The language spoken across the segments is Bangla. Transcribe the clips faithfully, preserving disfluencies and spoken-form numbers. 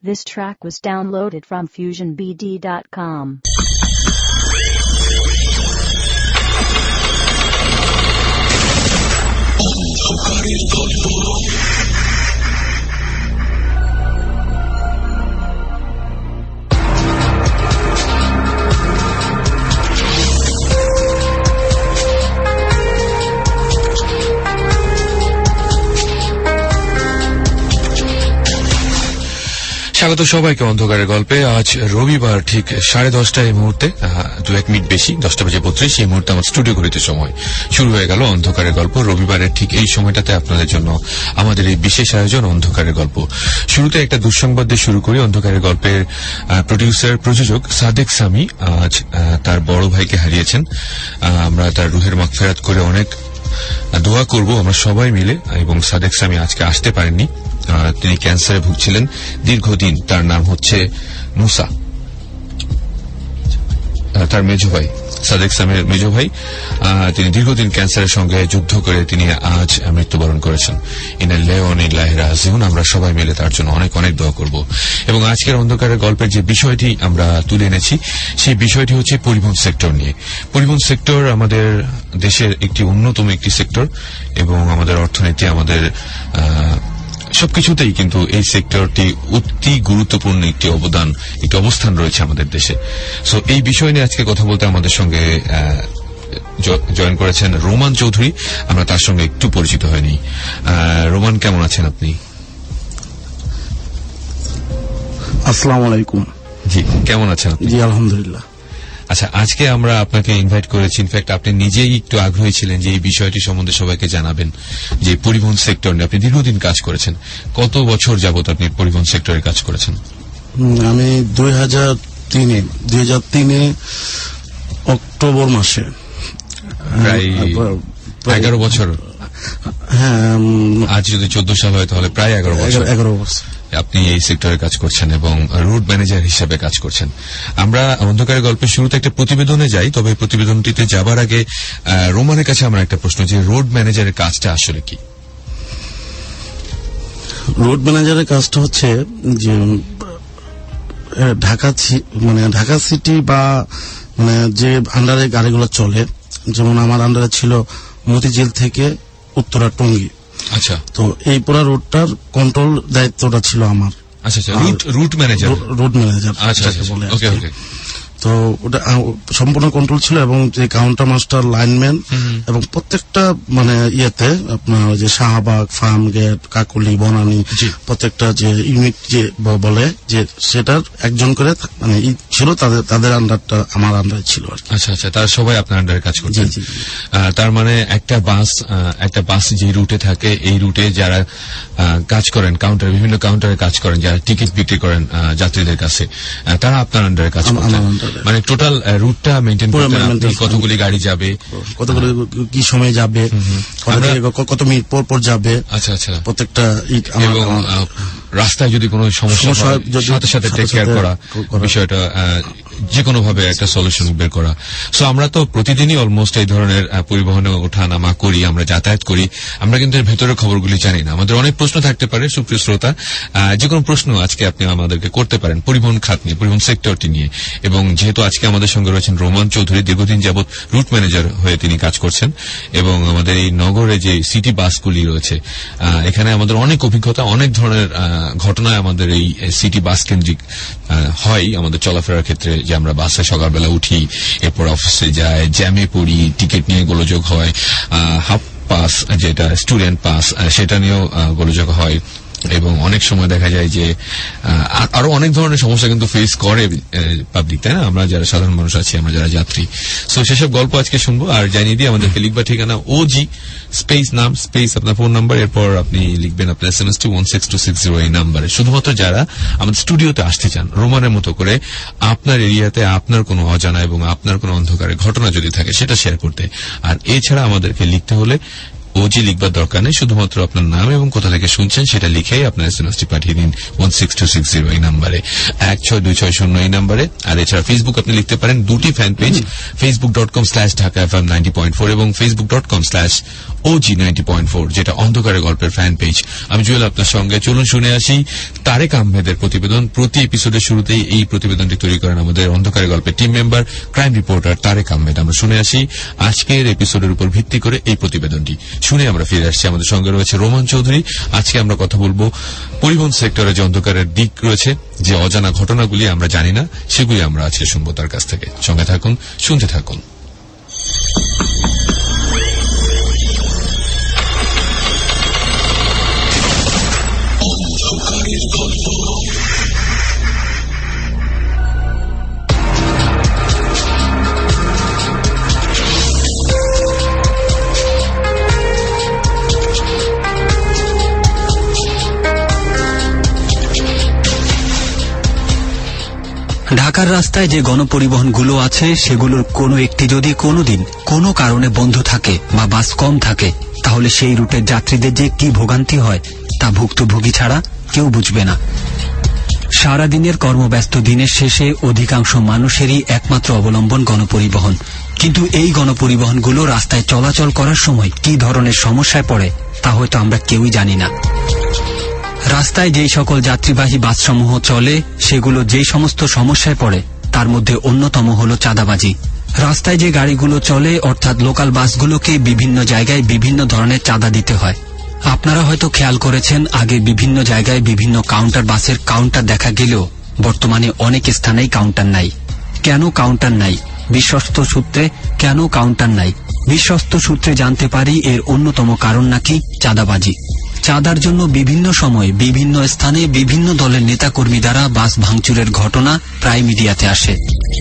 This track was downloaded from fusion b d dot com. স্বাগত সবাইকে অন্ধকারের গল্পে। আজ রবিবার ঠিক সাড়ে দশটা এই মুহূর্তে, দু এক মিনিট বেশি, দশটা বেজে বত্রিশ এই মুহূর্তে আমার স্টুডিও ঘড়িতে সময় শুরু হয়ে গেল অন্ধকারের গল্প। রবিবারের ঠিক এই সময়টাতে আপনাদের জন্য আমাদের এই বিশেষ আয়োজন অন্ধকারের গল্প। শুরুতে একটা দুঃসংবাদ দিয়ে শুরু করি। অন্ধকারের গল্পের প্রডিউসার প্রযোজক সাদেক সামি আজ তার বড় ভাইকে হারিয়েছেন। আমরা তার রুহের মাগফিরাত করে অনেক দোয়া করব আমরা সবাই মিলে, এবং সাদেক সামি আজকে আসতে পারেননি। তিনি ক্যান্সারে ভুগছিলেন দীর্ঘদিন। তার নাম হচ্ছে মুসা, তার মেজ ভাই, সাদেক সামির মেজ ভাই। তিনি দীর্ঘদিন ক্যান্সারের সঙ্গে যুদ্ধ করে তিনি আজ মৃত্যুবরণ করেছেন। ইন্নালিল্লাহি ওয়া ইন্না ইলাইহি রাজিউন। আমরা সবাই মিলে তার জন্য অনেক অনেক দোয়া করব। এবং আজকের অন্ধকারের গল্পের যে বিষয়টি আমরা তুলে এনেছি সেই বিষয়টি হচ্ছে পরিবহন সেক্টর নিয়ে। পরিবহন সেক্টর আমাদের দেশের একটি অন্যতম একটি সেক্টর, এবং আমাদের অর্থনীতি, আমাদের সবকিছুতেই কিন্তু এই সেক্টরটি অতি গুরুত্বপূর্ণ একটি অবদান, একটি অবস্থান রয়েছে আমাদের দেশে। সো এই বিষয় নিয়ে আজকে কথা বলতে আমাদের সঙ্গে জয়েন করেছেন রোমান চৌধুরী। আমরা তার সঙ্গে একটু পরিচিত হয়নি। রোমান, কেমন আছেন আপনি? আসসালামু আলাইকুম। জি, কেমন আছেন আপনি? জি, আলহামদুলিল্লাহ। আচ্ছা, আজকে আমরা আপনাকে ইনভাইট করেছি, ইনফ্যাক্ট আপনি নিজেই একটু আগ্রহী ছিলেন যে এই বিষয়টি সম্বন্ধে সবাইকে জানাবেন, যে পরিবহন সেক্টর নিয়ে আপনি দীর্ঘদিন কাজ করেছেন। কত বছর যাবত আপনি পরিবহন সেক্টরে কাজ করেছেন? আমি দুই হাজার তিনে দুই হাজার তিনে অক্টোবর মাসে, প্রায় এগারো বছর। হ্যাঁ, আজ যদি চোদ্দ সাল হয় তাহলে প্রায় এগারো বছর এগারো বছর আপনি এই সেক্টরে কাজ করছেন এবং রুট ম্যানেজার হিসেবে কাজ করছেন। আমরা অন্ধকারের গল্পের শুরুতে একটা প্রতিবেদনে যাই, তবে প্রতিবেদনটিতে যাবার আগে রোমানের কাছে আমার একটা প্রশ্ন, যে রোড ম্যানেজারের কাজটা আসলে কি? রোড ম্যানেজারের কাজটা হচ্ছে যে ঢাকা মানে ঢাকা সিটি বা মানে যে আন্ডারে গাড়িগুলো চলে, যেমন আমার আন্ডারে ছিল মতিঝিল থেকে উত্তরা টঙ্গী। আচ্ছা, তো এই পুরো রুটটার কন্ট্রোল দায়িত্বটা ছিল আমার। আচ্ছা আচ্ছা, route route manager route manager আচ্ছা আচ্ছা, ওকে ওকে। তো ওটা সম্পূর্ণ কন্ট্রোল ছিল, এবং যে কাউন্টার মাস্টার, লাইনম্যান, এবং প্রত্যেকটা মানে ইয়েতে আপনার যে শাহবাগ, ফার্ম গেট, কাকুলি, বনানী, প্রত্যেকটা যে ইউনিট যে বলে যে সেটার একজন করে মানে ছিল, তাদের তাদের আন্ডারটা আমার আন্ডারে ছিল আর কি। আচ্ছা আচ্ছা, তারা সবাই আপনার আন্ডারে কাজ করছেন। তার মানে একটা বাস একটা বাস যে রুটে থাকে, এই রুটে যারা কাজ করেন, কাউন্টারে, বিভিন্ন কাউন্টারে কাজ করেন, যারা টিকিট বিক্রি করেন যাত্রীদের কাছে, তারা আপনার আন্ডারে কাজ করেন। মানে টোটাল রুটটা মেইনটেইন করতেন আপনি, কতগুলি গাড়ি যাবে, কতগুলি কি সময় যাবে, কত মিনিট পর পর যাবে। আচ্ছা আচ্ছা, প্রত্যেকটা এবং রাস্তায় যদি কোনো সমস্যা হয় সাথে সাথে টেক কেয়ার করা, বিষয়টা যে কোনো ভাবে একটা সলিউশন বের করা। সো আমরা তো প্রতিদিনই অলমোস্ট এই ধরনের পরিবহনে ওঠা নামা করি, আমরা যাতায়াত করি, আমরা কিন্তু এর ভেতরের খবরগুলি জানি না। আমাদের অনেক প্রশ্ন থাকতে পারে, সুপ্রিয় শ্রোতা, যে কোনো প্রশ্ন আজকে আপনি আমাদেরকে করতে পারেন পরিবহন খাত নিয়ে, পরিবহন সেক্টরটি নিয়ে। এবং যেহেতু আজকে আমাদের সঙ্গে রয়েছেন রোমান চৌধুরী, দীর্ঘদিন যাবৎ রুট ম্যানেজার হয়ে তিনি কাজ করছেন, এবং আমাদের এই নগরে যে সিটি বাসগুলি রয়েছে, এখানে আমাদের অনেক অভিজ্ঞতা, অনেক ধরনের ঘটনায় আমাদের এই সিটি বাস কেন্দ্রিক হয় আমাদের চলাফেরার ক্ষেত্রে, যে আমরা বাসে সকালবেলা উঠি, এরপর অফিসে যাই, জ্যামে পড়ি, টিকিট নিয়ে গোলযোগ হয়, হাফ পাস যেটা স্টুডেন্ট পাস সেটা নিয়েও গোলযোগ হয়, এবং অনেক সময় দেখা যায় যে আরো অনেক ধরনের সমস্যা কিন্তু ফেস করে পাবলিক, তাই না? আমরা যারা সাধারণ মানুষ আছি, আমরা যারা যাত্রী। সো সেসব গল্প আজকে শুনবো। আর জানিয়ে দিয়ে আমাদেরকে লিখবা ঠিকানা ও জি স্পেস নাম স্পেস আপনার ফোন নাম্বার, এরপর আপনি লিখবেন আপনার S M S to one six two six zero এই নাম্বারে। শুধুমাত্র যারা আমাদের স্টুডিওতে আসতে চান, রোমানের মতো করে আপনার এরিয়াতে আপনার কোনো অজানা এবং আপনার কোনো অন্ধকারের ঘটনা যদি থাকে সেটা শেয়ার করতে। আর এছাড়া আমাদেরকে লিখতে হলে ওজি লিখবার দরকার নেই, শুধুমাত্র আপনার নাম এবং কোথা থেকে শুনছেন সেটা লিখেই আপনার এসএমএসটি পাঠিয়ে দিন one six two six zero এই নাম্বারে, এক ছয় দুই ছয় শূন্য এই নাম্বারে। আর এছাড়া ফেসবুক আপনি লিখতে পারেন দুটি fan page, Facebook dot com slash Dhaka F M ninety point four এবং Facebook dot com slash OG ninety point four, যেটা অন্ধকারের গল্পের ফ্যান পেজ। আমি জুয়েল আপনার সঙ্গে, চলুন শুনে আসি তারেক আহমেদের প্রতিবেদন। প্রতি এপিসোডের শুরুতেই এই প্রতিবেদনটি তৈরি করেন আমাদের অন্ধকারের গল্পের team member crime reporter Tarek Ahmed. আমরা শুনে আসি আজকের এপিসোডের উপর ভিত্তি করে এই প্রতিবেদনটি শুনে আমরা ফিরে আসছি। আমাদের সঙ্গে রয়েছে রোমান চৌধুরী। আজকে আমরা কথা বলবো পরিবহন সেক্টরে যে অন্ধকারের দিক রয়েছে, যে অজানা ঘটনাগুলি আমরা জানি না, সেগুলি আমরা আজকে শুনবো তার কাছ থেকে। সঙ্গে থাকুন, শুনতে থাকুন। ঢাকার রাস্তায় যে গণপরিবহনগুলো আছে সেগুলোর কোনো একটি যদি কোনোদিন কোনো কারণে বন্ধ থাকে বা বাস কম থাকে, তাহলে সেই রুটের যাত্রীদের যে কি ভোগান্তি হয় তা ভুক্তভোগী ছাড়া কেউ বুঝবে না। সারাদিনের কর্মব্যস্ত দিনের শেষে অধিকাংশ মানুষেরই একমাত্র অবলম্বন গণপরিবহন, কিন্তু এই গণপরিবহনগুলো রাস্তায় চলাচল করার সময় কি ধরনের সমস্যায় পড়ে তা হয়তো আমরা কেউই জানি না। রাস্তায় যেই সকল যাত্রীবাহী বাসসমূহ চলে সেগুলো যেই সমস্ত সমস্যায় পড়ে তার মধ্যে অন্যতম হল চাঁদাবাজি। রাস্তায় যে গাড়িগুলো চলে অর্থাৎ লোকাল বাসগুলোকে বিভিন্ন জায়গায় বিভিন্ন ধরনের চাঁদা দিতে হয়। আপনারা হয়তো খেয়াল করেছেন, আগে বিভিন্ন জায়গায় বিভিন্ন কাউন্টার বাসের কাউন্টার দেখা গেলেও বর্তমানে অনেক স্থানেই কাউন্টার নাই। কেন কাউন্টার নাই? বিশ্বস্ত সূত্রে কেন কাউন্টার নাই? বিশ্বস্ত সূত্রে জানতে পারি এর অন্যতম কারণ নাকি চাঁদাবাজি। চাঁদার জন্য বিভিন্ন সময়ে বিভিন্ন স্থানে বিভিন্ন দলের নেতাকর্মী দ্বারা বাস ভাঙচুরের ঘটনা প্রায় মিডিয়াতে আসে।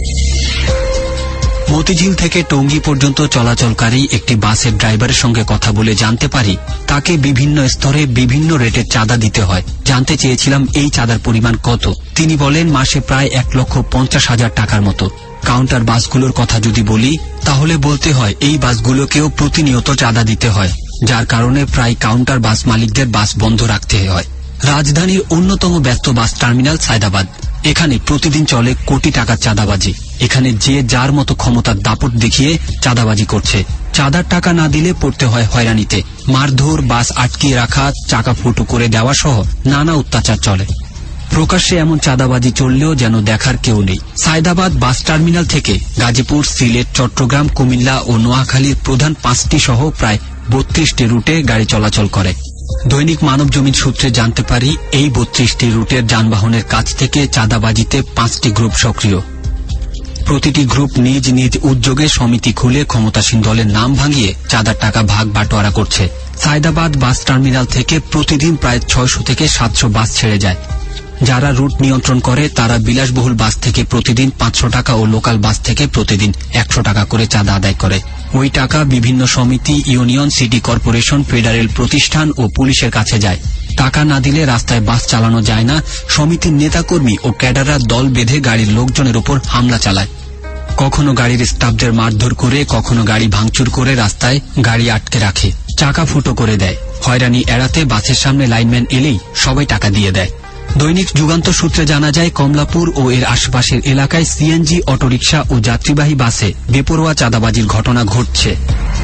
মতিঝিল থেকে টঙ্গী পর্যন্ত চলাচলকারী একটি বাসের ড্রাইভারের সঙ্গে কথা বলে জানতে পারি তাকে বিভিন্ন স্তরে বিভিন্ন রেটের চাঁদা দিতে হয়। জানতে চেয়েছিলাম এই চাঁদার পরিমাণ কত। তিনি বলেন মাসে প্রায় এক লক্ষ পঞ্চাশ হাজার টাকার মতো। কাউন্টার বাসগুলোর কথা যদি বলি তাহলে বলতে হয় এই বাসগুলোকেও প্রতিনিয়ত চাঁদা দিতে হয়, যার কারণে প্রায় কাউন্টার বাস মালিকদের বাস বন্ধ রাখতে হয়। রাজধানীর অন্যতম ব্যস্ত বাস টার্মিনাল সায়দাবাদ, এখানে প্রতিদিন চলে কোটি টাকার চাঁদাবাজি। এখানে যে যার মতো ক্ষমতার দাপট দেখিয়ে চাঁদাবাজি করছে। চাঁদার টাকা না দিলে পড়তে হয় হয়রানিতে। মারধর, বাস আটকিয়ে রাখা, চাকা ফুটো করে দেওয়া সহ নানা অত্যাচার চলে। প্রকাশ্যে এমন চাঁদাবাজি চললেও যেন দেখার কেউ নেই। সায়দাবাদ বাস টার্মিনাল থেকে গাজীপুর, সিলেট, চট্টগ্রাম, কুমিল্লা ও নোয়াখালীর প্রধান পাঁচটি সহ প্রায় বত্রিশটি রুটে গাড়ি চলাচল করে। দৈনিক মানবজমিন সূত্রে জানতে পারি এই বত্রিশটি রুটের যানবাহনের কাছ থেকে চাঁদাবাজিতে পাঁচটি গ্রুপ সক্রিয়। প্রতিটি গ্রুপ নিজ নিজ উদ্যোগে সমিতি খুলে ক্ষমতাসীন দলের নাম ভাঙিয়ে চাঁদার টাকা ভাগ বাটোয়ারা করছে। সায়দাবাদ বাস টার্মিনাল থেকে প্রতিদিন প্রায় ছয়শো থেকে সাতশো বাস ছেড়ে যায়। যারা রুট নিয়ন্ত্রণ করে তারা বিলাসবহুল বাস থেকে প্রতিদিন পাঁচশো টাকা ও লোকাল বাস থেকে প্রতিদিন একশো টাকা করে চাঁদা আদায় করে। ওই টাকা বিভিন্ন সমিতি, ইউনিয়ন, সিটি কর্পোরেশন, ফেডারেল প্রতিষ্ঠান ও পুলিশের কাছে যায়। টাকা না দিলে রাস্তায় বাস চালানো যায় না। সমিতির নেতাকর্মী ও ক্যাডাররা দল বেঁধে গাড়ির লোকজনের উপর হামলা চালায়। কখনো গাড়ির স্টাফদের মারধর করে, কখনো গাড়ি ভাঙচুর করে রাস্তায় গাড়ি আটকে রাখে, চাকা ফুটো করে দেয়। হয়রানি এড়াতে বাসের সামনে লাইনম্যান এলেই সবাই টাকা দিয়ে দেয়। দৈনিক যুগান্তর সূত্রে জানা যায় কমলাপুর ও এর আশপাশের এলাকায় সিএনজি, অটোরিকশা ও যাত্রীবাহী বাসে বেপরোয়া চাঁদাবাজির ঘটনা ঘটছে।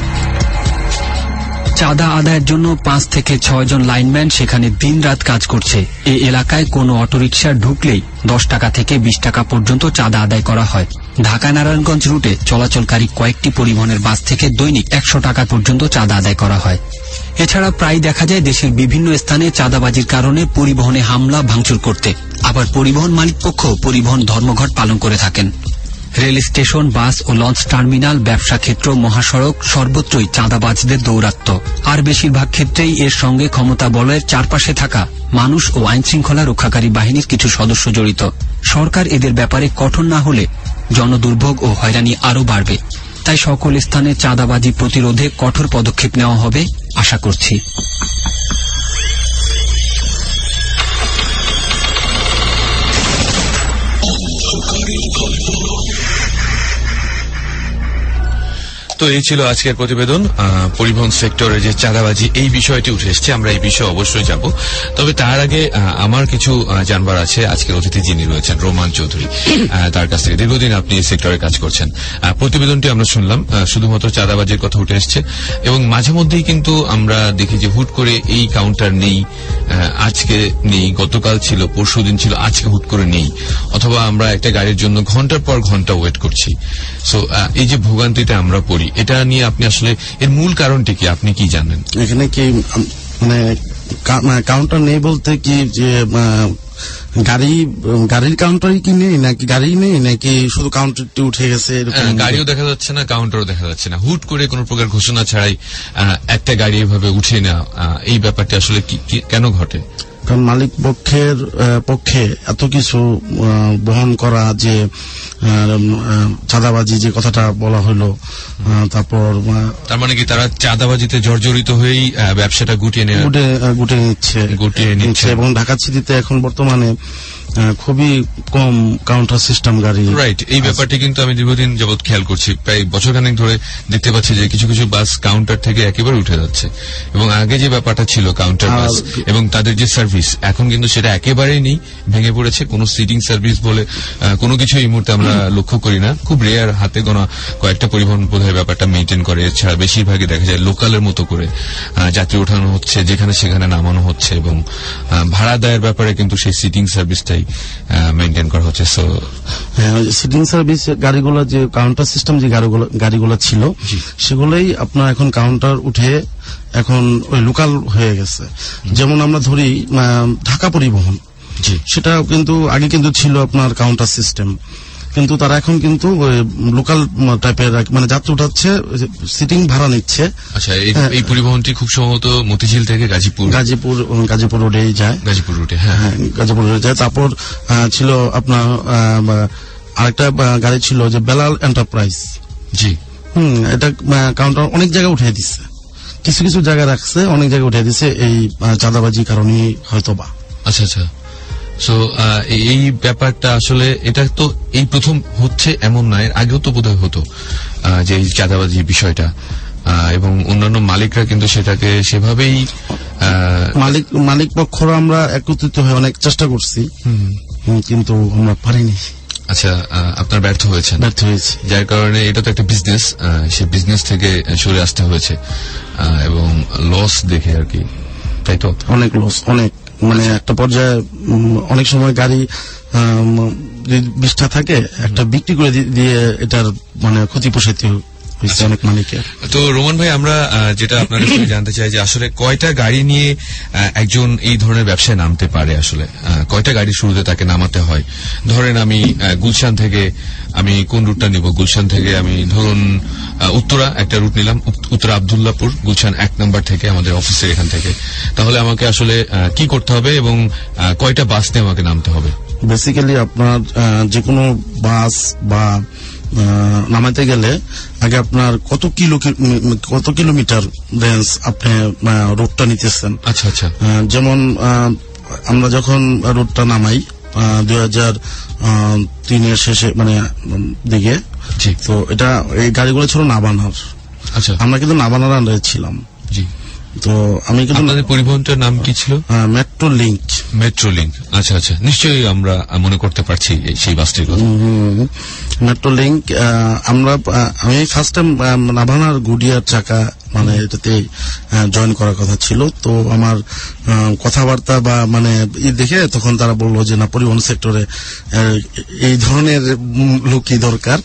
চাঁদা আদায়ের জন্য পাঁচ থেকে ছয় জন লাইনম্যান সেখানে দিন রাত কাজ করছে। এই এলাকায় কোনো অটোরিকশা ঢুকলেই দশ টাকা থেকে বিশ টাকা পর্যন্ত চাঁদা আদায় করা হয়। ঢাকা নারায়ণগঞ্জ রুটে চলাচলকারী কয়েকটি পরিবহনের বাস থেকে দৈনিক একশো টাকা পর্যন্ত চাঁদা আদায় করা হয়। এছাড়া প্রায় দেখা যায় দেশের বিভিন্ন স্থানে চাঁদাবাজির কারণে পরিবহনে হামলা ভাঙচুর করতে। আবার পরিবহন মালিকপক্ষ পরিবহন ধর্মঘট পালন করে থাকেন। রেল স্টেশন, বাস ও লঞ্চ টার্মিনাল, ব্যবসা ক্ষেত্র, মহাসড়ক সর্বত্রই চাঁদাবাজদের দৌরাত্ম্য। আর বেশিরভাগ ক্ষেত্রেই এর সঙ্গে ক্ষমতা বলয়ের চারপাশে থাকা মানুষ ও আইনশৃঙ্খলা রক্ষাকারী বাহিনীর কিছু সদস্য জড়িত। সরকার এদের ব্যাপারে কঠোর না হলে জনদুর্ভোগ ও হয়রানি আরও বাড়বে। তাই সকল স্থানে চাঁদাবাজি প্রতিরোধে কঠোর পদক্ষেপ নেওয়া হবে আশা করছি। তো এই ছিল আজকের প্রতিবেদন। পরিবহন সেক্টরে যে চাঁদাবাজি এই বিষয়টি উঠে এসছে, আমরা এই বিষয়ে অবশ্যই যাব। তবে তার আগে আমার কিছু জানবার আছে আজকের অতিথি যিনি রয়েছেন রোমান চৌধুরী, তার কাছ থেকে। দীর্ঘদিন আপনি এই সেক্টরে কাজ করছেন, প্রতিবেদনটি আমরা শুনলাম, শুধুমাত্র চাঁদাবাজির কথা উঠে এসছে এবং মাঝে মধ্যেই কিন্তু আমরা দেখি যে হুট করে এই কাউন্টার নেই, আজকে নেই, গতকাল ছিল, পরশুদিন ছিল, আজকে হুট করে নেই, অথবা আমরা একটা গাড়ির জন্য ঘন্টার পর ঘন্টা ওয়েট করছি। সো এই যে ভোগান্তিতে আমরা পড়ি, এটা নিয়ে আপনি আসলে এর মূল কারণটি কি, আপনি কি জানেন? এখানে কি মানে কাউন্টার নেই বলতে কি যে গাড়ি গাড়ির কাউন্টারই কি নেই, নাকি গাড়ি নেই, নাকি শুধু কাউন্টারটি উঠে গেছে? গাড়িও দেখা যাচ্ছে না, কাউন্টারও দেখা যাচ্ছে না, হুট করে কোনো প্রকার ঘোষণা ছাড়াই একটা গাড়ি এভাবে উঠে না, এই ব্যাপারটি আসলে কেন ঘটে? কারণ মালিক পক্ষের পক্ষে এত কিছু বহন করা, যে চাঁদাবাজি যে কথাটা বলা হলো, তারপর তার মানে কি তারা চাঁদাবাজিতে জর্জরিত হয়েই ব্যবসাটা গুটিয়ে গুটিয়ে নিচ্ছে গুটিয়ে নিচ্ছে এবং ঢাকা সিটিতে এখন বর্তমানে খুবই কম কাউন্টার সিস্টেম গাড়ি। রাইট, এই ব্যাপারটি কিন্তু আমি দীর্ঘদিন যাবৎ খেয়াল করছি, প্রায় বছরখানেক ধরে দেখতে পাচ্ছি যে কিছু কিছু বাস কাউন্টার থেকে একেবারে উঠে যাচ্ছে, এবং আগে যে ব্যাপারটা ছিল কাউন্টার বাস এবং তাদের যে সার্ভিস, এখন কিন্তু সেটা একেবারেই নেই, ভেঙে পড়েছে। কোনো সিটিং সার্ভিস বলে কোনো কিছু এই মুহূর্তে আমরা লক্ষ্য করি না, খুব রেয়ার, হাতে গোনা কয়েকটা পরিবহন বোধহয় ব্যাপারটা মেনটেন করে, এছাড়া বেশিরভাগই দেখা যায় লোকালের মতো করে যাত্রী ওঠানো হচ্ছে, যেখানে সেখানে নামানো হচ্ছে, এবং ভাড়া দেওয়ার ব্যাপারে কিন্তু সেই সিটিং সার্ভিসটাই মেনটেন করা হচ্ছে। সো সিটিং সার্ভিস গাড়িগুলো, যে কাউন্টার সিস্টেম যে গাড়িগুলো গাড়িগুলো ছিল, সেগুলোই আপনার এখন কাউন্টার উঠে এখন ওই লোকাল হয়ে গেছে। যেমন আমরা ধরি ঢাকা পরিবহন, সেটা কিন্তু আগে কিন্তু ছিল আপনার কাউন্টার সিস্টেম, কিন্তু তারা এখন কিন্তু লোকাল টাইপের মানে যাত্রী উঠাচ্ছে, সিটিং ভাড়া নিচ্ছে। আচ্ছা, এই পরিবহনটি খুব সম্ভবত মতিঝিল থেকে গাজীপুর গাজীপুর গাজীপুর রোডেই যায়। গাজীপুর রোডে, হ্যাঁ হ্যাঁ গাজীপুর রোডে যায়। তারপর ছিল আপনার আরেকটা গাড়ি ছিল যে বেলাল এন্টারপ্রাইজ। জি, হম এটা কাউন্টার অনেক জায়গায় উঠিয়ে দিচ্ছে, কিছু কিছু জায়গায় রাখছে, অনেক জায়গায় উঠিয়ে দিচ্ছে, এই চাঁদাবাজির কারণে হয়তো বা। আচ্ছা আচ্ছা, সো এই ব্যাপারটা আসলে এটা তো এই প্রথম হচ্ছে এমন নয়, আগেও তো বোধহয় হতো যে এই চাঁদাবাজি বিষয়টা, এবং অন্যান্য মালিকরা কিন্তু সেটাকে সেভাবেই মালিক মালিক পক্ষরা আমরা একত্রিত হয়ে অনেক চেষ্টা করছি, কিন্তু আমরা পারিনি। আচ্ছা, আপনার ব্যর্থ হয়েছেন? ব্যর্থ হয়েছে, যার কারণে এটা তো একটা বিজনেস, সেই বিজনেস থেকে সরে আসতে হয়েছে, এবং লস দেখে আর কি, তাই তো? অনেক লস, অনেক, মানে একটা পর্যায়ে অনেক সময় গাড়ি বিশটা থাকে, একটা বিক্রি করে দিয়ে এটার মানে ক্ষতি পোষাইতে হয়েছে অনেক মালিকের। তো রোমান ভাই, আমরা যেটা আপনার কাছে জানতে চাই যে আসলে কয়টা গাড়ি নিয়ে একজন এই ধরনের ব্যবসায় নামতে পারে, আসলে কয়টা গাড়ি শুরুতে তাকে নামাতে হয়? ধরেন আমি গুলশান থেকে, আমি কোন রুটটা নিব, গুলশান থেকে আমি ধরুন উত্তরা একটা রুট নিলাম, উত্তরা আব্দুল্লাহপুর, গুলশান এক নম্বর থেকে আমাদের অফিসের এখান থেকে, তাহলে আমাকে আসলে কি করতে হবে এবং কয়টা বাস নিয়ে আমাকে নামতে হবে? বেসিক্যালি আপনার যে কোনো বাস বা নামাইতে গেলে আগে আপনার কত কিলো কত কিলোমিটার রেঞ্জ আপনি রুটটা নিতেছেন। আচ্ছা আচ্ছা, যেমন আমরা যখন রুটটা নামাই দুই হাজার তিনের শেষে মানে দিকে, তো এটা এই গাড়িগুলো ছিল নাবানার। আচ্ছা, আমরা কিন্তু নাবানার আন্ডারে ছিলাম। জি, তো আমি কিন্তু আপনাদের পরিবহনটার নাম কি ছিল? Metro link. মেট্রো লিঙ্ক, আচ্ছা আচ্ছা, নিশ্চয়ই আমরা মনে করতে পারছি সেই বাসটির কথা। মেট্রো লিঙ্ক আমরা আমি ফার্স্ট টাইম নাভানার গুডিয়ার চাকা মানে এটাতে জয়েন করার কথা ছিল। তো আমার কথাবার্তা বা মানে দেখে তখন তারা বললো যে না, পরিবহন সেক্টরে এই ধরনের লোকই দরকার।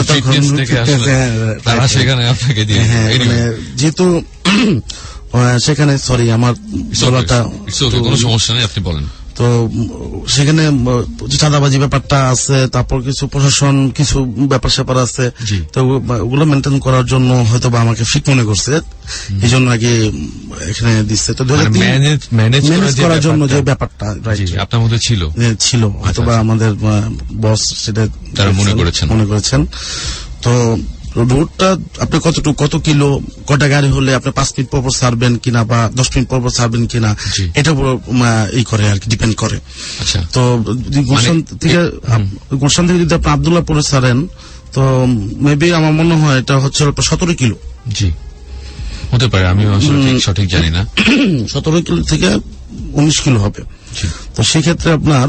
যেহেতু সেখানে সরি আমার কোনো সমস্যা নেই, আপনি বলেন। তো সেখানে চাঁদাবাজি ব্যাপারটা আছে, তারপর কিছু প্রশাসন কিছু ব্যাপার স্যাপার আছে, তো ওগুলো মেনটেন করার জন্য হয়তো বা আমাকে ফিট মনে করছে, এই জন্য আগে এখানে দিচ্ছে। তো ম্যানেজ করার জন্য যে ব্যাপারটা আপনার মধ্যে ছিল ছিল হয়তো বা আমাদের বস সেটা তারা মনে করেছেন মনে করেছেন তো রুটটা আপনি কতটুকু কত কিলো কটা গাড়ি হলে আপনি পাঁচ মিনিট পর পর ছাড়বেন কিনা বা দশ মিনিট পর পর ছাড়বেন কিনা, এটা পুরো ই করে আর কি, ডিপেন্ড করে। তো গুলশান থেকে গুলশান থেকে যদি আপনি আব্দুল্লাহপুরে ছাড়েন, তো মেবি আমার মনে হয় এটা হচ্ছে সতেরো কিলো। জি, হতে পারে, আমি সঠিক জানি না। সতেরো কিলো থেকে উনিশ কিলো হবে। তো সেক্ষেত্রে আপনার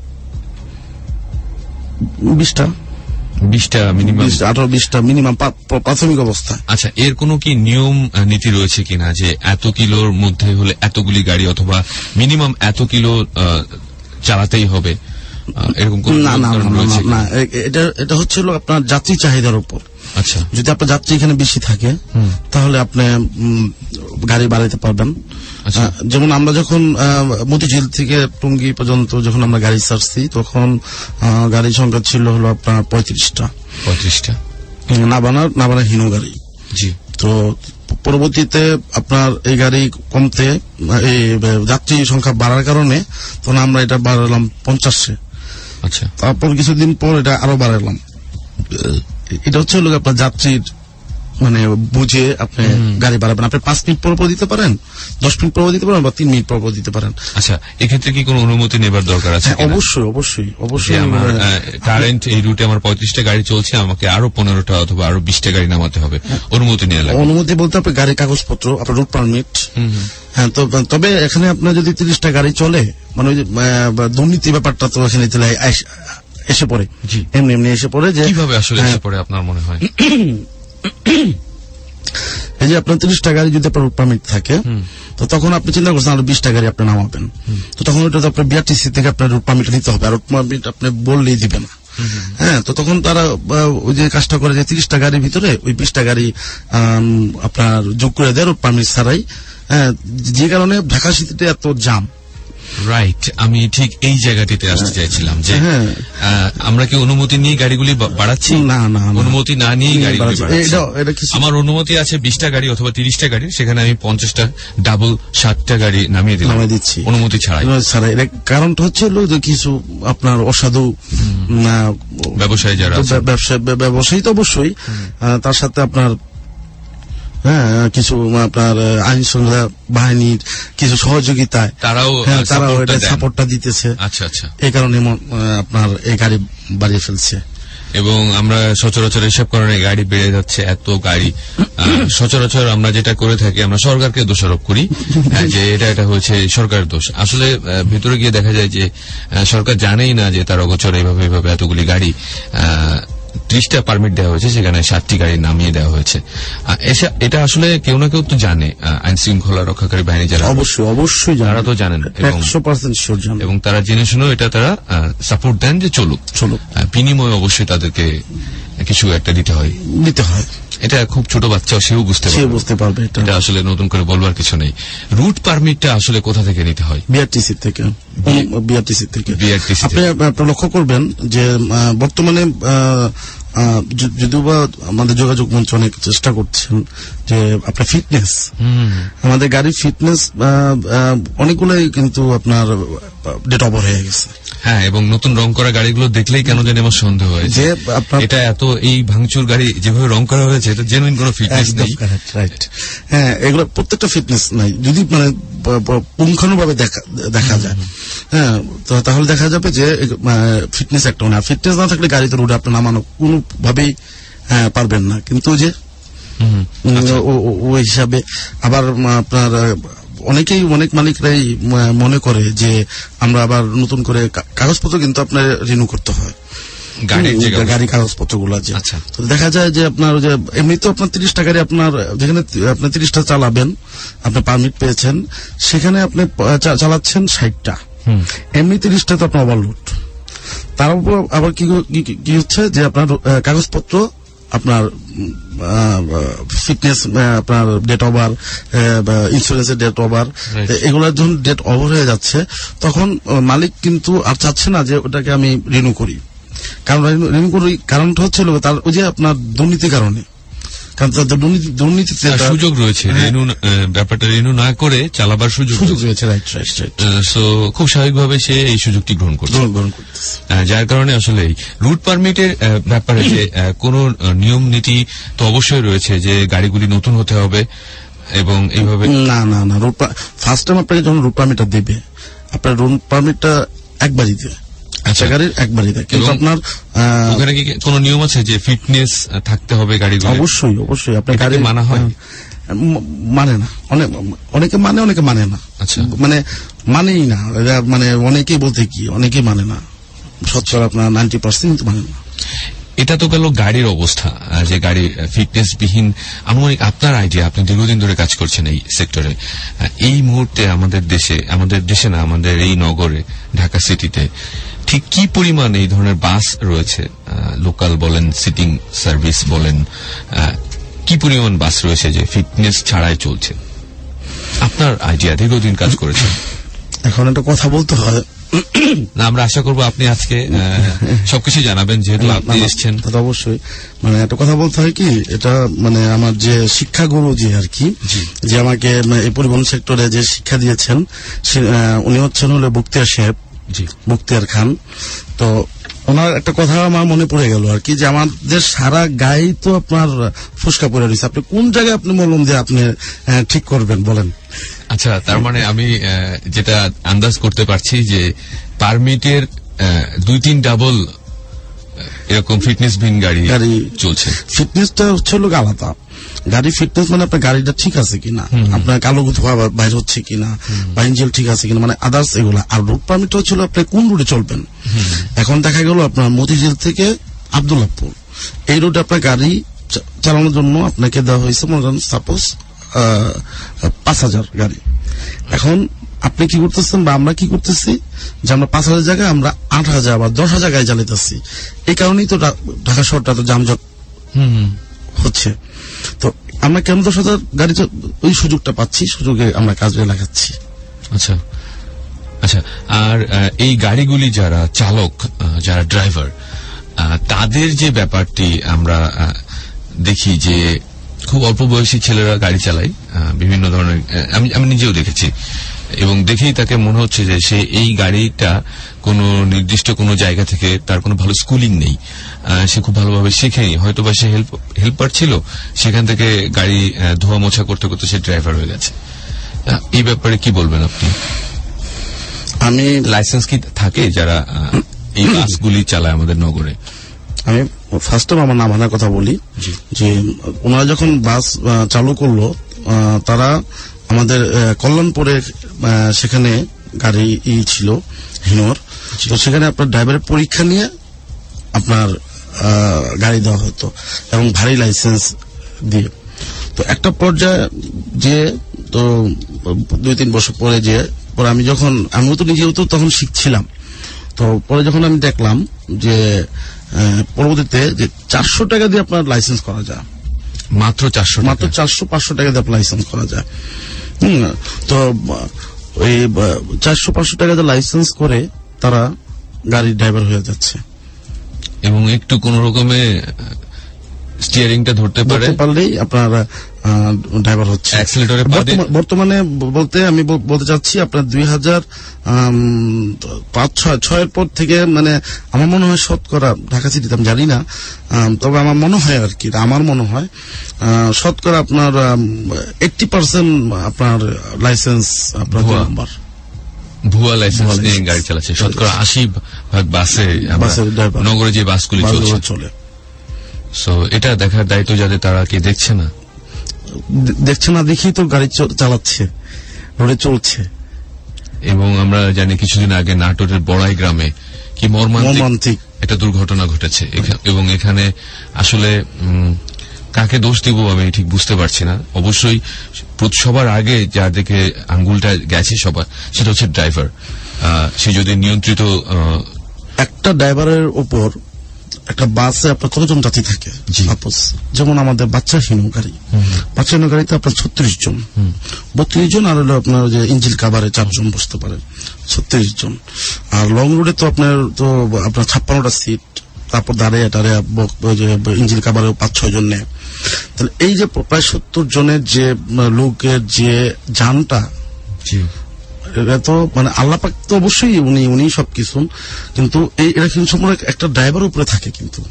বিশটা বিশটা মিনিমাম আঠারো বিশটা মিনিমাম প্রাথমিক অবস্থায়। আচ্ছা, এর কোনো কি নিয়ম নীতি রয়েছে কিনা যে এত কিলোর মধ্যে হলে এতগুলি গাড়ি অথবা মিনিমাম এত কিলো চালাতেই হবে, এরকম কোন? না না না, এটা এটা হচ্ছিল আপনার যাত্রী চাহিদার উপর। আচ্ছা, যদি আপনার যাত্রী এখানে বেশি থাকে তাহলে আপনি গাড়ি বাড়াইতে পারবেন। যেমন আমরা যখন মতিঝিল থেকে টঙ্গী পর্যন্ত যখন আমরা গাড়ি ছাড়ছি তখন গাড়ির সংখ্যা ছিল হলো আপনার পঁয়ত্রিশটা পঁয়ত্রিশটা নাবানা নাবানা হিনো গাড়ি। জি। তো পরবর্তীতে আপনার এই গাড়ি কমতে এই যাত্রী সংখ্যা বাড়ার কারণে তখন আমরা এটা বাড়ালাম পঞ্চাশে। আচ্ছা, তারপর কিছুদিন পর এটা আরো বাড়ালাম। এটা হচ্ছে হলো আপনার যাত্রীর মানে বুঝে আপনি গাড়ি বাড়াবেন। আপনি পাঁচ মিনিট পর পর দিতে পারেন, দশ মিনিট পর দিতে পারেন, বা তিন মিনিট পর পর দিতে পারেন। আচ্ছা, এক্ষেত্রে কি কোনো অনুমতি নেবার দরকার আছে? অবশ্যই অবশ্যই অবশ্যই। আমার কারেন্ট এই রুটে আমার পঁয়ত্রিশটা গাড়ি চলছে, আমাকে আরো পনেরোটা অথবা আরো বিশটা গাড়ি নামাতে হবে, অনুমতি নেওয়া লাগবে? অনুমতি বলতে আপনি গাড়ির কাগজপত্র, আপনার রুট পারমিট। হ্যাঁ, তবে এখানে আপনার যদি তিরিশটা গাড়ি চলে মানে ওই দুর্নীতি ব্যাপারটা তো এখানে এসে পড়ে, এমনি এমনি এসে পড়ে। যে কিভাবে আসলে এসে পড়ে আপনার মনে হয়? এই যে আপনার তিরিশটা গাড়ি যদি আপনার রুট পারমিট থাকে তো তখন আপনি চিন্তা করছেন আরো বিশটা গাড়ি আপনি নামাবেন, তো তখন ওইটা আপনার বিআরটিসি থেকে আপনার রুট পারমিট নিতে হবে, আর রুট পারমিট আপনি বললেই দিবে না। হ্যাঁ, তো তখন তারা ওই যে কাজটা করে যে তিরিশটা গাড়ির ভিতরে ওই বিশটা গাড়ি আপনার যোগ করে দেয় রুট পারমিট ছাড়াই। হ্যাঁ, যে কারণে ঢাকা সিটিতে এত জাম। রাইট, আমি ঠিক এই জায়গাটিতে আসতে চাইছিলাম যে আমরা কি অনুমতি নিয়ে গাড়িগুলি বাড়াচ্ছি? না না, অনুমতি না নিয়ে গাড়িগুলি বাড়াচ্ছি। আমার অনুমতি আছে বিশটা গাড়ি অথবা তিরিশটা গাড়ি, সেখানে আমি পঞ্চাশটা ডাবল ষাটটা গাড়ি নামিয়ে দিলাম দিচ্ছি অনুমতি ছাড়াই। ছাড়াই কারণটা হচ্ছে যে কিছু আপনার অসাধু ব্যবসায়ী যারা ব্যবসায়ী তো অবশ্যই, তার সাথে আপনার হ্যাঁ কিছু আপনার আইন শৃঙ্খলা বাহিনীর কিছু সহযোগিতায় তারাও তারাও এটা সাপোর্টটা দিতেছে। আচ্ছা আচ্ছা, এই কারণে আপনার এই গাড়ি বাড়িয়ে ফেলছে। এবং আমরা সচরাচর এসব কারণে গাড়ি বেড়ে যাচ্ছে, এত গাড়ি। সচরাচর আমরা যেটা করে থাকি, আমরা সরকারকে দোষারোপ করি যে এটা এটা হয়েছে সরকারের দোষ। আসলে ভেতরে গিয়ে দেখা যায় যে সরকার জানেই না যে তার অগোচরে এইভাবে এইভাবে এতগুলি গাড়ি ত্রিশটা পারমিট দেওয়া হয়েছে, সেখানে ষাটটি গাড়ি নামিয়ে দেওয়া হয়েছে। এটা আসলে কেউ না কেউ তো জানে, আইন শৃঙ্খলা রক্ষাকারী বাহিনী যারা অবশ্যই অবশ্যই তারা তো জানেন, এবং তারা জেনে শুনেও এটা তারা সাপোর্ট দেন যে চলুক চলুক বিনিময়ে অবশ্যই তাদেরকে কিছু একটা দিতে হয় দিতে হয় এটা খুব ছোট বাচ্চাও সেও বুঝতে পারবে বুঝতে পারবে এটা আসলে নতুন করে বলবার কিছু নেই। রুট পারমিটটা আসলে কোথা থেকে নিতে হয়? বিআরটিসি থেকে। বিআরটিসি থেকে বিআরটিসি আপনি আপনি লক্ষ্য করবেন যে বর্তমানে যদিও বা আমাদের যোগাযোগ মন্ত্রী অনেক চেষ্টা করছেন যে আপনার ফিটনেস, আমাদের গাড়ির ফিটনেস অনেকগুলোই কিন্তু আপনার ডেট ওভার হয়ে গেছে। হ্যাঁ, এবং নতুন রং করা গাড়িগুলো দেখলেই কেন জানি আমার সন্দেহ হয় যে এটা এত এই ভাঙচুর গাড়ি যেভাবে রং করা হয়েছে এটা জেনুইন কোনো ফিটনেস নেই। রাইট, হ্যাঁ, এগুলো প্রত্যেকটা ফিটনেস নাই, যদি মানে পুঙ্খানুভাবে দেখা দেখা যায়। হ্যাঁ, তো তাহলে দেখা যাবে যে ফিটনেস একটা না, ফিটনেস না থাকলে গাড়িতে রোডে আপনি নামানো কোনোভাবেই পারবেন না। কিন্তু যে ওই হিসাবে আবার আপনার অনেকেই অনেক মালিকরাই মনে করে যে আমরা আবার নতুন করে কাগজপত্র কিন্তু আপনার রিনিউ করতে হয় গাড়ি কাগজপত্র গুলো। দেখা যায় যে আপনার যে এমনিতে আপনার তিরিশটা গাড়ি আপনার যেখানে আপনি তিরিশটা চালাবেন, আপনি পারমিট পেয়েছেন, সেখানে আপনি চালাচ্ছেন ষাটটা, এমনি তিরিশটা তো আপনার ওভারলোড। তার উপর আবার কি হচ্ছে যে আপনার কাগজপত্র আপনার ফিটনেস আপনার ডেট ওভার, ইন্স্যুরেন্সের ডেট ওভার, এগুলোর যখন ডেট ওভার হয়ে যাচ্ছে তখন মালিক কিন্তু আর চাচ্ছে না যে ওটাকে আমি রিনিউ করি। কারণ রিনিউ করি কারণটা হচ্ছে তার ওই যে আপনার দুর্নীতির কারণে, কারণ দুর্নীতিতে সুযোগ রয়েছে, ব্যাপারটা রিনিউ না করে চালাবার সুযোগ রয়েছে। সো খুব স্বাভাবিকভাবে সে এই সুযোগটি গ্রহণ করছে, যার কারণে আসলে রুট পারমিটের ব্যাপারে যে কোন নিয়ম নীতি তো অবশ্যই রয়েছে যে গাড়িগুলি নতুন হতে হবে এবং এইভাবে না না না রুট ফার্স্ট টাইম আপনাকে যখন রুট পারমিটটা দেবে আপনার রুট পারমিটটা একবারই দেবে। আচ্ছা, গাড়ির একবারই দেয়। কিন্তু আপনার ওখানে কি কোনো নিয়ম আছে যে ফিটনেস থাকতে হবে গাড়িগুলো? অবশ্যই অবশ্যই। আপনার গাড়ি মানা হয়? মানে না, অনেকে মানে অনেকে মানে না। আচ্ছা, মানে মানেই না, মানে অনেকেই বলতে কি অনেকেই মানে না, শতকরা আপনার নাইনটি পার্সেন্ট মানে না। এটা তো গেল গাড়ির অবস্থা, যে গাড়ি ফিটনেস বিহীন। আনুমানিক আপনার আইডিয়া, আপনি দীর্ঘদিন ধরে কাজ করছেন এই সেক্টরে, এই মুহূর্তে আমাদের দেশে, আমাদের দেশে না আমাদের এই নগরে ঢাকা সিটিতে ঠিক কি পরিমাণ এই ধরনের বাস রয়েছে, লোকাল বলেন সিটিং সার্ভিস বলেন, কি পরিমাণ বাস রয়েছে যে ফিটনেস ছাড়াই চলছে? আপনার আইডিয়া, দীর্ঘদিন কাজ করেছেন। এখন একটা কথা বলতে হয় না, আমরা আশা করবো আপনি আজকে সবকিছু জানাবেন, যেহেতু আপনি এসেছেন। অবশ্যই, মানে একটা কথা বলতে হয় কি, এটা মানে আমার যে শিক্ষাগুরু যে আর কি, যে আমাকে এই পরিবহন সেক্টরে যে শিক্ষা দিয়েছেন, উনি হচ্ছেন হলো বখতিয়ার সাহেব, বখতিয়ার খান। তো ওনার একটা কথা আমার মনে পড়ে গেল আর কি, যে আমাদের সারা গায়ে তো আপনার ফুসকা পড়ে রয়েছে, আপনি কোন জায়গায় আপনি বলুন যে আপনি ঠিক করবেন বলেন। আচ্ছা, তার মানে আমি যেটা আন্দাজ করতে পারছি যে পারমিটের দুই তিন ডাবল এরকম ফিটনেসবিহীন গাড়ি গাড়ি চলছে। ফিটনেসটা হচ্ছে লোক আলাদা, গাড়ি ফিটনেস মানে আপনার গাড়িটা ঠিক আছে কিনা, আপনার কালো ধোয়া বাইর হচ্ছে কিনা, বা ইঞ্জিন ঠিক আছে কিনা, মানে আদার্স এগুলা। আর রুট পারমিট হচ্ছিল আপনি কোন রুটে চলবেন। এখন দেখা গেল আপনার মতিঝিল থেকে আব্দুল্লাহপুর এই রুটে আপনার গাড়ি চালানোর জন্য আপনাকে দেওয়া হয়েছে মনে করেন সাপোজ পাঁচ হাজার গাড়ি। এখন আপনি কি করতেছেন বা আমরা কি করতেছি, যে আমরা পাঁচ হাজার জায়গায় আমরা আট হাজার বা দশ হাজার গাড়ি চালাইতেছি। এই কারণেই তো ঢাকা শহরটা তো যানজট হচ্ছে। তো আমরা কেন দশ হাজার গাড়ি ওই সুযোগটা পাচ্ছি, সুযোগে আমরা কাজে লাগাচ্ছি। আচ্ছা আচ্ছা, আর এই গাড়িগুলি যারা চালক, যারা ড্রাইভার, তাদের যে ব্যাপারটি আমরা দেখি যে খুব অল্প বয়সী ছেলেরা গাড়ি চালায় বিভিন্ন ধরনের, আমি আমি নিজেও দেখেছি, এবং দেখেই তাকে মনে হচ্ছে যে সে এই গাড়িটা কোনো নির্দিষ্ট কোনো জায়গা থেকে, তার কোনো ভালো স্কুলিং নেই, সে খুব ভালোভাবে শেখেনি, হয়তো বা সে হেল্প হেল্পার ছিল, সেখান থেকে গাড়ি ধোয়া মোছা করতে করতে সে ড্রাইভার হয়ে গেছে। এই ব্যাপারে কি বলবেন আপনি? আমি লাইসেন্স কি থাকে যারা এই বাসগুলি চালায় আমাদের নগরে? আমি ফার্স্ট টাইম আমার নাম আনার কথা বলি, যে ওনারা যখন বাস চালু করলো, তারা আমাদের কল্যাণপুরে সেখানে গাড়ি ই ছিল হিনোর, তো সেখানে আপনার ড্রাইভারের পরীক্ষা নিয়ে আপনার গাড়ি দেওয়া হতো এবং ভারী লাইসেন্স দিয়ে। তো একটা পর্যায়ে যে তো দুই তিন বছর পরে যে পরে আমি যখন আমিও তো নিজেও তো তখন শিখছিলাম, তো পরে যখন আমি দেখলাম যে পরবর্তীতে যে চারশো টাকা দিয়ে আপনার লাইসেন্স করা যায়, মাত্র চারশো মাত্র চারশো পাঁচশো টাকা দিয়ে আপনার লাইসেন্স করা যায়। হম তো ওই চারশো পাঁচশো টাকা দিয়ে লাইসেন্স করে তারা গাড়ির ড্রাইভার হয়ে যাচ্ছে, এবং একটু কোন রকমে স্টিয়ারিংটা ধরতে পারে পারলেই আপনার ড্রাইভার হচ্ছে। বর্তমানে বলতে আমি বলতে চাচ্ছি আপনার দুই হাজার পাঁচ ছয় ছয়ের পর থেকে মানে আমার মনে হয় শতকরা ঢাকা সিটিতে আমি জানি না, তবে আমার মনে হয় আর কি, আমার মনে হয় শতকরা আপনার এইটটি পার্সেন্ট আপনার লাইসেন্স আপনার নাম্বার ভুয়া লাইসেন্স নিয়ে গাড়ি চালাচ্ছে। শতকরা আশি ভাগ বাসে নগরে যে বাসগুলি চলে। সো এটা দেখার দায়িত্ব যাদের, তারা কি দেখছে না? দেখছে না দেখেই তো গাড়ি চালাচ্ছে, রোডে চলছে। এবং আমরা জানি কিছুদিন আগে নাটোরের বড়াই গ্রামে কি মর্মান্তিক একটা দুর্ঘটনা ঘটেছে, এবং এখানে আসলে কাকে দোষ দিব আমি ঠিক বুঝতে পারছি না। অবশ্যই সবার আগে যার দিকে আঙ্গুলটা গেছে সবার, সেটা হচ্ছে ড্রাইভার। সে যদি নিয়ন্ত্রিত, একটা ড্রাইভারের উপর একটা বাসে আপনার কতজন যাত্রী থাকে, যেমন আমাদের বাচ্চাহীন গাড়ি, বাচ্চাহীন গাড়িতে আপনার ছত্রিশ জন, বত্রিশ জন, আর হলো আপনার যে ইঞ্জিন কাভারে চারজন বসতে পারেন, ছত্রিশ জন। আর লং রুটে তো আপনার তো আপনার ছাপ্পান্নটা সিট, তারপর দাঁড়িয়ে টাড়িয়ে ইঞ্জিন কাভারে পাঁচ ছয় জন নেয়। তাহলে এই যে প্রায় সত্তর জনের যে লোকের যে যানটা, এটা তো মানে আল্লাহ পাক তো অবশ্যই উনি উনি সবকিছু, কিন্তু এটা কিন্তু সম্পূর্ণ একটা ড্রাইভার উপরে থাকে, কিন্তু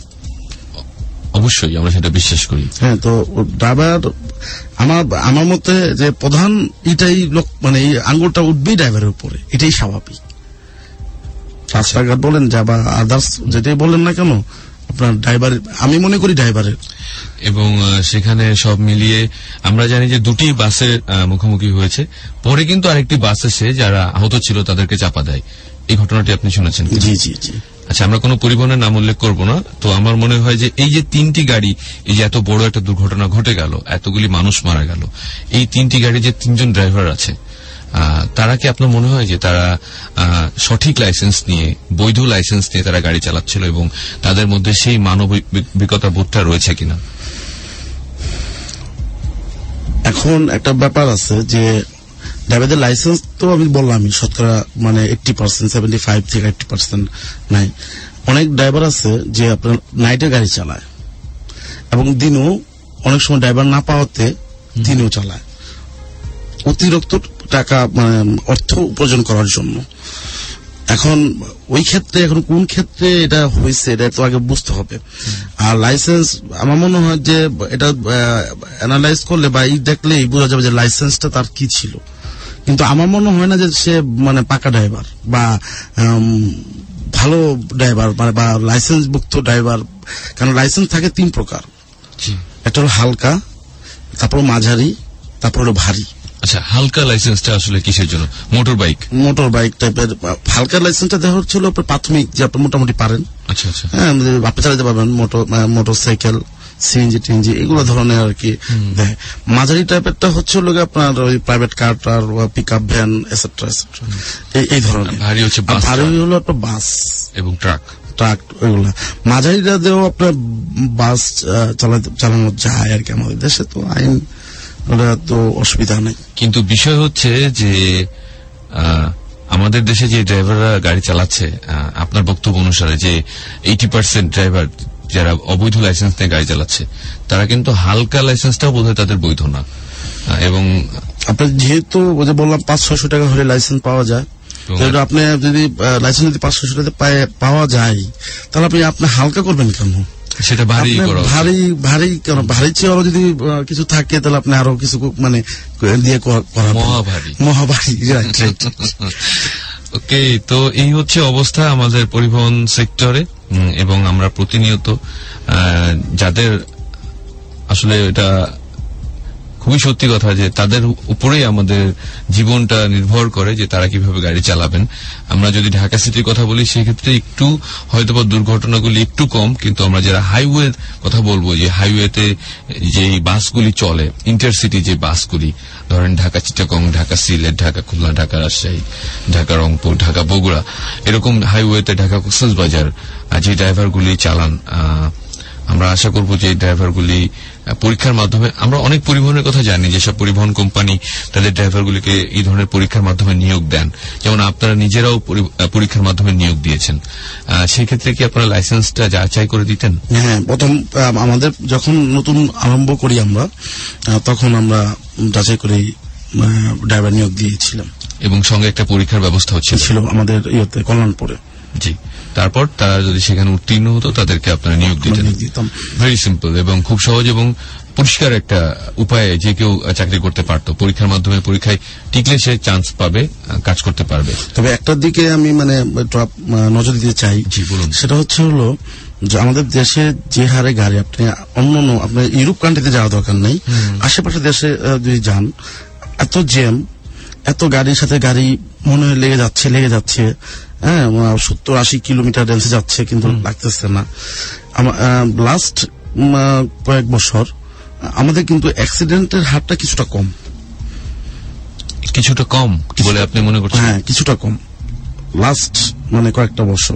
অবশ্যই আমরা সেটা বিশ্বাস করি। হ্যাঁ, তো ড্রাইভার আমার আমার মতে যে প্রধান এটাই লোক, মানে এই আঙ্গুলটা উঠবেই ড্রাইভারের উপরে, এটাই স্বাভাবিক। রাস্তাঘাট বলেন যা বা আদার্স যেটাই বলেন না কেন আপনার ড্রাইভার, আমি মনে করি ড্রাইভারের। এবং সেখানে সব মিলিয়ে আমরা জানি যে দুটি বাসের মুখোমুখি হয়েছে, পরে কিন্তু আরেকটি বাস এসে যারা আহত ছিল তাদেরকে চাপা দেয়। এই ঘটনাটি আপনি শুনেছেন? জি জি জি। আচ্ছা, আমরা কোনো পরিবহনের নাম উল্লেখ করব না। তো আমার মনে হয় যে এই যে তিনটি গাড়ি, এই যে এত বড় একটা দুর্ঘটনা ঘটে গেল, এতগুলি মানুষ মারা গেল, এই তিনটি গাড়ি যে তিনজন ড্রাইভার আছে, তারা কি আপনার মনে হয় যে তারা সঠিক লাইসেন্স নিয়ে, বৈধ লাইসেন্স নিয়ে তারা গাড়ি চালাচ্ছিল এবং তাদের মধ্যে সেই মানবিকতা বোধটা রয়েছে কিনা? এখন একটা ব্যাপার আছে যে ড্রাইভারদের লাইসেন্স তো আমি বললাম শতকরা মানে এইটটি পার্সেন্ট সেভেন্টি ফাইভ থেকে এইটটি পার্সেন্ট নাই। অনেক ড্রাইভার আছে যে আপনার নাইটে গাড়ি চালায় এবং দিনও অনেক সময় ড্রাইভার না পাওয়াতে দিনও চালায় অতিরিক্ত টাকা মানে অর্থ উপার্জন করার জন্য। এখন ওই ক্ষেত্রে এখন কোন ক্ষেত্রে এটা হয়েছে এটা তো আগে বুঝতে হবে। আর লাইসেন্স আমার মনে হয় যে এটা অ্যানালাইজ করলে বা এই দেখলেই বোঝা যাবে যে লাইসেন্সটা তার কি ছিল। কিন্তু আমার মনে হয় না যে সে মানে পাকা ড্রাইভার বা ভালো ড্রাইভার মানে বা লাইসেন্স ভুক্ত ড্রাইভার। কারণ লাইসেন্স থাকে তিন প্রকার, একটা হলো হালকা, তারপর মাঝারি, তারপর হলো ভারী। আচ্ছা, হালকা লাইসেন্সটা আসলে কিসের জন্য? মোটর বাইক মোটর বাইক টাইপের হালকা লাইসেন্সটা দেখা হচ্ছিল প্রাথমিক যে আপনি মোটামুটি পারেন। আচ্ছা আচ্ছা, হ্যাঁ আপনি চালাতে পারবেন motor motorcycle, CNG TNG এগুলো ধরনের আর কি দেয়। মাঝারি টাইপেরটা হচ্ছে লোক আপনার ওই প্রাইভেট কার টার pickup van et cetera et cetera এই ধরনের। ভারী হচ্ছে বাস, ভারী হলো আপনার বাস এবং ট্রাক ট্রাক ওইগুলা। মাঝারিটা দিয়েও আপনার বাস চালানো যায় আর কি। আমাদের দেশে তো আইন ওটা তো অসুবিধা নেই। কিন্তু বিষয় হচ্ছে যে আমাদের দেশে যে ড্রাইভাররা গাড়ি চালাচ্ছে, আপনার বক্তব্য অনুসারে যে এইটি পার্সেন্ট ড্রাইভার যারা অবৈধ লাইসেন্স নিয়ে গাড়ি চালাচ্ছে, তারা কিন্তু হালকা লাইসেন্সটাও বোধহয় তাদের বৈধ না। এবং আপনার যেহেতু ওই যে বললাম পাঁচ ছয়শো টাকা হলে লাইসেন্স পাওয়া যায়, আপনি যদি লাইসেন্স যদি পাঁচ ছয়শো টাকা পাওয়া যায় তাহলে আপনি আপনি হালকা করবেন কেন? সেটা ভারী ভারী ভারী কেন? ভারী চেয়ে আরো যদি কিছু থাকে তাহলে আপনি আরো কিছু মানে দিয়ে করা মহাভারী মহাভারী। ওকে, তো এই হচ্ছে অবস্থা আমাদের পরিবহন সেক্টরে। এবং আমরা প্রতিনিয়ত যাদের আসলে এটা খুবই সত্যি কথা যে তাদের উপরেই আমাদের জীবনটা নির্ভর করে যে তারা কিভাবে গাড়ি চালাবেন। আমরা যদি ঢাকা সিটির কথা বলি সেক্ষেত্রে একটু হয়তোবা দুর্ঘটনাগুলি একটু কম, কিন্তু আমরা যারা হাইওয়ে কথা বলবো, যে হাইওয়েতে যে বাসগুলি চলে, ইন্টারসিটি যে বাসগুলি, ধরেন ঢাকা চিটাগং, ঢাকা সিলেট, ঢাকা খুলনা, ঢাকা রাজশাহী, ঢাকা রংপুর, ঢাকা বগুড়া, এরকম হাইওয়েতে ঢাকা কক্সবাজার যে ড্রাইভারগুলি চালান, আমরা আশা করব যে ড্রাইভারগুলি পরীক্ষার মাধ্যমে, আমরা অনেক পরিবহনের কথা জানি যেসব পরিবহন কোম্পানি তাদের ড্রাইভারগুলিকে এই ধরনের পরীক্ষার মাধ্যমে নিয়োগ দেন, যেমন আপনারা নিজেরাও পরীক্ষার মাধ্যমে নিয়োগ দিয়েছেন। সেই ক্ষেত্রে কি আপনারা লাইসেন্সটা যাচাই করে দিতেন? হ্যাঁ, প্রথম আমাদের যখন নতুন আরম্ভ করি আমরা তখন আমরা যাচাই করে ড্রাইভার নিয়োগ দিয়েছিলাম এবং সঙ্গে একটা পরীক্ষার ব্যবস্থা হচ্ছিল আমাদের ইয়েতে কল্যাণপুরে। জি, তারপর তারা যদি সেখানে উত্তীর্ণ হতো তাদেরকে আপনারা নিয়োগ দিতেন। ভেরি সিম্পল এবং খুব সহজ এবং পরিষ্কার একটা উপায়ে যে কেউ চাকরি করতে পারত। পরীক্ষার মাধ্যমে পরীক্ষায় টিকলে সে চান্স পাবে, কাজ করতে পারবে। তবে একটার দিকে আমি মানে নজর দিতে চাই। জি বলুন। সেটা হচ্ছে হলো যে আমাদের দেশে যে হারে গাড়ি, আপনি অন্য অন্য আপনার ইউরোপ কান্ট্রিতে যাওয়া দরকার নেই, আশেপাশে দেশে যদি যান এত জ্যাম, এত গাড়ির সাথে গাড়ি মনে হয় লেগে যাচ্ছে লেগে যাচ্ছে হ্যাঁ সত্তর আশি কিলোমিটার রেঞ্জে যাচ্ছে কিন্তু লাগতেছে না। লাস্ট কয়েক বছর আমাদের কিন্তু অ্যাক্সিডেন্টের হারটা কিছুটা কম। কিছুটা কম বলে আপনি মনে করছেন? হ্যাঁ, কিছুটা কম লাস্ট মানে কয়েকটা বছর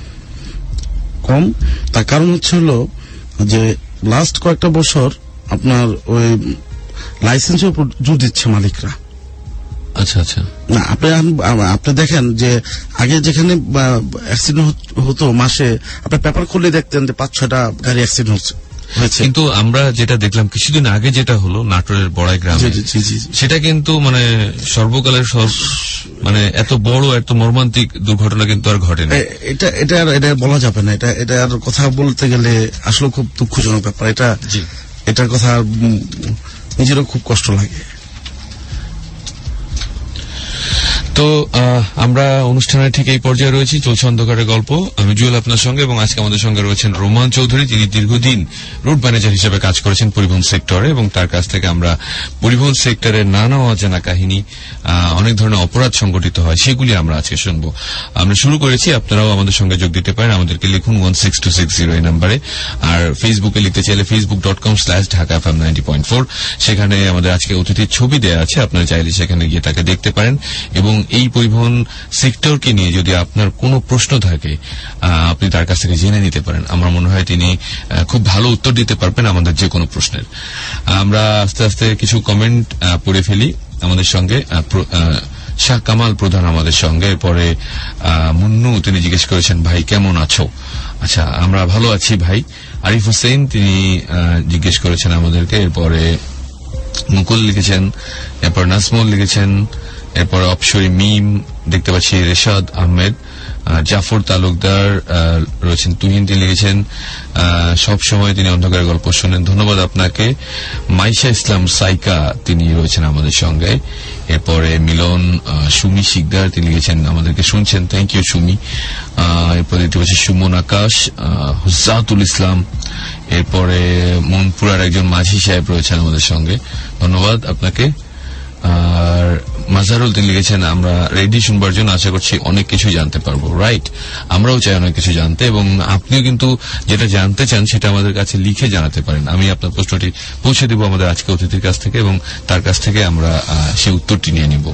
কম। তার কারণ হচ্ছে হলো যে লাস্ট কয়েকটা বছর আপনার ওই লাইসেন্সের উপর জোর দিচ্ছে মালিকরা। আচ্ছা আচ্ছা, না আপনি আপনি দেখেন যে আগে যেখানে অ্যাক্সিডেন্ট হতো মাসে আপনি পেপার খুলে দেখতেন যে পাঁচ ছয়টা গাড়ি অ্যাক্সিডেন্ট হচ্ছে। কিন্তু আমরা যেটা দেখলাম কিছুদিন আগে যেটা হলো নাটোরের বড়াই গ্রামে, সেটা কিন্তু মানে সর্বকালের সব মানে এত বড় এত মর্মান্তিক দুর্ঘটনা কিন্তু আর ঘটে না। এটা এটা এটা বলা যাবে না। এটা এটার কথা বলতে গেলে আসলে খুব দুঃখজনক ব্যাপার। এটা এটার কথা নিজেরও খুব কষ্ট লাগে। তো আমরা অনুষ্ঠানের ঠিক এই পর্যায়ে রয়েছি, চলছে অন্ধকারের গল্প। আমি জুয়েল আপনার সঙ্গে, এবং আজকে আমাদের সঙ্গে রয়েছেন রোমান চৌধুরী। তিনি দীর্ঘদিন রুট ম্যানেজার হিসেবে কাজ করেছেন পরিবহন সেক্টরে, এবং তার কাছ থেকে আমরা পরিবহন সেক্টরের নানা অজানা কাহিনী, অনেক ধরনের অপরাধ সংগঠিত হয়, সেগুলি আমরা আজকে শুনবো। আমরা শুরু করেছি, আপনারাও আমাদের সঙ্গে যোগ দিতে পারেন। আমাদেরকে লিখুন one six two six zero এই নাম্বারে। আর ফেসবুকে লিখতে চাইলে Facebook dot com slash Dhaka F M ninety point four, সেখানে আমাদের আজকে অতিথির ছবি দেওয়া আছে, আপনারা চাইলে সেখানে গিয়ে তাকে দেখতে পারেন। এবং এই পরিবহন সেক্টরকে নিয়ে যদি আপনার কোনো প্রশ্ন থাকে, আপনি তার কাছ থেকে জেনে নিতে পারেন। আমার মনে হয় তিনি খুব ভালো উত্তর দিতে পারবেন আমাদের যে কোনো প্রশ্নের। আমরা আস্তে আস্তে কিছু কমেন্ট পড়ে ফেলি। আমাদের সঙ্গে শাহ কামাল প্রধান আমাদের সঙ্গে, এরপরে মুন্নু, তিনি জিজ্ঞেস করেছেন ভাই কেমন আছো। আচ্ছা, আমরা ভালো আছি ভাই। আরিফ হোসেন তিনি জিজ্ঞেস করেছেন আমাদেরকে, এরপরে মুকুল লিখেছেন, এরপর নাজমুল লিখেছেন, এরপর অপসরি মিম দেখতে পাচ্ছি, রেশাদ আহমেদ, জাফর তালুকদার রয়েছেন, তুহিন তিনি লিখেছেন সব সময় তিনি অন্ধকারের গল্প শোনেন, ধন্যবাদ আপনাকে। মাইশা ইসলাম সাইকা তিনি রয়েছেন আমাদের সঙ্গে, এরপরে মিলন, সুমি শিকদার তিনি লিখেছেন আমাদেরকে শুনছেন, থ্যাংক ইউ সুমি। এরপরে দেখতে পাচ্ছি সুমন আকাশ, হুজাতুল ইসলাম, এরপরে মনপুরার একজন মাঝি সাহেব রয়েছেন আমাদের সঙ্গে, ধন্যবাদ আপনাকে। আর মাজারুল তিনি লিখেছেন আমরা রেডি শুনবার জন্য, আশা করছি অনেক কিছু জানতে পারবো। রাইট, আমরাও চাই অনেক কিছু জানতে, এবং আপনিও কিন্তু যেটা জানতে চান সেটা আমাদের কাছে লিখে জানাতে পারেন। আমি আপনার প্রশ্নটি পৌঁছে দেব আমাদের আজকে অতিথির কাছ থেকে, এবং তার কাছ থেকে আমরা সেই উত্তরটি নিয়ে নিব।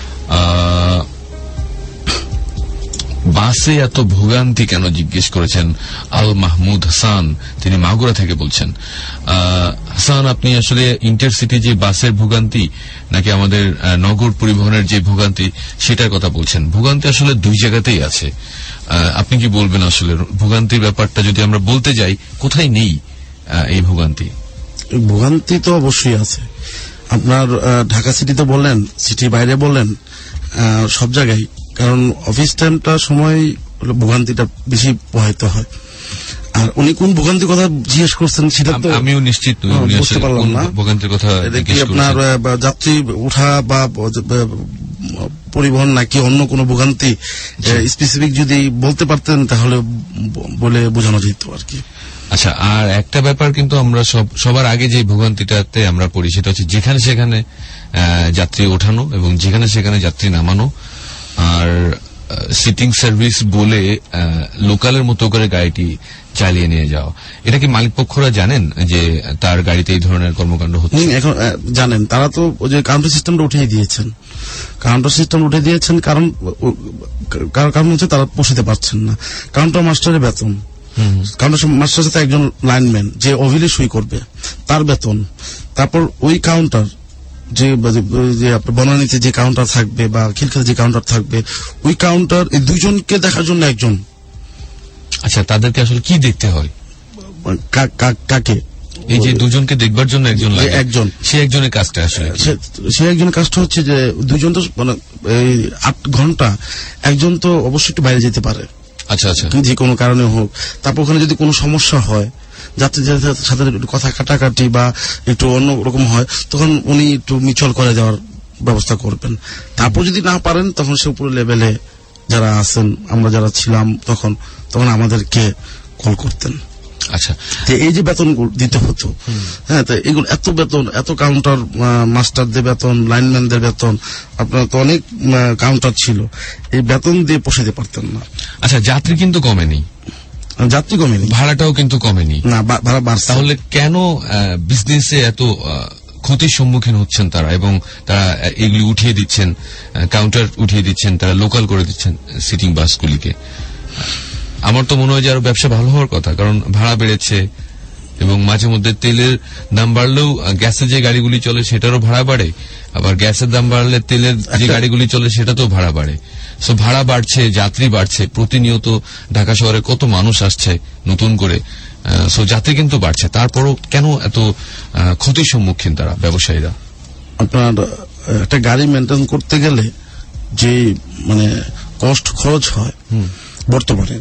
বাসে এত ভোগান্তি কেন জিজ্ঞেস করেছেন আল মাহমুদ হাসান, তিনি মাগুরা থেকে বলছেন। হাসান, আপনি আসলে ইন্টারসিটি যে বাসের ভোগান্তি নাকি আমাদের নগর পরিবহনের যে ভোগান্তি সেটার কথা বলছেন? ভোগান্তি আসলে দুই জায়গাতেই আছে। আপনি কি বলবেন আসলে ভোগান্তির ব্যাপারটা যদি আমরা বলতে যাই, কোথায় নেই এই ভোগান্তি? ভোগান্তি তো অবশ্যই আছে। আপনার ঢাকা সিটিতে বললেন, সিটির বাইরে বললেন, সব জায়গায়। কারণ অফিস টাইমটা সময় ভোগান্তিটা বেশি প্রভাবিত হয়। আর উনি কোন ভোগান্তির কথা জিজ্ঞেস করছেন সেটা তো আমিও নিশ্চিত বুঝতে পারলাম না। ভোগান্তির কথা আপনার যাত্রী উঠা বা পরিবহন নাকি অন্য কোনো ভোগান্তি স্পেসিফিক যদি বলতে পারতেন তাহলে বলে বোঝানো যেত আর কি। আচ্ছা, আর একটা ব্যাপার কিন্তু আমরা সব সবার আগে যে ভোগান্তিটাতে আমরা পড়ি সেটা হচ্ছে যেখানে সেখানে যাত্রী ওঠানো এবং যেখানে সেখানে যাত্রী নামানো, আর সিটিং সার্ভিস বলে লোকালের মতো করে গাড়িটি চালিয়ে নিয়ে যাওয়া। এটা কি মালিক পক্ষরা জানেন যে তার গাড়িতে এই ধরনের কর্মকাণ্ড হচ্ছে? এখন জানেন, তারা তো ওই যে কাউন্টার সিস্টেমটা উঠিয়ে দিয়েছেন। কাউন্টার সিস্টেম উঠে দিয়েছেন কারণ কারণ হচ্ছে তারা পোষাতে পারছেন না। কাউন্টার মাস্টারের বেতন, কাউন্টার মাস্টার সাথে একজন লাইনম্যান যে অভিলে সই করবে তার বেতন, তারপর ওই কাউন্টার যে বনানীতে যে কাউন্টার থাকবে বা খিলখাতে যে কাউন্টার থাকবে, ওই কাউন্টার এই দুইজনকে দেখার জন্য একজন। আচ্ছা, তাদেরকে আসলে কি দেখতে হয়? কাকে? এই যে দুজনকে দেখবার জন্য একজন লাগে, একজন। সে একজনের কাজটা আসলে সে একজনের কাজটা হচ্ছে যে দুজন তো মানে এই আট ঘন্টা একজন তো অবশ্যই একটু বাইরে যেতে পারে। আচ্ছা আচ্ছা, যে কোনো কারণে হোক। তারপর ওখানে যদি কোনো সমস্যা হয়, যাত্রীদের সাথে কথা কাটাকাটি বা একটু অন্য রকম হয়, তখন উনি একটু মিচল করে যাওয়ার ব্যবস্থা করবেন। তারপর যদি না পারেন তখন সে উপরে লেভেলে যারা আছেন, আমরা যারা ছিলাম তখন তখন আমাদেরকে কল করতেন। আচ্ছা, এই যে বেতন দিতে হতো, হ্যাঁ, তো এগুলো এত বেতন, এত কাউন্টার মাস্টারদের বেতন, লাইনম্যানদের বেতন, আপনার তো অনেক কাউন্টার ছিল, এই বেতন দিয়ে পোষাতে পারতেন না। আচ্ছা, যাত্রী কিন্তু কমেনি, যাত্রী কমেনি, ভাড়াটাও কিন্তু কমেনি, না ভাড়া বাড়ছে। তাহলে কেন বিজনেসে এত ক্ষতির সম্মুখীন হচ্ছেন তারা, এবং তারা এগুলি উঠিয়ে দিচ্ছেন, কাউন্টার উঠিয়ে দিচ্ছেন, তারা লোকাল করে দিচ্ছেন সিটিং বাসগুলিকে? আমার তো মনে হয় যে আরো ব্যবসা ভালো হওয়ার কথা, কারণ ভাড়া বেড়েছে এবং মাঝে মধ্যে তেলের দাম বাড়লেও গ্যাসের যে গাড়িগুলি চলে সেটারও ভাড়া বাড়ে, আবার গ্যাসের দাম বাড়লে তেলের যে গাড়িগুলি চলে সেটাতেও ভাড়া বাড়ে। সো ভাড়া বাড়ছে, যাত্রী বাড়ছে, প্রতিনিয়ত ঢাকা শহরে কত মানুষ আসছে নতুন করে, সো যাত্রী কিন্তু বাড়ছে, তারপরও কেন এত ক্ষতির সম্মুখীন তারা ব্যবসায়ীরা? আপনার একটা গাড়ি মেনটেন করতে গেলে যে মানে কষ্ট খরচ হয় বর্তমানে,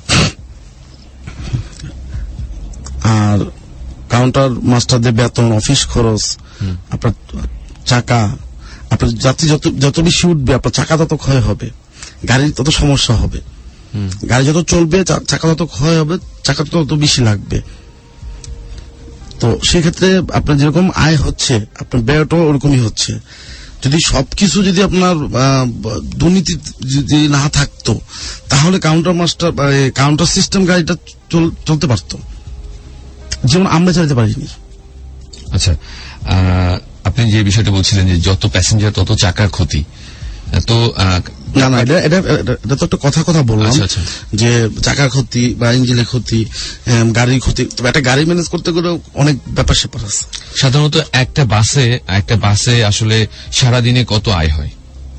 আর কাউন্টার মাস্টারদের বেতন, অফিস খরচ, আপনার চাকা, আপনার যাত্রী যত যত বেশি উঠবে আপনার চাকা তত ক্ষয় হবে, গাড়ির তত সমস্যা হবে, গাড়ি যত চলবে চাকা তত ক্ষয় হবে, চাকা তত বেশি লাগবে। তো সেক্ষেত্রে আপনার যেরকম আয় হচ্ছে আপনার ব্যয়টাও ওরকমই হচ্ছে। যদি সবকিছু যদি আপনার দুর্নীতি যদি না থাকতো তাহলে কাউন্টার মাস্টার কাউন্টার সিস্টেম গাড়িটা চলতে পারতো, যেমন আমরা চালাতে পারিনি। আচ্ছা, আপনি যে বিষয়টা বলছিলেন যে যত প্যাসেঞ্জার তত চাকার ক্ষতি, তো না না এটা এটা এটা তো একটা কথা কথা বললাম যে চাকার ক্ষতি বা ইঞ্জিনের ক্ষতি, গাড়ির ক্ষতি। তবে একটা গাড়ি ম্যানেজ করতে গেলে অনেক ব্যাপার স্যাপার আছে। সাধারণত একটা বাসে একটা বাসে আসলে সারাদিনে কত আয় হয়?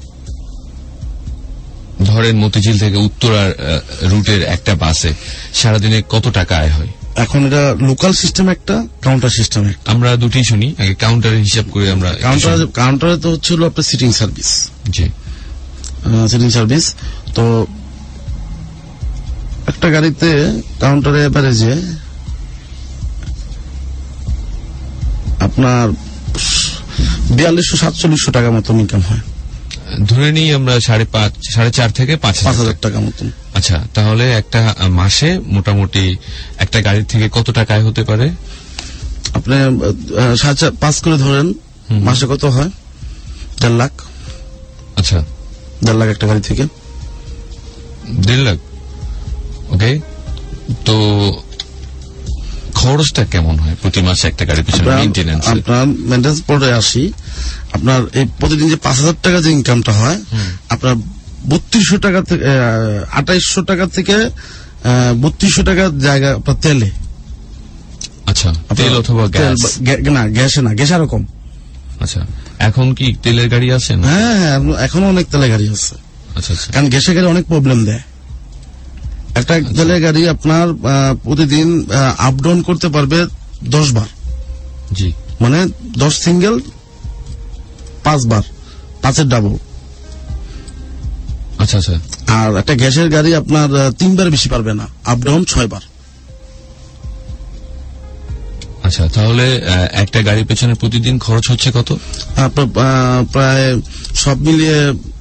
ধরেন মতিঝিল থেকে উত্তরার রুটের একটা বাসে সারাদিনে কত টাকা আয় হয়? এখন এটা লোকাল সিস্টেম একটা, কাউন্টার সিস্টেম একটা। আমরা দুটি শুনি, আগে কাউন্টারের হিসাব করে আমরা। কাউন্টার কাউন্টারে তো হচ্ছে আপনার সিটিং সার্ভিস। জি, সিটিং সার্ভিস। তো একটা গাড়িতে কাউন্টারে এভারেজে আপনার বিয়াল্লিশশো সাতচল্লিশশো টাকা মতন ইনকাম হয়। ধরে নিই আমরা সাড়ে পাঁচ সাড়ে চার থেকে পাঁচ পাঁচ হাজার টাকা মতন। আচ্ছা, তাহলে একটা মাসে মোটামুটি একটা গাড়ির থেকে কত টাকা আয় হতে পারে? আপনি সাড়ে চার পাঁচ করে ধরেন, মাসে কত হয়? দেড় লাখ। আচ্ছা, দেড় লাখ একটা গাড়ি থেকে। দেড় লাখ, ওকে। তো খরচটা কেমন হয় প্রতি মাসে একটা গাড়ির পিছনে মেইনটেনেন্স? আপনার মেইনটেনেন্স পরে আসি, আপনার এই প্রতিদিন যে পাঁচ হাজার টাকা যে ইনকামটা হয়, আপনার বত্রিশশো টাকা থেকে আঠাইশশো টাকা থেকে বত্রিশশো টাকার জায়গা আপনার তেলে। আচ্ছা, তেল অথবা গ্যাস? না, গ্যাসে না, গ্যাস আরো কম। আচ্ছা, এখন কি তেলের গাড়ি আছে? হ্যাঁ হ্যাঁ, এখনো অনেক তেলের গাড়ি আছে। আচ্ছা, কারণ গ্যাসের গাড়ি অনেক প্রবলেম দেয়। একটা তেলের গাড়ি আপনার প্রতিদিন আপ ডাউন করতে পারবে দশ বার। জি, মানে দশ সিঙ্গেল পাঁচ বার, পাঁচের ডাবল। আচ্ছা আচ্ছা। আর একটা গ্যাসের গাড়ি আপনার তিনবার বেশি পারবে না, আপ ডাউন ছয় বার। আচ্ছা, তাহলে একটা গাড়ির পেছনে প্রতিদিন খরচ হচ্ছে কত? প্রায় সব মিলিয়ে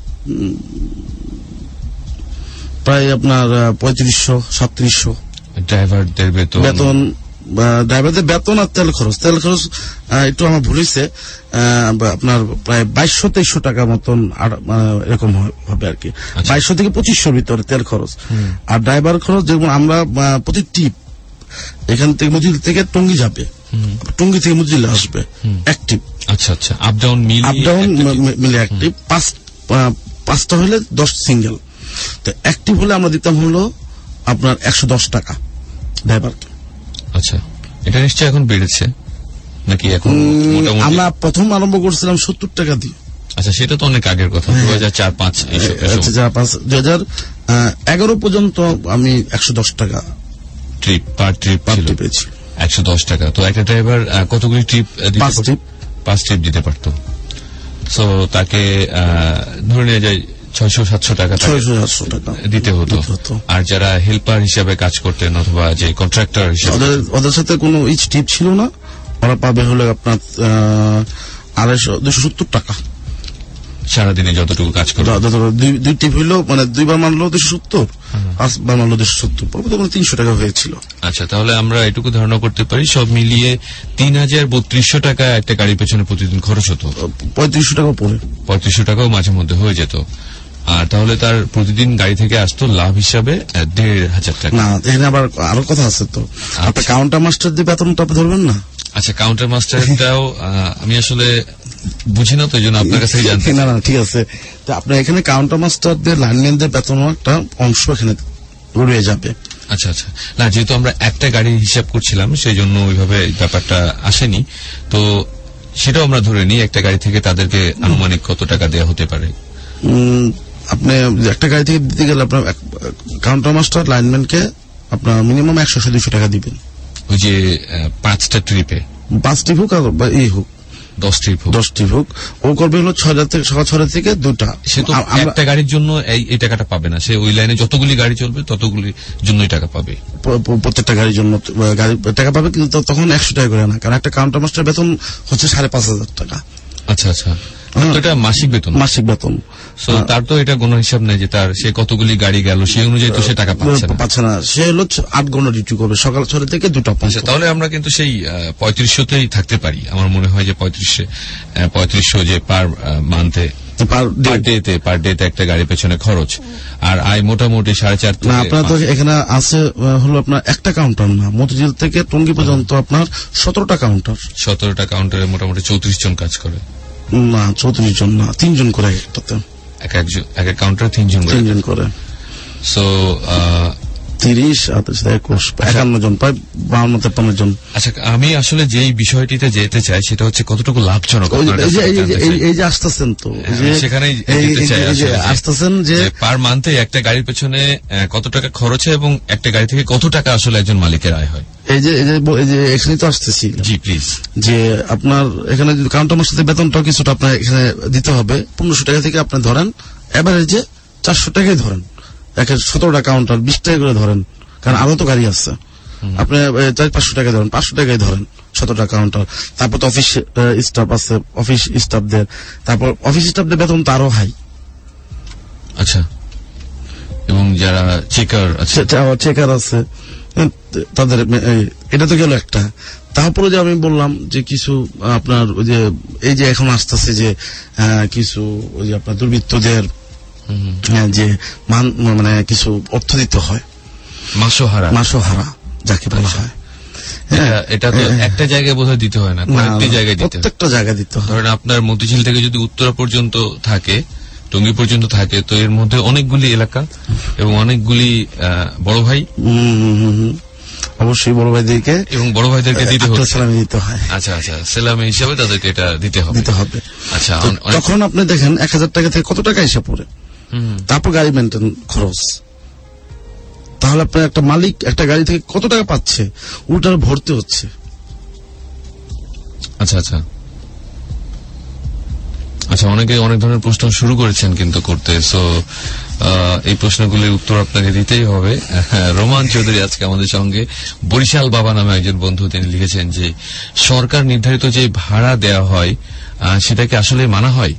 প্রায় আপনার পঁয়ত্রিশশো সাতত্রিশশো। ড্রাইভারদের বেতন বেতন ড্রাইভারদের বেতন আর তেল খরচ। তেল খরচ একটু আমার ভুল হয়েছে, আপনার প্রায় বাইশশো তেইশশো টাকা মতন এরকম হবে আর কি। বাইশশো থেকে পঁচিশশোর ভিতরে তেল খরচ। আর ড্রাইভার খরচ যেমন আমরা প্রতি টিপ এখান থেকে মতিঝিল থেকে টঙ্গী যাবে, টঙ্গী থেকে মতিঝিল আসবে এক টিপ। আচ্ছা আচ্ছা, আপ ডাউন মিলে আপ ডাউন মিলে এক টিপ। পাঁচ পাঁচটা হলে দশ সিঙ্গেল। তো অ্যাক্টিভ হলে আমরা দিতাম হলো আপনার একশো দশ টাকা ড্রাইভারকে। আচ্ছা, এটা নিশ্চয়ই এখন বেড়েছে নাকি? এখন আমরা প্রথম আরম্ভ করছিলাম সত্তর টাকা দিয়ে। আচ্ছা, সেটা তো অনেক আগের কথা, দু হাজার চার পাঁচ দুই হাজার এগারো পর্যন্ত আমি একশো দশ টাকা ট্রিপ পার ট্রিপ পেয়েছি। একশো দশ টাকা। তো একটা ড্রাইভার কতগুলি ট্রিপ? পাঁচ ট্রিপ পাঁচ ট্রিপ দিতে পারতো। সো তাকে ধরে নিয়ে যায় ছয়শো সাতশো টাকা দিতে হতো। আর যারা হেল্পার হিসাবে কাজ করতেন অথবা যে কন্ট্রাক্টর হিসাবে, ওদের সাথে কোনো ইচ টিপ ছিল না। ওরা পাবে হলো আপনার আড়াইশো দুশো সত্তর টাকা সারাদিনে যতটুকু কাজ করে। দুই টিপ হইলো মানে দুইবার মানলো দুশো সত্তর, পাঁচবার মানলো দুশো সত্তর, তখন তিনশো টাকা হয়েছিল। আচ্ছা, তাহলে আমরা এটুকু ধারণা করতে পারি সব মিলিয়ে তিন হাজার বত্রিশশো টাকা একটা গাড়ির পেছনে প্রতিদিন খরচ হতো। পঁয়ত্রিশশো টাকা পরে পঁয়ত্রিশশো টাকাও মাঝে মধ্যে হয়ে যেত। আর তাহলে তার প্রতিদিন গাড়ি থেকে আসতো লাভ হিসাবে দেড় হাজার টাকা। না, এখানে আবার আরো কথা আছে তো। আপনার কাউন্টার মাস্টার দিয়ে বেতনটা আপনি ধরবেন না? আচ্ছা, কাউন্টার মাস্টারটাও আমি আসলে বুঝি না, তো এই জন্য আপনার কাছে জানতে। না না, ঠিক আছে। আপনার এখানে কাউন্টার মাস্টারদের লাইনম্যানদের বেতন একটা অংশ এখানে রয়ে যাবে। আচ্ছা আচ্ছা, না যেহেতু আমরা একটা গাড়ির হিসাব করছিলাম সেই জন্য ওইভাবে ব্যাপারটা আসেনি। তো সেটাও আমরা ধরে নিই, একটা গাড়ি থেকে তাদেরকে আনুমানিক কত টাকা দেওয়া হতে পারে? আপনি একটা গাড়ি থেকে দিতে গেলে আপনার কাউন্টার মাস্টার লাইনম্যানকে আপনার মিনিমাম একশো দুইশো টাকা দিবেন। ওই যে পাঁচটা ট্রিপে, পাঁচ ট্রিপ হোক আর এই হোক দশ ট্রিপ হোক দশ ট্রিপ হোক ও করবে হলো ছয়টা থেকে সকাল ছয়টা থেকে দুটা। সে তো একটা গাড়ির জন্য এই টাকাটা পাবে না, সে ওই লাইনে যতগুলি গাড়ি চলবে ততগুলির জন্যই টাকা পাবে। প্রত্যেকটা গাড়ির জন্য গাড়ি টাকা পাবে, কিন্তু তখন একশো টাকা করে না, কারণ একটা কাউন্টার মাস্টার বেতন হচ্ছে সাড়ে পাঁচ হাজার টাকা। আচ্ছা আচ্ছা, এটা মাসিক বেতন মাসিক বেতন সো তার তো এটা কোনো হিসাব নেই যে তার সে কতগুলি গাড়ি গেল সেই অনুযায়ী তো সে টাকা পাচ্ছে না পাচ্ছে না সে হলো আট ঘন্টা ডিউটি করবে সকাল ছটা থেকে দুটা পর্যন্ত। তাহলে আমরা কিন্তু সেই পঁয়ত্রিশশোতেই থাকতে পারি। আমার মনে হয় যে পঁয়ত্রিশশো পঁয়ত্রিশশো যে পার মান্থে পার ডেতে পার ডেতে একটা গাড়ি পেছনে খরচ আর আয় মোটামুটি সাড়ে চার। না আপনার তো এখানে আছে হলো আপনার একটা কাউন্টার না, মতিঝিল থেকে টঙ্গী পর্যন্ত আপনার সতেরোটা কাউন্টার। সতেরোটা কাউন্টারে মোটামুটি চৌত্রিশ জন কাজ করে। না চৌত্রিশ জন না, তিনজন করে একটাতে, এক একজন এক এক কাউন্টারে তিনজন তিনজন করে। সো তিরিশ একুশ একান্ন জন, প্রায় বাউন্ন তেপ্পান্ন জন। আচ্ছা আমি আসলে যেই বিষয়টিতে যেতে চাই সেটা হচ্ছে কতটুকু লাভজনক এই যে আসতেছেন তো সেখানেই আসতেছেন যে পার মান্থে একটা গাড়ির পেছনে কত টাকা খরচ হয় এবং একটা গাড়ি থেকে কত টাকা আসলে একজন মালিকের আয় হয়। এই যে এই যে এখানে তো আসতেছি। জি প্লিজ। যে আপনার এখানে কাউন্টার মাস্টারের বেতনটাও কিছুটা আপনার এখানে দিতে হবে। পনেরোশো টাকা থেকে আপনি ধরেন এভারেজে চারশো টাকাই ধরেন, সতেরোটা কাউন্টার বিশ টাকা করে ধরেন, কারণ আরো তো গাড়ি আছে। আপনি চার পাঁচশো টাকা ধরেন, পাঁচশো টাকাই ধরেন সতেরোটা কাউন্টার। তারপর তো অফিস স্টাফ আছে, অফিস স্টাফদের, তারপর অফিস স্টাফদের বেতন তো আরো হাই। আচ্ছা, এবং যারা চেকার আছে চেকার আছে তাদের এটা তো গেল একটা। তারপরে যে আমি বললাম যে কিছু আপনার ওই যে এই যে এখন আসতেছে যে কিছু ওই যে আপনার দুর্বৃত্তদের যে মানে কিছু অর্থ দিতে হয়, মাসোহারা মাসোহারা যাকে বলা হয়। এটা তো একটা জায়গায় বোধহয় দিতে হয় না, কয়েকটি জায়গায় দিতে হয়, প্রত্যেকটা জায়গায় দিতে হয়। ধরেন আপনার মতিঝিল থেকে যদি উত্তরা পর্যন্ত থাকে, টঙ্গী পর্যন্ত থাকে, তো এর মধ্যে অনেকগুলি এলাকা এবং অনেকগুলি বড় ভাই, অবশ্যই বড় ভাইদেরকে এবং বড় ভাইদেরকে দিতে হবে, সালামি দিতে হয়। আচ্ছা আচ্ছা, সালামি হিসাবে তাদেরকে এটা দিতে হবে দিতে হবে আচ্ছা, তখন আপনি দেখেন এক হাজার টাকা থেকে কত টাকা এসে পড়ে, তারপর গাড়ি মেনটেন খরচ। তাহলে আপনার একটা মালিক একটা গাড়ি থেকে কত টাকা পাচ্ছে, উল্টা ভর্তি হচ্ছে। আচ্ছা আচ্ছা আচ্ছা, অনেকে অনেক ধরনের প্রশ্ন শুরু করেছেন কিন্তু করতে, সো এই প্রশ্নগুলির উত্তর আপনাকে দিতেই হবে। রোমান চৌধুরী আজকে আমাদের সঙ্গে, বরিশাল বাবা নামে একজন বন্ধু, তিনি লিখেছেন যে সরকার নির্ধারিত যে ভাড়া দেওয়া হয় সেটাকে আসলে মানা হয়,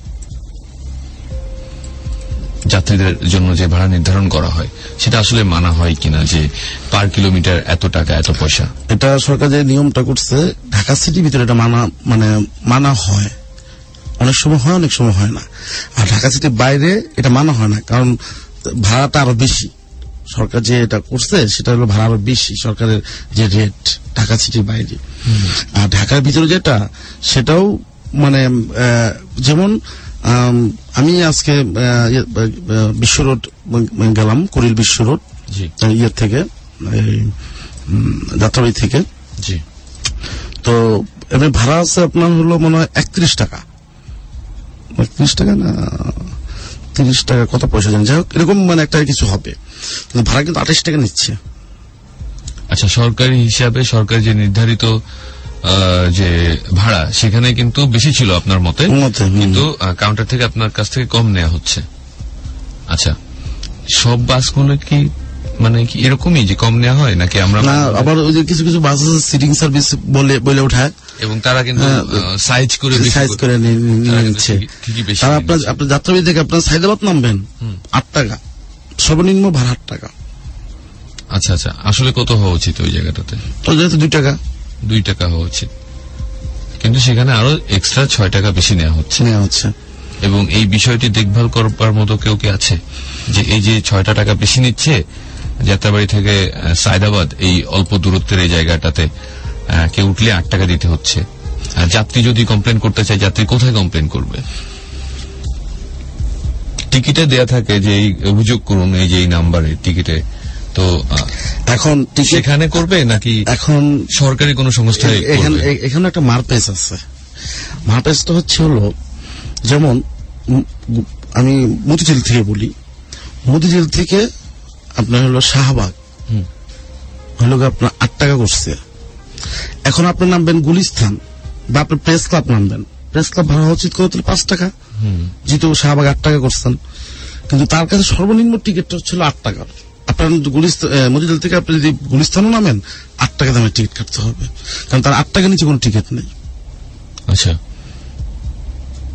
যাত্রীদের জন্য যে ভাড়া নির্ধারণ করা হয় সেটা আসলে মানা হয় কিনা, যে পার কিলোমিটার এত টাকা এত পয়সা। এটা সরকার যে নিয়মটা করছে ঢাকা সিটির ভিতরে এটা মানা মানে মানা হয়, অনেক সময় হয় অনেক সময় হয় না। আর ঢাকা সিটির বাইরে এটা মানা হয় না, কারণ ভাড়াটা আরো বেশি। সরকার যে এটা করছে সেটা হলো ভাড়া আরো বেশি, সরকারের যে রেট ঢাকা সিটির বাইরে। আর ঢাকার ভিতরে যেটা সেটাও মানে যেমন আমি আজকে বিশ্ব রোড গেলাম, কুড়িল বিশ্ব রোড ইয়ের থেকে যাত্রাবাড়ি থেকে, তো এমনি ভাড়া আছে আপনার হলো মনে হয় একত্রিশ টাকা একত্রিশ টাকা না তিরিশ টাকা, কত পয়সা জানি, যাই হোক এরকম মানে একটা কিছু হবে, কিন্তু ভাড়া কিন্তু আঠাশ টাকা নিচ্ছে। আচ্ছা, সরকারি হিসাবে সরকার যে নির্ধারিত যে ভাড়া সেখানে কিন্তু বেশি ছিল আপনার মতে, কিন্তু কাউন্টার থেকে আপনার কাছ থেকে কম নেওয়া হচ্ছে। আচ্ছা, সব বাসগুলো কি মানে কি এরকমই যে কম নেওয়া হয় নাকি? আমরা না, আবার ওই যে কিছু কিছু বাস আছে সিটিং সার্ভিস বলে বলে ওঠায় এবং তারা কিন্তু সাইজ করে সাইজ করে নিচ্ছে। তারা আপনার আপনার যাত্রাবাড়ি থেকে আপনার সাইদাবাদ নামবেন আট টাকা, সর্বনিম্ন ভাড়া আট টাকা। আচ্ছা আচ্ছা, আসলে কত হওয়া উচিত ওই জায়গাটাতে? ওই জায়গাতে দুই টাকা দুই টাকা হওয়া উচিত, কিন্তু সেখানে আরো এক্সট্রা ছয় টাকা বেশি নেওয়া হচ্ছে নেওয়া হচ্ছে এবং এই বিষয়টি দেখভাল করবার মতো কেউ কি আছে যে এই যে ছয়টা টাকা বেশি নিচ্ছে যাত্রাবাড়ি থেকে সায়দাবাদ, এই অল্প দূরত্বের এই জায়গাটাতে কেউ উঠলে আট টাকা দিতে হচ্ছে। যাত্রী যদি কমপ্লেন করতে চায়, যাত্রী কোথায় কমপ্লেন করবে? টিকিটে দেয়া থাকে যে এই অভিযোগ করুন এই যে এই নাম্বারে টিকিটে, তো এখন সেখানে করবে নাকি এখন সরকারি কোন সংস্থায়? এখানে একটা মারপেস আছে। মারপেসটা হচ্ছে হলো, যেমন আমি মতিঝিল থেকে বলি, মতিঝিল থেকে আপনার হলো শাহবাগ হলো আপনার আট টাকা করছে। এখন আপনি নামবেন গুলিস্তান বা আপনি প্রেস ক্লাব নামবেন, প্রেস ক্লাব ভাড়া উচিত কত পাঁচ টাকা, যেহেতু শাহবাগ আট টাকা করছেন, কিন্তু তার কাছে সর্বনিম্ন টিকিটটা ছিল আট টাকার। আপনার মতিঝিল থেকে আপনি যদি গুলিস্তানও নামেন আট টাকা দামের টিকিট কাটতে হবে, কারণ তার আট টাকা নিচে কোনো টিকিট নেই। আচ্ছা, তো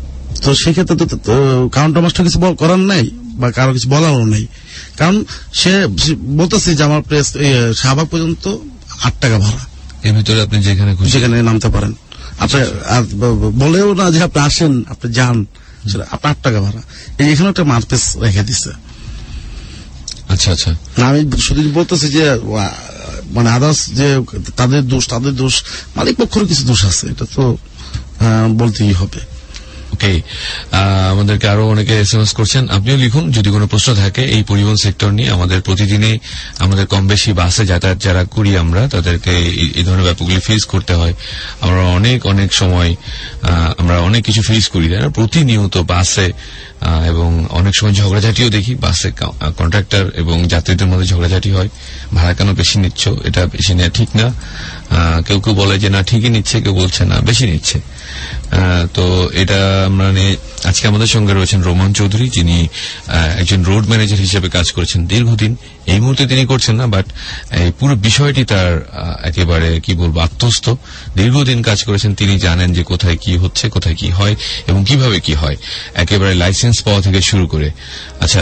তো সেক্ষেত্রে তো কাউন্টার মাস্টার কিছু করার নাই বা কারো কিছু বলারও নেই, কারণ সে বলতেছে যে আমার প্রেস শাহবাগ পর্যন্ত আট টাকা ভাড়া, এর ভিতরে আপনি যেখানে খুশি যেখানে নামতে পারেন, আপনি বলেও না যে আপনি আসেন আপনি যান, আপনার আট টাকা ভাড়া, এখানে একটা মার্কেস রেখে দিচ্ছে। আচ্ছা আচ্ছা, না আমি শুধু বলতেছি যে মানে আদার্স যে তাদের দোষ তাদের দোষ মালিক পক্ষের কিছু দোষ আছে, এটা তো বলতেই হবে। ওকে, আমাদেরকে আরো অনেকে এসএমএস করছেন, আপনিও লিখুন যদি কোনো প্রশ্ন থাকে এই পরিবহন সেক্টর নিয়ে। আমাদের প্রতিদিনই আমাদের কম বেশি বাসে যাতায়াত যারা করি আমরা তাদেরকে এই ধরনের ব্যাপারগুলি ফেস করতে হয়। আমরা অনেক অনেক সময় আমরা অনেক কিছু ফেস করি, তাই না, প্রতিনিয়ত বাসে, এবং অনেক সময় ঝগড়াঝাটিও দেখি বাসে, কন্ট্রাক্টর এবং যাত্রীদের মধ্যে ঝগড়াঝাটি হয়, ভাড়া কেন বেশি নিচ্ছ, এটা বেশি নেওয়া ঠিক না। কেউ কেউ বলে যে না ঠিকই নিচ্ছে, কেউ বলছে না বেশি নিচ্ছে। তো এটা মানে আজকে আমাদের সঙ্গে রয়েছেন রোমান চৌধুরী, যিনি একজন রোড ম্যানেজার হিসেবে কাজ করেছেন দীর্ঘদিন। এই মুহূর্তে তিনি করছেন না, বাট এই পুরো বিষয়টি তার একেবারে কি বলবো আত্মস্থ, দীর্ঘদিন কাজ করেছেন, তিনি জানেন যে কোথায় কি হচ্ছে, কোথায় কি হয় এবং কিভাবে কি হয়, একেবারে লাইসেন্স পাওয়া থেকে শুরু করে। আচ্ছা,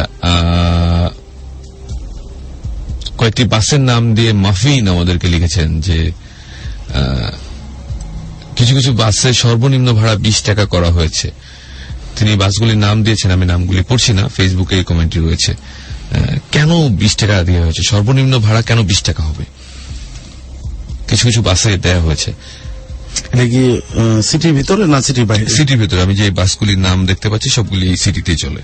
কয়েকটি বাসের নাম দিয়ে মাফিন আমাদেরকে লিখেছেন যে কিছু কিছু বাসে সর্বনিম্ন ভাড়া বিশ টাকা করা হয়েছে। তিনি বাসগুলির নাম দিয়েছেন, আমি নামগুলি পড়ছি না, ফেসবুকে এই কমেন্টটি রয়েছে। কেন বিশ টাকা দেওয়া হয়েছে, সর্বনিম্ন ভাড়া কেন বিশ টাকা হবে? কিছু কিছু বাসে দেওয়া হয়েছে। এটা কি সিটির ভিতরে না সিটির বাইরে? সিটির ভিতরে। আমি যে বাসগুলির নাম দেখতে পাচ্ছি সবগুলি সিটিতে চলে।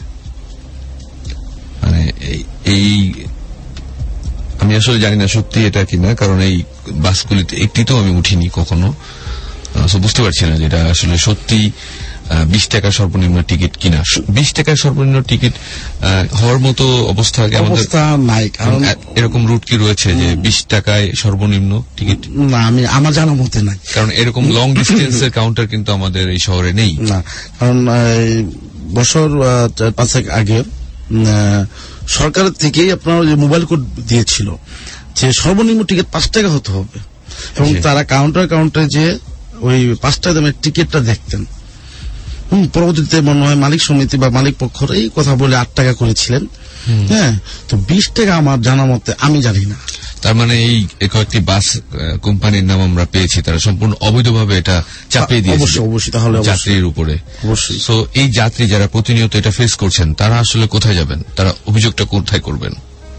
মানে এই আমি আসলে জানি না সত্যি এটা কিনা, কারণ এই বাসগুলিতে একটিতেও আমি উঠিনি কখনো, বুঝতে পারছি না যেটা আসলে সত্যি বিশ টাকা সর্বনিম্ন টিকিট কিনা। বিশ টাকার সর্বনিম্ন টিকিট হওয়ার মতো অবস্থা অবস্থা নাই, কারণ এরকম রুট কি রয়েছে যে বিশ টাকায় সর্বনিম্ন টিকিট? না, আমি আমার জানার মতে নাই, কারণ এরকম লং ডিস্টেন্সের কাউন্টার কিন্তু আমাদের এই শহরে নেই। না, কারণ বছর পাঁচেক আগে সরকারের থেকেই আপনার যে মোবাইল কোড দিয়েছিল যে সর্বনিম্ন টিকিট পাঁচ টাকা হতে হবে, এবং তারা কাউন্টার কাউন্টারে যে ওই পাঁচ টাকা দামের টিকিটটা দেখতেন। হম পরবর্তীতে মনে হয় মালিক সমিতি বা মালিক পক্ষর এই কথা বলে আট টাকা করেছিলেন। হ্যাঁ, তো বিশ টাকা আমার জানা মতে আমি জানি না। তার মানে এই কয়েকটি বাস কোম্পানির নাম আমরা পেয়েছি, তারা সম্পূর্ণ অবৈধভাবে এটা চাপিয়ে দিয়েছে অবশ্যই অবশ্যই তাহলে যাত্রীর উপরে। অবশ্যই। তো এই যাত্রী যারা প্রতিনিয়ত এটা ফেস করছেন তারা আসলে কোথায় যাবেন, তারা অভিযোগটা কোথায় করবেন,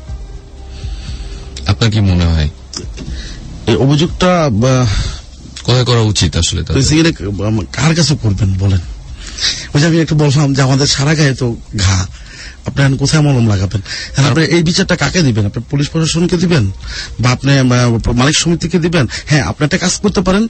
আপনার কি মনে হয়? এই অভিযোগটা কোথায় করা উচিত আসলে? কার কাছে করবেন বলেন? ওই যে আমি একটু বললাম যে আমাদের সারা গায়ে তো ঘা, আপনার কোথায় মলম লাগাবেন? আপনি এই বিচারটা কাকে দিবেন? আপনি পুলিশ প্রশাসনকে দিবেন বা আপনি মালিক সমিতিকে দিবেন? হ্যাঁ, আপনি একটা কাজ করতে পারেন,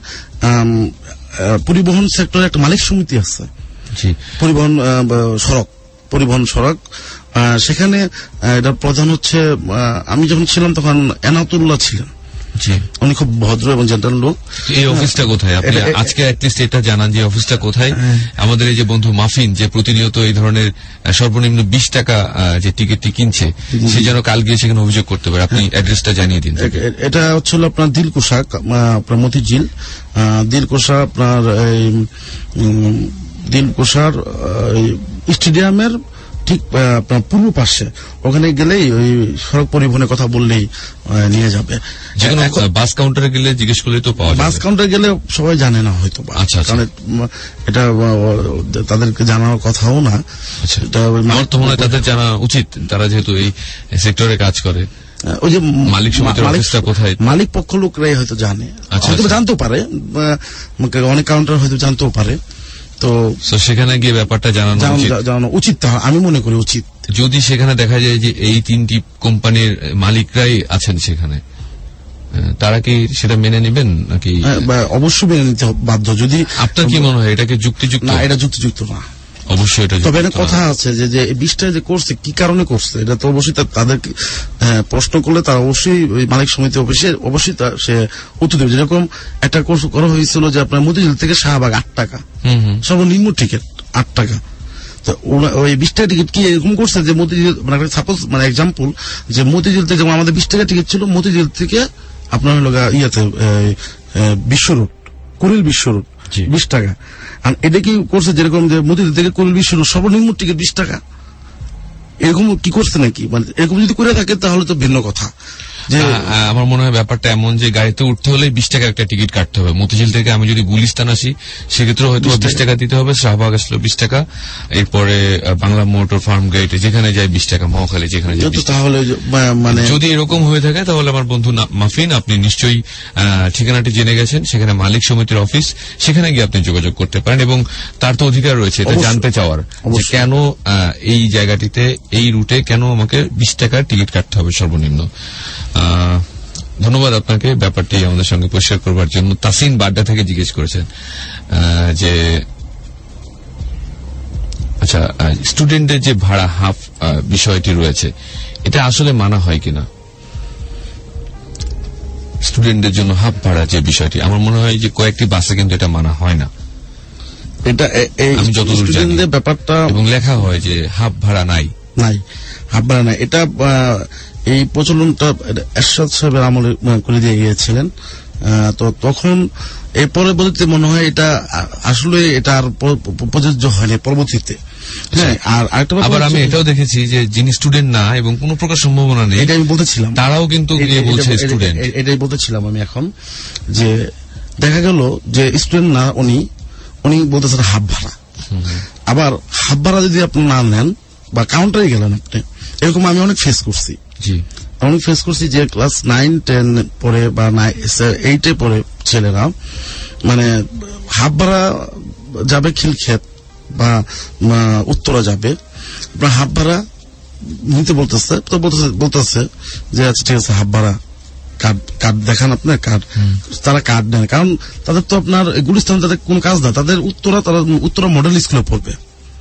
পরিবহন সেক্টরে একটা মালিক সমিতি আছে, পরিবহন সড়ক পরিবহন সড়ক সেখানে এটার প্রধান হচ্ছে, আমি যখন ছিলাম তখন এনাতুল্লাহ ছিলেন, উনি খুব ভদ্র এবং জেন্টাল লোক। এই অফিসটা কোথায়? আপনি আজকে অ্যাটলিস্ট এটা জানান যে অফিসটা কোথায়। আমাদের এই যে বন্ধু মাফিন যে প্রতিনিয়ত এই ধরনের সর্বনিম্ন বিশ টাকা যে টিকিটটি কিনছে, সে যেন কাল গিয়ে সেখানে অভিযোগ করতে পারে। আপনি অ্যাড্রেসটা জানিয়ে দিন। এটা হচ্ছিল আপনার দিলকুশা, আপনার মতিঝিল দিলকুশা, আপনার এই দিলকুশার স্টেডিয়ামের ঠিক আপনার পূর্ব পাশে, ওখানে গেলেই ওই সড়ক পরিবহনের কথা বললেই নিয়ে যাবে। বাস কাউন্টারে গেলে জিজ্ঞেস করলে তো পাওয়া যাবে। বাস কাউন্টারে গেলে সবাই জানে না হয়তো, কারণ এটা তাদেরকে জানার কথাও না। আমার তো মনে হয় তাদের জানা উচিত, তারা যেহেতু এই সেক্টরে কাজ করে। ওই যে মালিক সমিতির অফিসটা কোথায়, মালিক পক্ষ লোকরাই হয়তো জানে, হয়তো জানতেও পারে, অনেক কাউন্টার হয়তো জানতেও পারে। তো সেখানে গিয়ে ব্যাপারটা জানানো উচিত, আমি মনে করি উচিত। যদি সেখানে দেখা যায় যে এই তিনটি কোম্পানির মালিকরাই আছেন সেখানে, তারা কি সেটা মেনে নেবেন নাকি? অবশ্যই মেনে নিতে বাধ্য। যদি আপনার কি মনে হয় এটাকে যুক্তিযুক্ত? না, এটা যুক্তিযুক্ত না অবশ্যই। এটা তবে একটা কথা আছে যে যে বিষটা যে করছে কি কারণে করছে, এটা তো অবশ্যই তাদেরকে প্রশ্ন করলে তারা অবশ্যই ওই মালিক সমিতি অফিসে অবশ্যই সে উত্তর দেবে। যেরকম একটা কোর্স করা হয়েছিল যে আপনার মতিঝিল থেকে শাহবাগ আট টাকা সর্বনিম্ন টিকিট, আট টাকা। তো ওই বিশ টাকা টিকিট কি এরকম করছে যে মতিঝিল, মানে সাপোজ মানে এক্সাম্পল যে মতিঝিল থেকে যেমন আমাদের বিশ টাকা টিকিট ছিল, মতিঝিল থেকে আপনার হলো ইয়াতে বিশ্ব রোড, কুড়িল বিশ্ব রোড বিশ টাকা। আর এটা কি করছে যেরকম যে মোদি থেকে করিল বিশ্ব সর্বনিম্ন টিকিট বিশ টাকা, এরকম কি করছে নাকি? মানে এরকম যদি করে থাকে তাহলে তো ভিন্ন কথা। আমার মনে হয় ব্যাপারটা এমন যে গাড়িতে উঠতে হলে বিশ টাকা একটা টিকিট কাটতে হবে। মতিঝিল থেকে আমি যদি গুলিস্তান আসি সেক্ষেত্রে হয়তো বিশ টাকা দিতে হবে, শাহবাগ আসলে বিশ টাকা, এরপরে বাংলা মোটর ফার্ম গেট যেখানে যায় বিশ টাকা, মহাখালী যেখানে যায়। তাহলে মানে যদি এরকম হয়ে থাকে তাহলে আমার বন্ধু মাফিন আপনি নিশ্চয়ই ঠিকানাটি জেনে গেছেন, সেখানে মালিক সমিতির অফিস, সেখানে গিয়ে আপনি যোগাযোগ করতে পারেন এবং তার তো অধিকার রয়েছে এটা জানতে চাওয়ার যে কেন এই জায়গাটিতে এই রুটে কেন আমাকে বিশ টাকার টিকিট কাটতে হবে সর্বনিম্ন। ধন্যবাদ আপনাকে ব্যাপারটি আমাদের সঙ্গে পরিষ্কার করবার জন্য। তাসিন বাড্ডা থেকে জিজ্ঞেস করেছেন যে আচ্ছা স্টুডেন্টদের যে ভাড়া হাফ বিষয়টি রয়েছে এটা আসলে মানা হয় কিনা? স্টুডেন্টদের জন্য হাফ ভাড়া যে বিষয়টি আমার মনে হয় যে কয়েকটি বাসে কিন্তু এটা মানা হয় না, এটা আমি যতদূর জানি ব্যাপারটা, এবং লেখা হয় যে হাফ ভাড়া নাই নাই হাফ ভাড়া নাই। এটা এই প্রচলনটা এরশাদ সাহেবের আমলে করে দিয়ে গিয়েছিলেন, তো তখন এই পরবর্তীতে মনে হয় এটা আসলে এটা আর প্রযোজ্য হয়নি পরবর্তীতে। হ্যাঁ, আর আরেকটা আবার আমি এটাও দেখেছি যে যিনি স্টুডেন্ট না এবং কোন প্রকার সম্ভাবনা নেই, এটা আমি বলতেছিলাম, তারাও কিন্তু বলছে স্টুডেন্ট। এটাই বলতেছিলাম আমি এখন, যে দেখা গেল যে স্টুডেন্ট না উনি উনি বলতেছেন হাফ ভাড়া। আবার হাফ ভাড়া যদি আপনি না নেন বা কাউন্টারে গেলেন আপনি, এরকম আমি অনেক ফেস করছি। অনেক ফেস করছি যে ক্লাস নাইন টেন পরে বা এইটে পরে ছেলেরা মানে হাফ ভাড়া যাবে খিলক্ষেত বা উত্তরা যাবে, হাফ ভাড়া নিতে বলতেছে, তো বলতেছে যে আচ্ছা ঠিক আছে হাফ ভাড়া কার্ড কার্ড দেখান আপনার কার্ড। তারা কার্ড নেন, কারণ তাদের তো আপনার গুলিস্তান তাদের কোন কাজ না, তাদের উত্তরা তারা উত্তরা মডেল স্কুলে পড়বে,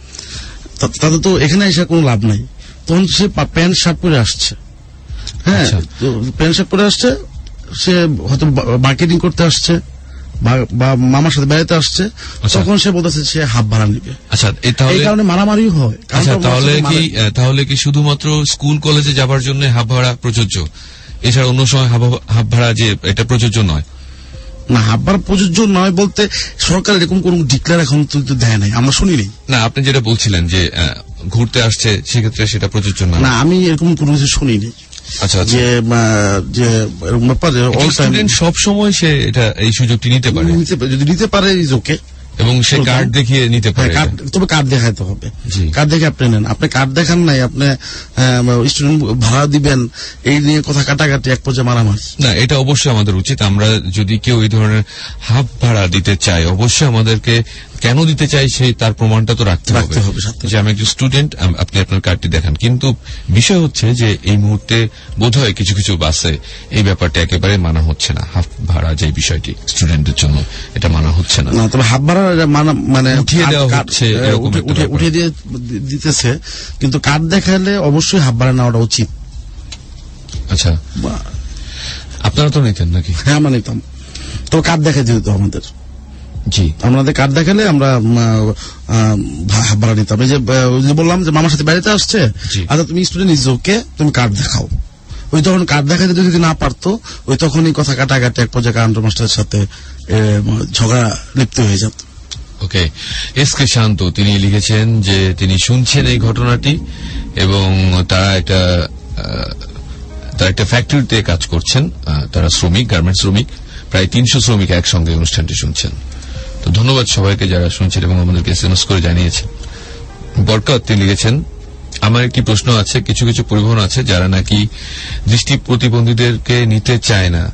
তাদের তো এখানে এসে কোনো লাভ নাই। তখন সে প্যান্ট শার্ট পরে আসছে, হ্যাঁ প্যান্ট শার্ট পরে আসছে, সে হয়তো মার্কেটিং করতে আসছে বা মামার সাথে বেড়াতে আসছে, তখন সে বলতেছে সে হাফ ভাড়া নিবে। আচ্ছা, এই কারণে মারামারি হয়। আচ্ছা, তাহলে কি তাহলে কি শুধুমাত্র স্কুল কলেজে যাবার জন্য হাফ ভাড়া প্রযোজ্য, এছাড়া অন্য সময় হাফ ভাড়া যে এটা প্রযোজ্য নয়? না, হাফ ভাড়া প্রযোজ্য নয় বলতে সরকার এরকম কোন ডিক্লেয়ার এখন তো দেয় নাই, আমরা শুনিনি। না, আপনি যেটা বলছিলেন যে ঘুরতে আসছে সেক্ষেত্রে সেটা প্রযোজ্য না। না, আমি এরকম কোনো কিছু শুনিনি। আচ্ছা, যে যে স্টুডেন্ট সব সময় সে এটা এই সুযোগটি নিতে পারে, যদি নিতে পারে ইজ ওকে, এবং সে কার্ড দেখিয়ে নিতে পারে। তবে কার্ড দেখাতে হবে, কার্ড দেখে আপনি নেন। আপনি কার্ড দেখান নাই, আপনি স্টুডেন্ট ভাড়া দিবেন, এই নিয়ে কথা কাটাকাটি এক পর্যায়ে মারামারি। না, এটা অবশ্যই আমাদের উচিত। আমরা যদি কেউ এই ধরনের হাফ ভাড়া দিতে চাই, অবশ্যই আমাদেরকে কেন দিতে চাই সেই তার প্রমাণটা তো রাখতে হবে যে আমি একজন স্টুডেন্ট, আপনি আপনার কার্ডটি দেখান। কিন্তু বিষয় হচ্ছে যে এই মুহূর্তে বোধহয় কিছু কিছু বাসে এই ব্যাপারটা একেবারে মানা হচ্ছে না, হাফ ভাড়া যে বিষয়টি স্টুডেন্টদের জন্য এটা মানা হচ্ছে না। তবে হাফ ভাড়া মানে উঠিয়ে দেওয়া হচ্ছে, উঠিয়ে দিয়ে দিতেছে, কিন্তু কার্ড দেখালে অবশ্যই হাফ ভাড়া নেওয়াটা উচিত। আচ্ছা, আপনারা তো নিতেন নাকি? হ্যাঁ, আমরা নিতাম, তো কার্ড দেখা যেত আমাদের। জি, আমাদের কার্ড দেখালে আমরা হাফ ভাড়া নিতাম। এই যে বললাম যে মামার সাথে বেড়াতে আসছে, আচ্ছা তুমি স্টুডেন্ট ইজ ওকে, তুমি কার্ড দেখাও। ওই তখন কার্ড দেখাতে যদি না পারতো, ওই তখনই কথা কাটাকাটি এক পর্যায়ে কাউন্টার মাস্টারের সাথে ঝগড়া লিপ্ত হয়ে যেত। ওকে, এস কে শান্ত তিনি লিখেছেন যে তিনি শুনছেন এই ঘটনাটি এবং তারা একটা তারা একটা ফ্যাক্টরিতে কাজ করছেন, তারা শ্রমিক, গার্মেন্টস শ্রমিক, প্রায় তিনশো শ্রমিক একসঙ্গে অনুষ্ঠানটি শুনছেন। তো ধন্যবাদ সবাইকে যারা শুনছেন এবং আমাদেরকে এসএমএস করে জানিয়েছেন। বরকত তিনি লিখেছেন, আমার একটি প্রশ্ন আছে, কিছু কিছু পরিবহন আছে যারা নাকি দৃষ্টি প্রতিবন্ধীদেরকে নিতে চায় না,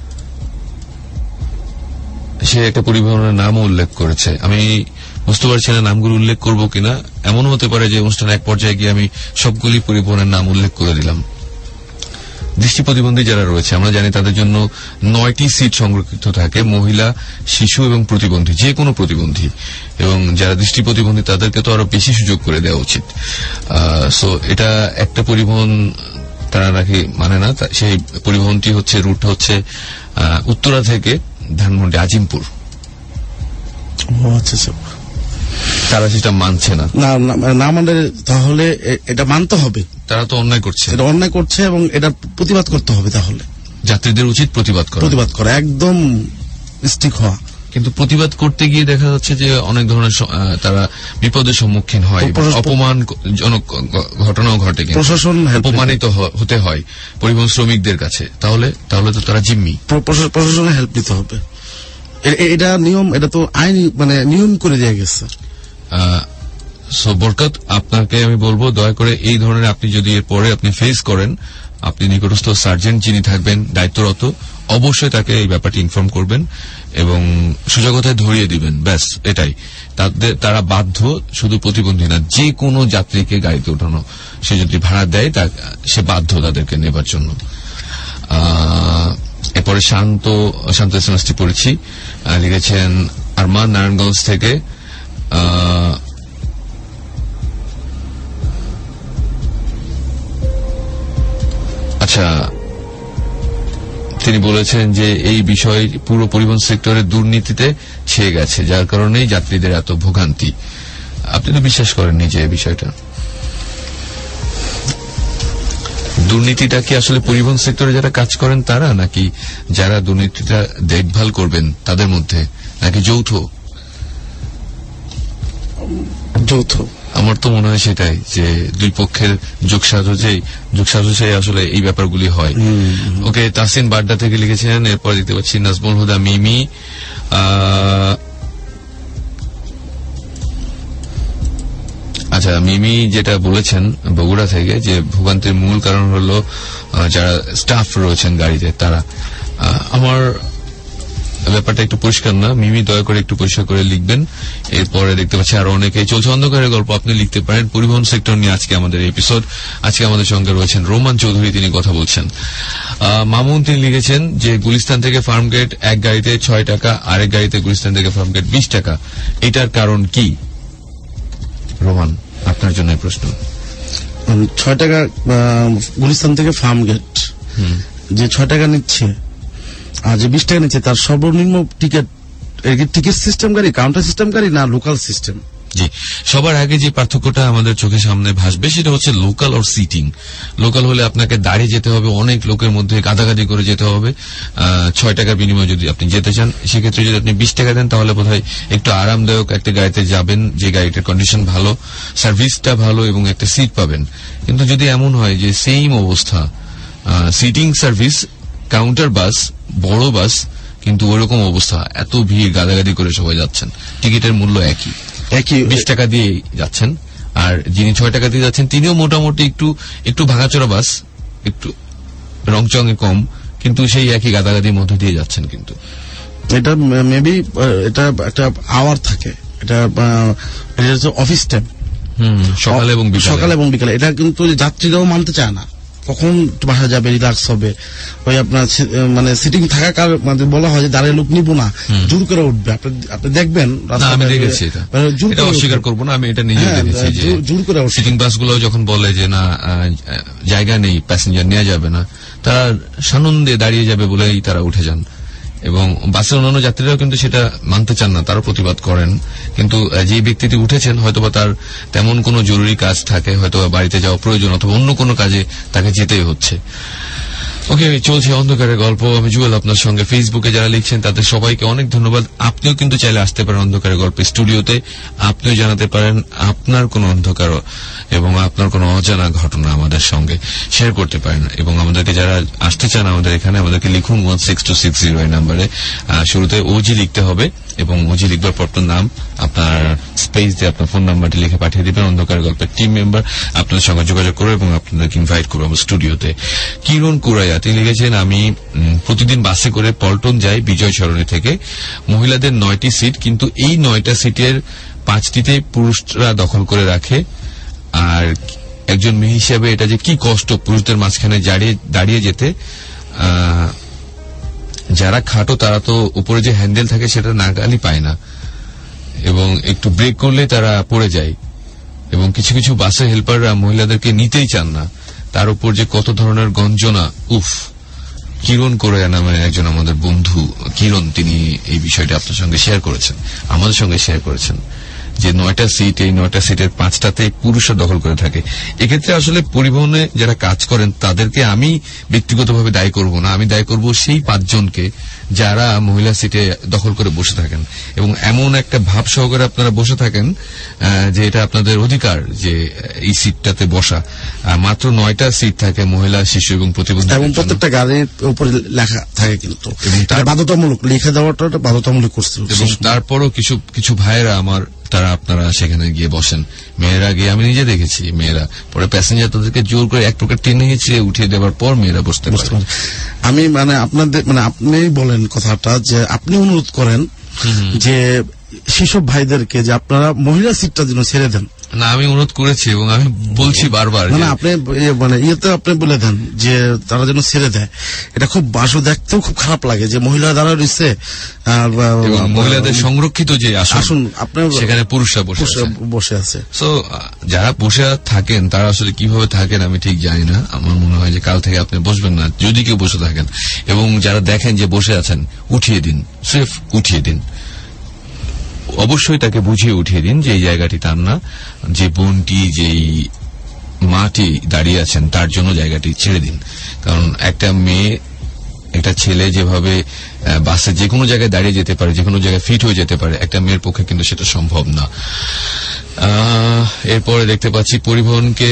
সে একটা পরিবহনের নামও উল্লেখ করেছে। আমি বুঝতে পারছি না নামগুলো উল্লেখ করবো কিনা, এমন হতে পারে যে অনুষ্ঠানে এক পর্যায়ে গিয়ে আমি সবগুলি পরিবহনের নাম উল্লেখ করে দিলাম। দৃষ্টি প্রতিবন্ধী যারা রয়েছে আমরা জানি তাদের জন্য নয়টি সিট সংরক্ষিত থাকে, মহিলা, শিশু এবং প্রতিবন্ধী, যে কোনো প্রতিবন্ধী, এবং যারা দৃষ্টি প্রতিবন্ধী তাদেরকে তো আরো বেশি সুযোগ করে দেওয়া উচিত। সো এটা একটা পরিবহন তারা নাকি মানে না, সেই পরিবহনটি হচ্ছে রুট হচ্ছে উত্তরা থেকে ধানমন্ডি আজিমপুর। তারা সেটা মানছে না, না মানে তাহলে এটা মানতে হবে, তারা তো অন্যায় করছে, এটা অন্যায় করছে এবং এটা প্রতিবাদ করতে হবে। তাহলে যাত্রীদের উচিত প্রতিবাদ করা, প্রতিবাদ করা একদম স্টিক হওয়া। কিন্তু প্রতিবাদ করতে গিয়ে দেখা যাচ্ছে যে অনেক ধরনের তারা বিপদের সম্মুখীন হয়, অপমানজনক ঘটনাও ঘটে, প্রশাসন অপমানিত হতে হয় পরিবহন শ্রমিকদের কাছে। তাহলে তাহলে তো তারা জিম্মি, প্রশাসনের হেল্প নিতে হবে। এটা নিয়ম, এটা তো আইন মানে নিয়ম করে দেওয়া গেছে। সো বরকত, আপনাকে আমি বলবো দয়া করে এই ধরনের আপনি যদি এরপরে আপনি ফেস করেন, আপনি নিকটস্থ সার্জেন্ট যিনি থাকবেন দায়িত্বরত, অবশ্যই তাকে এই ব্যাপারটি ইনফর্ম করবেন এবং সুযোগতায় ধরিয়ে দিবেন। ব্যাস এটাই। তাদের তারা বাধ্য, শুধু প্রতিবন্ধী না, যে কোনো যাত্রীকে গাড়িতে ওঠানো, সে যদি ভাড়া দেয় তা সে বাধ্য তাদেরকে নেবার জন্য। এরপরে শান্ত শান্ত এসএমএসটি পড়েছি, লিখেছেন আরমান নারায়ণগঞ্জ থেকে। আচ্ছা, তিনি বলেছেন যে এই বিষয় পুরো পরিবহন সেক্টরে দুর্নীতিতে ছেয়ে গেছে, যার কারণেই যাত্রীদের এত ভোগান্তি। আপনি তো বিশ্বাস করেননি যে বিষয়টা? দুর্নীতিটা কি আসলে পরিবহন সেক্টরে যারা কাজ করেন তারা, নাকি যারা দুর্নীতিটা দেখভাল করবেন তাদের মধ্যে, নাকি যৌথ? যৌথ। আমার তো মনে হয় সেটাই, যে দুই পক্ষের যোগসাজশেই যোগসাজশেই আসলে এই ব্যাপারগুলি হয়। ওকে, তাসিন বাড্ডা থেকে লিখেছেন। এরপর দেখতে পাচ্ছি নাজমুল হুদা মিমি। আচ্ছা, মিমি যেটা বলেছেন বগুড়া থেকে, যে ভোগান্তির মূল কারণ হলো যারা স্টাফ রয়েছেন গাড়িতে তারা। আমার ব্যাপারটা একটু পরিষ্কার না, মিমি দয়া করে একটু পরিষ্কার করে লিখবেন। এরপরে দেখতে পাচ্ছি আরো অনেকেই চলছে অন্ধকারের গল্প, আপনি লিখতে পারেন পরিবহন সেক্টর নিয়ে আজকে আমাদের এপিসোড। আজকে আমাদের সঙ্গে রয়েছেন রোমান চৌধুরী, তিনি কথা বলছেন। মামুন তিনি লিখেছেন যে গুলিস্তান থেকে ফার্মগেট এক গাড়িতে ছয় টাকা, আরেক গাড়িতে গুলিস্তান থেকে ফার্মগেট বিশ টাকা, এটার কারণ কি? রোমান, আপনার জন্য প্রশ্ন। ছয় টাকা গুলিস্তান থেকে ফার্মগেট যে ছয় টাকা নিচ্ছে আর যে বিশ টাকা নিচ্ছে, তার সর্বনিম্ন টিকিট টিকিট সিস্টেম গাড়ি, কাউন্টার সিস্টেম গাড়ি না লোকাল সিস্টেম? জি, সবার আগে যে পার্থক্যটা আমাদের চোখের সামনে ভাসবে সেটা হচ্ছে লোকাল আর সিটিং। লোকাল হলে আপনাকে দাঁড়িয়ে যেতে হবে, অনেক লোকের মধ্যে গাদাগাদি করে যেতে হবে। ছয় টাকার বিনিময়ে যদি আপনি যেতে চান, সেক্ষেত্রে যদি আপনি বিশ টাকা দেন তাহলে বোধহয় একটু আরামদায়ক একটা গাড়িতে যাবেন, যে গাড়িটার কন্ডিশন ভালো, সার্ভিসটা ভালো এবং একটা সিট পাবেন। কিন্তু যদি এমন হয় যে সেম অবস্থা, সিটিং সার্ভিস, কাউন্টার বাস, বড় বাস, কিন্তু ওইরকম অবস্থা, এত ভিড়, গাদাগাদি করে সবাই যাচ্ছেন, টিকিটের মূল্য একই একই বিশ টাকা দিয়ে যাচ্ছেন, আর যিনি ছয় টাকা দিয়ে যাচ্ছেন তিনিও মোটামুটি একটু একটু ভাঙাচোরা বাস, একটু রংচঙে কম, কিন্তু সেই একই গাদাগাদির মধ্যে দিয়ে যাচ্ছেন। কিন্তু এটা মেবি এটা একটা আওয়ার থাকে, এটা অফিস টাইম, সকালে এবং সকালে এবং বিকালে। এটা কিন্তু যাত্রীরাও মানতে চায় না, কখন বাসা যাবে, রিল্যাক্স হবে। ওই আপনার মানে সিটিং থাকা কার মানে বলা হয় যে দাঁড়িয়ে লোক নিব না, জোর করে উঠবে। আপনি দেখবেন, আমি দেখেছি এটা, অস্বীকার করবো না, আমি এটা নিজে দেখেছি যে জোর করে সিটিং বাসগুলো যখন বলে যে না জায়গা নেই, প্যাসেঞ্জার নেওয়া যাবে না, তারা সানন্দে দাঁড়িয়ে যাবে বলেই তারা উঠে যান। এবং বাসের অন্যান্য যাত্রীরাও কিন্তু সেটা মানতে চান না, তারা প্রতিবাদ করেন। কিন্তু যে ব্যক্তিটি উঠেছেন হয়তোবা তার তেমন কোনো জরুরি কাজ থাকে, হয়তো বাড়িতে যাওয়া প্রয়োজন, অথবা অন্য কোনো কাজে তাকে যেতেই হচ্ছে। ওকে, চলছে অন্ধকারের গল্প, আমি জুয়েল আপনার সঙ্গে। ফেসবুকে যারা লিখছেন তাদের সবাইকে অনেক ধন্যবাদ। আপনিও কিন্তু চাইলে আসতে পারেন অন্ধকারের গল্পের স্টুডিওতে, আপনিও জানাতে পারেন আপনার কোন অন্ধকার এবং আপনার কোন অজানা ঘটনা আমাদের সঙ্গে শেয়ার করতে পারেন। এবং আমাদেরকে যারা আসতে চান আমাদের এখানে, আমাদেরকে লিখুন one six two six zero এই নাম্বারে। শুরুতে ওজি লিখতে হবে এবং ওজি লিখবার পর আপনার নাম, আপনার স্পেস দিয়ে আপনার ফোন নাম্বারটি লিখে পাঠিয়ে দিবেন। অন্ধকার গল্পের টিম মেম্বার আপনাদের সঙ্গে যোগাযোগ করবে এবং আপনাদেরকে ইনভাইট করবো আমার স্টুডিওতে। কিরণ কুরাইয়া তিনি লিখেছেন, আমি প্রতিদিন বাসে করে পল্টন যাই বিজয় সরণি থেকে। মহিলাদের নয়টি সিট, কিন্তু এই নয়টা সিটের পাঁচটিতে পুরুষরা দখল করে রাখে। আর একজন মেয়ে হিসেবে এটা যে কি কষ্ট পুরুষদের মাঝখানে দাঁড়িয়ে যেতে। যারা খাটো তারা তো উপরে যে হ্যান্ডেল থাকে সেটা নাগালি পায় না, এবং একটু ব্রেক করলে তারা পড়ে যায়। এবং কিছু কিছু বাসের হেল্পাররা মহিলাদেরকে নিতেই চান না, তার উপর যে কত ধরনের গঞ্জনা। উফ, কিরণ করে নামে একজন আমাদের বন্ধু কিরণ, তিনি এই বিষয়টা আপনার সঙ্গে শেয়ার করেছেন, আমাদের সঙ্গে শেয়ার করেছেন। যে নয়টা সিট, এই নয়টা সিটের পাঁচটাতে পুরুষরা দখল করে থাকে। এক্ষেত্রে আসলে পরিবহনে যারা কাজ করেন তাদেরকে আমি ব্যক্তিগতভাবে দায়ী করব না, আমি দায়ী করব সেই পাঁচজনকে যারা মহিলা সিটে দখল করে বসে থাকেন এবং এমন একটা ভাব সহকারে আপনারা বসে থাকেন যে এটা আপনাদের অধিকার যে এই সিটটাতে বসা। মাত্র নয়টা সিট থাকে মহিলা, শিশু এবং প্রতিবন্ধী, এবং প্রত্যেকটা গাড়ির উপরে লেখা থাকে কিন্তু, এবং তার বাধ্যতামূলক লিখে দেওয়াটা বাধ্যতামূলক করছে। এবং তারপরও কিছু কিছু ভাইয়েরা আমার, তারা আপনারা সেখানে গিয়ে বসেন, মেয়েরা গিয়ে, আমি নিজে দেখেছি মেয়েরা পরে প্যাসেঞ্জার তাদেরকে জোর করে এক প্রকার টেনে নিয়ে উঠিয়ে দেওয়ার পর মেয়েরা বসতে পারে। আমি মানে আপনাদের মানে আপনি বলেন কথাটা যে আপনি অনুরোধ করেন যে সেসব ভাইদেরকে যে আপনারা মহিলা সিটটা যেন ছেড়ে দেন। না, আমি অনুরোধ করেছি এবং আমি বলছি বারবার, মানে আপনি মানে ইয়েতে আপনি বলে দেন যে তারা যেন ছেড়ে দেয়। এটা খুব বাসও দেখতেও খুব খারাপ লাগে যে মহিলা দ্বারা রয়েছে, মহিলাদের সংরক্ষিত যে আসন আপনার সেখানে পুরুষরা বসে বসে আছে। সো যারা বসে থাকেন তারা আসলে কিভাবে থাকেন আমি ঠিক জানি না। আমার মনে হয় যে কাল থেকে আপনি বসবেন না যদি কেউ বসে থাকেন, এবং যারা দেখেন যে বসে আছেন উঠিয়ে দিন, সিফ উঠিয়ে দিন, অবশ্যই তাকে বুঝিয়ে উঠিয়ে দিন যে এই জায়গাটি তার না, যে বোনটি, যেই মাটি দাঁড়িয়ে আছেন তার জন্য জায়গাটি ছেড়ে দিন। কারণ একটা মেয়ে, একটা ছেলে যেভাবে বাসে যে কোনো জায়গায় দাঁড়িয়ে যেতে পারে, যে কোনো জায়গায় ফিট হয়ে যেতে পারে, একটা মেয়ের পক্ষে কিন্তু সেটা সম্ভব না। এরপরে দেখতে পাচ্ছি পরিবহনকে,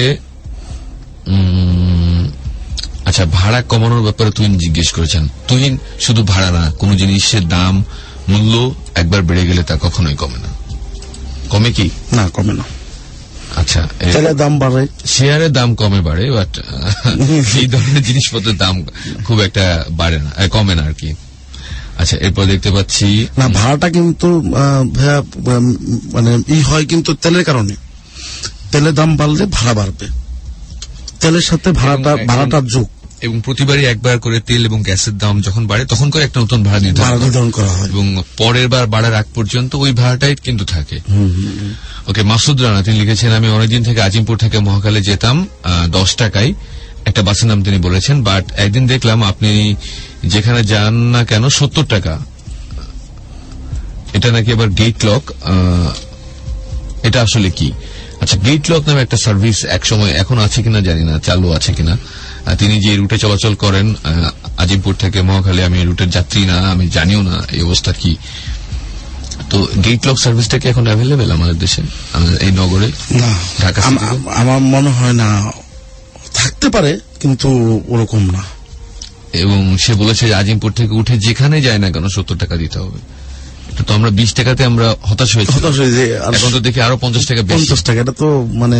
আচ্ছা ভাড়া কমানোর ব্যাপারে তুহিন জিজ্ঞেস করেছেন। তুহিন, শুধু ভাড়া না, কোন জিনিসের দাম মূল্য একবার বেড়ে গেলে তা কখনোই কমে না। কমে কি? না, কমে না। আচ্ছা, দাম বাড়ে, শেয়ারের দাম কমে বাড়ে, বাট এই ধরনের জিনিসপত্রের দাম খুব একটা বাড়ে না, কমে না আর কি। আচ্ছা, এরপর দেখতে পাচ্ছি না ভাড়াটা কিন্তু মানে ই হয় কিন্তু তেলের কারণে, তেলের দাম বাড়লে ভাড়া বাড়বে, তেলের সাথে ভাড়াটা ভাড়াটার যোগ, এবং প্রতিবারই একবার করে তেল এবং গ্যাসের দাম যখন বাড়ে তখন করে একটা নতুন ভাড়া নির্ধারণ করা হয়, এবং পরের বার বাড়ার আগ পর্যন্ত ওই ভাড়াটাই কিন্তু থাকে। ওকে, মাসুদ রানা তিনি লিখেছেন, আমি অনেকদিন থেকে আজিমপুর থেকে মহাখালী যেতাম দশ টাকায় একটা বাসের নাম তিনি বলেছেন, বাট একদিন দেখলাম আপনি যেখানে যান না কেন সত্তর টাকা। এটা নাকি আবার গেট লক, এটা আসলে কি? আচ্ছা, গেট লক নামে একটা সার্ভিস একসময়, এখন আছে কিনা জানি না, চালু আছে কিনা। তিনি যে রুটে চলাচল করেন আজিমপুর থেকে মহাখালী, আমি রুটের যাত্রী না, আমি জানিও না এই অবস্থা কি। তো গেট লক সার্ভিসটা কি এখন অ্যাভেলেবেল আমাদের দেশে, এই নগরে? না, ঢাকা আমার মনে হয় না, থাকতে পারে কিন্তু ওরকম না। এবং সে বলেছে যে আজিমপুর থেকে উঠে যেখানে যায় না কেন সত্তর টাকা দিতে হবে। তো আমরা বিশ টাকাতে আমরা হতাশ হয়েছি, হতাশ হয়েছি, এখন তো দেখি আরো পঞ্চাশ টাকা পঞ্চাশ টাকা এটা তো মানে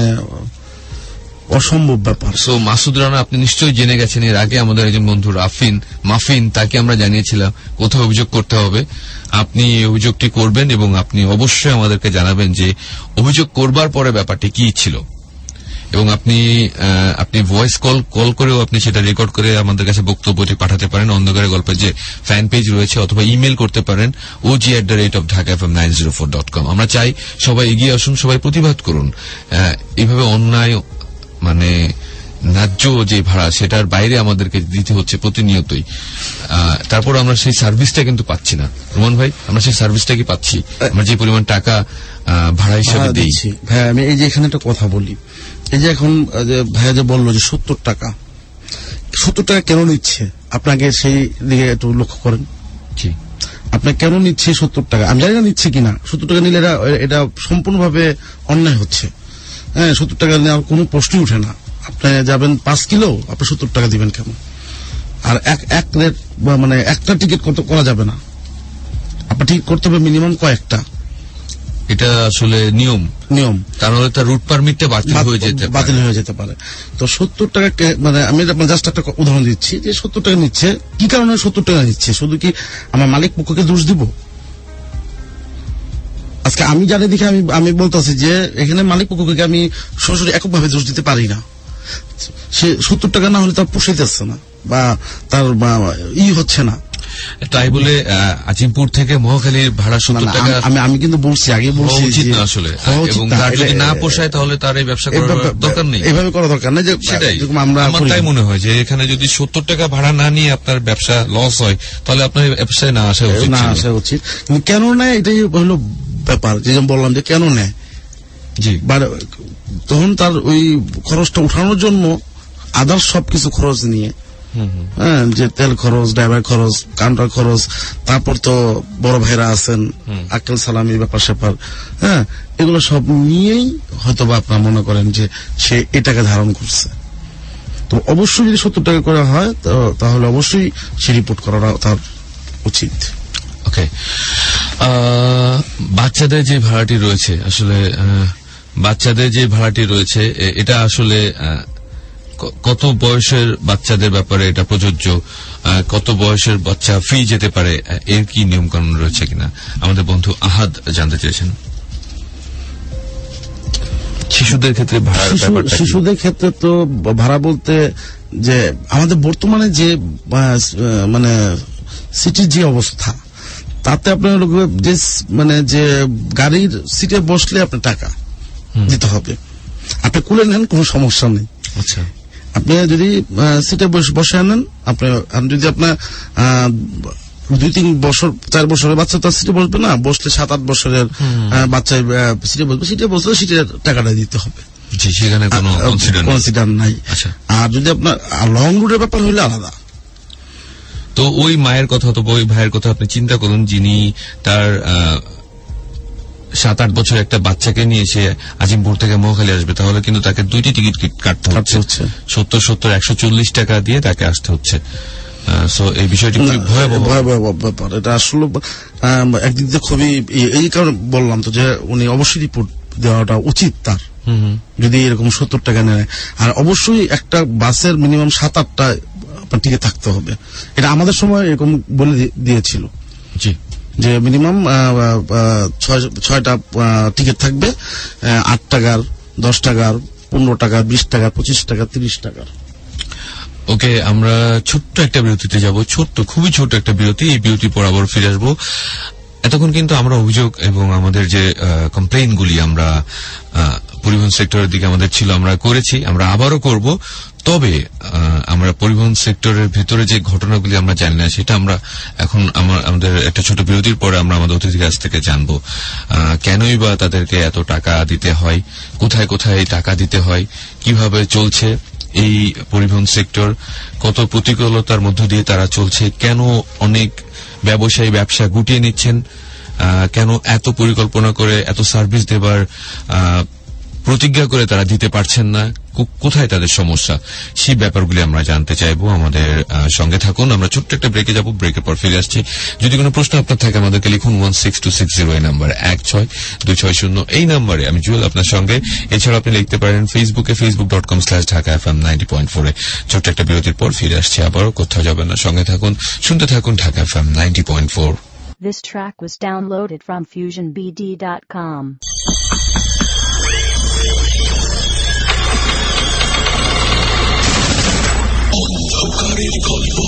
অসম্ভব ব্যাপার। সো মাসুদ রানা, আপনি নিশ্চয়ই জেনে গেছেন, এর আগে আমাদের একজন বন্ধু রাফিন মাফিন, তাকে আমরা জানিয়েছিলাম কোথাও অভিযোগ করতে হবে। আপনি অভিযোগটি করবেন এবং আপনি অবশ্যই আমাদেরকে জানাবেন যে অভিযোগ করবার পরে ব্যাপারটি কি ছিল, এবং আপনি আপনি ভয়েস কল কল করেও আপনি সেটা রেকর্ড করে আমাদের কাছে বক্তব্যটি পাঠাতে পারেন। অন্ধকারের গল্পের যে ফ্যান পেজ রয়েছে, অথবা ইমেল করতে পারেন OG at the rate of Dhaka F M nine zero four dot com. আমরা চাই সবাই এগিয়ে আসুন, সবাই প্রতিবাদ করুন। এইভাবে অন্যায় মানে ন্যায্য যে ভাড়া সেটার বাইরে আমাদেরকে দিতে হচ্ছে প্রতিনিয়তই। তারপর আমরা সেই সার্ভিসটা কিন্তু পাচ্ছি না। রোমান ভাই, আমরা সেই সার্ভিসটা কি পাচ্ছি? আমরা যে পরিমাণ টাকা ভাড়া হিসেবে দিচ্ছি। ভাই, আমি এই যে এখানে একটা কথা বলি, এই যে এখন ভাইয়া যে বললো যে সত্তর টাকা, সত্তর টাকা কেন নিচ্ছে আপনাকে সেই দিকে একটু লক্ষ্য করেন। আপনার কেন নিচ্ছে সত্তর টাকা? আমি জানি না নিচ্ছে কিনা, সত্তর টাকা নিলে এটা সম্পূর্ণভাবে অন্যায় হচ্ছে। হ্যাঁ, সত্তর টাকা নেওয়ার কোনো প্রশ্নই উঠে না। আপনি যাবেন পাঁচ কিলো, আপনি সত্তর টাকা দিবেন কেন? আর এক এক রেট মানে একটা টিকিট করা যাবে না, আপনার টিকিট করতে হবে মিনিমাম কয়েকটা। এটা আসলে নিয়ম নিয়ম তাহলে তার রুট পারমিটটা বাতিল হয়ে যেতে বাতিল হয়ে যেতে পারে। তো সত্তর টাকা মানে আমি জাস্ট একটা উদাহরণ দিচ্ছি যে সত্তর টাকা নিচ্ছে, কি কারণে সত্তর টাকা নিচ্ছে? শুধু কি আমার মালিক পক্ষকে দোষ দিব? আজকে আমি জানি দেখে আমি আমি বলতেছি যে এখানে মালিক পক্ষকে আমি সরাসরি এককভাবে দোষ দিতে পারি না। সে সত্তর টাকা না হলে তার পোষাইতেছে না বা তার ই হচ্ছে না, তাই বলে আজিমপুর থেকে মহাখালীর ভাড়া সত্তর টাকা আমি আমি কিন্তু বলছি, আগে বলছি উচিত না আসলে, এবং তার যদি না পোষায় তাহলে তার এই ব্যবসা করার দরকার নেই, এভাবে করা দরকার নেই। সেটাই আমরা আমার তাই মনে হয় যে এখানে যদি সত্তর টাকা ভাড়া না নিয়ে আপনার ব্যবসা লস হয় তাহলে আপনার ব্যবসায় না আসা উচিত, না আসা উচিত। কেন না, এটাই হলো ব্যাপার, যে বললাম যে কেন নেয়, জি, তখন তার ওই খরচটা উঠানোর জন্য আদার্স সবকিছু খরচ নিয়ে, হ্যাঁ, যে তেল খরচ, ড্রাইভার খরচ, কাউন্টার খরচ, তারপর তো বড় ভাইরা আছেন, আক্কেল সালামি, ব্যাপার স্যাপার, হ্যাঁ, এগুলো সব নিয়েই হয়তো বা আপনার মনে করেন যে সে এটাকে ধারণ করছে। তো অবশ্যই যদি সত্তর টাকা করা হয় তাহলে অবশ্যই সে রিপোর্ট করাটা তার উচিত। ওকে, বাচ্চাদের যে ভাড়াটি রয়েছে, আসলে বাচ্চাদের যে ভাড়াটি রয়েছে এটা আসলে কত বয়সের বাচ্চাদের ব্যাপারে এটা প্রযোজ্য, কত বয়সের বাচ্চা ফ্রি যেতে পারে, এর কি নিয়ম কানুন রয়েছে কিনা আমাদের বন্ধু আহাদ জানতে চেয়েছেন। শিশুদের ক্ষেত্রে ভাড়ার ব্যাপারটা, শিশুদের ক্ষেত্রে তো ভাড়া বলতে যে আমাদের বর্তমানে যে মানে সিটির যে অবস্থা, তাতে আপনার যে মানে যে গাড়ির সিটে বসলে আপনার টাকা দিতে হবে, আপনি খুলে নেন কোনো সমস্যা নেই। আচ্ছা, আপনি যদি সিটে বসে আনেন, আপনার যদি আপনার দুই তিন বছর চার বছরের বাচ্চা তার সিটে বসবে না, বসলে সাত আট বছরের বাচ্চা সিটে বসবে, সিটে বসলে সিটের টাকাটা দিতে হবে, সেখানে কোনো কনসিডার নাই। আর যদি আপনার লং রুটের ব্যাপার হইলে আলাদা। তো ওই মায়ের কথা অথবা ওই ভাইয়ের কথা আপনি চিন্তা করুন, যিনি তার সাত আট বছর একটা বাচ্চাকে নিয়ে সে আজিমপুর থেকে মহাখালী আসবে, তাহলে কিন্তু তাকে দুইটি টিকিট কাটতে হচ্ছে, সত্তর সত্তর একশো চল্লিশ টাকা দিয়ে তাকে আসতে হচ্ছে। এই বিষয়টি খুবই ভয়াবহ ব্যাপার। এটা আসলে একদিক দিয়ে খুবই, এই কারণে বললাম তো যে উনি অবশ্যই রিপোর্ট দেওয়াটা উচিত তার, যদি এরকম সত্তর টাকা নেয়। আর অবশ্যই একটা বাসের মিনিমাম সাত আটটা টিকিট থাকতে হবে, এটা আমাদের সময় এরকম বলে দিয়েছিল। জি, যে মিনিমাম ছয়টা টিকিট থাকবে, আট টাকার, দশ টাকার, পনেরো টাকার, বিশ টাকার, পঁচিশ টাকা, তিরিশ টাকার। ওকে, আমরা ছোট্ট একটা বিরতিতে যাব, ছোট্ট খুবই ছোট একটা বিরতি। এই বিরতি পর আবার ফিরে আসবো। এতক্ষণ কিন্তু আমরা অভিযোগ এবং আমাদের যে কমপ্লেইনগুলি আমরা পরিবহন সেক্টরের দিকে আমাদের ছিল আমরা করেছি, আমরা আবারও করব। তবে আমরা পরিবহন সেক্টরের ভেতরে যে ঘটনাগুলি আমরা জানি না, সেটা আমরা এখন আমাদের একটা ছোট বিরতির পরে আমরা আমাদের অতিথির কাছ থেকে জানবো। কেনই বা তাদেরকে এত টাকা দিতে হয়, কোথায় কোথায় টাকা দিতে হয়, কিভাবে চলছে এই পরিবহন সেক্টর, কত প্রতিকূলতার মধ্য দিয়ে তারা চলছে, কেন অনেক ব্যবসায়ী ব্যবসা গুটিয়ে নিচ্ছেন, কেন এত পরিকল্পনা করে এত সার্ভিস দেবার প্রতিজ্ঞা করে তারা দিতে পারছেন না, কোথায় তাদের সমস্যা, সেই ব্যাপারগুলি আমরা জানতে চাইবো। আমাদের সঙ্গে থাকুন, আমরা ছোট্ট একটা ব্রেকে যাব, ব্রেকের পর ফিরে আসছি। যদি কোনো প্রশ্ন আপনার থাকে আমাদেরকে লিখুন one six two six zero এই নাম্বার, এক ছয় দুই ছয় শূন্য এই নাম্বারে। আমি জুয়েল আপনার সঙ্গে। এছাড়া আপনি লিখতে পারেন ফেসবুকে, Facebook dot com slash Dhaka F M ninety point four এ। ছোট্ট একটা বিরতির পর ফিরে আসছি আবারও, কোথাও যাবেন না, সঙ্গে থাকুন, শুনতে থাকুন Dhaka F M ninety point four. This track was downloaded from fusion b d dot com. অন্ধকারের গল্প।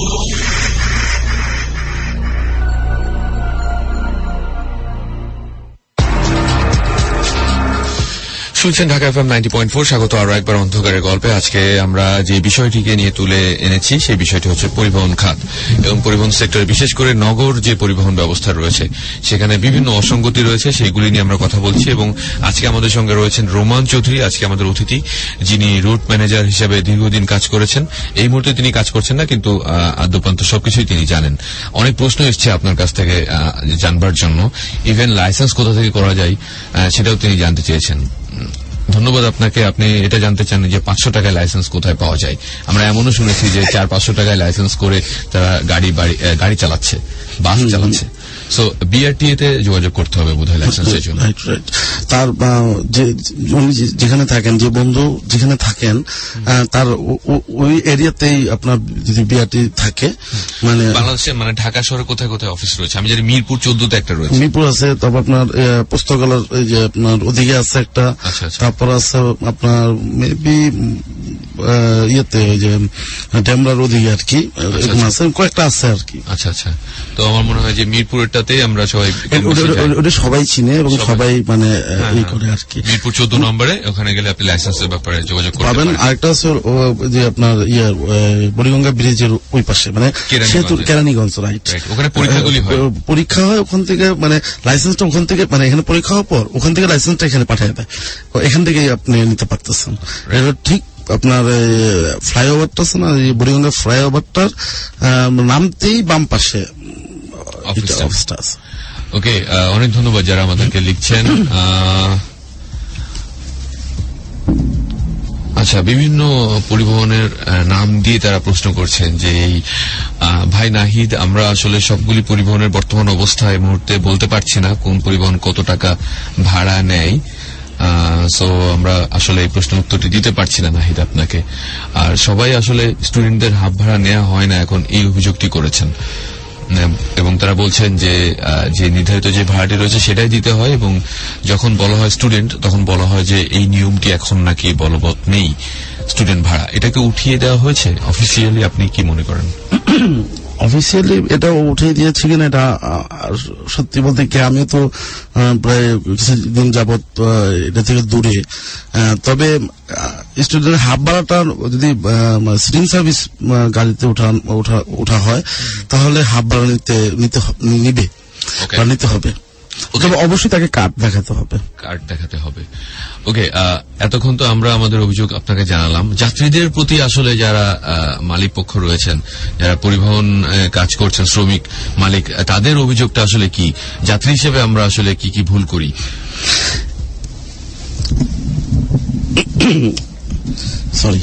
শুনছেন Dhaka F M ninety point four. স্বাগত আরো একবার অন্ধকারের গল্পে। আজকে আমরা যে বিষয়টিকে নিয়ে তুলে এনেছি সেই বিষয়টি হচ্ছে পরিবহন খাত এবং পরিবহন সেক্টরে, বিশেষ করে নগর যে পরিবহন ব্যবস্থা রয়েছে সেখানে বিভিন্ন অসঙ্গতি রয়েছে, সেইগুলি নিয়ে আমরা কথা বলছি। এবং আজকে আমাদের সঙ্গে রয়েছেন রোমান চৌধুরী, আজকে আমাদের অতিথি, যিনি রুট ম্যানেজার হিসেবে দীর্ঘদিন কাজ করেছেন। এই মুহূর্তে তিনি কাজ করছেন না, কিন্তু আদ্যপান্ত সবকিছুই তিনি জানেন। অনেক প্রশ্ন এসছে আপনার কাছ থেকে জানবার জন্য, ইভেন লাইসেন্স কোথা থেকে করা যায় সেটাও তিনি জানতে চেয়েছেন। ধন্যবাদ আপনাকে। আপনি এটা জানতে চান যে পাঁচশো টাকায় লাইসেন্স কোথায় পাওয়া যায়। আমরা এমনও শুনেছি যে চার পাঁচশো টাকায় লাইসেন্স করে তারা গাড়ি গাড়ি চালাচ্ছে, বাস চালাচ্ছে। সো বিআরটিএ তে যোগাযোগ করতে হবে বোধহয় লাইসেন্সের জন্য। তার যেখানে থাকেন, যে বন্ধু যেখানে থাকেন তার ওই এরিয়াতেই আপনার যদি বিআরটি থাকে, মানে বাংলাদেশে মানে ঢাকা শহরে কোথায় কোথায় অফিস রয়েছে? আমি জানি মিরপুর চোদ্দতে একটা রয়েছে, মিরপুর আছে, তারপর আপনার পুস্তকালয় যে আপনার ওদিকে আছে একটা, তারপর আছে আপনার মেবি ইয়েতে ওই যে ডেমরার ওদিকে আর কি আছে, কয়েকটা আছে আর কি। আচ্ছা আচ্ছা, তো আমার মনে হয় যে মিরপুরেরটাতে আমরা সবাই ওটা সবাই চিনে এবং সবাই মানে এই করে আর কি। মিরপুর চোদ্দ নম্বরে ওখানে গেলে আপনি লাইসেন্সের ব্যাপারে যোগাযোগ করতে পারবেন। আরেকটা আছে যে আপনার ইয়ার বুড়িগঙ্গা ব্রিজের ওই পাশে, মানে সেতু কেরানীগঞ্জ, রাইট, ওখানে পরীক্ষাগুলি হয়, পরীক্ষা হয় ওখান থেকে, মানে লাইসেন্সটা ওখান থেকে, মানে এখানে পরীক্ষা হওয়ার পর ওখান থেকে লাইসেন্সটা এখানে পাঠিয়ে দেয়, এখান থেকেই আপনি নিতে পারতেছেন। ঠিক আপনার ফ্লাইওভারটা আছে না, বুড়িগঙ্গা ফ্লাইওভারটার নামতেই বাম পাশে অফিসটা আছে। ওকে, অনেক ধন্যবাদ যারা আমাদেরকে লিখছেন। আচ্ছা, বিভিন্ন পরিবহনের নাম দিয়ে তারা প্রশ্ন করছেন যে এই ভাই নাহিদ, আমরা আসলে সবগুলি পরিবহনের বর্তমান অবস্থা এই মুহূর্তে বলতে পারছি না, কোন পরিবহন কত টাকা ভাড়া নেয়। সো আমরা আসলে এই প্রশ্ন উত্তরটি দিতে পারছি না নাহিদ আপনাকে। আর সবাই আসলে স্টুডেন্টদের হাফ ভাড়া নেওয়া হয় না এখন, এই অভিযোগটি করেছেন, এবং তারা বলছেন যে যে নির্ধারিত যে ভাড়াটি রয়েছে সেটাই দিতে হয়, এবং যখন বলা হয় স্টুডেন্ট তখন বলা হয় যে এই নিয়মটি এখন নাকি বলবৎ নেই, স্টুডেন্ট ভাড়া এটাকে উঠিয়ে দেওয়া হয়েছে অফিসিয়ালি। আপনি কি মনে করেন? অফিসিয়ালি এটা উঠিয়ে দিয়েছে কিনা এটা সত্যি বলতে কি আমি তো প্রায় কিছুদিন যাবৎ এটা থেকে দূরে, তবে স্টুডেন্টের হাফ ভাড়াটা যদি সিটিং সার্ভিস গাড়িতে ওঠা হয় তাহলে হাফ ভাড়া নিতে নিবে বা নিতে হবে, তবে অবশ্যই তাকে কার্ড দেখাতে হবে, কার্ড দেখাতে হবে। ওকে, এতক্ষণ তো আমরা আমাদের অভিযোগ আপনাকে জানালাম। যাত্রীদের প্রতি আসলে যারা মালিক পক্ষ রয়েছেন, যারা পরিবহন কাজ করছেন, শ্রমিক মালিক, তাদের অভিযোগটা আসলে কি? যাত্রী হিসেবে আমরা আসলে কি কি ভুল করি? সরি,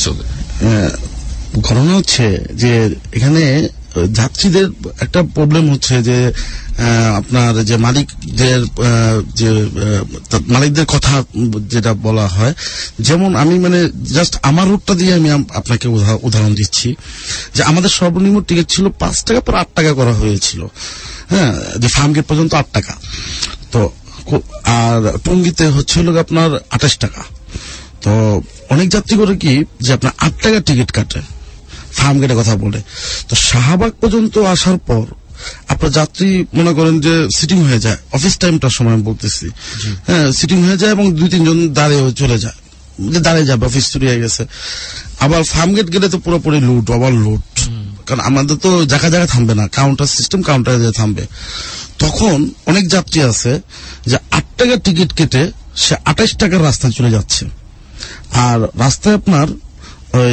ঘটনা হচ্ছে যে এখানে যাত্রীদের একটা প্রবলেম হচ্ছে যে আপনার যে মালিকদের যে মালিকদের কথা যেটা বলা হয়, যেমন আমি মানে জাস্ট আমার রুটটা দিয়ে আমি আপনাকে উদাহরণ দিচ্ছি যে আমাদের সর্বনিম্ন টিকিট ছিল পাঁচ টাকা, পর আট টাকা করা হয়েছিল, হ্যাঁ, যে ফার্ম গেট পর্যন্ত আট টাকা, তো আর টঙ্গিতে হচ্ছিল আপনার আঠাশ টাকা। তো অনেক যাত্রী করে কি যে আপনার আট টাকার টিকিট কাটে ফার্ম গেটের কথা বলে, তো শাহবাগ পর্যন্ত আসার পর আপনার যাত্রী মনে করেন যে সিটিং হয়ে যায়, অফিস টাইমটার সময় বলতেছি, হ্যাঁ, সিটিং হয়ে যায় এবং দুই তিনজন দাঁড়িয়ে চলে যায়, যে দাঁড়িয়ে যাবে অফিস চুরি হয়ে গেছে। আবার ফার্ম গেট গেলে তো পুরোপুরি লুট, ওভার লুট, কারণ আমাদের তো জায়গা জায়গা থামবে না, কাউন্টার সিস্টেম, কাউন্টারে থামবে। তখন অনেক যাত্রী আছে যে আট টাকার টিকিট কেটে সে আঠাশ টাকার রাস্তায় চলে যাচ্ছে, আর রাস্তায় আপনার ওই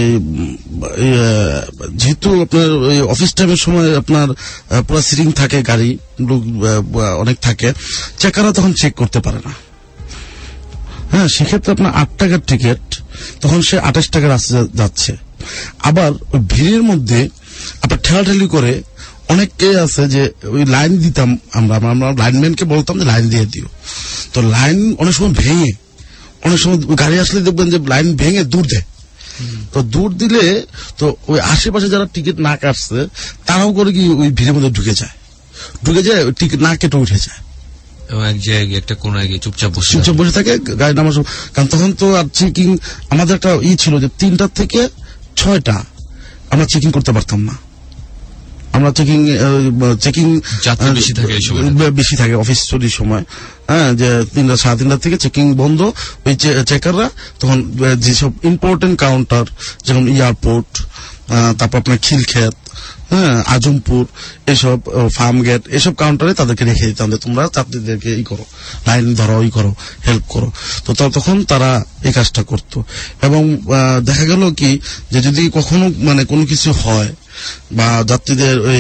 যেহেতু আপনার ওই অফিস টাইমের সময় আপনার পুরো সিটিং থাকে, গাড়ি লোক অনেক থাকে, চেকাররা তখন চেক করতে পারে না, হ্যাঁ, সেক্ষেত্রে আপনার আট টাকার টিকিট তখন সে আঠাশ টাকার রাস্তা যাচ্ছে। আবার ওই ভিড়ের মধ্যে আপনার ঠেলাঠেলি করে অনেকে আছে যে ওই লাইন দিতাম আমরা, আমরা লাইনম্যানকে বলতাম যে লাইন দিয়ে দিও, তো লাইন অনেক সময় ভেঙে, অনেক সময় গাড়ি আসলে দেখবেন যে লাইন ভেঙে দূর দেয়, তো দূর দিলে তো ওই আশেপাশে যারা টিকিট না কাটছে তারাও করে কি ওই ভিড়ের মধ্যে ঢুকে যায়, ঢুকে যায় টিকিট না কেটে উঠে যায়, এক জায়গায় একটা কোনায় গিয়ে চুপচাপ বসে চুপচাপ বসে থাকে গাড়ি নামার সময়। কারণ তখন তো আর চেকিং আমাদের একটা ই ছিল যে তিনটা থেকে ছয়টা আমরা চেকিং করতে পারতাম না, আমরা চেকিং চেকিং বেশি থাকে অফিস চুরির সময়, হ্যাঁ, যে তিনটা সাড়ে তিনটা থেকে চেকিং বন্ধ, ওই চেকাররা তখন যেসব ইম্পর্টেন্ট কাউন্টার যেমন এয়ারপোর্ট, তারপর আপনার খিলক্ষেত, হ্যাঁ, আজমপুর, এসব ফার্ম গেট, এসব কাউন্টারে তাদেরকে রেখে দিতাম যে তোমরা যাত্রীদেরকে ই করো, লাইন ধরো, ই করো, হেল্প করো। তো তখন তারা এই কাজটা করতো, এবং দেখা গেল কি যে যদি কখনো মানে কোনো কিছু হয় বা যাত্রীদের ওই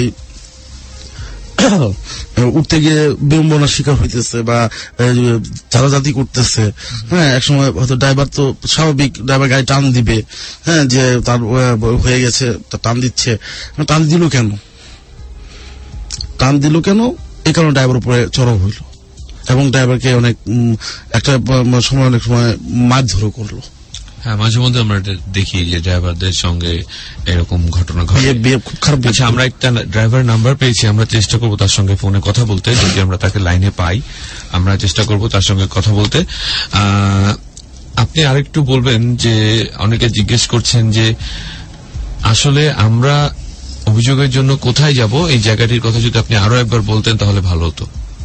উঠতে গিয়ে বিড়ম্বনার শিকার হইতেছে বা ঝাড়াঝাড়ি করতেছে, হ্যাঁ, একসময় হয়তো ড্রাইভার তো স্বাভাবিক, ড্রাইভার গাড়ি টান দিবে, হ্যাঁ, যে তার হয়ে গেছে টান দিচ্ছে, টান দিল কেন টান দিল কেন এই কারণে ড্রাইভার উপরে চড়াও হইল, এবং ড্রাইভারকে অনেক একটা সময় অনেক সময় মারধরও করলো। হ্যাঁ, মাঝে মধ্যে আমরা দেখি যে ড্রাইভারদের সঙ্গে এরকম ঘটনা ঘটে, খুব খারাপ। আচ্ছা, আমরা একটা ড্রাইভার নাম্বার পেয়েছি, আমরা চেষ্টা করবো তার সঙ্গে ফোনে কথা বলতে, যদি আমরা তাকে লাইনে পাই আমরা চেষ্টা করবো তার সঙ্গে কথা বলতে। আপনি আরেকটু বলবেন যে অনেকে জিজ্ঞেস করছেন যে আসলে আমরা অভিযোগের জন্য কোথায় যাব, এই জায়গাটির কথা যদি আপনি আরো একবার বলতেন তাহলে ভালো হতো।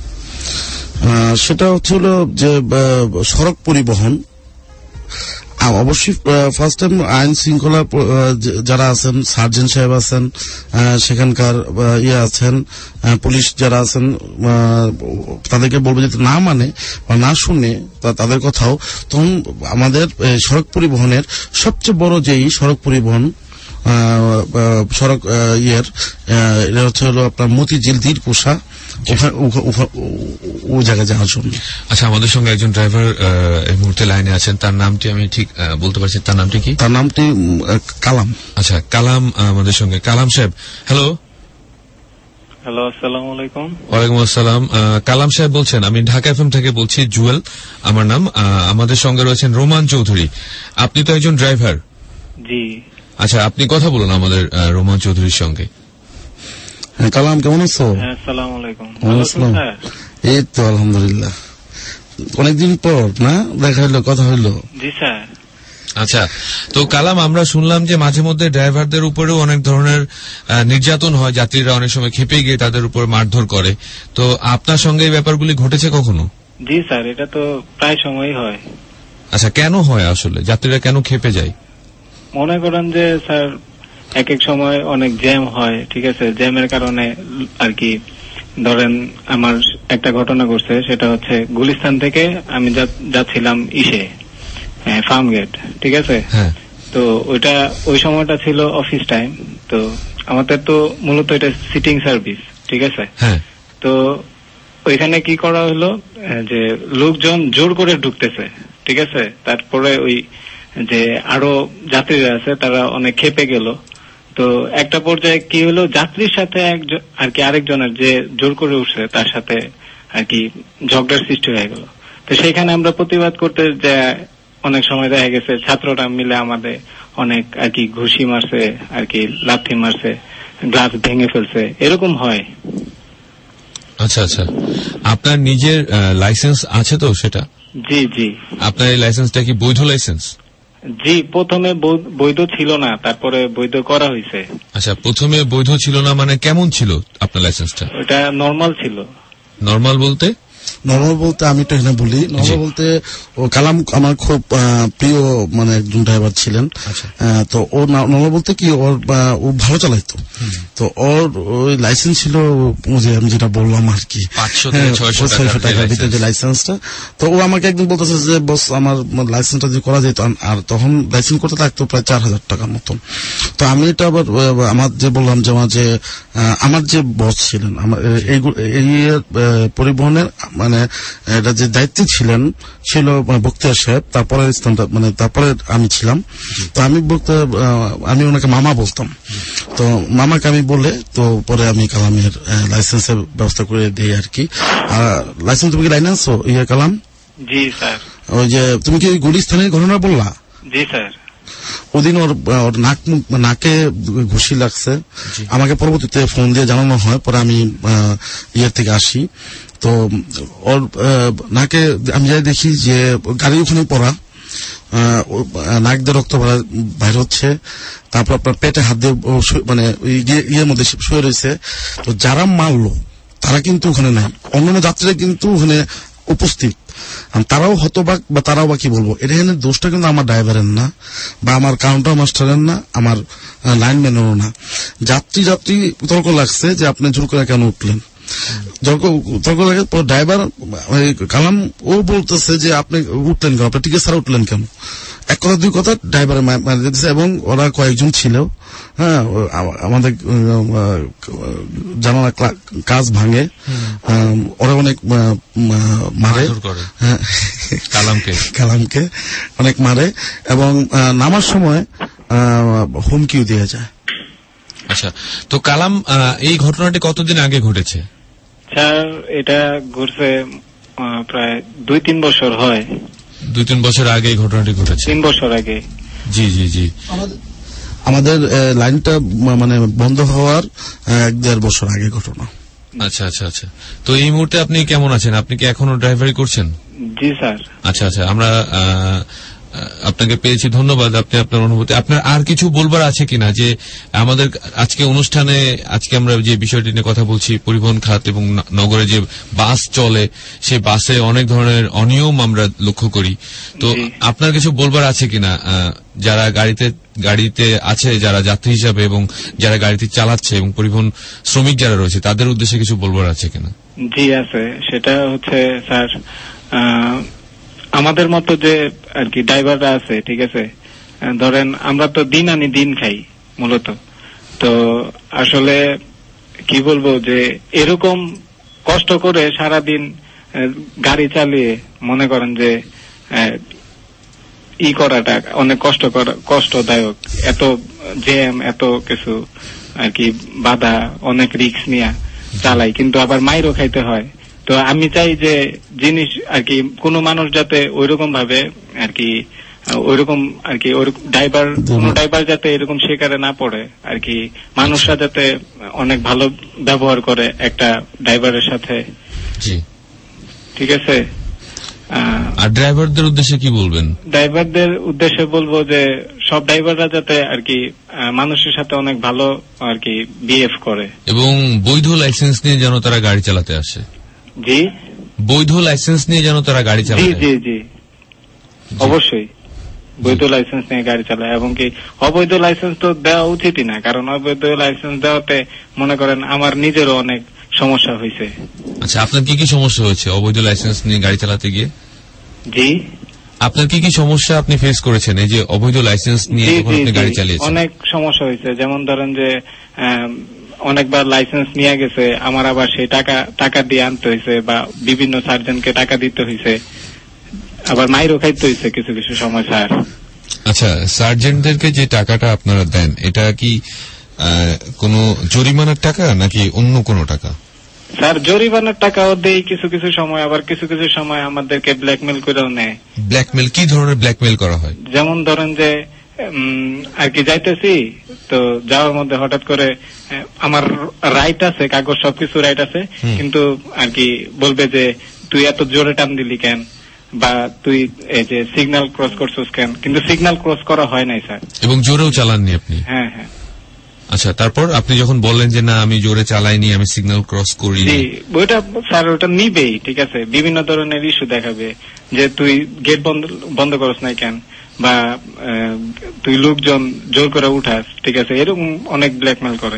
সেটা হচ্ছিল যে সড়ক পরিবহন, অবশ্যই ফার্স্ট টাইম আইন শৃঙ্খলা যারা আছেন, সার্জেন্ট সাহেব আছেন, সেখানকার ইয়ে আছেন, পুলিশ যারা আছেন, তাদেরকে বলবো যদি না মানে বা না শুনে তাদের কথাও, তখন আমাদের সড়ক পরিবহনের সবচেয়ে বড় যেই সড়ক পরিবহন সড়ক ইয়ের এটা হচ্ছে হলো আপনার মতিঝিল দীরপোষা, ওই জায়গায় যাওয়ার জন্য। আচ্ছা, আমাদের সঙ্গে একজন ড্রাইভার এই মুহূর্তে লাইনে আছেন, তার নামটি আমি ঠিক বলতে পারছি, তার নামটি কি? তার নামটি কালাম। আচ্ছা, কালাম আমাদের সঙ্গে। কালাম সাহেব, হ্যালো। হ্যালো, আসসালামু আলাইকুম। ওয়ালাইকুম আসসালাম। কালাম সাহেব বলছেন, আমি ঢাকা এফএম থেকে বলছি, জুয়েল আমার নাম। আমাদের সঙ্গে রয়েছেন রোমান চৌধুরী। আপনি তো একজন ড্রাইভার? জি। আচ্ছা, আপনি কথা বলুন আমাদের রোমান চৌধুরীর সঙ্গে। কালাম, কেমন আছো? আসসালামু আলাইকুম। এই তো আলহামদুলিল্লাহ, অনেকদিন পর না দেখা হইলো, কথা হইলো। জি স্যার। আচ্ছা, তো কালাম, আমরা শুনলাম যে মাঝে মধ্যে ড্রাইভারদের উপরেও অনেক ধরনের নির্যাতন হয়, যাত্রীরা অনেক সময় ক্ষেপে গিয়ে তাদের উপর মারধর করে, তো আপনার সঙ্গে এই ব্যাপারগুলি ঘটেছে কখনো? জি স্যার, এটা তো প্রায় সময়ই হয়। আচ্ছা, কেন হয় আসলে, যাত্রীরা কেন ক্ষেপে যায়? মনে করেন যে স্যার এক এক সময় অনেক জ্যাম হয়, ঠিক আছে, জ্যামের কারণে আর কি, ধরেন আমার একটা ঘটনা ঘটছে, সেটা হচ্ছে গুলিস্তান থেকে আমি যাচ্ছিলাম ইসে ফার্ম গেট, ঠিক আছে, তো ওইটা ওই সময়টা ছিল অফিস টাইম, তো আমাদের তো মূলত এটা সিটিং সার্ভিস, ঠিক আছে, তো ওইখানে কি করা হলো যে লোকজন জোর করে ঢুকতেছে, ঠিক আছে, তারপরে ওই যে আরো যাত্রীরা আছে তারা অনেক ক্ষেপে গেল, তো একটা পর্যায়ে কি হলো, যাত্রীর সাথে আর কি আরেকজনের যে জোর করে উঠছে তার সাথে আর কি ঝগড়ার সৃষ্টি হয়ে গেল। তো সেখানে আমরা প্রতিবাদ করতে যে অনেক সময় দেখা গেছে ছাত্ররা মিলে আমাদের অনেক আর কি ঘুষি মারছে, আর কি লাথি মারছে, গ্লাস ভেঙে ফেলছে, এরকম হয়। আচ্ছা আচ্ছা, আপনার নিজের লাইসেন্স আছে তো সেটা? জি জি। আপনার এই লাইসেন্সটা কি বৈধ লাইসেন্স? জি, প্রথমে বৈধ ছিল না, তারপরে বৈধ করা হয়েছে। আচ্ছা, প্রথমে বৈধ ছিল না মানে কেমন ছিল আপনার লাইসেন্সটা? ওটা নরমাল ছিল। নরমাল বলতে? নরমাল বলতে আমি তো এখানে বলি, নরমাল বলতে ও কালাম আমার খুব প্রিয় মানে একজন ড্রাইভার ছিলেন, তো ও নরমাল বলতে কি ওর ও ভালো চালাইতো, তো ওর ওই লাইসেন্স ছিল আমি যেটা বললাম আর কি পাঁচশো ছয়শো টাকার ভিতরে যে লাইসেন্সটা, তো ও আমাকে একদিন বলতেছে যে বস আমার লাইসেন্সটা যদি করা যেত, আর তখন লাইসেন্স করতে লাগতো প্রায় চার হাজার টাকার মতন। তো আমি এটা আবার আমার যে বললাম যে আমার যে আমার যে বস ছিলেন আমার এই পরিবহনের মানে এটা যে দায়িত্বে ছিলেন ছিল বক্তিয়ার সাহেব, তারপরে স্থানটা মানে তারপরে আমি ছিলাম, তো আমি বলতে আমি ওনাকে মামা বলতাম, তো মামাকে আমি বলে তো পরে আমি কালামের লাইসেন্সের ব্যবস্থা করে দিই আর কি। আর লাইসেন্স তুমি কি লাইনে আছো ইয়ে কালাম? জি স্যার। ওই যে তুমি কি গুলিস্তানের ঘটনা বললা? জি স্যার। ওদিন ওর নাক নাকে ঘুষি লাগছে, আমাকে পরবর্তীতে ফোন দিয়ে জানানো হয়, পরে আমি ইয়ের থেকে আসি, তো ওর নাকে আমি যাই দেখি যে গাড়ি ওখানে পড়া, নাক দিয়ে রক্ত বাইর হচ্ছে, তারপর আপনার পেটে হাত দিয়ে মানে ইয়ের মধ্যে শুয়ে রয়েছে। তো যারা মারলো তারা কিন্তু ওখানে নাই, অন্যান্য যাত্রীরা কিন্তু ওখানে উপস্থিত, তারাও হতবাক বা তারাও বা কি বলবো, এটা এখানে দোষটা কিন্তু আমার ড্রাইভারের না বা আমার কাউন্টার মাস্টারের না, আমার লাইনম্যানেরও না। যাত্রী যাত্রী তর্ক লাগছে যে আপনি জোর করে কেন উঠলেন, তর্ক লাগে, ড্রাইভার কালাম ও বলতেছে যে আপনি উঠলেন কেন, আপনি টিকিট ছাড়া উঠলেন কেন, এক কথা দুই কথা ড্রাইভারের মারিয়ে দিচ্ছে। এবং ওরা কয়েকজন ছিল, হ্যাঁ, আমাদের জানালা কাজ ভাঙে, ওরা অনেক মারে, কালামকে কালামকে অনেক মারে, এবং নামার সময় হুমকিও দিয়ে যায়। আচ্ছা, তো কালাম এই ঘটনাটি কতদিন আগে ঘটেছে? স্যার এটা ঘটছে প্রায় দুই তিন বছর হয়। দুই তিন বছর আগে এই ঘটনাটি ঘটেছে? তিন বছর আগে। জি জি জি। আমাদের লাইনটা মানে বন্ধ হওয়ার এক দেড় বছর আগে ঘটনা। আচ্ছা আচ্ছা আচ্ছা। তো এই মুহূর্তে আপনি কেমন আছেন? আপনি কি এখনো ড্রাইভারি করছেন? জি স্যার। আচ্ছা আচ্ছা, আমরা আপনাকে পেয়েছি, ধন্যবাদ। আপনি আপনার অনুভূতি, আপনার আর কিছু বলবার আছে কিনা যে আমাদের আজকে অনুষ্ঠানে আজকে আমরা যে বিষয়টি নিয়ে কথা বলছি, পরিবহন খাত এবং নগরে যে বাস চলে সেই বাসে অনেক ধরনের অনিয়ম আমরা লক্ষ্য করি, তো আপনার কিছু বলবার আছে কিনা যারা গাড়িতে গাড়িতে আছে, যারা যাত্রী হিসাবে এবং যারা গাড়িতে চালাচ্ছে এবং পরিবহন শ্রমিক যারা রয়েছে তাদের উদ্দেশ্যে কিছু বলবার আছে কিনা? জি আছে, সেটা হচ্ছে স্যার আমাদের মতো যে আর কি ড্রাইভাররা আছে, ঠিক আছে, ধরেন আমরা তো দিন আনি দিন খাই মূলত, তো আসলে কি বলবো যে এরকম কষ্ট করে সারাদিন গাড়ি চালিয়ে মনে করেন যে ই করাটা অনেক কষ্ট কষ্টদায়ক, এত জ্যাম, এত কিছু আর কি বাধা, অনেক রিস্ক নিয়ে চালাই, কিন্তু আবার মাইরও খাইতে হয়। তো আমি চাই যে জিনিস আর কি কোন মানুষ যাতে ওইরকম ভাবে আর কি ওইরকম আর কি ড্রাইভার কোন ড্রাইভার যাতে এরকম শিকারে না পড়ে আর কি, মানুষরা যাতে অনেক ভালো ব্যবহার করে একটা ড্রাইভারের সাথে। ঠিক আছে। আর ড্রাইভারদের উদ্দেশ্যে কি বলবেন? ড্রাইভারদের উদ্দেশ্যে বলবো যে সব ড্রাইভাররা যাতে আর কি মানুষের সাথে অনেক ভালো আর কি বিহেভ করে এবং বৈধ লাইসেন্স নিয়ে যেন তারা গাড়ি চালাতে আসে। জি, বৈধ লাইসেন্স নিয়ে যেন তারা গাড়ি চালায়। জি জি জি অবশ্যই বৈধ লাইসেন্স নিয়ে গাড়ি চালায়, এবং কি অবৈধ লাইসেন্স তো দেওয়া উচিতই না, কারণ অবৈধ লাইসেন্স দেওয়াতে মনে করেন আমার নিজেরও অনেক সমস্যা হয়েছে। আচ্ছা, আপনার কি কি সমস্যা হয়েছে অবৈধ লাইসেন্স নিয়ে গাড়ি চালাতে গিয়ে? জি, আপনার কি কি সমস্যা আপনি ফেস করেছেন এই যে অবৈধ লাইসেন্স নিয়ে যখন আপনি গাড়ি চালিয়েছেন? অনেক সমস্যা হয়েছে, যেমন ধরেন যে অনেকবার লাইসেন্স নিয়ে গেছে, আমার আবার সেই টাকা টাকা দিয়ে আনতে হয়েছে, বা বিভিন্ন সার্জনকে টাকা দিতে হয়েছে, আবার মাইরও খাইতে হয়েছে কিছু কিছু সময় স্যার। আচ্ছা, সার্জেন্টদেরকে যে টাকাটা আপনারা দেন এটা কি কোন জরিমানার টাকা নাকি অন্য কোন টাকা? স্যার জরিমানার টাকাও দেই কিছু কিছু সময়, আবার কিছু কিছু সময় আমাদেরকে ব্ল্যাকমেল করেও নেয়। ব্ল্যাকমেল? কি ধরনের ব্ল্যাকমেল করা হয়? যেমন ধরেন যে আর কি যাইতেছি, তো যাওয়ার মধ্যে হঠাৎ করে আমার রাইট আছে, কাগজ সবকিছু রাইট আছে, কিন্তু আর কি বলবে যে তুই এত জোরে টান দিলি কেন, বা তুই এই যে সিগন্যাল ক্রস করছিস কেন, কিন্তু সিগন্যাল ক্রস করা হয় নাই স্যার। এবং জোরেও চালাননি আপনি? হ্যাঁ হ্যাঁ। আচ্ছা, তারপর আপনি যখন বললেন যে না আমি জোরে চালাইনি, আমি সিগন্যাল ক্রস করি, ওইটা স্যার ওটা নিবেই, ঠিক আছে, বিভিন্ন ধরনের ইস্যু দেখাবে যে তুই গেট বন্ধ বন্ধ করস নাই কেন, বা তুই লোকজন জোর করে উঠাস, ঠিক আছে, এরকম অনেক ব্ল্যাকমেল করে।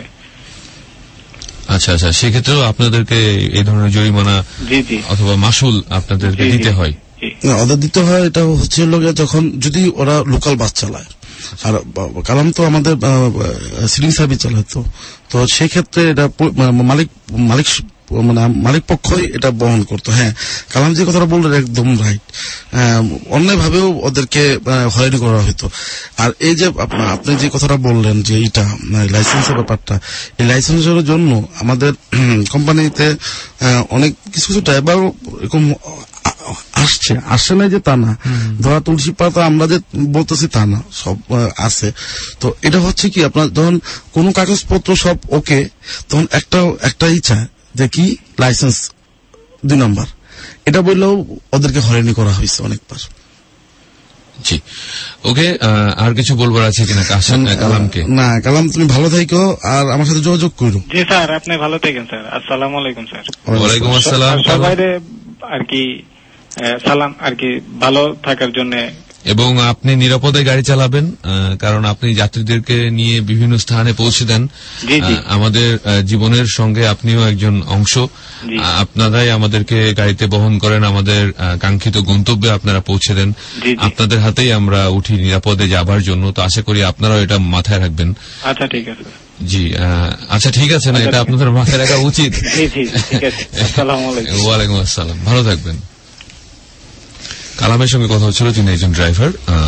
আচ্ছা আচ্ছা, সেক্ষেত্রেও আপনাদেরকে এই ধরনের জরিমানা অথবা মাসুল আপনাদেরকে দিতে হয়? ওদের দিতে হয়। এটা হচ্ছে লোক যখন যদি ওরা লোকাল বাস চালায়, আর কালাম তো আমাদের সিলিং সার্ভিস চালাতো, তো সেক্ষেত্রে এটা মালিক মালিক মানে মালিক পক্ষই এটা বহন করতো। হ্যাঁ, কালাম যে কথাটা বললেন একদম রাইট, অন্যায় ভাবেও ওদেরকে হয়রানি করা হইতো। আর এই যে আপনি যে কথাটা বললেন যে এইটা লাইসেন্সের ব্যাপারটা, এই লাইসেন্সের জন্য আমাদের কোম্পানিতে অনেক কিছু কিছু ড্রাইভার এরকম আসছে আসছে না যে তা না, ধরা তুলসী পাতা আমরা যে বলতেছি তা না, সব আছে। তো এটা হচ্ছে কি আপনার যখন কোন কাগজপত্র সব ওকে, তখন একটা একটাই চায় যে কি লাইসেন্স দুই নম্বর, এটা বললেও ওদেরকে হয়রানি করা হয়েছে অনেকবার। জি, ওকে, আর কিছু বলবার আছে কিনা কালামকে? না, কালাম তুমি ভালো থাকো আর আমার সাথে যোগাযোগ করো। জি স্যার, আপনি ভালো থাকেন স্যার। আসসালামু আলাইকুম স্যার। ওয়ালাইকুম আসসালাম। সবাই আর কি সালাম আর কি ভালো থাকার জন্য, এবং আপনি নিরাপদে গাড়ি চালাবেন, কারণ আপনি যাত্রীদেরকে নিয়ে বিভিন্ন স্থানে পৌঁছে দেন। আমাদের জীবনের সঙ্গে আপনিও একজন অংশ, আপনারাই আমাদেরকে গাড়িতে বহন করেন, আমাদের কাঙ্ক্ষিত গন্তব্যে আপনারা পৌঁছে দেন, আপনাদের হাতেই আমরা উঠি নিরাপদে যাবার জন্য। তো আশা করি আপনারাও এটা মাথায় রাখবেন। আচ্ছা ঠিক আছে। জি, আচ্ছা ঠিক আছে, না এটা আপনাদের মাথায় রাখা উচিত। ওয়ালাইকুম আসসালাম, ভালো থাকবেন। কালামের সঙ্গে কথা হচ্ছিল, তিনি একজন ড্রাইভার।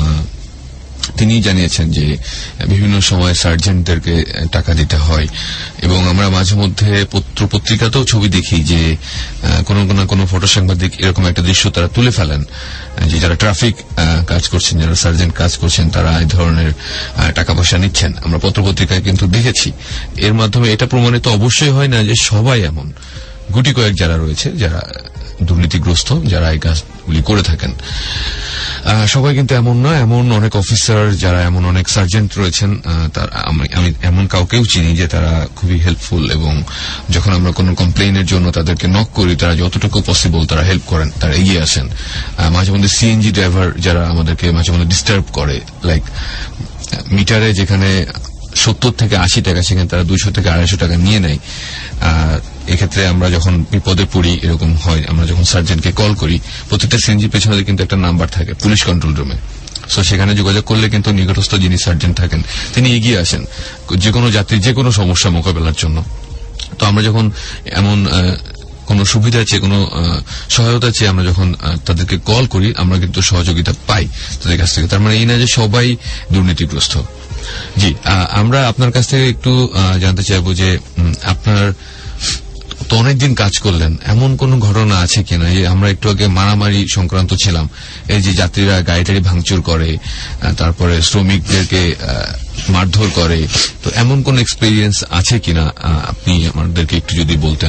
তিনি জানিয়েছেন যে বিভিন্ন সময় সার্জেন্টদেরকে টাকা দিতে হয়, এবং আমরা মাঝে মধ্যে পত্র পত্রিকাতেও ছবি দেখি যে কোন না কোন ফটো সাংবাদিক এরকম একটা দৃশ্য তারা তুলে ফেলেন যে যারা ট্রাফিক কাজ করছেন, যারা সার্জেন্ট কাজ করছেন, তারা এই ধরনের টাকা পয়সা নিচ্ছেন। আমরা পত্র পত্রিকায় কিন্তু দেখেছি। এর মাধ্যমে এটা প্রমাণিত অবশ্যই হয় না যে সবাই এমন, গুটি কয়েক যারা রয়েছে যারা দুর্নীতিগ্রস্ত যারা এই কাজগুলি করে থাকেন। সবাই কিন্তু এমন নয়, এমন অনেক অফিসার যারা, এমন অনেক সার্জেন্ট রয়েছেন, আমি এমন কাউকেও চিনি যে তারা খুবই হেল্পফুল, এবং যখন আমরা কোনো কমপ্লেইনের জন্য তাদেরকে নক করি তারা যতটুকু পসিবল তারা হেল্প করেন, তারা এগিয়ে আসেন। মাঝে মধ্যে সিএনজি ড্রাইভার যারা আমাদেরকে মাঝে মধ্যে ডিস্টার্ব করে, লাইক মিটারে যেখানে সত্তর থেকে আশি টাকা সেখানে তারা দুইশো থেকে আড়াইশো টাকা নিয়ে নেয়। এক্ষেত্রে আমরা যখন বিপদে পড়ি, এরকম হয়, আমরা যখন সার্জেন্টকে কল করি, প্রত্যেকটা সিএনজি পেছনে কিন্তু একটা নাম্বার থাকে পুলিশ কন্ট্রোল রুমে। সো সেখানে যোগাযোগ করলে কিন্তু নিকটস্থ যিনি সার্জেন্ট থাকেন তিনি এগিয়ে আসেন যে কোনো যাত্রীর যে কোনো সমস্যা মোকাবেলার জন্য। তো আমরা যখন এমন কোন সুবিধা চেয়ে, কোন সহায়তা চেয়ে আমরা যখন তাদেরকে কল করি, আমরা কিন্তু সহযোগিতা পাই তাদের কাছ থেকে। তার মানে এই না যে সবাই দুর্নীতিগ্রস্ত। জি, আমরা আপনার কাছ থেকে একটু জানতে চাইবো যে আপনার তো অনেকদিন কাজ করলেন, এমন কোন ঘটনা আছে কিনা? আমরা একটু আগে মারামারি সংক্রান্ত ছিলাম, এই যে যাত্রীরা গাড়ি টাড়ি ভাঙচুর করে, তারপরে শ্রমিকদেরকে মারধর করে, তো এমন কোন এক্সপেরিয়েন্স আছে কিনা আপনি আমাদেরকে একটু যদি বলতেন।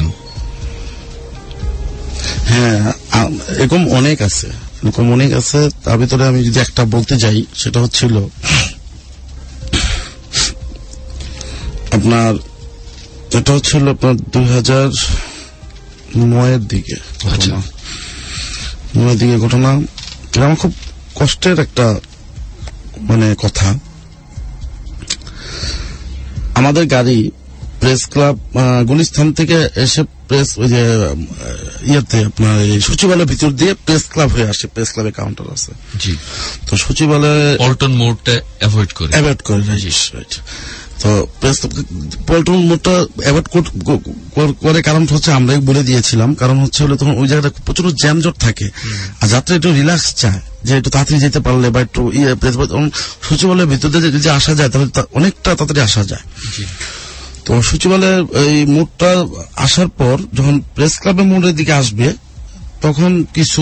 হ্যাঁ, এরকম অনেক আছে, এরকম অনেক আছে। তার ভিতরে আমি যদি একটা বলতে যাই, সেটা হচ্ছিল আপনার, এটা হচ্ছিল আপনার দুই হাজার নয়ের দিকে ঘটনা। নয়ের দিকে ঘটনা, এটা আমার খুব কষ্টের একটা মানে কথা। আমাদের গাড়ি প্রেস ক্লাব গুলিস্তান থেকে এসে প্রেস ওই যে ইয়েতে আপনার সচিবালয়ের ভিতর দিয়ে প্রেস ক্লাব হয়ে আসে, প্রেস ক্লাবে কাউন্টার আছে। জি, তো সচিবালয়ে পল্টন মোড়টা অ্যাভয়েড করে অ্যাভয়েড করে রাইট। তো প্রেস পল্টন মোড়টা অ্যাভয়েড করে কারণ হচ্ছে আমরাই বলে দিয়েছিলাম, কারণ হচ্ছে হলে তখন ওই জায়গাটা প্রচুর জ্যামজট থাকে, আর যাত্রী একটু রিল্যাক্স চায় যে একটু তাড়াতাড়ি যেতে পারলে বা একটু ইয়ে সচিবালয়ের ভিতর দিয়ে যদি আসা যায় তাহলে অনেকটা তাড়াতাড়ি আসা যায়। তো সচিবালয়ের এই মোড়টা আসার পর যখন প্রেস ক্লাবের মোড়ের দিকে আসবে, তখন কিছু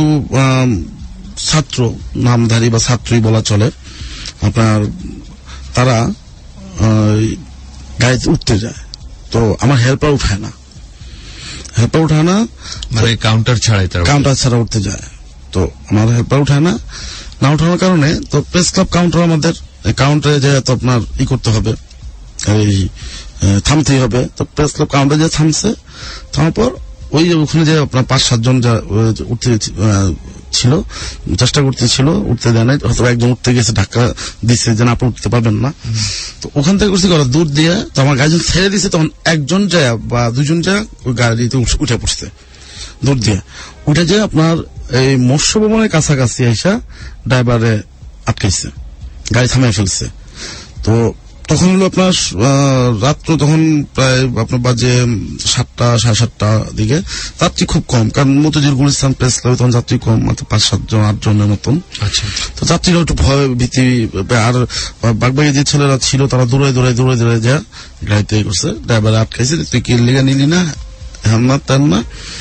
ছাত্র, নামধারী বা ছাত্রী বলা চলে, আপনার তারা গাড়িতে উঠতে যায়। তো আমার হেল্পার উঠায় না, হেল্পার উঠায় না মানে কাউন্টার ছাড়াই, কাউন্টার ছাড়া উঠতে যায়। তো আমার হেল্পার উঠায় না, না উঠানোর কারণে তো প্রেস ক্লাব কাউন্টার, আমাদের কাউন্টারে যে তো আপনার ই করতে হবে, এই থামতেই হবে। তো প্রেস ক্লাব কাউন্টারে যে থামছে, থামার পর ওই ওখানে যে আপনার পাঁচ সাতজন যা উঠতে ছিল, চেষ্টা করতেছিল, উঠতে দেয় নাই, হয়তো একজন উঠতে গেছে, ধাক্কা দিচ্ছে যে আপনি উঠতে পারবেন না। তো ওখান থেকে করছি করা দূর দিয়ে, তো আমার গাড়ি যখন ছেড়ে দিচ্ছে তখন একজন যায় বা দুজন যায় ওই গাড়িতে উঠে পড়ছে দূর দিয়ে, উঠে যে আপনার এই মৎস্য ভবনের কাছাকাছি আইসা ড্রাইভারে আটকাইছে, গাড়ি থামাই ফেলছে। তো তখন হলো আপনার রাত্র, তখন প্রায় আপনার বাজে সাতটা সাড়ে সাতটা দিকে, যাত্রী খুব কম, কারণ মতিঝিল গুলিস্তান প্রেস ক্লাবে তখন যাত্রী কম, মাত্র পাঁচ সাতজন আট জনের মতন। তো যাত্রীরা একটু ভয় ভীতি, আর বাগবাগি যে ছেলেরা ছিল তারা দৌড়ে দৌড়ে দৌড়ে দৌড়ে যা গাড়িতে করছে, ড্রাইভার আটকাইছে, তুই কি লেগে নিলি না, হ্যাঁ না তেন না,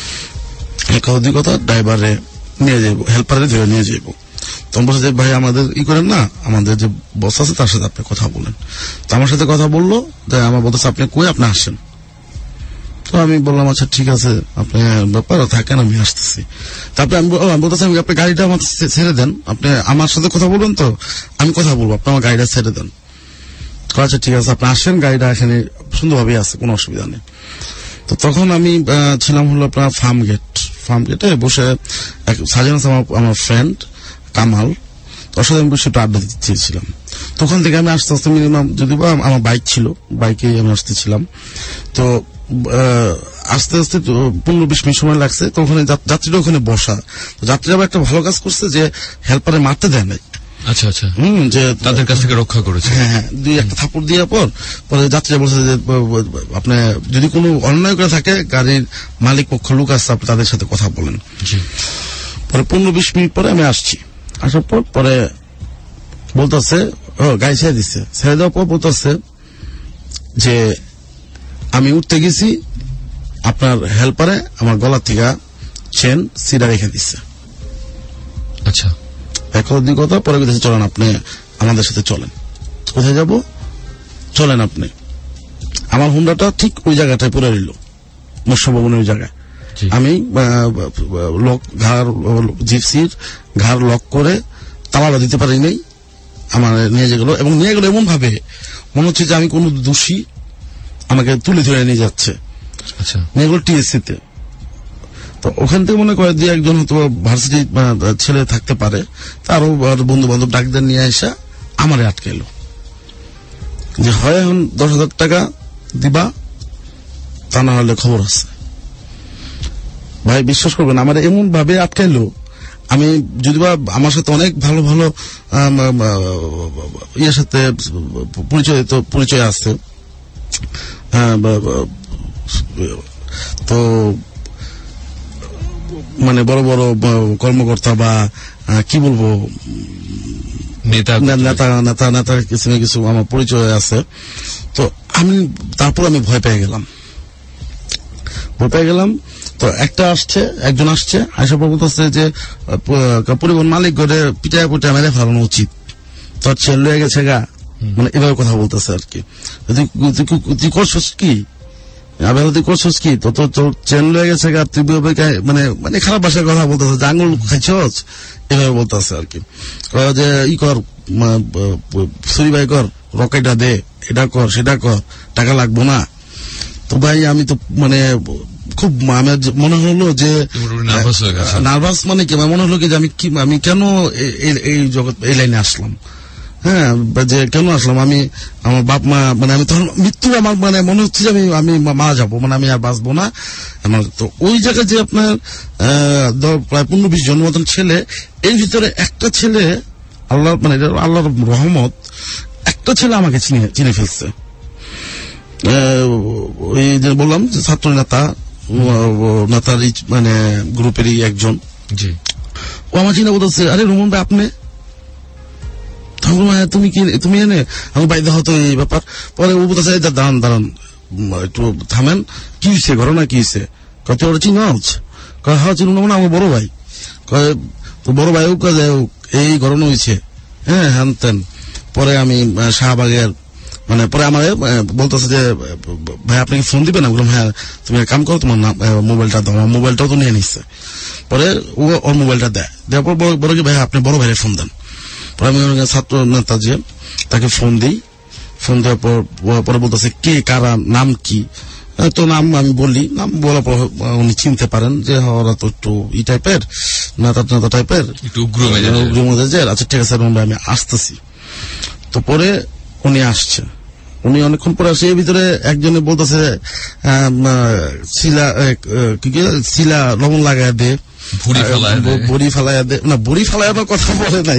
কথা কথা ড্রাইভারে নিয়ে যাইব, হেল্পারে ধরে নিয়ে যাইব। তখন বলছে যে ভাই আমাদের ই করেন না, আমাদের যে বস আছে তার সাথে আপনি কথা বলেন। তো আমার সাথে কথা বললো, যে আমার বলতেছে আপনি কই, আপনি আসেন। তো আমি বললাম আচ্ছা ঠিক আছে, আপনি ব্যাপার থাকেন, আমি আসতেছি। তারপরে আমি বলতেছি আমি আপনি গাড়িটা আমার ছেড়ে দেন, আপনি আমার সাথে কথা বলবেন, তো আমি কথা বলবো, আপনি আমার গাড়িটা ছেড়ে দেন। আচ্ছা ঠিক আছে, আপনি আসেন, গাড়িটা এখানে সুন্দরভাবে আছে, কোনো অসুবিধা নেই। তো তখন আমি ছিলাম হলো আপনার ফার্ম গেট, ফার্ম গেটে বসে সাজান আমার ফ্রেন্ড কামাল, তোর সাথে আমি বসে একটু আড্ডা দিতে চেয়েছিলাম। তখন থেকে আমি আস্তে আস্তে মিনিমাম, যদি বা আমার বাইক ছিল, বাইকে আমি আসতেছিলাম। তো আস্তে আস্তে পনেরো বিশ মিনিট সময় লাগছে। তো ওখানে যাত্রীরা ওখানে বসা, যাত্রীরা একটা ভালো কাজ করছে যে হেল্পারে মারতে দেয় নাই। আচ্ছা আচ্ছা, হম, যে তাদের কাছ থেকে রক্ষা করেছে। হ্যাঁ হ্যাঁ, দুই একটা থাপড় দেওয়ার পর পরে যাত্রীরা বলছে যে আপনি যদি কোনো অন্যায় করে থাকে, গাড়ির মালিক পক্ষ লোক আসছে, আপনি তাদের সাথে কথা বলেন। পরে পনেরো বিশ মিনিট পরে আমি আসছি, আসার পর পরে বলতেছে গাড়ি ছেড়ে দিচ্ছে, ছেড়ে দেওয়ার পর বলতেছে যে আমি উঠতে গেছি, আপনার হেল্পারে আমার গলা থেকে চেন সিডা রেখে দিচ্ছে। আচ্ছা, এখন কথা পরে বলতেছে চলেন আপনি আমাদের সাথে চলেন। কোথায় যাব? চলেন আপনি। আমার হুন্ডাটা ঠিক ওই জায়গাটায় পড়ে রইল, মৎস্য ভবনের ওই জায়গায়। আমি লক ঘাড় জিপসির ঘাড় লক করে তালা দিতে পারি নাই, আমার নিয়ে গেল এবং নিয়ে গেল এমন ভাবে মনে হচ্ছে যে আমি কোন দোষী, আমাকে তুলে ধরে নিয়ে যাচ্ছে। আচ্ছা, নিয়ে গেল টিএসসি তে। তো ওখান থেকে মনে করে যে একজন হয়তো ভার্সিটি ছেলে থাকতে পারে, তারও বন্ধু বান্ধব ডাক্তার নিয়ে আসা আমারে আটকাইলো যে হয় এখন দশ হাজার টাকা দিবা, তা না হলে খবর আছে। ভাই বিশ্বাস করবেন আমার এমন ভাবে আটকাইলো, আমি যদি বা আমার সাথে অনেক ভালো ভালো ইয়ের সাথে পরিচয় তো পরিচয় আছে, তো মানে বড় বড় কর্মকর্তা বা কি বলবো নেতা নেতা নেতা নেতা কিছু না কিছু আমার পরিচয় আছে। তো আমি তারপর আমি ভয় পেয়ে গেলাম ভয় পেয়ে গেলাম তো একটা আসছে, একজন আসছে, আয়সা পর বলতেছে যে পরিবহন মালিক করে পিটায় পিটায় মেরে ফেলানো উচিত, তোর ছেলে লয়ে গেছে গা, মানে এভাবে কথা বলতেছে আর কি। তুই করছিস কি, আবার তুই করছিস কি, তো তোর চেন লয়ে গেছে গা, তুই মানে মানে খারাপ ভাষায় কথা বলতেছে, যে আঙুল খাইছস, এভাবে বলতেছে আর কি। যে ই কর, সুরি ভাই কর, রকেটটা দে, এটা কর সেটা কর, টাকা লাগবো না। তো ভাই আমি তো মানে খুব আমার মনে হলো যে নার্ভাস, মানে কি মনে হলো কি যে আমি কি আমি কেন এই জগৎ এই লাইনে আসলাম, হ্যাঁ যে কেন আসলাম আমি, আমার বাপ মা মানে আমি তখন মৃত্যু আমার মানে মনে হচ্ছে যে আমি আমি মারা যাবো, মানে আমি আর বাঁচবো না। আমার তো ওই জায়গায় যে আপনার প্রায় পনেরো বিশ জন মতন ছেলে, এর ভিতরে একটা ছেলে আল্লাহ মানে আল্লাহর রহমত, একটা ছেলে আমাকে চিনে চিনে ফেলছে। ওই যে বললাম যে ছাত্র নেতা নেতার মানে গ্রুপেরই একজন, ও আমার চিন্তা বলতেছে, আরে রুমন ভাই আপনি, তুমি কি তুমি এনে আমি বাইরে হতো এই ব্যাপার। পরে ও বলতেছে দাঁড়ান দাঁড়ান একটু থামেন, কি হয়েছে ঘটনা কি হয়েছে, কত ওরা চিনাস, কয় হ্যাঁ চিনুন না আমার বড় ভাই, কয় তো বড় ভাই ও কাজ এই ঘটনা হয়েছে, হ্যাঁ হ্যান তেন। পরে আমি শাহবাগের মানে পরে আমার বলতেছে যে ভাই আপনি কি ফোন দিবেন না, বললাম হ্যাঁ তুমি কাম করো তোমার মোবাইলটা দাও, আমার মোবাইলটাও তো নিয়ে নিচ্ছে। পরে ও ওর মোবাইলটা দেয়, দেওয়ার পর বড় কি ভাই আপনি বড় ভাইয়ের ফোন দেন। পরে আমি ছাত্র নেতা যে তাকে ফোন দিই, ফোন দেওয়ার পর পরে বলতেছে কে কারা নাম কি, তো নাম আমি বলি, নাম বলার পর উনি চিনতে পারেন যে ওরা তো একটু ই টাইপের নেতা নেতা টাইপের উগ্র মেজাজের। আচ্ছা ঠিক আছে আমি আসতেছি। তো পরে উনি আসছে, উনি অনেকক্ষণ পরে আসে, এর ভিতরে একজনে বলতেছে শিলা শিলা লবণ লাগায় দে, বড়ি ফালাইয়া দে, না বড়ি ফালাইয়ার কথা বলে নাই,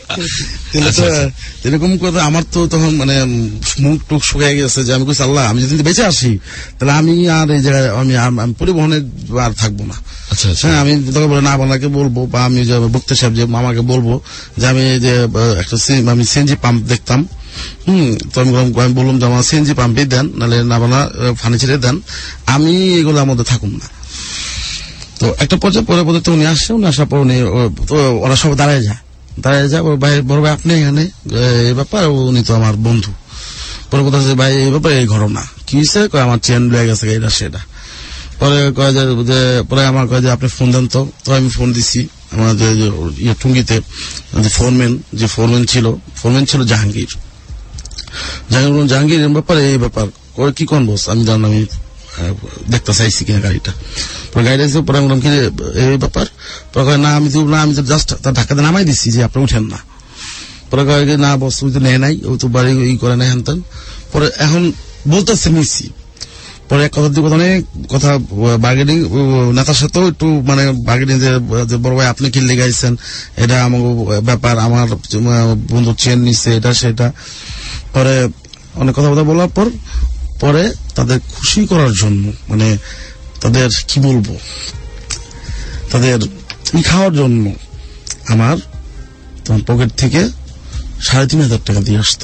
এরকম করে আমার তো তখন মানে মুখ টুক শুকিয়ে গেছে যে আমি কইছি আল্লাহ আমি যদি বেঁচে আসি তাহলে আমি আর এই জায়গায় আমি পরিবহনে আর থাকবো না। হ্যাঁ আমি তখন বলে না আপনাকে বলবো বা আমি বক্তা সাহেব যে মামাকে বলবো যে আমি যে একটা আমি সিএনজি পাম্প দেখতাম, হম তো আমি বললাম যে আমার সিএনজি পাম্পে দেন, নাহলে না বানা ফার্নিচারে দেন, আমি এগুলোর মধ্যে থাকুন না। তো একটা পর্যায়ে পরে পরে তো উনি আসছে, উনি আসার পর উনি ওরা সব দাঁড়ায় যায় দাঁড়ায় যায় ভাই বড় ভাই আপনি এখানে এই ব্যাপার, উনি তো আমার বন্ধু। পরে কথা ভাই এই ব্যাপারে এই ঘটনা কি হয়েছে, আমার চেন লেগে গেছে এটা সেটা। পরে কয়ে যে পরে আমার কয়ে যে আপনি ফোন দেন তো, তো আমি ফোন দিছি আমার যে ইয়ে টুঙ্গিতে যে ফোরম্যান যে ফোরম্যান ছিল ফোরম্যান ছিল জাহাঙ্গীর জাহাঙ্গীর জাহাঙ্গীর এর ব্যাপারে এই ব্যাপার করে কি কোন বস আমি জান আমি দেখতে চাইছি কিনা গাড়িটা। পরে গাড়িটা এসে পরে বললাম কি এই ব্যাপার, পরে না আমি তো না আমি তো জাস্ট তার ঢাকাতে নামাই দিচ্ছি যে আপনি উঠেন না। পরে কয়ে না বস ওই তো নেয় নাই, ওই তো বাড়ি ই করে নাই হ্যান তেন। পরে এখন বলতেছে নিচ্ছি, পরে এক কথা দুই কথা অনেক কথা বার্গেনিং নেতার সাথেও একটু মানে বার্গেনিং যে বড় ভাই আপনি কি লেগাইছেন, এটা আমার ব্যাপার, আমার বন্ধু চেন নিচ্ছে এটা সেটা। পরে অনেক কথা কথা বলার পর পরে তাদের খুশি করার জন্য মানে তাদের কি বলবো তাদের ই খাওয়ার জন্য আমার তোমার পকেট থেকে সাড়ে তিন হাজার টাকা দিয়ে আসতো,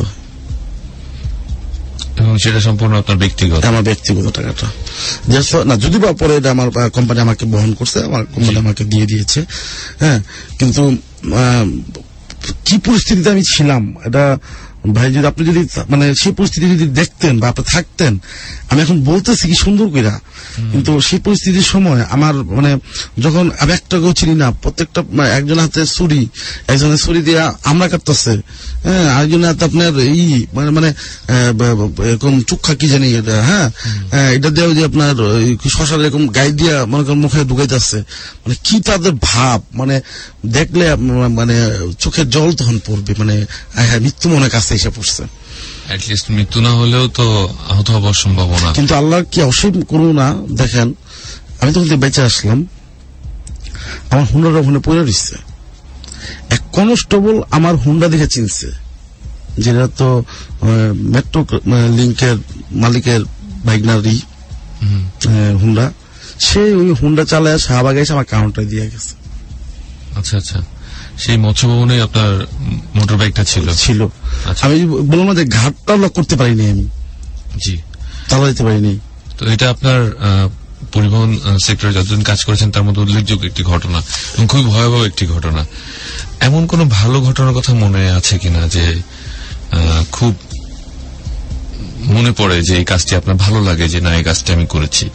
এবং সেটা সম্পূর্ণ আপনার ব্যক্তিগত আমার ব্যক্তিগত টাকাটা না, যদি বা পরে এটা আমার কোম্পানি আমাকে বহন করছে, আমার কোম্পানি আমাকে দিয়ে দিয়েছে। হ্যাঁ কিন্তু কি পরিস্থিতিতে আমি ছিলাম এটা ভাই যদি আপনি যদি মানে সেই পরিস্থিতি যদি দেখতেন বা আপনি থাকতেন, আমি এখন বলতেছি কি সুন্দর কইরা, কিন্তু সেই পরিস্থিতির সময় আমার মানে যখন আমি একটাকেও চিনি না, প্রত্যেকটা একজন হাতে ছুরি, একজনের ছুরি দিয়ে আমরা কাটতেছে, হ্যাঁ, আরেকজনের হাতে আপনার এই মানে মানে এরকম চুক্ষা কি জানি এটা, হ্যাঁ, এটা দিয়ে যে আপনার শশার এরকম গায়ে দিয়া মনে করেন মুখে ঢুকাইতেছে, মানে কি তাদের ভাব, মানে দেখলে মানে চোখের জল তখন পড়বে, মানে হ্যাঁ মৃত্যু মনে কাছে এসে পড়ছে। অ্যাটলিস্ট মৃত্যু না হলেও তো আহত হবার সম্ভাবনা। কিন্তু আল্লাহ কি অসীম করুণা দেখেন, আমি তখন বেঁচে আসলাম, আমার হুন্ডাটা ওখানে পড়ে দিচ্ছে, এক কনস্টেবল আমার হুন্ডা দেখে চিনছে, যেটা তো মেট্রো লিঙ্কের মালিকের বাইকনারি হুন্ডা, সে ওই হুন্ডা চালায় শাহবাগে এসে আমার কাউন্টার দিয়ে গেছে। আচ্ছা আচ্ছা, সেই মৎস্য ভবনে আপনার মোটর বাইকটা ছিল ছিল আমি বললাম না যে ঘাটটা লক করতে পারিনি, আমি জি তালা দিতে পারিনি। তো এটা আপনার পরিবহন সেক্টরে যতদিন কাজ করেছেন তার মধ্যে উল্লেখযোগ্য একটি ঘটনা এবং খুবই ভয়াবহ একটি ঘটনা। এমন কোন ভালো ঘটনার কথা মনে আছে কিনা যে খুব মনে পড়ে যে এই কাজটি আপনার ভালো লাগে, যে না এই কাজটি আমি করেছি?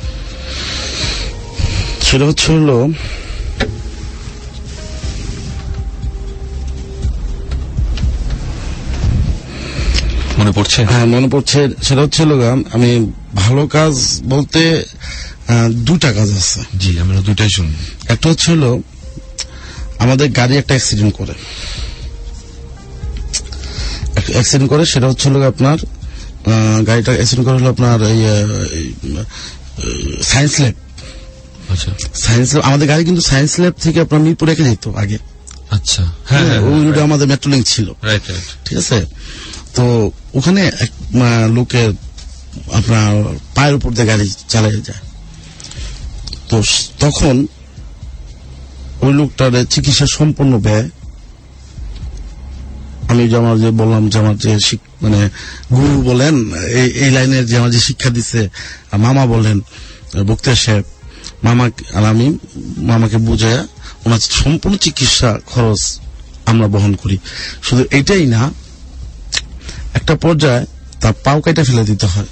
সেটা হচ্ছে হলো মনে পড়ছে? হ্যাঁ মনে পড়ছে। সেটা হচ্ছে আমি ভালো কাজ বলতে দুটা কাজ আছে। জি আমরা দুটাই শুনি। একটা হচ্ছে হলো আমাদের গাড়ি একটা অ্যাক্সিডেন্ট করে অ্যাক্সিডেন্ট করে সেটা হচ্ছে হলো আপনার গাড়িটা অ্যাক্সিডেন্ট করে হলো আপনার সায়েন্স ল্যাব। আচ্ছা সায়েন্স ল্যাব, আমাদের গাড়ি কিন্তু সায়েন্স ল্যাব থেকে আপনার মিরপুর রেখে যেত আগে। আচ্ছা হ্যাঁ ওই রুটে আমাদের মেট্রো লিঙ্ক ছিল, ঠিক আছে। তো ওখানে এক লোকের আপনার পায়ের উপর দিয়ে গাড়ি চালিয়ে যায়, তো তখন ওই লোকটার চিকিৎসা সম্পূর্ণ ব্যয় আমি যে আমার যে বললাম যে আমার যে মানে গুরু বলেন এই লাইনের যে আমার যে শিক্ষা দিচ্ছে মামা বলেন বক্তের সাহেব, মামা আর আমি মামাকে বুঝাইয়া ওনার সম্পূর্ণ চিকিৎসা খরচ আমরা বহন করি। শুধু এটাই না, একটা পর্যায়ে তার পাও কেটে ফেলে দিতে হয়।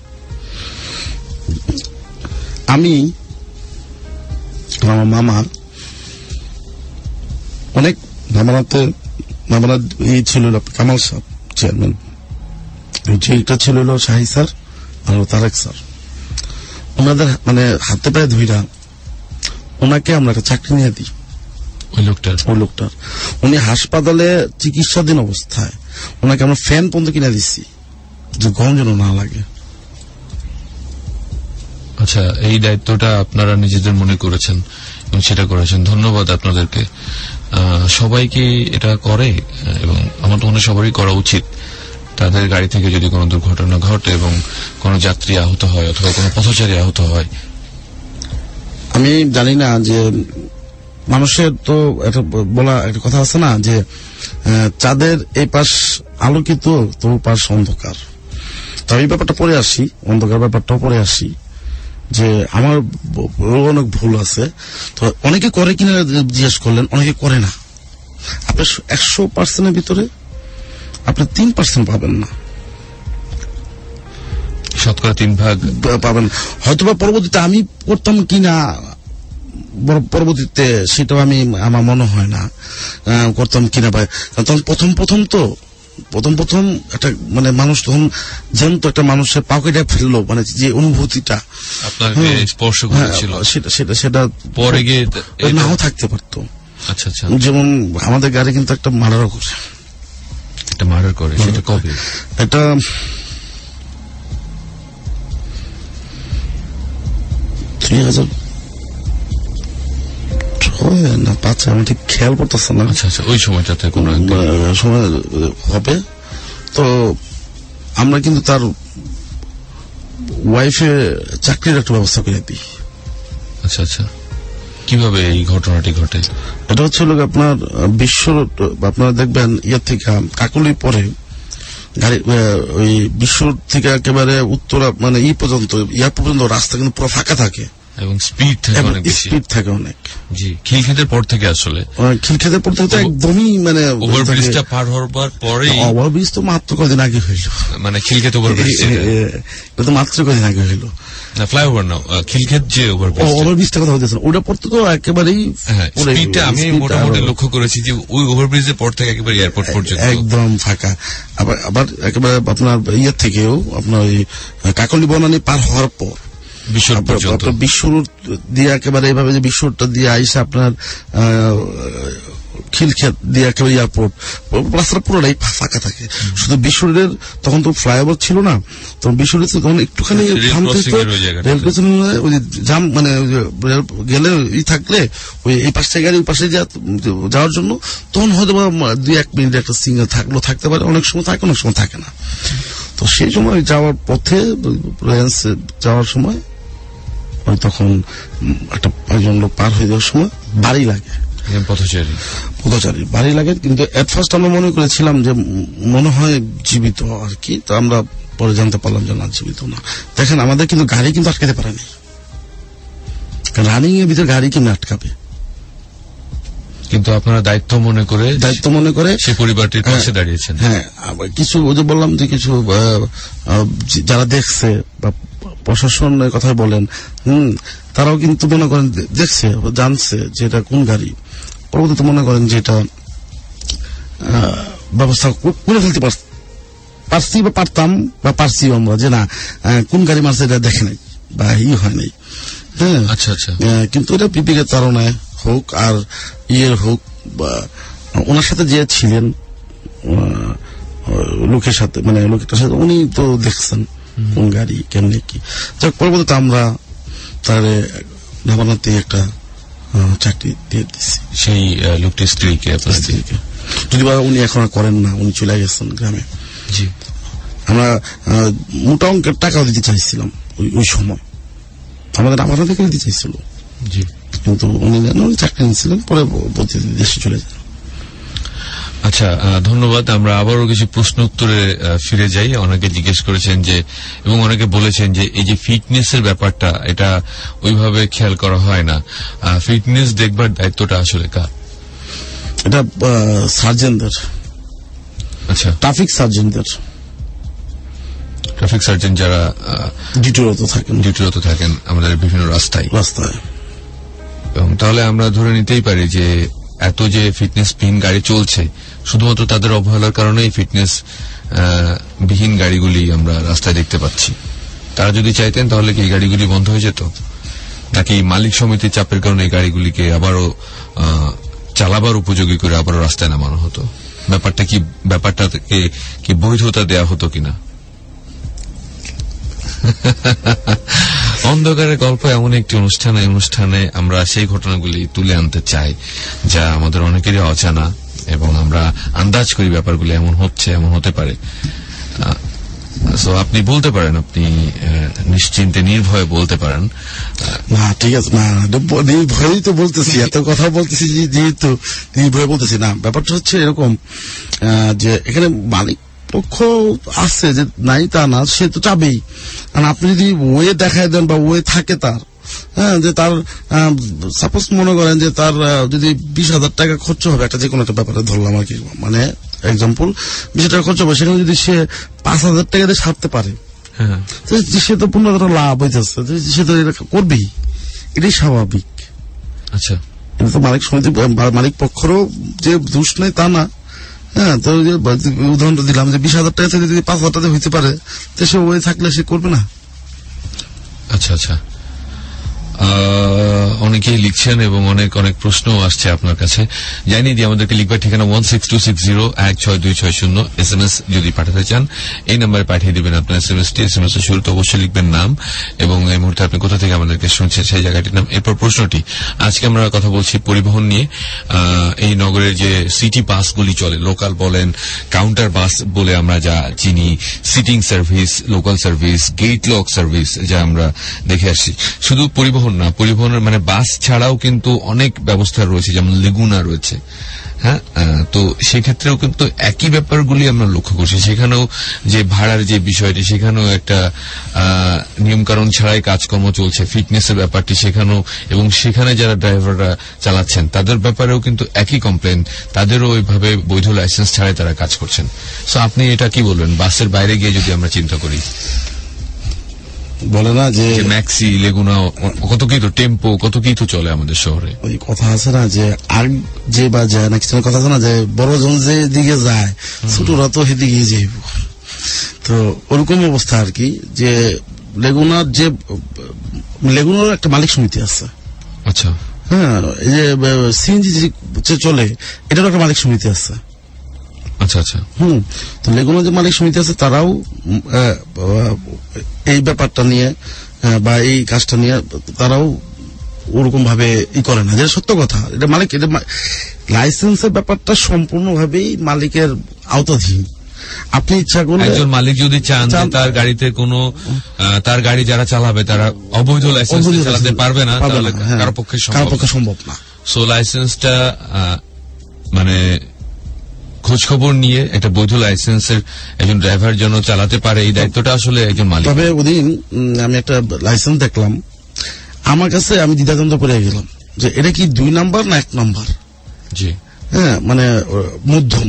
আমি আমার মামা অনেক মামানাতে মামানা এই ছিল কামাল সাহেব চেয়ারম্যান, এটা ছিল শাহী স্যার আর তারেক স্যার, ওনাদের মানে হাতে পায়ে ধুইরা ওনাকে আমরা একটা চাকরি নিয়ে দিই। ওই লোকটার ওই লোকটার উনি হাসপাতালে চিকিৎসাধীন অবস্থায় ওনাকে আমরা ফ্যান পর্যন্ত কিনে দিচ্ছি যে গরম যেন না লাগে। আচ্ছা, এই দায়িত্বটা আপনারা নিজেদের মনে করেছেন এবং সেটা করেছেন, ধন্যবাদ আপনাদেরকে। সবাইকে এটা করে এবং আমার তো মনে হয় সবারই করা উচিত। তাদের গাড়ি থেকে যদি কোনো দুর্ঘটনা ঘটে এবং কোনো যাত্রী আহত হয় অথবা কোনো পথচারী আহত হয়, আমি জানি না যে মানুষের তো একটা বলা একটা কথা আছে না যে চাঁদের এই পাশ আলোকিত তো পাশ অন্ধকার। তো এই ব্যাপারটা পরে আসি, অন্ধকার ব্যাপারটাও পরে আসি যে আমার অনেক ভুল আছে। তো অনেকে করে কিনা জিজ্ঞেস করলেন, অনেকে করে না। আপনার একশো পার্সেন্টের ভিতরে আপনার তিন পার্সেন্ট পাবেন না, শতকরা তিন ভাগ পাবেন। হয়তোবা পরবর্তীতে আমি করতাম কিনা পরবর্তীতে সেটাও আমি আমার মনে হয় না করতাম কিনা পাই, তখন প্রথম প্রথম তো প্রথম প্রথম একটা মানে মানুষ তখন জ্যান্ত একটা মানুষের পাকেটা ফেললো, মানে যে অনুভূতিটা আপনাকে স্পর্শ করেছিল সেটা সেটা সেটা পরে গিয়ে নাও থাকতে পারতো। আচ্ছা আচ্ছা, যেমন আমাদের গাড়ি কিন্তু একটা মার্ডারও করে, একটা মার্ডার করে, সেটা কবে? এটা দুই হাজার ছয় না পাঁচ, আমি ঠিক খেয়াল করতেছে না। আচ্ছা আচ্ছা, ওই সময়টাতে কোন সময় হবে। তো আমরা কিন্তু তার ওয়াইফে চাকরির একটা ব্যবস্থা করে দিই। আচ্ছা আচ্ছা, কিভাবে এই ঘটনাটি ঘটে? এটা হচ্ছে আপনার বিশ্ব, আপনারা দেখবেন ইয়ার থেকে কাকুলি পরে গাড়ি ওই বিশ্ব থেকে একেবারে উত্তরা মানে ই পর্যন্ত ইয়ার পর্যন্ত রাস্তা কিন্তু পুরো ফাঁকা থাকে, এবং স্পিড থাকে অনেক বেশি, স্পিড থাকে অনেক। জি, খিলক্ষেতের পর থেকে আসলে খিলক্ষেতের পর থেকে তো একদমই মানে ওভারব্রিজটা পার হওয়ার পরে, ওভারব্রিজ তো মাত্র কদিন আগে হইল, মানে খিলক্ষেত ওভারব্রিজ এটা তো মাত্র কদিন আগে হইল, না ফ্লাইওভার না, খিলক্ষেত যে ওভারব্রিজ, ওভারব্রিজটা কথা বলতেছেন, ওটা পর তো একেবারেই স্পিডটা আমি মোটামুটি লক্ষ্য করেছি যে ওই ওভারব্রিজের পর থেকে একেবারে এয়ারপোর্ট পর্যন্ত একদম ফাঁকা। আবার আবার একেবারে আপনার ইয়ে থেকেও আপনার ওই কাকলি বনানী পার হওয়ার পর বিশ্বর দিয়ে একেবারে এইভাবে যে বিশ্বরটা দিয়ে আইসা আপনার খিলক্ষেত দিয়ে একেবারে এয়ারপোর্ট, রাস্তাটা পুরোটাই ফাঁকা থাকে। শুধু বিশ্বরের তখন তো ফ্লাইওভার ছিল না, তো বিশ্বরের তখন একটুখানি রেল ক্রসিং জাম মানে গেলে ই থাকলে ওই এই পাশে গাড়ি ওই পাশে যাওয়ার জন্য তখন হয়তো দুই এক মিনিট একটা সিগন্যাল থাকলেও থাকতে পারে, অনেক সময় থাকে অনেক সময় থাকে না। তো সেই সময় যাওয়ার পথে যাওয়ার সময় ওই তখন একটা একজন লোক পার হয়ে যাওয়ার সময় বাড়ি লাগে, পথচারী পথচারী বাড়ি লাগে। কিন্তু এট ফার্স্ট আমরা মনে করেছিলাম যে মনে হয় জীবিত আর কি, তো আমরা পরে জানতে পারলাম যে না, জীবিত না। দেখেন আমাদের কিন্তু গাড়ি কিন্তু আটকাতে পারেনি, রানিং এর ভিতরে গাড়ি কিনে আটকাবে, কিন্তু আপনারা দায়িত্ব মনে করে দায়িত্ব মনে করে সে পরিবারটির পাশে দাঁড়িয়েছেন। হ্যাঁ, কিছু ওই যে বললাম যে কিছু যারা দেখছে বা প্রশাসনের কথা বলেন, হম তারাও কিন্তু মনে করেন দেখছে, জানছে যে এটা কোন গাড়ি, পরবর্তীতে মনে করেন যে এটা ব্যবস্থা করে ফেলতে পারছি বা পারতাম বা পারছি আমরা যে না কোন গাড়ি মারছে এটা দেখে নাই বা ই হয় নাই। হ্যাঁ, আচ্ছা আচ্ছা। কিন্তু এটা বিবেকের তাড়নায় হোক আর ইয়ের হোক বা ওনার সাথে যে ছিলেন লোকের সাথে, মানে লোকের সাথে উনি তো দেখছেন কোন গাড়ি কেমনি কি। যাক, পরবর্তীতে আমরা তার ঢাবানাতে একটা চাকরি দিয়ে দিচ্ছি সেই লোকটির স্ত্রীকে, আপনার স্ত্রীকে, যদি বা উনি এখন আর করেন না, উনি চলে গেছেন গ্রামে। জি, আমরা মোটা অঙ্কের টাকাও দিতে চাইছিলাম ওই সময়, আমাদের ঢাবানা থেকে দিতে চাইছিল। জি, কিন্তু উনি চাকরি নিয়েছিলেন, পরে দেশে চলে যান। আচ্ছা, ধন্যবাদ। আমরা আবারও কিছু প্রশ্ন উত্তরে ফিরে যাই। অনেকে জিজ্ঞেস করেছেন যে, এবং অনেকে বলেছেন যে এই যে ফিটনেসের ব্যাপারটা, এটা ওইভাবে খেয়াল করা হয় না। ফিটনেস দেখবার দায়িত্বটা আসলে কার? এটা সার্জেনদের। আচ্ছা, ট্রাফিক সার্জেনদের, ট্রাফিক সার্জন যারা ডিউটিরত থাকেন ডিউটিরত থাকেন আমাদের বিভিন্ন রাস্তায় রাস্তায় এবং তাহলে আমরা ধরে নিতেই পারি যে এত যে ফিটনেস বিহীন গাড়ি চলছে, শুধুমাত্র তাদের অবহেলার কারণেই ফিটনেস বিহীন গাড়িগুলি আমরা রাস্তায় দেখতে পাচ্ছি। তারা যদি চাইতেন তাহলে কি এই গাড়িগুলি বন্ধ হয়ে যেত, নাকি মালিক সমিতির চাপের কারণে এই গাড়িগুলিকে আবারও চালাবার উপযোগী করে আবারও রাস্তায় নামানো হতো? ব্যাপারটা কি ব্যাপারটাকে কি বৈধতা দেয়া হতো কিনা? অন্ধকারের গল্প এমন একটি অনুষ্ঠানে অনুষ্ঠানে আমরা সেই ঘটনাগুলি তুলে আনতে চাই যা আমাদের অনেকেরই অজানা, এবং আমরা আন্দাজ করি ব্যাপারগুলি এমন হচ্ছে, এমন হতে পারে। সো আপনি বলতে পারেন, আপনি নিশ্চিন্তে নির্ভয়ে বলতে পারেন। না, ঠিক আছে, না নির্ভয়েই তো বলতেছি, এত কথা বলতেছি যেহেতু নির্ভয়ে বলতেছি না। ব্যাপারটা হচ্ছে এরকম যে এখানে মালিক পক্ষ আছে যে নাই তা না, সে তো চাবেই। কারণ আপনি যদি ওয়ে দেখায় দেন বা ওয়ে থাকে তার, হ্যাঁ, যে তার সাপোজ মনে করেন যে তার যদি বিশ হাজার টাকা খরচ হবে একটা যে কোনো একটা ব্যাপারে, ধরলাম আর কি, মানে এক্সাম্পল বিশ হাজার টাকা খরচ হবে, সেখানে যদি সে পাঁচ হাজার টাকা দিয়ে সারতে পারে, সে তো পনেরো হাজার লাভ হইতেছে, সে তো এটা করবেই, এটাই স্বাভাবিক। আচ্ছা, এটা তো মালিক সমিতি মালিক পক্ষেরও যে দোষ নেই তা না। হ্যাঁ, তো উদাহরণটা দিলাম যে বিশ হাজার টাকা থেকে যদি পাঁচ হাজার টাকা হইতে পারে, তো সে ওই থাকলে সে করবে না। আচ্ছা আচ্ছা, অনেকেই লিখছেন এবং অনেক অনেক প্রশ্ন আসছে আপনার কাছে। জানি যে আমাদেরকে লিখবার ঠিকানা one six two six zero এক ছয় দুই ছয় শূন্য। এস এম এস যদি পাঠাতে চান এই নাম্বারে পাঠিয়ে দেবেন আপনার এস এম এস টি। এস এম এস এর শুরুতে অবশ্যই লিখবেন নাম এবং এই মুহূর্তে আপনি কোথা থেকে আমাদেরকে শুনছেন সেই জায়গাটির নাম। এরপর প্রশ্নটি, আজকে আমরা কথা বলছি পরিবহন নিয়ে। এই নগরের যে সিটি বাসগুলি চলে, লোকাল বলেন, কাউন্টার বাস বলে আমরা যা চিনি, sitting service, local service, gate lock service, যা আমরা দেখে আসছি। শুধু পরিবহন না, পরিবহনের মানে সেখানে বাস ছাড়াও কিন্তু অনেক ব্যবস্থা রয়েছে, যেমন লেগুনা রয়েছে। হ্যাঁ, তো সেক্ষেত্রেও কিন্তু একই ব্যাপারগুলি আমরা লক্ষ্য করছি। সেখানেও যে ভাড়ার যে বিষয়টি, সেখানেও একটা নিয়মকানুন ছাড়াই কাজকর্ম চলছে, ফিটনেসের ব্যাপারটি সেখানেও, এবং সেখানে যারা ড্রাইভাররা চালাচ্ছেন তাদের ব্যাপারেও কিন্তু একই কমপ্লেন, তাদেরও ওইভাবে বৈধ লাইসেন্স ছাড়াই তারা কাজ করছেন। সো আপনি এটা কি বলবেন, বাসের বাইরে গিয়ে যদি আমরা চিন্তা করি? বলে না যে ম্যাক্সি, লেগুনা, কত কি তো টেম্পো, কত কি তো চলে আমাদের শহরে। ওই কথা আছে না যে আগ যে বা যায় না, কিছু কথা আছে না যে বড় জন যে দিকে যায় ছোটরা তো সেদিকে যাইব। তো ওরকম অবস্থা আর কি, যে লেগুনার যে লেগুনার একটা মালিক সমিতি আছে। আচ্ছা। হ্যাঁ, এই যে সিএনজি যে চলে এটারও একটা মালিক সমিতি আছে। আচ্ছা আচ্ছা। হুম, তো লেগুনা যে মালিক সমিতি আছে তারাও এই ব্যাপারটা নিয়ে বা এই কাজটা নিয়ে তারাও ওরকম ভাবে ই করে না, যেটা সত্য কথা। এটা মালিক, এটা লাইসেন্সের ব্যাপারটা সম্পূর্ণভাবেই মালিকের আওতাধীন। আপনি ইচ্ছা করলে একজন মালিক যদি চান তার গাড়িতে কোনো, তার গাড়ি যারা চালাবে তারা অবৈধ লাইসেন্স চালাতে পারবে না, তাহলে কারো পক্ষে সম্ভব না। সো লাইসেন্সটা মানে খোঁজখবর নিয়ে একটা বৈধ লাইসেন্সের একজন ড্রাইভার যেন চালাতে পারে, এই দায়িত্বটা আসলে একজন মালিক। তবে ওদিন আমি একটা লাইসেন্স দেখলাম, আমার কাছে আমি দ্বিধাদ্বন্দ্ব করে গেলাম যে এটা কি দুই নাম্বার না এক নাম্বার। জি। হ্যাঁ, মানে মধ্যম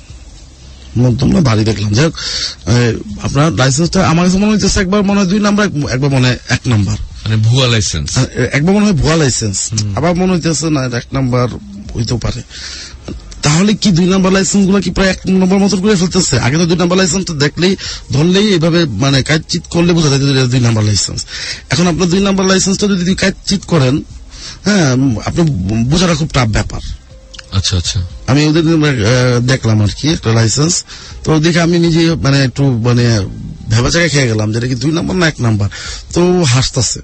মধ্যম না ভারী দেখলাম। যাই হোক, আপনার লাইসেন্সটা আমার কাছে মনে হচ্ছে একবার মনে হয় দুই নাম্বার, একবার মনে হয় এক নাম্বার, মানে ভুয়া লাইসেন্স। একবার মনে হয় ভুয়া লাইসেন্স, আবার মনে হইতেছে না এক নাম্বার হইতেও পারে। তাহলে কি দুই নাম্বার লাইসেন্স গুলো কি প্রায় এক নম্বর মতো করে ফেলতেছে? আগে তো দুই নাম্বার লাইসেন্সটা দেখলেই ধরলেই এইভাবে মানে কাজচিত করলে বোঝা যায় দুই নাম্বার লাইসেন্স। এখন আপনার দুই নাম্বার লাইসেন্সটা যদি কাজচিত করেন, হ্যাঁ, আপনি বোঝাটা খুব টাফ ব্যাপার। আচ্ছা আচ্ছা। আমি ওদের দেখলাম আর কি একটা লাইসেন্স, তো দেখে আমি নিজে মানে একটু মানে ভেবা জায়গায় খেয়ে গেলাম যেটা কি দুই নাম্বার না এক নাম্বার। তো হাসতেছে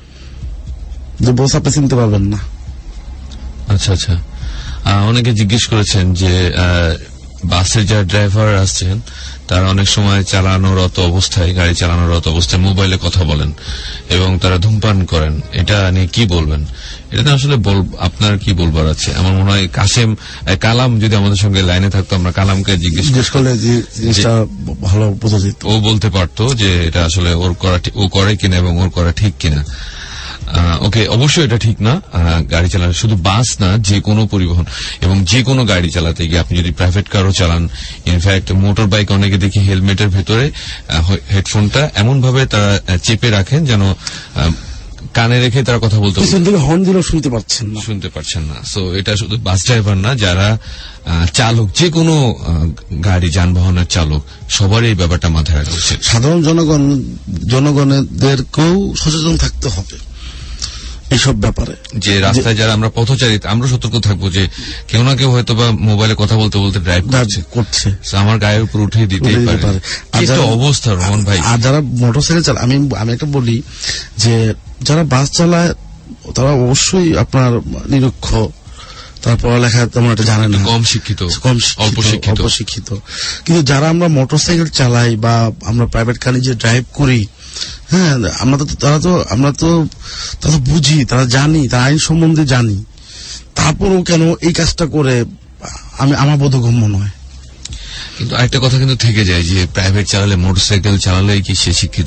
যে বস আপনি চিনতে পারবেন না। আচ্ছা আচ্ছা। অনেকে জিজ্ঞেস করেছেন যে বাসের যারা ড্রাইভার আসছেন তারা অনেক সময় চালানোরত অবস্থায়, গাড়ি চালানোরত অবস্থায় মোবাইলে কথা বলেন এবং তারা ধূমপান করেন, এটা নিয়ে কি বলবেন? এটা আসলে আপনার কি বলবার আছে? আমার মনে হয় কাশেম কালাম যদি আমাদের সঙ্গে লাইনে থাকতো, আমরা কালামকে জিজ্ঞেস করলে ভালো বোঝা যেত, ও বলতে পারতো যে এটা আসলে ওর করা, ও করে কিনা এবং ওর করা ঠিক কিনা। ওকে, অবশ্যই এটা ঠিক না গাড়ি চালানো, শুধু বাস না, যে কোনো পরিবহন এবং যে কোনো গাড়ি চালাতে গিয়ে, আপনি যদি প্রাইভেট কারও চালান, ইনফ্যাক্ট মোটর বাইক অনেকে দেখি হেলমেটের ভেতরে হেডফোনটা এমন ভাবে তারা চেপে রাখেন যেন কানে রেখে তারা কথা বলতে হর্ন দিলেও শুনতে পাচ্ছেন না শুনতে পাচ্ছেন না সো এটা শুধু বাস ড্রাইভার না, যারা চালক, যে কোনো গাড়ি যানবাহনের চালক, সবারই এই ব্যাপারটা মাথায় রাখা উচিত। সাধারণ জনগণ জনগণদেরকেও সচেতন থাকতে হবে এইসব ব্যাপারে, যে রাস্তায় যারা আমরা পথচারী আমরা সতর্ক থাকবো যে কেউ না কেউ হয়তো বা মোবাইলে কথা বলতে বলতে ড্রাইভ করছে, আমার গায়ের উপর উঠে দিতেই পারে। একটা অবস্থা রহমান ভাই। আর যারা মোটরসাইকেল চালায়, আমি আমি একটা বলি যে যারা বাস চালায় তারা অবশ্যই আপনার নিরক্ষ, তারা পড়ালেখা তেমন একটা জানে না, কম শিক্ষিত, কম অল্প শিক্ষিত অল্প শিক্ষিত কিন্তু যারা আমরা মোটরসাইকেল চালাই বা আমরা প্রাইভেট কার নিজে ড্রাইভ করি, হ্যাঁ, আমরা তো তারা তো আমরা তো তারা বুঝি, তারা জানি, তারা আইন সম্বন্ধে জানি, তারপরেও কেন এই কাজটা করে আমি আমার বোধগম্য নয়। কিন্তু আরেকটা কথা কিন্তু থেকে যায় যে প্রাইভেট চালালে, মোটরসাইকেল চালালে কি সে শিক্ষিত?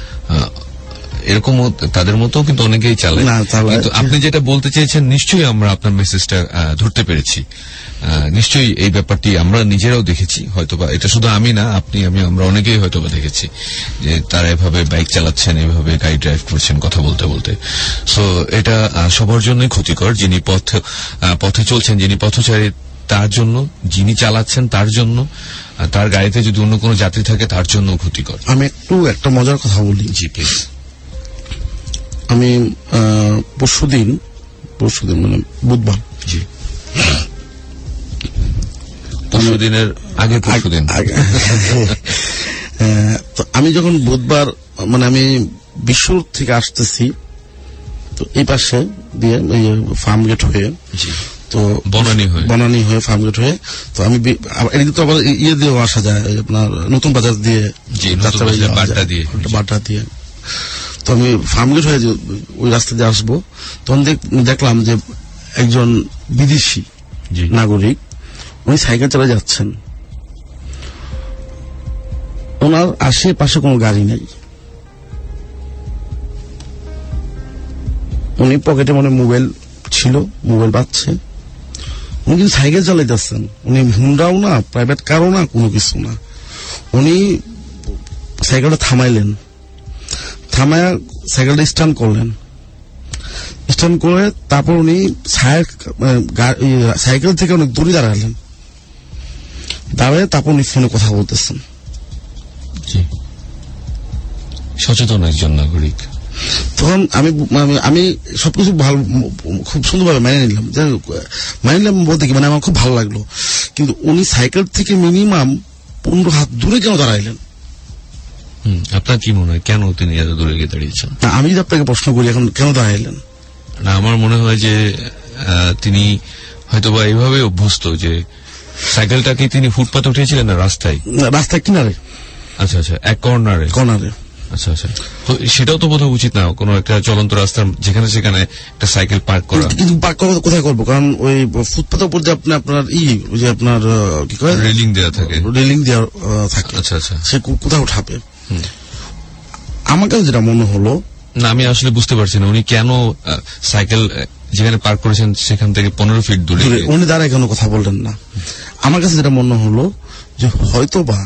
এরকম তাদের মতো কিন্তু অনেকেই চালায়। কিন্তু আপনি যেটা বলতে চেয়েছেন, নিশ্চয়ই আমরা আপনার মেসেজটা ধরতে পেরেছি, নিশ্চয়ই এই ব্যাপারটি আমরা নিজেরাও দেখেছি, হয়তোবা এটা শুধু আমি না, আপনি আমি আমরা অনেকেই হয়তোবা দেখেছি যে তারা এভাবে বাইক চালাচ্ছেন, এভাবে গাড়ি ড্রাইভ করছেন কথা বলতে বলতে। সো এটা সবার জন্যই ক্ষতিকর, যিনি পথ পথে চলছেন, যিনি পথচারী তার জন্য, যিনি চালাচ্ছেন তার জন্য, তার গাড়িতে যদি অন্য কোনো যাত্রী থাকে তার জন্য ক্ষতিকর। আমি একটু একটা মজার কথা বলি। জি প্লিজ। আমি পরশুদিন পরশুদিন মানে বুধবার, জি পরশুদিনের আগে পরশুদিন তো আমি যখন বুধবার মানে আমি বিশ্বর থেকে আসতেছি, তো এই পাশে দিয়ে ফার্ম গেট হয়ে, তো বনানী হয়ে বনানী হয়ে ফার্ম গেট হয়ে, তো আমি এদিকে তো আবার ইয়ে দিয়েও আসা যায়, আপনার নতুন বাজার দিয়ে, বাড্ডা দিয়ে বাড্ডা দিয়ে। তো আমি ফার্মগেট হয়ে ওই রাস্তা দিয়ে আসবো, তখন দেখলাম যে একজন বিদেশি নাগরিক উনি সাইকেল চালিয়ে যাচ্ছেন, ওনার আশেপাশে কোনো গাড়ি নেই, উনি পকেটে মনে মোবাইল ছিল, মোবাইল পাচ্ছে, উনি কিন্তু সাইকেল চালাইতেছেন, উনি হুন্ডাও না, প্রাইভেট কারও না, কোনো কিছু না। উনি সাইকেলটা থামাইলেন, থামায় সাইকেলটা স্ট্যান্ড করলেন, স্ট্যান্ড করে তারপর উনি সাইকেল থেকে অনেক দূরে দাঁড়ালেন, দাঁড়ায় তারপর উনি ফোনে কথা বলতেছেন। সচেতন একজন নাগরিক। তখন আমি আমি সবকিছু ভালো খুব সুন্দরভাবে মেনে নিলাম, মেনে নিলাম বলতে কি মানে আমার খুব ভালো লাগলো। কিন্তু উনি সাইকেল থেকে মিনিমাম পনেরো হাত দূরে কেন দাঁড়াইলেন? আপনার কি মনে হয় কেন তিনি এত দূরে গিয়ে দাঁড়িয়েছেন? আমি যদি আপনাকে প্রশ্ন করি এখন কেন দাঁড়াইলেন, না আমার মনে হয় যে তিনি হয়তোবা এইভাবে অভ্যস্ত যে সাইকেলটাকে তিনি ফুটপাতে উঠেছিলেন না রাস্তায়? রাস্তায় কিনারে। আচ্ছা আচ্ছা, এক কর্নারে। কর্নারে। আচ্ছা আচ্ছা, তো সেটাও তো বোধহয় উচিত না, কোন একটা চলন্ত রাস্তার যেখানে সেখানে একটা সাইকেল পার্ক করা। কিন্তু পার্ক করা কোথায় করবো? কারণ ওই ফুটপাতের উপর যে আপনি আপনার ই যে আপনার কি কয় রেলিং দেওয়া থাকে, রেলিং দেওয়া থাকে। আচ্ছা আচ্ছা, সে কোথাও উঠাবে? আমার কাছে যেটা মনে হলো, না আমি আসলে বুঝতে পারছি না উনি কেন সাইকেল যেখানে পার্ক করেছেন সেখান থেকে পনেরো ফিট দূরে উনি দাঁড়ায় কেন কথা বললেন না। আমার কাছে যেটা মনে হলো যে হয়তো বা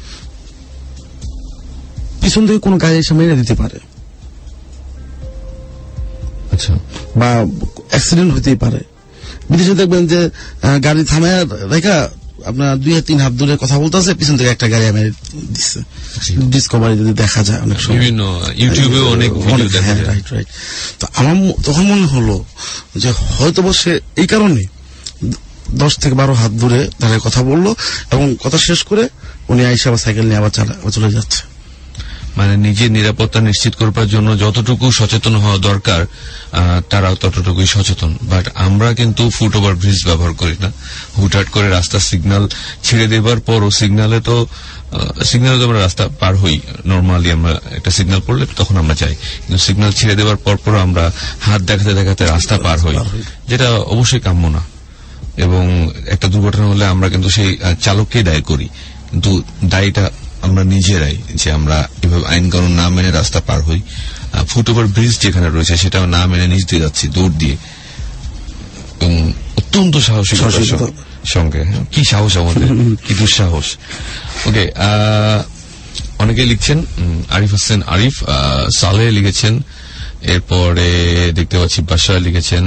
পিছন থেকে কোনো গাড়ি এসে মেরে দিতে পারে, আচ্ছা, বা অ্যাক্সিডেন্ট হইতেই পারে। বিদেশে দেখবেন যে গাড়ি থামায় রেখা আপনার দুই তিন হাত দূরে কথা বলতেছে, পিছন থেকে একটা গাড়ি মেরে দিচ্ছে। ডিসকভারি যদি দেখা যায় অনেক সময়, বিভিন্ন ইউটিউবে অনেক ভিডিও দেখা যায়। Right right. তো আমার তখন মনে হলো যে হয়তো সে এই কারণে দশ থেকে বারো হাত দূরে দাঁড়িয়ে কথা বললো এবং কথা শেষ করে উনি আইসা আবার সাইকেল নিয়ে আবার চলে যাচ্ছে। মানে নিজের নিরাপত্তা নিশ্চিত করবার জন্য যতটুকু সচেতন হওয়া দরকার তারাও ততটুকুই সচেতন, বাট আমরা কিন্তু ফুট ওভার ব্রিজ ব্যবহার করি না। হুটহাট করে রাস্তার সিগন্যাল ছেড়ে দেবার পরও সিগন্যালে তো সিগন্যালে তো আমরা রাস্তা পার হই, নর্মালি আমরা একটা সিগন্যাল পড়লে তখন আমরা যাই, কিন্তু সিগন্যাল ছেড়ে দেবার পর পর আমরা হাত দেখাতে দেখাতে রাস্তা পার হই, যেটা অবশ্যই কাম্য না। এবং একটা দুর্ঘটনা হলে আমরা কিন্তু সেই চালককেই দায়ী করি, কিন্তু দায়ীটা আমরা নিজেরাই, যে আমরা এভাবে আইন কানুন না মেনে রাস্তা পার হই। ফুট ওভার ব্রিজ যেখানে রয়েছে সেটা না মেনে নিচ দিয়ে যাচ্ছি দৌড় দিয়ে, এবং অত্যন্ত সাহসিকতার সঙ্গে। কি সাহস আমাদের, কি দুঃসাহস। ওকে, অনেকে লিখছেন, আরিফ হোসেন আরিফ, সালে লিখেছেন, এরপরে দেখতে পাচ্ছি বাসা লিখেছেন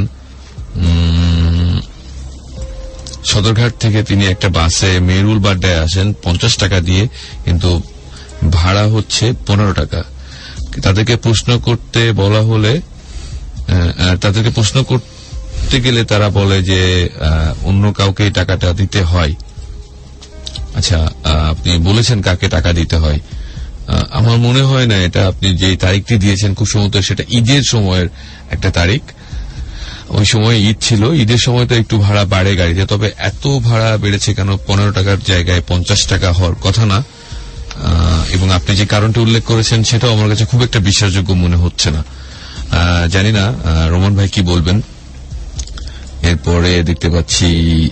সদরঘাট থেকে তিনি একটা বাসে মেরুল বাড্ডায় আসেন পঞ্চাশ টাকা দিয়ে, কিন্তু ভাড়া হচ্ছে পনেরো টাকা। তাদেরকে প্রশ্ন করতে বলা হলে তাদেরকে প্রশ্ন করতে গেলে তারা বলে যে অন্য কাউকে টাকাটা দিতে হয়। আচ্ছা, আপনি বলেছেন কাকে টাকা দিতে হয়? আমার মনে হয় না এটা আপনি যে তারিখটি দিয়েছেন খুব সম্ভবত সেটা ঈদের সময়ের একটা তারিখ। ওই সময় ঈদ ছিল, ঈদের সময় তো একটু ভাড়া বাড়ে গাড়িতে, তবে এত ভাড়া বেড়েছে কেন পনেরো টাকার জায়গায় পঞ্চাশ টাকা হওয়ার কথা না। এবং আপনি যে কারণটি উল্লেখ করেছেন সেটাও আমার কাছে খুব একটা বিশ্বাসযোগ্য মনে হচ্ছে না। জানি না রোমান ভাই কি বলবেন। এরপরে দেখতে পাচ্ছি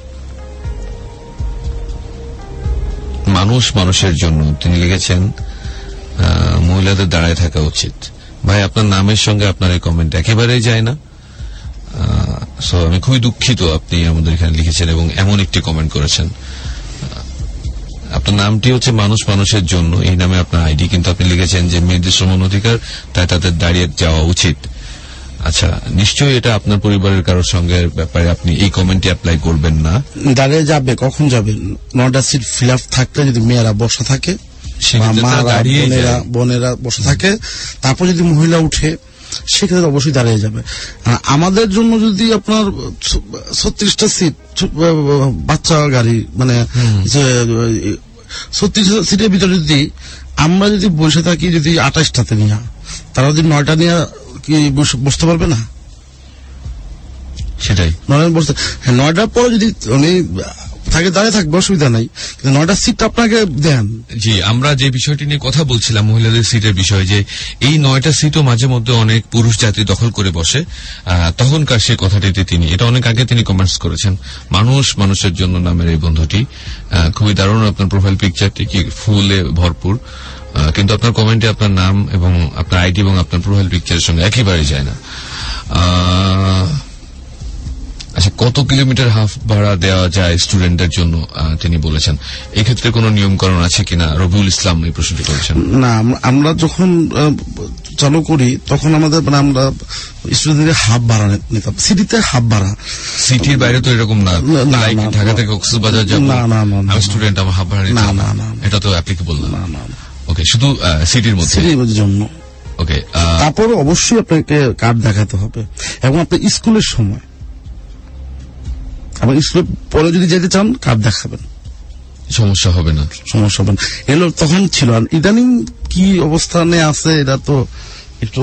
মানুষ মানুষের জন্য তিনি লিখেছেন মহিলাদের দাঁড়ায় থাকা উচিত। ভাই আপনার নামের সঙ্গে আপনার এই কমেন্ট একেবারেই যায় না। সো আমি খুবই দুঃখিত আপনি আমাদের এখানে লিখেছেন এবং এমন একটি কমেন্ট করেছেন। আপনার নামটি হচ্ছে মানুষ মানুষের জন্য, এই নামে আপনার আইডি, কিন্তু আপনি লিখেছেন যে মেয়েদের সমান অধিকার, তাই তাদের দাঁড়িয়ে যাওয়া উচিত। আচ্ছা, নিশ্চয়ই এটা আপনার পরিবারের কারোর সঙ্গে ব্যাপারে আপনি এই কমেন্টটি অ্যাপ্লাই করবেন না। দাঁড়িয়ে যাবে কখন যাবে? নটা সিট ফিল আপ থাকলে যদি মেয়েরা বসে থাকে, বোনেরা বোনেরা বসে থাকে, তারপর যদি মহিলা উঠে সেক্ষেত্রে অবশ্যই দাঁড়িয়ে যাবে। আমাদের জন্য যদি আপনার ছত্রিশটা সিট বাচ্চা গাড়ি, মানে ছত্রিশ সিটের ভিতরে যদি আমরা যদি বসে থাকি যদি আঠাশটাতে নিয়ে, তারা যদি নয়টা নিয়ে কি বসতে পারবে না? সেটাই নয়টা বসতে, হ্যাঁ নয়টার পরে যদি উনি থাকে দাঁড়িয়ে থাকবে, অসুবিধা নাই, কিন্তু নয়টা সিট আপনাকে দেন। জি, আমরা যে বিষয়টি নিয়ে কথা বলছিলাম মহিলাদের সিটের বিষয়ে, যে এই নয়টা সিটও মাঝে মধ্যে অনেক পুরুষ যাত্রী দখল করে বসে, তখনকার সেই কথাটিতে তিনি, এটা অনেক আগে তিনি কমেন্টস করেছেন। মানুষ মানুষের জন্য নামের এই বন্ধুটি খুবই দারুণ, আপনার প্রোফাইল পিকচারটি কি ফুলে ভরপুর, কিন্তু আপনার কমেন্টে আপনার নাম এবং আপনার আইডি এবং আপনার প্রোফাইল পিকচারের সঙ্গে একেবারেই যায় না। আচ্ছা, কত কিলোমিটার হাফ ভাড়া দেওয়া যায় স্টুডেন্টদের জন্য তিনি বলেছেন, এই ক্ষেত্রে কোনো নিয়মকরণ আছে কিনা? রবিউল ইসলাম এই প্রশ্নটি করেছেন। না, আমরা যখন চালু করি তখন আমাদের মানে আমরা স্টুডেন্টদের হাফ ভাড়া নিতাম, সিটিতে হাফ ভাড়া। সিটির বাইরে তো এরকম না, ঢাকা থেকে কক্সবাজার যাবো, না না না আমি স্টুডেন্ট, আমার হাফ ভাড়া নিতাম না, এটা তো অ্যাপ্লিকেবল না। ওকে, শুধু সিটির মধ্যে, সিটির জন্য। ওকে, তারপরে অবশ্যই আপনাকে কার্ড দেখাতে হবে, এবং আপনি স্কুলের সময় আবার স্কুলে পরে যদি যেতে চান কার্ড দেখাবেন, সমস্যা হবে না, সমস্যা হবে না। এগুলো তখন ছিল, আর ইদানিং কি অবস্থানে আছে এটা তো একটু।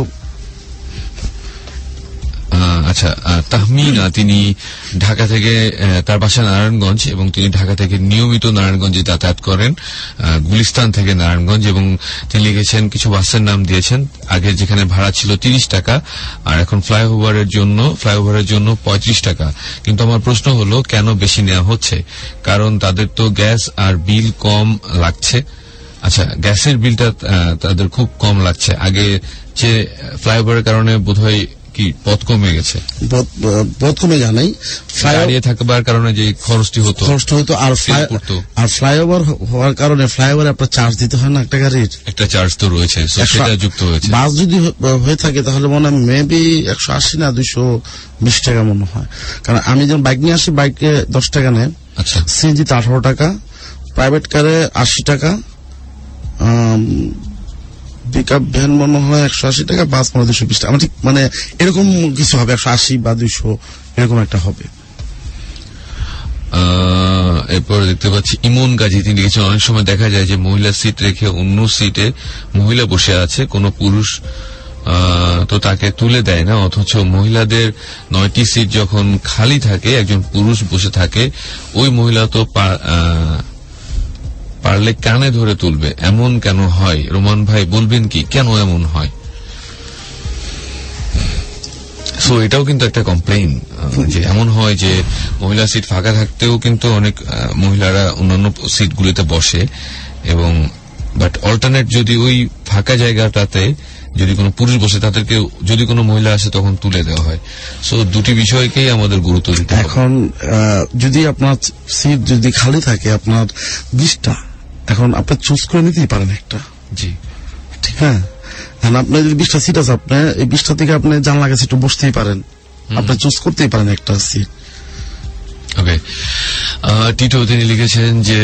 আচ্ছা, তাহমিনা, তিনি ঢাকা থেকে, তার বাসা নারায়ণগঞ্জ এবং তিনি ঢাকা থেকে নিয়মিত নারায়ণগঞ্জে যাতায়াত করেন, গুলিস্তান থেকে নারায়ণগঞ্জ, এবং তিনি লিখেছেন কিছু বাসের নাম দিয়েছেন। আগে যেখানে ভাড়া ছিল তিরিশ টাকা আর এখন ফ্লাইওভারের জন্য ফ্লাইওভারের জন্য পঁয়ত্রিশ টাকা। কিন্তু আমার প্রশ্ন হলো কেন বেশি নেওয়া হচ্ছে? কারণ তাদের তো গ্যাস আর বিল কম লাগছে। আচ্ছা, গ্যাসের বিলটা তাদের খুব কম লাগছে, আগে যে ফ্লাইওভারের কারণে বোধহয় কি পথ কমে গেছে? পথ কমে জানাই, দাঁড়িয়ে থাকবার কারণে যে খরচটি হতো খরচটা হতো, আর আর ফ্লাইওভার হওয়ার কারণে ফ্লাইওভারে আপনার চার্জ দিতে হয় না, একটা গাড়ির একটা চার্জ তো রয়েছে, সেটা যুক্ত হয়েছে। বাস যদি হয়ে থাকে তাহলে মনে হয় মেবি একশো আশি না দুইশো বিশ টাকা মনে হয়, কারণ আমি যখন বাইক নিয়ে আসি বাইকে দশ টাকা নেয়, আচ্ছা, সিএনজিতে আঠারো টাকা, প্রাইভেট কারে আশি টাকা, পিকআপ ভ্যান মনে হয় একশো আশি টাকা, বাস মনে হয় দুশো বিশ টাকা, ঠিক মানে এরকম কিছু হবে, একশো আশি বা দুইশো এরকম একটা হবে। এরপর দেখতে পাচ্ছি ইমন গাজী, তিনি লিখেছেন অনেক সময় দেখা যায় যে মহিলা সিট রেখে অন্য সিটে মহিলা বসে আছে, কোন পুরুষ তো তাকে তুলে দেয় না, অথচ মহিলাদের নয়টি সিট যখন খালি থাকে একজন পুরুষ বসে থাকে, ওই মহিলা তো পারলে কানে ধরে তুলবে, এমন কেন হয়? রোমান ভাই বলবেন কি কেন এমন হয়? সো এটাও কিন্তু একটা কমপ্লেইন যে এমন হয় যে মহিলা সিট ফাঁকা থাকতেও কিন্তু অনেক মহিলারা অন্যান্য সিটগুলিতে বসে, এবং বাট অল্টারনেট যদি ওই ফাঁকা জায়গাটাতে যদি কোনো পুরুষ বসে তাদেরকে যদি কোনো মহিলা আসে তখন তুলে দেওয়া হয়। সো দুটি বিষয়কেই আমাদের গুরুত্ব দিতে হবে। এখন যদি আপনার সিট যদি খালি থাকে আপনার বিশটা, এখন আপনি চুজ করে নিতেই পারেন একটা, জি ঠিক, হ্যাঁ, আপনার যদি বিশটা সিট আছে আপনি এই বিশটা থেকে আপনি জানলা কাছে একটু বসতেই পারেন, আপনি চুজ করতেই পারেন একটা সিট। ওকে, টিটো তিনি লিখেছেন যে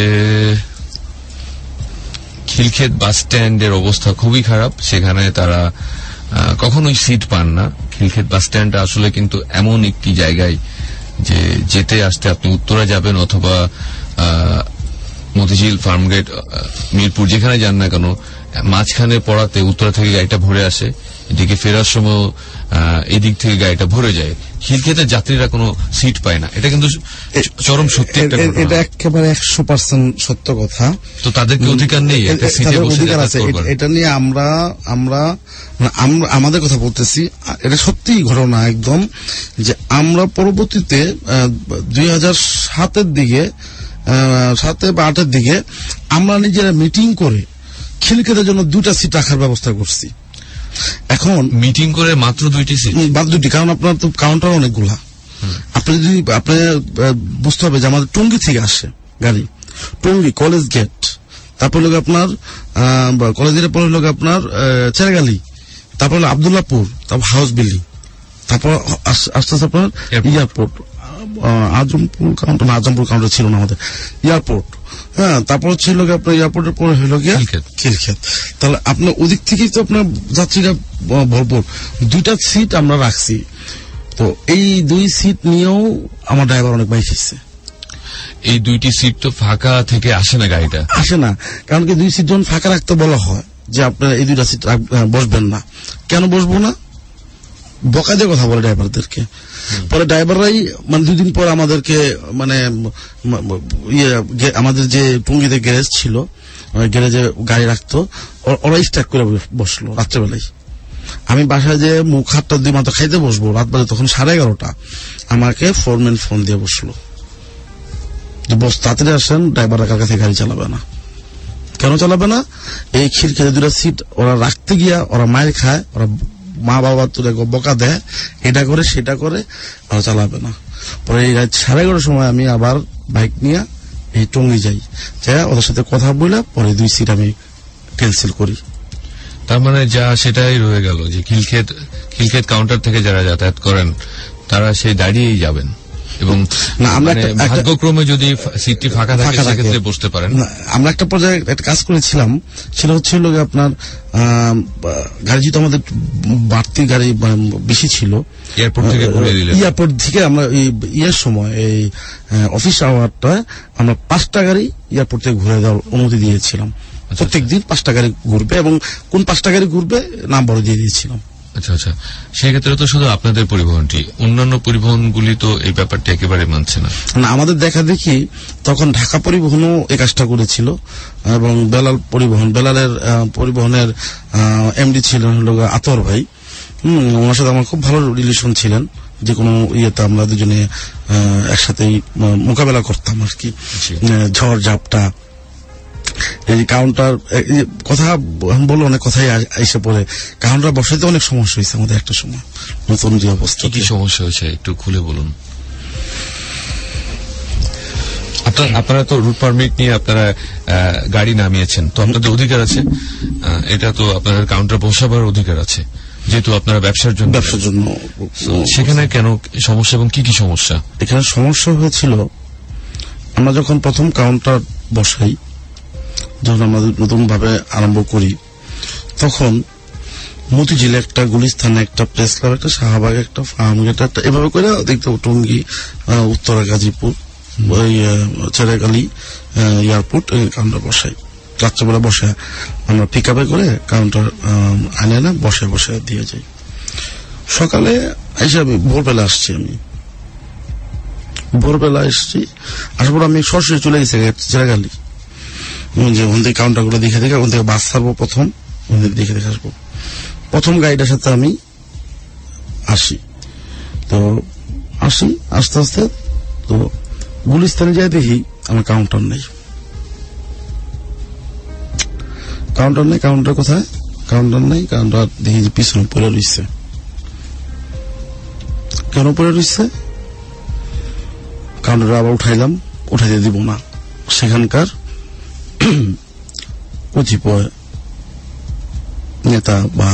খিলক্ষেত বাস স্ট্যান্ডের অবস্থা খুবই খারাপ, সেখানে তারা কখনোই সিট পান না। খিলক্ষেত বাস স্ট্যান্ডটা আসলে কিন্তু এমন একটি জায়গায় যে যেতে আসতে আপনি উত্তরা যাবেন অথবা মতিঝিল, ফার্মগেট, মিরপুর, যেখানে যান না কেন মাঝখানে পড়াতে উত্তরা থেকে গাড়িটা ভরে আসে, এদিকে ফেরার সময় এদিক থেকে গাড়িটা ভরে যায়, খিলক্ষেতের যাত্রীরা কোনো সিট পায় না। এটা কিন্তু চরম সত্যি, এটা একেবারে একশো পার্সেন্ট সত্য কথা। তো তাদেরকে অধিকার নেই, অধিকার আছে, এটা নিয়ে আমরা আমরা আমাদের কথা বলতেছি, এটা সত্যি ঘটনা একদম, যে আমরা পরবর্তীতে দুই হাজার সাতের দিকে সাতে বা আটের দিকে আমরা নিজেরা মিটিং করে খিলক্ষেতের জন্য দুটা সিট রাখার ব্যবস্থা করছি। এখন মিটিং করে মাত্র দুইটি সিট, মাত্র দুইটি, কারণ আপনার তো কাউন্টার অনেকগুলা, আপনি যদি আপনি বুঝতে হবে যে আমাদের টঙ্গী থেকে আসে গাড়ি, টঙ্গী কলেজ গেট, তারপর লোক আপনার কলেজ গেটের পরে লোক আপনার চেরাগালি, তারপর আবদুল্লাপুর, তারপর হাউস বিল্ডিং, তারপর আস্তে আস্তে আপনার এয়ারপোর্ট, আজমপুর কাউন্টার না আজমপুর কাউন্টার ছিল না আমাদের, এয়ারপোর্ট, হ্যাঁ, তারপর ছিল আপনার এয়ারপোর্টের পরে হইল গিয়া খিলক্ষেত। তাহলে আপনার ওদিক থেকেই তো আপনার যাত্রীরা ভরপুর, দুইটা সিট আমরা রাখছি। তো এই দুই সিট নিয়েও আমার ড্রাইভার অনেক বাইক এসছে। এই দুইটি সিট তো ফাঁকা থেকে আসে না, গাড়িটা আসে না, কারণ কি দুই সিট যখন ফাঁকা রাখতে বলা হয় যে আপনার এই দুইটা সিট বসবেন না, কেন বসবো না? বকা দিয়ে কথা বলে ড্রাইভারদেরকে। পরে ড্রাইভাররাই মানে দুদিন পর আমাদেরকে মানে ইয়ে আমাদের যে টঙ্গীতে গ্যারেজ ছিল, গ্যারেজে গাড়ি রাখতো, ওরা স্ট্যাক করে বসলো রাত্রেবেলায়। আমি বাসায় যে মুখ হাতটা দুই মাত্র খাইতে বসবো, রাত বাজে তখন সাড়ে এগারোটা, আমাকে ফোরম্যান ফোন দিয়ে বসলো যে বস তাড়াতাড়ি আসেন, ড্রাইভাররা কার কাছে গাড়ি চালাবে না। কেন চালাবে না? এই খিড়কিতে দুটা সিট ওরা রাখতে গিয়া ওরা মায়ের খায়, ওরা মা বাবা তুলে বকা দেয়, এটা করে সেটা করে, ওরা চালাবে না। পরে এই রাত সাড়ে এগারোটার সময় আমি আবার বাইক নিয়ে এই টঙ্গী যাই, যাই ওদের সাথে কথা বলে পরে দুই সিট আমি ক্যান্সেল করি। তার মানে যা সেটাই রয়ে গেল যে খিলক্ষেত খিলক্ষেত কাউন্টার থেকে যারা যাতায়াত করেন তারা সেই দাঁড়িয়েই যাবেন, এবং ভাগ্যক্রমে যদি সিটটি ফাঁকা থাকে সেক্ষেত্রে বসতে পারেন। আমরা একটা পর্যায়ে একটা কাজ করেছিলাম, সেটা হচ্ছে আপনার গাড়ি যেহেতু আমাদের বাড়তি গাড়ি বেশি ছিল, এয়ারপোর্ট থেকে ঘুরে দিলেন। এয়ারপোর্ট থেকে আমরা ইয়ের সময় এই অফিস আওয়ারটা আমরা পাঁচটা গাড়ি এয়ারপোর্ট থেকে ঘুরে দেওয়ার অনুমতি দিয়েছিলাম। প্রত্যেক দিন পাঁচটা গাড়ি ঘুরবে, এবং কোন পাঁচটা গাড়ি ঘুরবে নাম বড় দিয়ে দিয়েছিলাম। আচ্ছা আচ্ছা, সেক্ষেত্রে তো শুধু আপনাদের পরিবহনটি, অন্যান্য পরিবহনগুলি তো এই ব্যাপারটা একেবারে মানছে না। না, আমাদের দেখা দেখি তখন ঢাকা পরিবহনও এই কাজটা করেছিল, এবং বেলাল পরিবহন, বেলালের পরিবহনের এমডি ছিলেন হল আতর ভাই। হম ওনার সাথে আমার খুব ভালো রিলেশন ছিলেন, যে কোনো ইয়েতে আমরা দুজনে একসাথেই মোকাবেলা করতাম আর কি, ঝড় ঝাপটা। এই কাউন্টার কথা বলে অনেক কথাই এসে পড়ে, কাউন্টার বসাইতে অনেক সমস্যা হয়েছে আমাদের একটা সময়, নতুন যে অবস্থা। কি সমস্যা হয়েছে একটু খুলে বলুন। আপনারা তো রুট পারমিট নিয়ে আপনারা গাড়ি নামিয়েছেন, তো আপনাদের অধিকার আছে, এটা তো আপনাদের কাউন্টার বসাবার অধিকার আছে, যেহেতু আপনারা ব্যবসার জন্য ব্যবসার জন্য সেখানে কেন সমস্যা এবং কি কি সমস্যা? এখানে সমস্যা হয়েছিল, আমরা যখন প্রথম কাউন্টার বসাই, যখন আমরা নতুন ভাবে আরম্ভ করি, তখন মতিঝিলে একটা, গুলিস্তানে একটা, প্রেস ক্লাব একটা, শাহবাগে একটা, ফার্মগেট একটা, এভাবে করে দেখতে টঙ্গী, উত্তরা, গাজীপুর, চেরাগালি, এয়ারপোর্ট কাউন্টার বসাই। রাত্রেবেলা বসে আমরা পিক আপে করে কাউন্টার আনে না বসে বসে দিয়ে যাই। সকালে এসে আমি ভোরবেলা আসছি, আমি ভোরবেলা এসছি, আসার পর আমি সরাসরি চলে গেছি চেরাগালি, যে ওখান থেকে কাউন্টার গুলো দেখে দেখে ওখান থেকে বাস ছাড়বো, প্রথম ওখান থেকে দেখে দেখে আসবো। প্রথম গাড়িটার সাথে আমি আসি, তো আসি আস্তে আস্তে, তো গুলিস্তানে যাই দেখি আমার কাউন্টার নেই। কাউন্টার নেই কাউন্টার কোথায়? কাউন্টার নেই কাউন্টার দেখি যে পিছনে পড়ে রয়েছে। কেন পড়ে রয়েছে? কাউন্টার আবার উঠাইলাম, উঠাইতে দিব না, সেখানকার কতিপয় নেতা বা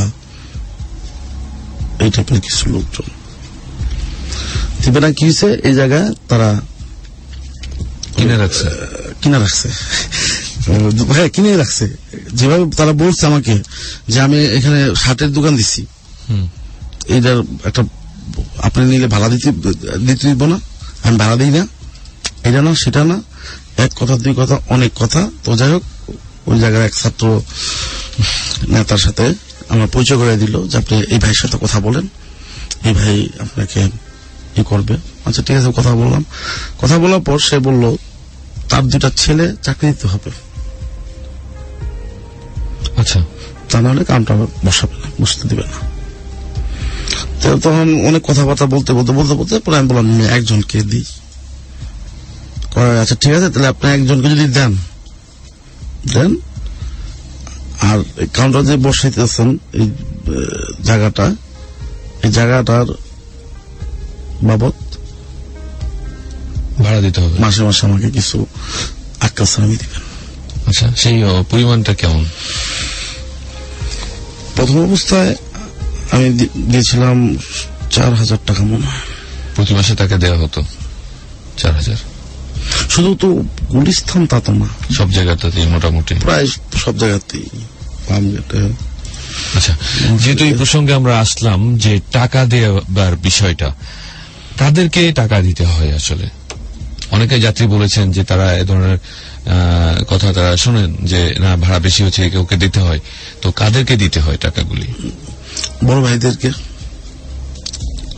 এই টাইপের কিছু লোকজন দিবে না। কি হয়েছে? এই জায়গায় তারা কিনে রাখছে, কিনে রাখছে হ্যাঁ কিনে রাখছে। যেভাবে তারা বলছে আমাকে যে আমি এখানে শার্টের দোকান দিচ্ছি, এইটার একটা আপনি নিলে ভাড়া দিতে দিতে দিব না, আমি ভাড়া দিই না, এটা না সেটা না, এক কথা দুই কথা অনেক কথা। তো যাই হোক, ওই জায়গায় এক ছাত্র নেতার সাথে আমার পরিচয় করে দিল যে আপনি এই ভাইয়ের সাথে কথা বলেন, এই ভাই আপনাকে ই করবে। আচ্ছা ঠিক আছে, কথা বললাম। কথা বলার পর সে বলল তার দুটা ছেলে চাকরি দিতে হবে, আচ্ছা তা নাহলে কাউন্টার বসাবে না, বসতে দিবে না। তখন অনেক কথাবার্তা বলতে বলতে বলতে বলতে পরে আমি বললাম একজনকে দিই। আচ্ছা ঠিক আছে, তাহলে আপনি একজনকে যদি দেন দেন আর কাউন্টার যে বসাইতেছেন এই জায়গাটা, এই জায়গাটার বাবদ ভাড়া দিতে হবে, মাসে মাসে আমাকে কিছু আক্কাস আমি দিবেন। আচ্ছা, সেই পরিমাণটা কেমন? প্রথম অবস্থায় আমি দিয়েছিলাম চার হাজার টাকা মনে হয় প্রতি মাসে তাকে দেওয়া হতো। চার হাজার শুধু তো গুলিস্তান তা তো না, সব জায়গাতেই মোটামুটি প্রায় সব জায়গাতেই। আচ্ছা, যেহেতু এই প্রসঙ্গে আমরা আসলাম যে টাকা দেওয়ার বিষয়টা, কাদেরকে টাকা দিতে হয় আসলে? অনেকে যাত্রী বলেছেন যে তারা এ ধরনের কথা তারা শোনেন যে না ভাড়া বেশি হচ্ছে, ওকে দিতে হয়। তো কাদেরকে দিতে হয় টাকাগুলি? বড় ভাইদেরকে,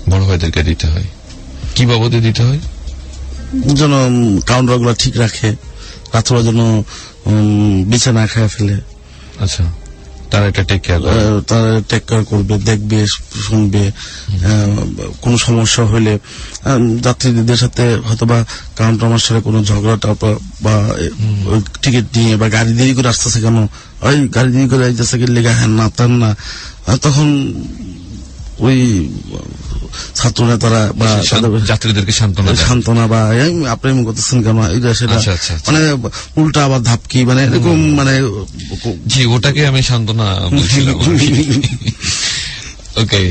বড় ভাইদেরকে দিতে হয়। কি বাবদে দিতে হয়? যেন কাউন্টার গুলা ঠিক রাখে, রাত্রে যেন বিছানা খায় ফেলে। আচ্ছা, তারা এটা টেক কেয়ার তারা টেক কেয়ার করবে, দেখবে, শুনবে। কোন সমস্যা হলে যাত্রীদের সাথে হয়তোবা কাউন্টার মাস্টারের কোন ঝগড়াটা বা টিকিট নিয়ে বা গাড়ি দেরি করে আসতেছে কেন, ওই গাড়ি দেরি করে আসতেছে কি লেগা হ্যাঁ না তার না, তখন ওই ছাত্র নেতারা বা যাত্রীদেরকে সান্ত্বনা সান্ত্বনা বা আপনি এমন করতেছেন কেন, এটা সেটা মানে উল্টা আবার ধাপকি, মানে এরকম মানে জি, ওটাকে আমি সান্ত্বনা বলছিলাম। ওকে,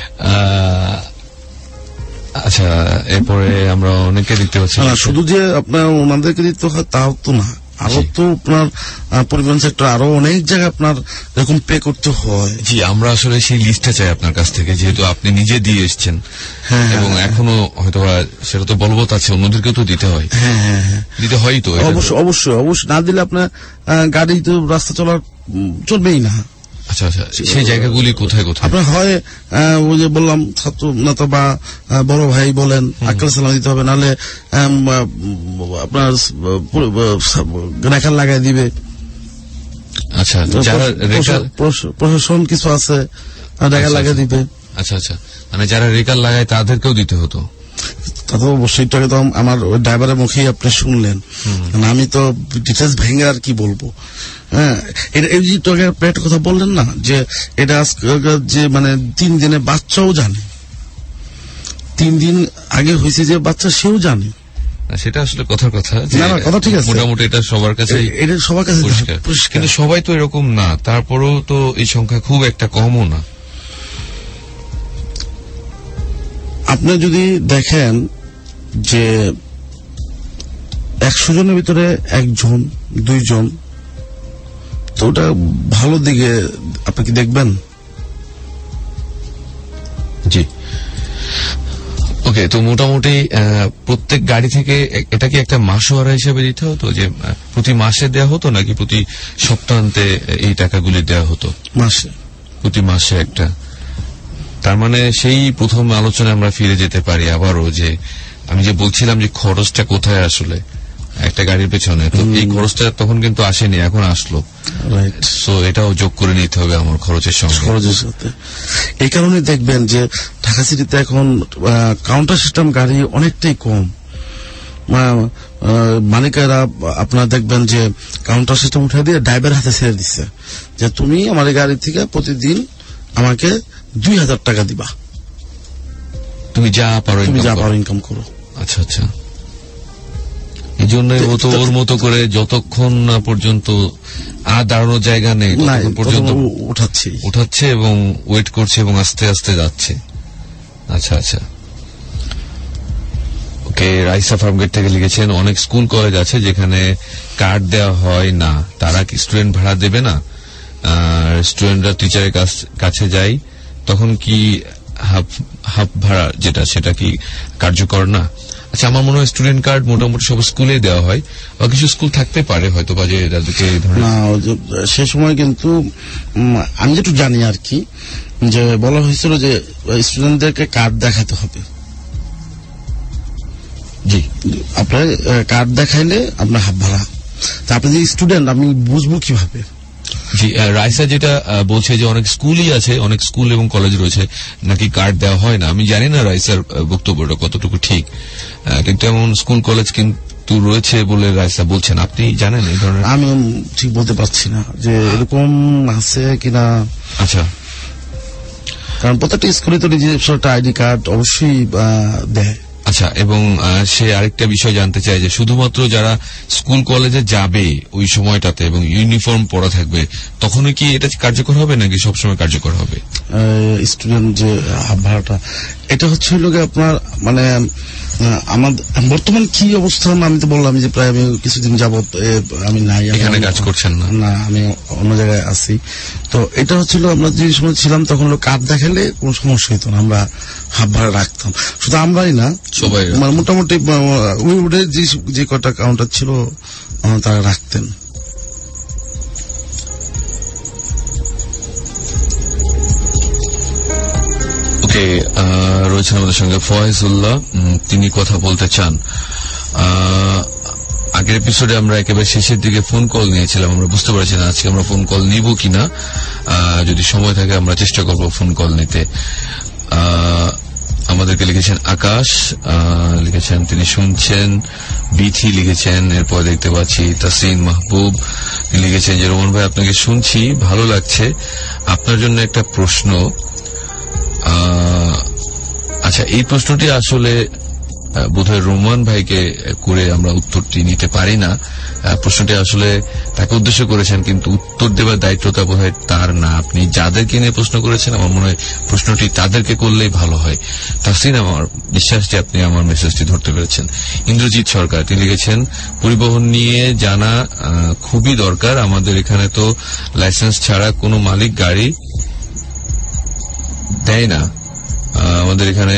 আচ্ছা, এরপরে আমরা অনেকে দিতে পারছি। শুধু যে আপনার ওনাদেরকে দিতে হয় তাও তো না, আরো তো আপনার পরিবহন সেক্টর আরো অনেক জায়গায় আপনার এরকম পে করতে হয়। জি, আমরা আসলে সেই লিস্টটা চাই আপনার কাছ থেকে, যেহেতু আপনি নিজে দিয়ে এসছেন এবং এখনো হয়তো সেটা তো বলবৎ আছে, অন্যদেরকেও তো দিতে হয়। হ্যাঁ হ্যাঁ হ্যাঁ দিতে হয় তো, অবশ্যই অবশ্যই অবশ্যই। না দিলে আপনার গাড়ি তো রাস্তা চলার চলবেই না। আচ্ছা আচ্ছা, সেই জায়গাগুলি কোথায় কোথায়? আপনার হয় ওই যে বললাম ছাত্র নেতা বা বড় ভাই বলেন আক্কেল সালাম দিতে হবে, নাহলে আপনার রেখার লাগাই দিবে। আচ্ছা, যারা প্রশাসন কিছু আছে রেখার লাগাই দিবে। আচ্ছা আচ্ছা, মানে যারা রেকার লাগায় তাদেরকেও দিতে হতো। তা তো অবশ্যই, তো আমার ওই ড্রাইভারের মুখেই আপনি শুনলেন, আমি তো ডিটেলস ভেঙে আর কি বলবো। হ্যাঁ, এই যে একটা কথা বললেন না যে এটা যে মানে তিন দিনে বাচ্চাও জানে, তিন দিন আগে হয়েছে যে বাচ্চা সেও জানে, সেটা আসলে কথার কথা। না না, কথা ঠিক আছে, মোটামুটি এটা সবার কাছে, এটা সবার কাছে পরিষ্কার। কিন্তু সবাই তো এরকম না, তারপরেও তো এই সংখ্যা খুব একটা কমও না। আপনি যদি দেখেন যে একশো জনের ভিতরে একজন দুইজন, তো ওটা ভালো দিকে আপনি কি দেখবেন? জি, ওকে। তো মোটামুটি প্রত্যেক গাড়ি থেকে এটা কি একটা মাসোয়ারা হিসেবে দিতে হতো, যে প্রতি মাসে দেয়া হতো নাকি প্রতি সপ্তাহান্তে এই টাকাগুলি দেয়া হতো? মাসে, প্রতি মাসে একটা। তার মানে সেই প্রথম আলোচনায় আমরা ফিরে যেতে পারি আবারও, যে আমি যে বলছিলাম যে খরচটা কোথায় আসলে একটা গাড়ির পেছনে, তো এই খরচটা তখন কিন্তু আসেনি, এখন আসলো। সো এটাও যোগ করে নিতে হবে আমার খরচের সঙ্গে, খরচের সাথে। এই কারণে দেখবেন যে ঢাকা সিটিতে এখন কাউন্টার সিস্টেম গাড়ি অনেকটাই কম। মালিকেরা আপনারা দেখবেন যে কাউন্টার সিস্টেম উঠে দিয়ে ড্রাইভার হাতে ছেড়ে দিচ্ছে যে তুমি আমার গাড়ি থেকে প্রতিদিন আমাকে দুই হাজার টাকা দিবা, তুমি যা পারো তুমি যা পারো ইনকাম করো। আচ্ছা আচ্ছা, এই জন্যই ও তো ওর মতো করে যতক্ষণ না পর্যন্ত আর দাঁড়ানোর জায়গা নেই ততক্ষণ পর্যন্ত উঠাচ্ছে উঠাচ্ছে এবং ওয়েট করছে এবং আস্তে আস্তে যাচ্ছে। আচ্ছা আচ্ছা, ওকে। রাইসা ফার্মগেট থেকে লিখেছেন, অনেক স্কুল কলেজ আছে যেখানে কার্ড দেওয়া হয় না, তারা কি স্টুডেন্ট ভাড়া দেবে না? স্টুডেন্টরা টিচারের কাছে যায়, তখন কি হাফ হাফ ভাড়া যেটা সেটা কি কার্যকর না? আচ্ছা, আমার মনে হয় স্টুডেন্ট কার্ড মোটামুটি সব স্কুলে দেওয়া হয়, বা কিছু স্কুল থাকতে পারে হয়তো বা যে তাদেরকে না। সে সময় কিন্তু আমি যেটু জানি আর কি, যে বলা হয়েছিল যে স্টুডেন্টদেরকে কার্ড দেখাতে হবে। জি, আপনার কার্ড দেখাইলে আপনার হাফ ভাড়া। তা আপনি যে স্টুডেন্ট, আমি বুঝবো কিভাবে? জি, রাইসা যেটা বলছে যে অনেক স্কুলই আছে, অনেক স্কুল এবং কলেজ রয়েছে নাকি কার্ড দেওয়া হয় না। আমি জানি না রাইসার বক্তব্যটা কতটুকু ঠিক, কিন্তু এমন স্কুল কলেজ কিন্তু রয়েছে বলে রাইসা বলছেন। আপনি জানেন এই ধরনের? আমি ঠিক বলতে পারছি না যে এরকম আছে কিনা। আচ্ছা, কারণ প্রত্যেকটা স্কুলে তো নিজস্ব একটা আইডি কার্ড অবশ্যই দেয়। আচ্ছা, এবং সে আরেকটা বিষয় জানতে চাই যে শুধুমাত্র যারা স্কুল কলেজে যাবে ওই সময়টাতে এবং ইউনিফর্ম পরা থাকবে, তখনই কি এটা কার্যকর হবে নাকি সবসময় কার্যকর হবে? স্টুডেন্ট যে হাফ ভাড়াটা, এটা হচ্ছে লোকে আপনার মানে আমাদের বর্তমান কি অবস্থা, আমি তো বললাম যে প্রায় আমি কিছুদিন যাবত আমি নাই, এখানে কাজ করছেন না? না, আমি অন্য জায়গায় আছি। তো এটা হচ্ছিল আমরা যে সময় ছিলাম তখন কার্ড দেখালে কোনো সমস্যা হইতো না, আমরা হাফ ভাড়া রাখতাম। শুধু আমরাই না, সবাই মানে মোটামুটি যে কটা কাউন্টার ছিল তারা রাখতেন। ওকে, রয়েছেন আমাদের সঙ্গে ফয়েজুল্লাহ, তিনি কথা বলতে চান। আগের এপিসোডে আমরা একেবারে শেষের দিকে ফোন কল নিয়েছিলাম, আমরা বুঝতে পারছি না আজকে আমরা ফোন কল নিব কিনা। যদি সময় থাকে আমরা চেষ্টা করব ফোন কল নিতে। আমাদেরকে লিখেছেন আকাশ, লিখেছেন তিনি শুনছেন। বিথি লিখেছেন, এরপর দেখতে পাচ্ছি তাসিন মাহবুব লিখেছেন যে রোমান ভাই আপনাকে শুনছি, ভালো লাগছে, আপনার জন্য একটা প্রশ্ন। আচ্ছা, এই প্রশ্নটি আসলে বোধহয় রোমান ভাইকে করে আমরা উত্তরটি নিতে পারি না। প্রশ্নটি আসলে তাকে উদ্দেশ্য করেছেন, কিন্তু উত্তর দেওয়ার দায়িত্বটা বোধহয় তার না। আপনি যাদেরকে নিয়ে প্রশ্ন করেছেন আমার মনে হয় প্রশ্নটি তাদেরকে করলেই ভালো হয়। তাসিন, আমার বিশ্বাস যে আপনি আমার মেসেজটি ধরতে পেরেছেন। ইন্দ্রজিৎ সরকার তিনি লিখেছেন পরিবহন নিয়ে জানা খুবই দরকার, আমাদের এখানে তো লাইসেন্স ছাড়া কোনো মালিক গাড়ি দেয় না। আমাদের এখানে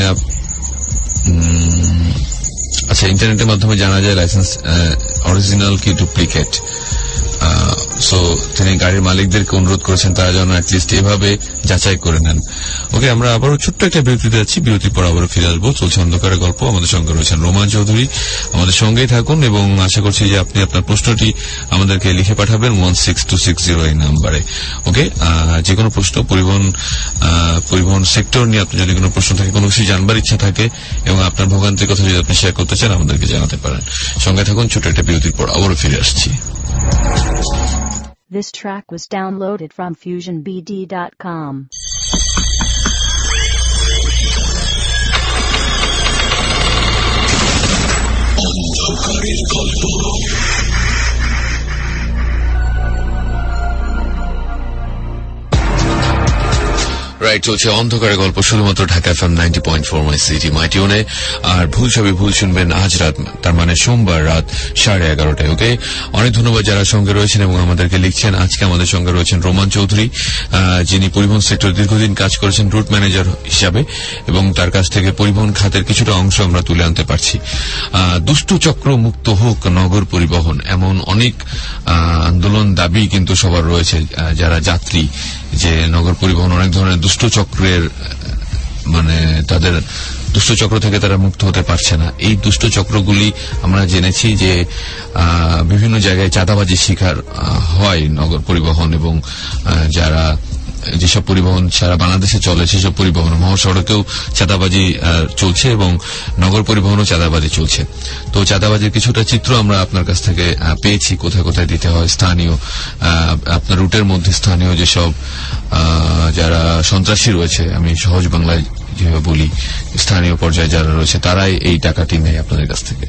আচ্ছা, ইন্টারনেটের মাধ্যমে জানা যায় লাইসেন্স অরিজিনাল কি ডুপ্লিকেট। সো তিনি গাড়ির মালিকদেরকে অনুরোধ করেছেন তারা যেন অ্যাটলিস্ট এভাবে যাচাই করে নেন। ওকে, আমরা আবারও ছোট্ট একটা বিরতিতে যাচ্ছি, বিরতির পর আবারও ফিরে আসবো। চলছে অন্ধকারের গল্প, আমাদের সঙ্গে রয়েছেন রোমান চৌধুরী। আমাদের সঙ্গেই থাকুন এবং আশা করছি যে আপনি আপনার প্রশ্নটি আমাদেরকে লিখে পাঠাবেন one six two six zero এই নাম্বারে। ওকে, যে কোনো প্রশ্ন পরিবহন পরিবহন সেক্টর নিয়ে আপনার যদি কোনো প্রশ্ন থাকে, কোনো কিছু জানবার ইচ্ছা থাকে এবং আপনার ভোগান্তির কথা যদি আপনি শেয়ার করতে চান আমাদেরকে জানাতে পারেন। সঙ্গে থাকুন, ছোট একটা বিরতির পর আবারও ফিরে আসছি। This track was downloaded from fusion b d dot com. অন্ধকারের গল্প। রাইট, চলছে অন্ধকারের গল্প শুধুমাত্র Dhaka FM ninety point four my city my টিউনে। আর ভুল সবে ভুল শুনবেন আজ রাত, তার মানে সোমবার রাত সাড়ে এগারোটায়। ওকে, অনেক ধন্যবাদ যারা সঙ্গে রয়েছেন এবং আমাদেরকে লিখছেন। আজকে আমাদের সঙ্গে রয়েছেন রোমান চৌধুরী, যিনি পরিবহন সেক্টর দীর্ঘদিন কাজ করেছেন রুট ম্যানেজার হিসাবে, এবং তার কাছ থেকে পরিবহন খাতের কিছুটা অংশ আমরা তুলে আনতে পারছি। দুষ্টু চক্র মুক্ত হোক নগর পরিবহন, এমন অনেক আন্দোলন দাবি কিন্তু সবার রয়েছে যারা যাত্রী, যে নগর পরিবহন অনেক ধরনের দুষ্ট চক্রের মানে তাদের দুষ্ট চক্র থেকে তারা মুক্ত হতে পারছে না। এই দুষ্ট চক্রগুলি আমরা জেনেছি যে বিভিন্ন জায়গায় চাঁদাবাজির শিকার হয় নগর পরিবহন, এবং যারা যেসব পরিবহন সারা বাংলাদেশে চলে সেসব পরিবহন মহাসড়কেও চাঁদাবাজি চলছে এবং নগর পরিবহনও চাঁদাবাজি চলছে। তো চাঁদাবাজির কিছুটা চিত্র আমরা আপনার কাছ থেকে পেয়েছি, কোথায় কোথায় দিতে হয়। স্থানীয় আপনার রুটের মধ্যে স্থানীয় যেসব যারা সন্ত্রাসী রয়েছে, আমি সহজ বাংলায় যেভাবে বলি, স্থানীয় পর্যায়ে যারা রয়েছে তারাই এই টাকাটি নেয় আপনাদের কাছ থেকে।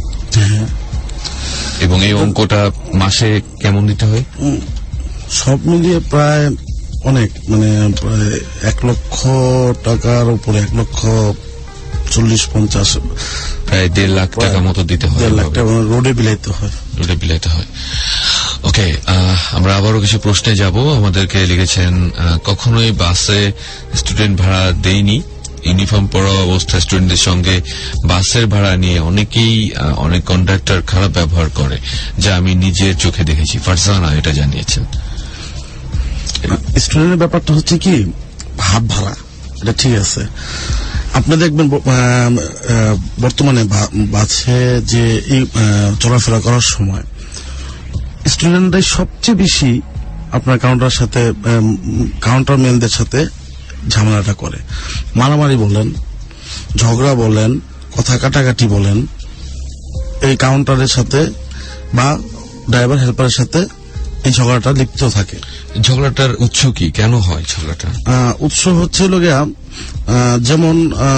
এবং এই অঙ্কটা মাসে কেমন দিতে হয়? সব মিলিয়ে প্রায় অনেক, মানে এক লক্ষ টাকার উপরে, এক লক্ষ চল্লিশ পঞ্চাশ, প্রায় দেড় লাখ টাকা মতো দিতে হয়। দেড় লাখ টাকা রোডে বিলাইতে হয়, রোডে বিলাইতে হয়। ওকে, আমরা আবারও কিছু প্রশ্নে যাব। আমাদেরকে লিখেছেন কখনোই বাসে স্টুডেন্ট ভাড়া দেইনি, ইউনিফর্ম পরা অবস্থায় স্টুডেন্টদের সঙ্গে বাসের ভাড়া নিয়ে অনেকেই অনেক কন্ডাক্টর খারাপ ব্যবহার করে, যা আমি নিজের চোখে দেখেছি। ফারজানা এটা জানিয়েছেন। স্টুডেন্টের ব্যাপারটা হচ্ছে কি, হাফ ভাড়া, এটা ঠিক আছে। আপনি দেখবেন বর্তমানে বাসে যে চলাফেরা করার সময় স্টুডেন্টরাই সবচেয়ে বেশি আপনার কাউন্টার সাথে কাউন্টার ম্যানদের সাথে ঝামেলাটা করে। মারামারি বলেন, ঝগড়া বলেন, কথা কাটাকাটি বলেন, এই কাউন্টারের সাথে বা ড্রাইভার হেল্পারের সাথে এই ঝগড়াটা লিপ্ত থাকে। ঝগড়াটার উৎস কি, কেন হয় ঝগড়াটা? উৎস হচ্ছে লগিয়া, যেমন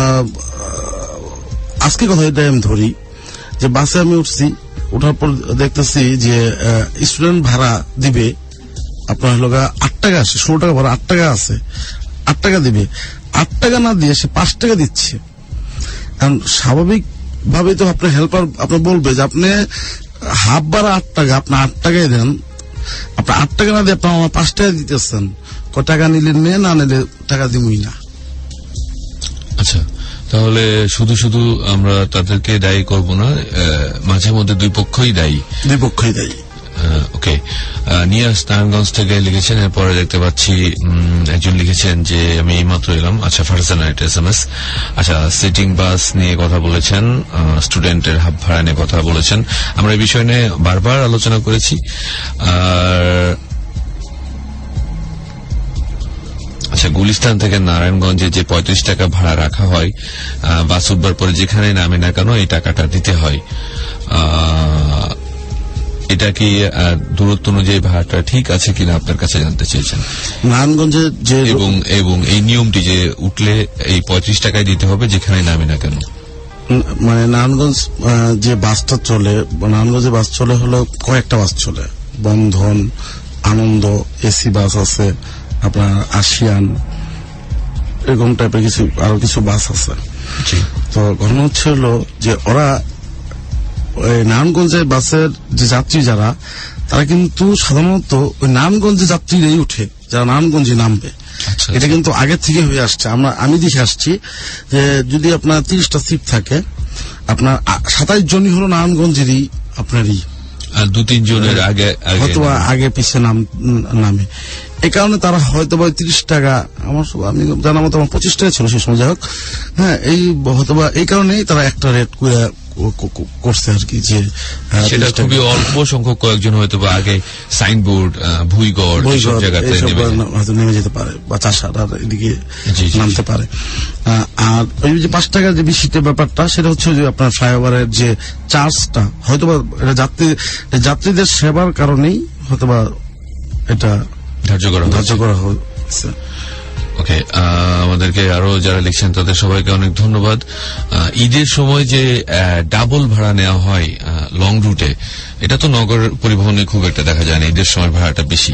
আজকে কথা এটা আমি ধরি যে বাসে আমি উঠছি, ওঠার পর দেখতেছি যে স্টুডেন্ট ভাড়া দিবে আপনার হলো আট টাকা, আসে ষোলো টাকা ভাড়া, আট টাকা আছে, আট টাকা দিবে, আট টাকা না দিয়ে সে পাঁচ টাকা দিচ্ছে। কারণ স্বাভাবিক ভাবে তো আপনার হেল্পার আপনার বলবে যে আপনি হাফ ভাড়া আট টাকা, আপনি আট টাকাই দেন, আপনি আট টাকা না দিয়ে আপনার আমার পাঁচ টাকা দিতেছেন, ক টাকা নিলে নিয়ে না নিলে টাকা দিবই না। আচ্ছা, তাহলে শুধু শুধু আমরা তাদেরকে দায়ী করব না, মাঝে মধ্যে দুই পক্ষই দায়ী, দুই পক্ষই দায়ী। ওকে, নিয়াস নারায়ণগঞ্জ থেকে লিখেছেন। এরপরে দেখতে পাচ্ছি একজন লিখেছেন যে আমি এইমাত্র এলাম। আচ্ছা, ফারজানা এটা এস এম এস। আচ্ছা, সিটিং বাস নিয়ে কথা বলেছেন, স্টুডেন্টের হাব ভাড়া নিয়ে কথা বলেছেন। আমরা এই বিষয় নিয়ে বারবার আলোচনা করেছি। আর আচ্ছা, গুলিস্তান থেকে নারায়ণগঞ্জে যে পঁয়ত্রিশ টাকা ভাড়া রাখা হয় বাস উঠবার পরে যেখানে নামে না কেন এই টাকাটা দিতে হয়, এটা কি দূরত্ব অনুযায়ী ভাড়াটা ঠিক আছে কিনা আপনার কাছে জানতে চেয়েছেন। নারায়ণগঞ্জে যে এবং এবং এই নিয়মটি যে উঠলে এই পঁয়ত্রিশ টাকায় দিতে হবে যেখানে নামে না কেন, মানে নারায়ণগঞ্জ যে বাসটা চলে, নারায়ণগঞ্জে বাস চলে হলো কয়েকটা বাস চলে, বন্ধন, আনন্দ, এসি বাস আছে, আপনার আসিয়ান, এরকম টাইপের কিছু আরো কিছু বাস আছে। তো ঘটনা হচ্ছে হলো যে ওরা নারায়ণগঞ্জের বাসের যে যাত্রী যারা, তারা কিন্তু সাধারণত ওই নারায়ণগঞ্জে যাত্রীরাই উঠে যারা নারায়ণগঞ্জে নামবে। এটা কিন্তু আগে থেকে হয়ে আসছে। আমরা আমি দেখে আসছি যে যদি আপনার তিরিশটা সিট থাকে, আপনার সাতাইশ জনই হলো নারায়ণগঞ্জেরই আপনারই, আর দু তিন জনের আগে হয়তো আগে পিছিয়ে নাম নামে। এই কারণে তারা হয়তো বা তিরিশ টাকা, আমার আমি জানা মতো আমার পঁচিশ টাকা ছিল সেই সময়, যাই হোক, হ্যাঁ, এই হয়তো বা এই কারণেই তারা একটা রেট করে করছে আর কি, যে সেটা খুবই অল্প সংখ্যক কয়েকজন হয়তো বা আগে সাইনবোর্ড, ভুইগড় এইসব জায়গাতে হয়তো নেমে যেতে পারে বা চাষার এদিকে নামতে পারে। আর ওই যে পাঁচ টাকার যে বেশিটা ব্যাপারটা, সেটা হচ্ছে যে আপনার ফ্লাইওভারের যে চার্জটা হয়তো বা যাত্রী যাত্রীদের সেবার কারণেই হয়তো বা এটা ধার্য করা ধার্য করা হয়েছে। ওকে, আমাদেরকে আরো যারা লিখছেন তাদের সবাইকে অনেক ধন্যবাদ। ঈদের সময় যে ডাবল ভাড়া নেওয়া হয় লং রুটে, এটা তো নগর পরিবহনে খুব একটা দেখা যায় না, ঈদের সময় ভাড়াটা বেশি।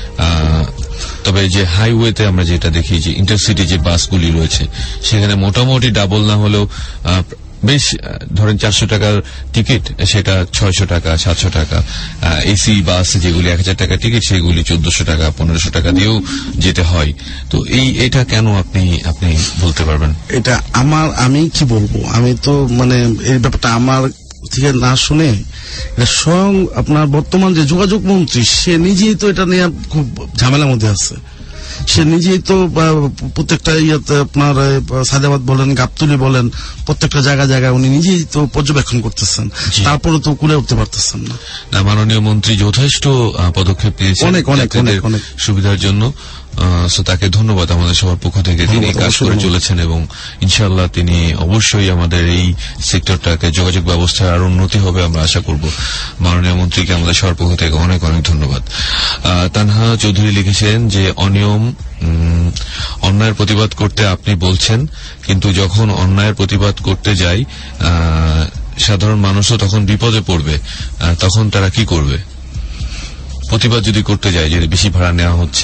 তবে যে হাইওয়েতে আমরা যেটা দেখি যে ইন্টারসিটি যে বাসগুলি রয়েছে, সেখানে মোটামুটি ডাবল না হলেও বেশ ধরেন চারশো টাকার টিকিট সেটা ছয়শো টাকা, সাতশো টাকা। এসি বাস যেগুলি এক হাজার টাকার টিকিট সেগুলি চোদ্দশো টাকা, পনেরোশো টাকা দিয়েও যেতে হয়। তো এই এটা কেন আপনি আপনি বলতে পারবেন? এটা আমার আমি কি বলবো, আমি তো মানে এই ব্যাপারটা আমার থেকে না শুনে স্বয়ং আপনার বর্তমান যে যোগাযোগ মন্ত্রী, সে নিজেই তো এটা নিয়ে খুব ঝামেলার মধ্যে আছে। সে নিজেই তো প্রত্যেকটা ইয়েতে আপনার সাদাবাদ বলেন, গাবতলী বলেন, প্রত্যেকটা জায়গা জায়গায় উনি নিজেই তো পর্যবেক্ষণ করতেছেন, তারপরে তো কুলে উঠতে পারতেছেন না। মাননীয় মন্ত্রী যথেষ্ট পদক্ষেপ নিয়েছেন অনেক অনেক অনেক সুবিধার জন্য। সো তাকে ধন্যবাদ আমাদের সবার পক্ষ থেকে। তিনি কাজ করে চলেছেন এবং ইনশাআল্লাহ তিনি অবশ্যই আমাদের এই সেক্টরটাকে যোগাযোগ ব্যবস্থায় আরো উন্নতি হবে আমরা আশা করব। মাননীয় মন্ত্রীকে আমাদের সবার পক্ষ থেকে অনেক অনেক ধন্যবাদ। তানহা চৌধুরী লিখেছেন যে অনিয়ম অন্যায়ের প্রতিবাদ করতে আপনি বলছেন, কিন্তু যখন অন্যায়ের প্রতিবাদ করতে যাই সাধারণ মানুষও তখন বিপদে পড়বে, তখন তারা কি করবে? প্রতিবাদ যদি করতে যায় যে বেশি ভাড়া নেওয়া হচ্ছে,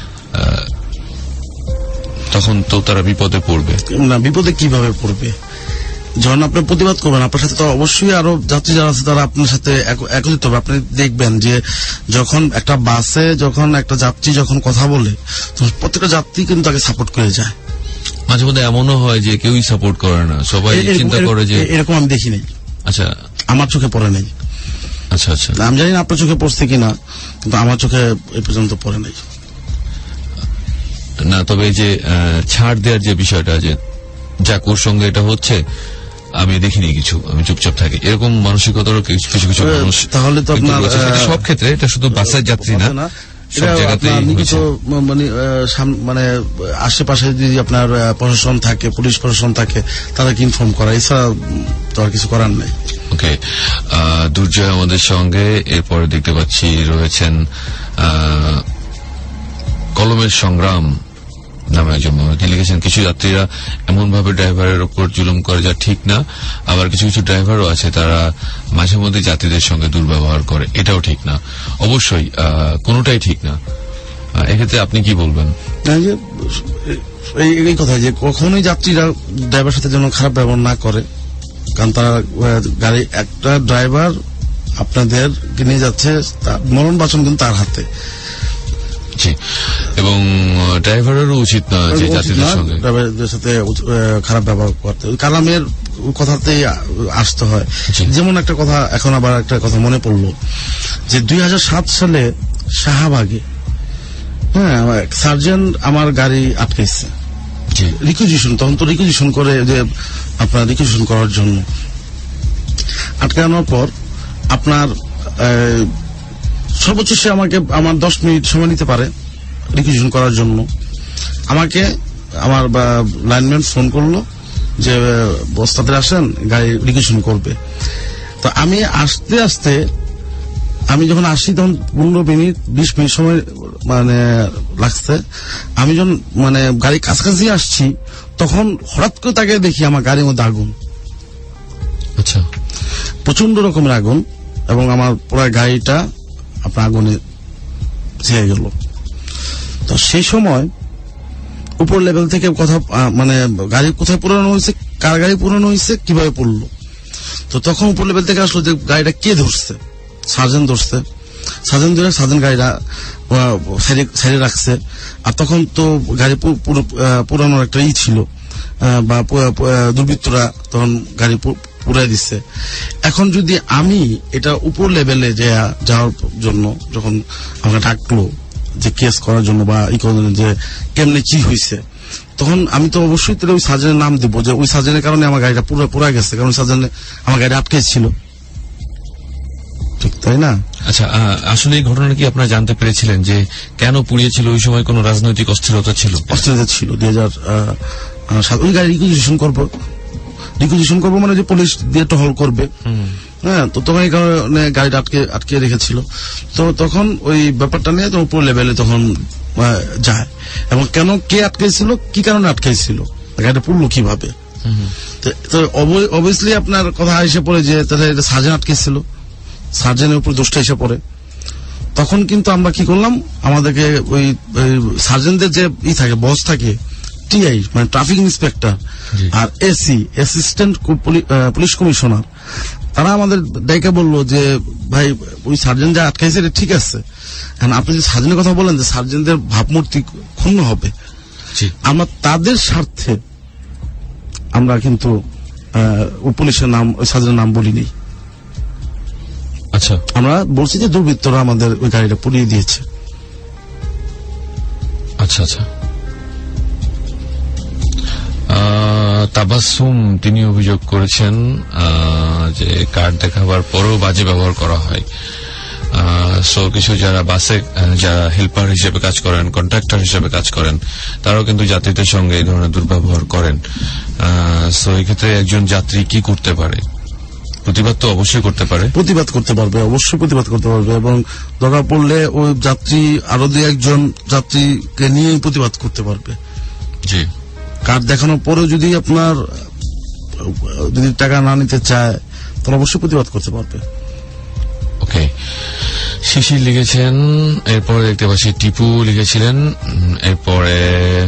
তখন তো তারা বিপদে পড়বে না। বিপদে কিভাবে পড়বে? যখন আপনি প্রতিবাদ করবেন, আপনার সাথে তো অবশ্যই আরো যাত্রী যারা আছে তারা আপনার সাথে একত্রিত হবে। আপনি দেখবেন যে যখন একটা বাসে যখন একটা যাত্রী যখন কথা বলে, তখন প্রত্যেকটা যাত্রী কিন্তু তাকে সাপোর্ট করে যায়। মাঝে মধ্যে এমনও হয় যে কেউই সাপোর্ট করে না, সবাই চিন্তা করে যে এরকম আমি দেখি নাই। আচ্ছা, আমার চোখে পড়ে নাই। আচ্ছা আচ্ছা, আমি জানি না আপনার চোখে পড়ছে কিনা, কিন্তু আমার চোখে এই পর্যন্ত পড়ে নাই। না, তবে যে ছাড় দেওয়ার যে বিষয়টা, যে যাক ওর সঙ্গে এটা হচ্ছে আমি দেখিনি কিছু, আমি চুপচাপ থাকি, এরকম মানসিকতারও কিছু কিছু মানুষ। তাহলে তো আপনার সব ক্ষেত্রে, এটা শুধু বাসের যাত্রী না, সব জায়গাতেই মানে মানে আশেপাশে যদি আপনার প্রশাসন থাকে, পুলিশ প্রশাসন থাকে, তাদেরকে ইনফর্ম করা, এছাড়া তো আর কিছু করার নেই। ওকে, দুর্জয় আমাদের সঙ্গে। এরপরে দেখতে পাচ্ছি রয়েছেন কলমের সংগ্রাম নামে একজন মানুষ, লিখেছেন কিছু যাত্রীরা এমন ভাবে ড্রাইভারের উপর জুলুম করে যা ঠিক না, আবার কিছু কিছু ড্রাইভারও আছে তারা মাঝে মধ্যে যাত্রীদের সঙ্গে দুর্ব্যবহার করে, এটাও ঠিক না। অবশ্যই কোনোটাই ঠিক না। এক্ষেত্রে আপনি কি বলবেন? এই কথা যে কখনোই যাত্রীরা ড্রাইভারের সাথে যেন খারাপ ব্যবহার না করে, কারণ তারা গাড়ি একটা ড্রাইভার আপনাদের নিয়ে যাচ্ছে, মরণ বাঁচন কিন্তু তার হাতে। জি, এবং ড্রাইভারেরও উচিত না যে যাত্রীদের সঙ্গে ড্রাইভারদের সাথে খারাপ ব্যবহার করতে। কালামের কথাতেই আসতে হয়। যেমন একটা কথা, এখন আবার একটা কথা মনে পড়লো যে দুই হাজার সাত সালে শাহবাগে, হ্যাঁ, সার্জেন্ট আমার গাড়ি আটকাইছে রিকুইজিশন, তখন তো রিকুইজিশন করে যে আপনার রিকুইজিশন করার জন্য আটকানোর পর আপনার সর্বোচ্চ সে আমাকে আমার দশ মিনিট সময় নিতে পারে রিকুইজিশন করার জন্য। আমাকে আমার লাইনম্যান ফোন করলো যে বস্তাতে আসেন, গাড়ি রিকুইজিশন করবে। তো আমি আসতে আসতে আমি যখন আসি তখন পনেরো মিনিট বিশ মিনিট সময় মানে লাগছে। আমি যখন মানে গাড়ি কাছাকাছি আসছি তখন হঠাৎ করে তাকে দেখি আমার গাড়ির মধ্যে আগুন, আচ্ছা, প্রচন্ড রকমের আগুন, এবং আমার পুরো গাড়িটা আপনার আগুনে ছেড়ে গেল। তো সেই সময় উপর লেভেল থেকে কথা মানে গাড়ি কোথায় পুরানো হয়েছে, কার গাড়ি পুরানো হয়েছে, কিভাবে পড়লো। তো তখন উপর লেভেল থেকে আসলো যে গাড়িটা কে ধরছে, সার্জেন্ট ধরছে। সার্জেন্ট ধরে সার্জেন্ট গাড়িটা সাইডে রাখছে। আর তখন তো গাড়ি পুরানোর একটা ই ছিল, বা দুর্বৃত্তরা তখন গাড়ি পুরাই দিচ্ছে। এখন যদি আমি এটা উপর লেভেলে যাওয়ার জন্য যখন আমাকে ডাকলো যে কেস করার জন্য বা ই করার জন্য যে কেমনে কি হয়েছে, তখন আমি তো অবশ্যই তাহলে ওই সার্জেনের নাম দিব যে ওই সার্জেনের কারণে আমার গাড়িটা পুরো পুরা গেছে, কারণ সার্জেন আমার গাড়ি আটকে ছিল, ঠিক তাই না? আচ্ছা, আসলে এই ঘটনা কি আপনারা জানতে পেরেছিলেন যে কেন পুড়িয়েছিল? ওই সময় কোন রাজনৈতিক অস্থিরতা ছিল? অস্থিরতা ছিল। দুই হাজার সাত ওই গাড়ি রিকুইজিশন করবো, রিকুইজিশন করবো মানে যে পুলিশ দিয়ে টহল করবে, হ্যাঁ। তো তখন এই কারণে গাড়িটা আটকে আটকে রেখেছিল। তো তখন ওই ব্যাপারটা নিয়ে তো উপর লেভেলে তখন যায়, এবং কেন কে আটকেছিল, কি কারণে আটকেছিল, গাড়িটা পুড়লো কিভাবে। তো অবভিয়াসলি আপনার কথা এসে পড়ে যে তাহলে এটা সার্জেন্ট আটকেছিল, সার্জেনের উপর দোষটা এসে পড়ে। তখন কিন্তু আমরা কি করলাম, আমাদেরকে ওই সার্জেন্টদের যে ই থাকে, বস থাকে, টিআই মানে ট্রাফিক ইন্সপেক্টর, আর এসি অ্যাসিস্ট্যান্ট পুলিশ কমিশনার, তারা আমাদের ডাইকা বললো যে ভাই ওই সার্জেন্ট যা আটকাইছে এটা ঠিক আছে, কারণ আপনি যে সার্জেন্টের কথা বলেন যে সার্জেন্টদের ভাবমূর্তি ক্ষুণ্ণ হবে, আমরা তাদের স্বার্থে আমরা কিন্তু পুলিশের নাম, ওই সার্জেন্টের নাম বলিনি। আচ্ছা, আমরা বলছি যে দুর্বৃত্তরা আমাদের ওই গাড়িটা পুড়িয়ে দিয়েছে। আচ্ছা আচ্ছা। তাবাসসুম তিনি অভিযোগ করেছেন যে কার্ড দেখাবার পরেও বাজে ব্যবহার করা হয়। সো কিছু যারা বাসে যারা হেল্পার হিসেবে কাজ করেন, কন্ট্রাক্টর হিসেবে কাজ করেন, তারাও কিন্তু যাত্রীদের সঙ্গে এই ধরনের দুর্ব্যবহার করেন। সো এই ক্ষেত্রে একজন যাত্রী কি করতে পারে? প্রতিবাদ তো অবশ্যই করতে পারে, প্রতিবাদ করতে পারবে, অবশ্যই প্রতিবাদ করতে পারবে, এবং দরকার পড়লে ওই যাত্রী আরো দুই একজন যাত্রীকে নিয়ে প্রতিবাদ করতে পারবে। জি, কার্ড দেখানোর পরেও যদি আপনার যদি টাকা না নিতে চায় তাহলে অবশ্যই প্রতিবাদ করতে পারবে। ওকে, শিশির লিখেছেন, এরপরে দেখতে পাচ্ছি টিপু লিখেছিলেন, এরপরে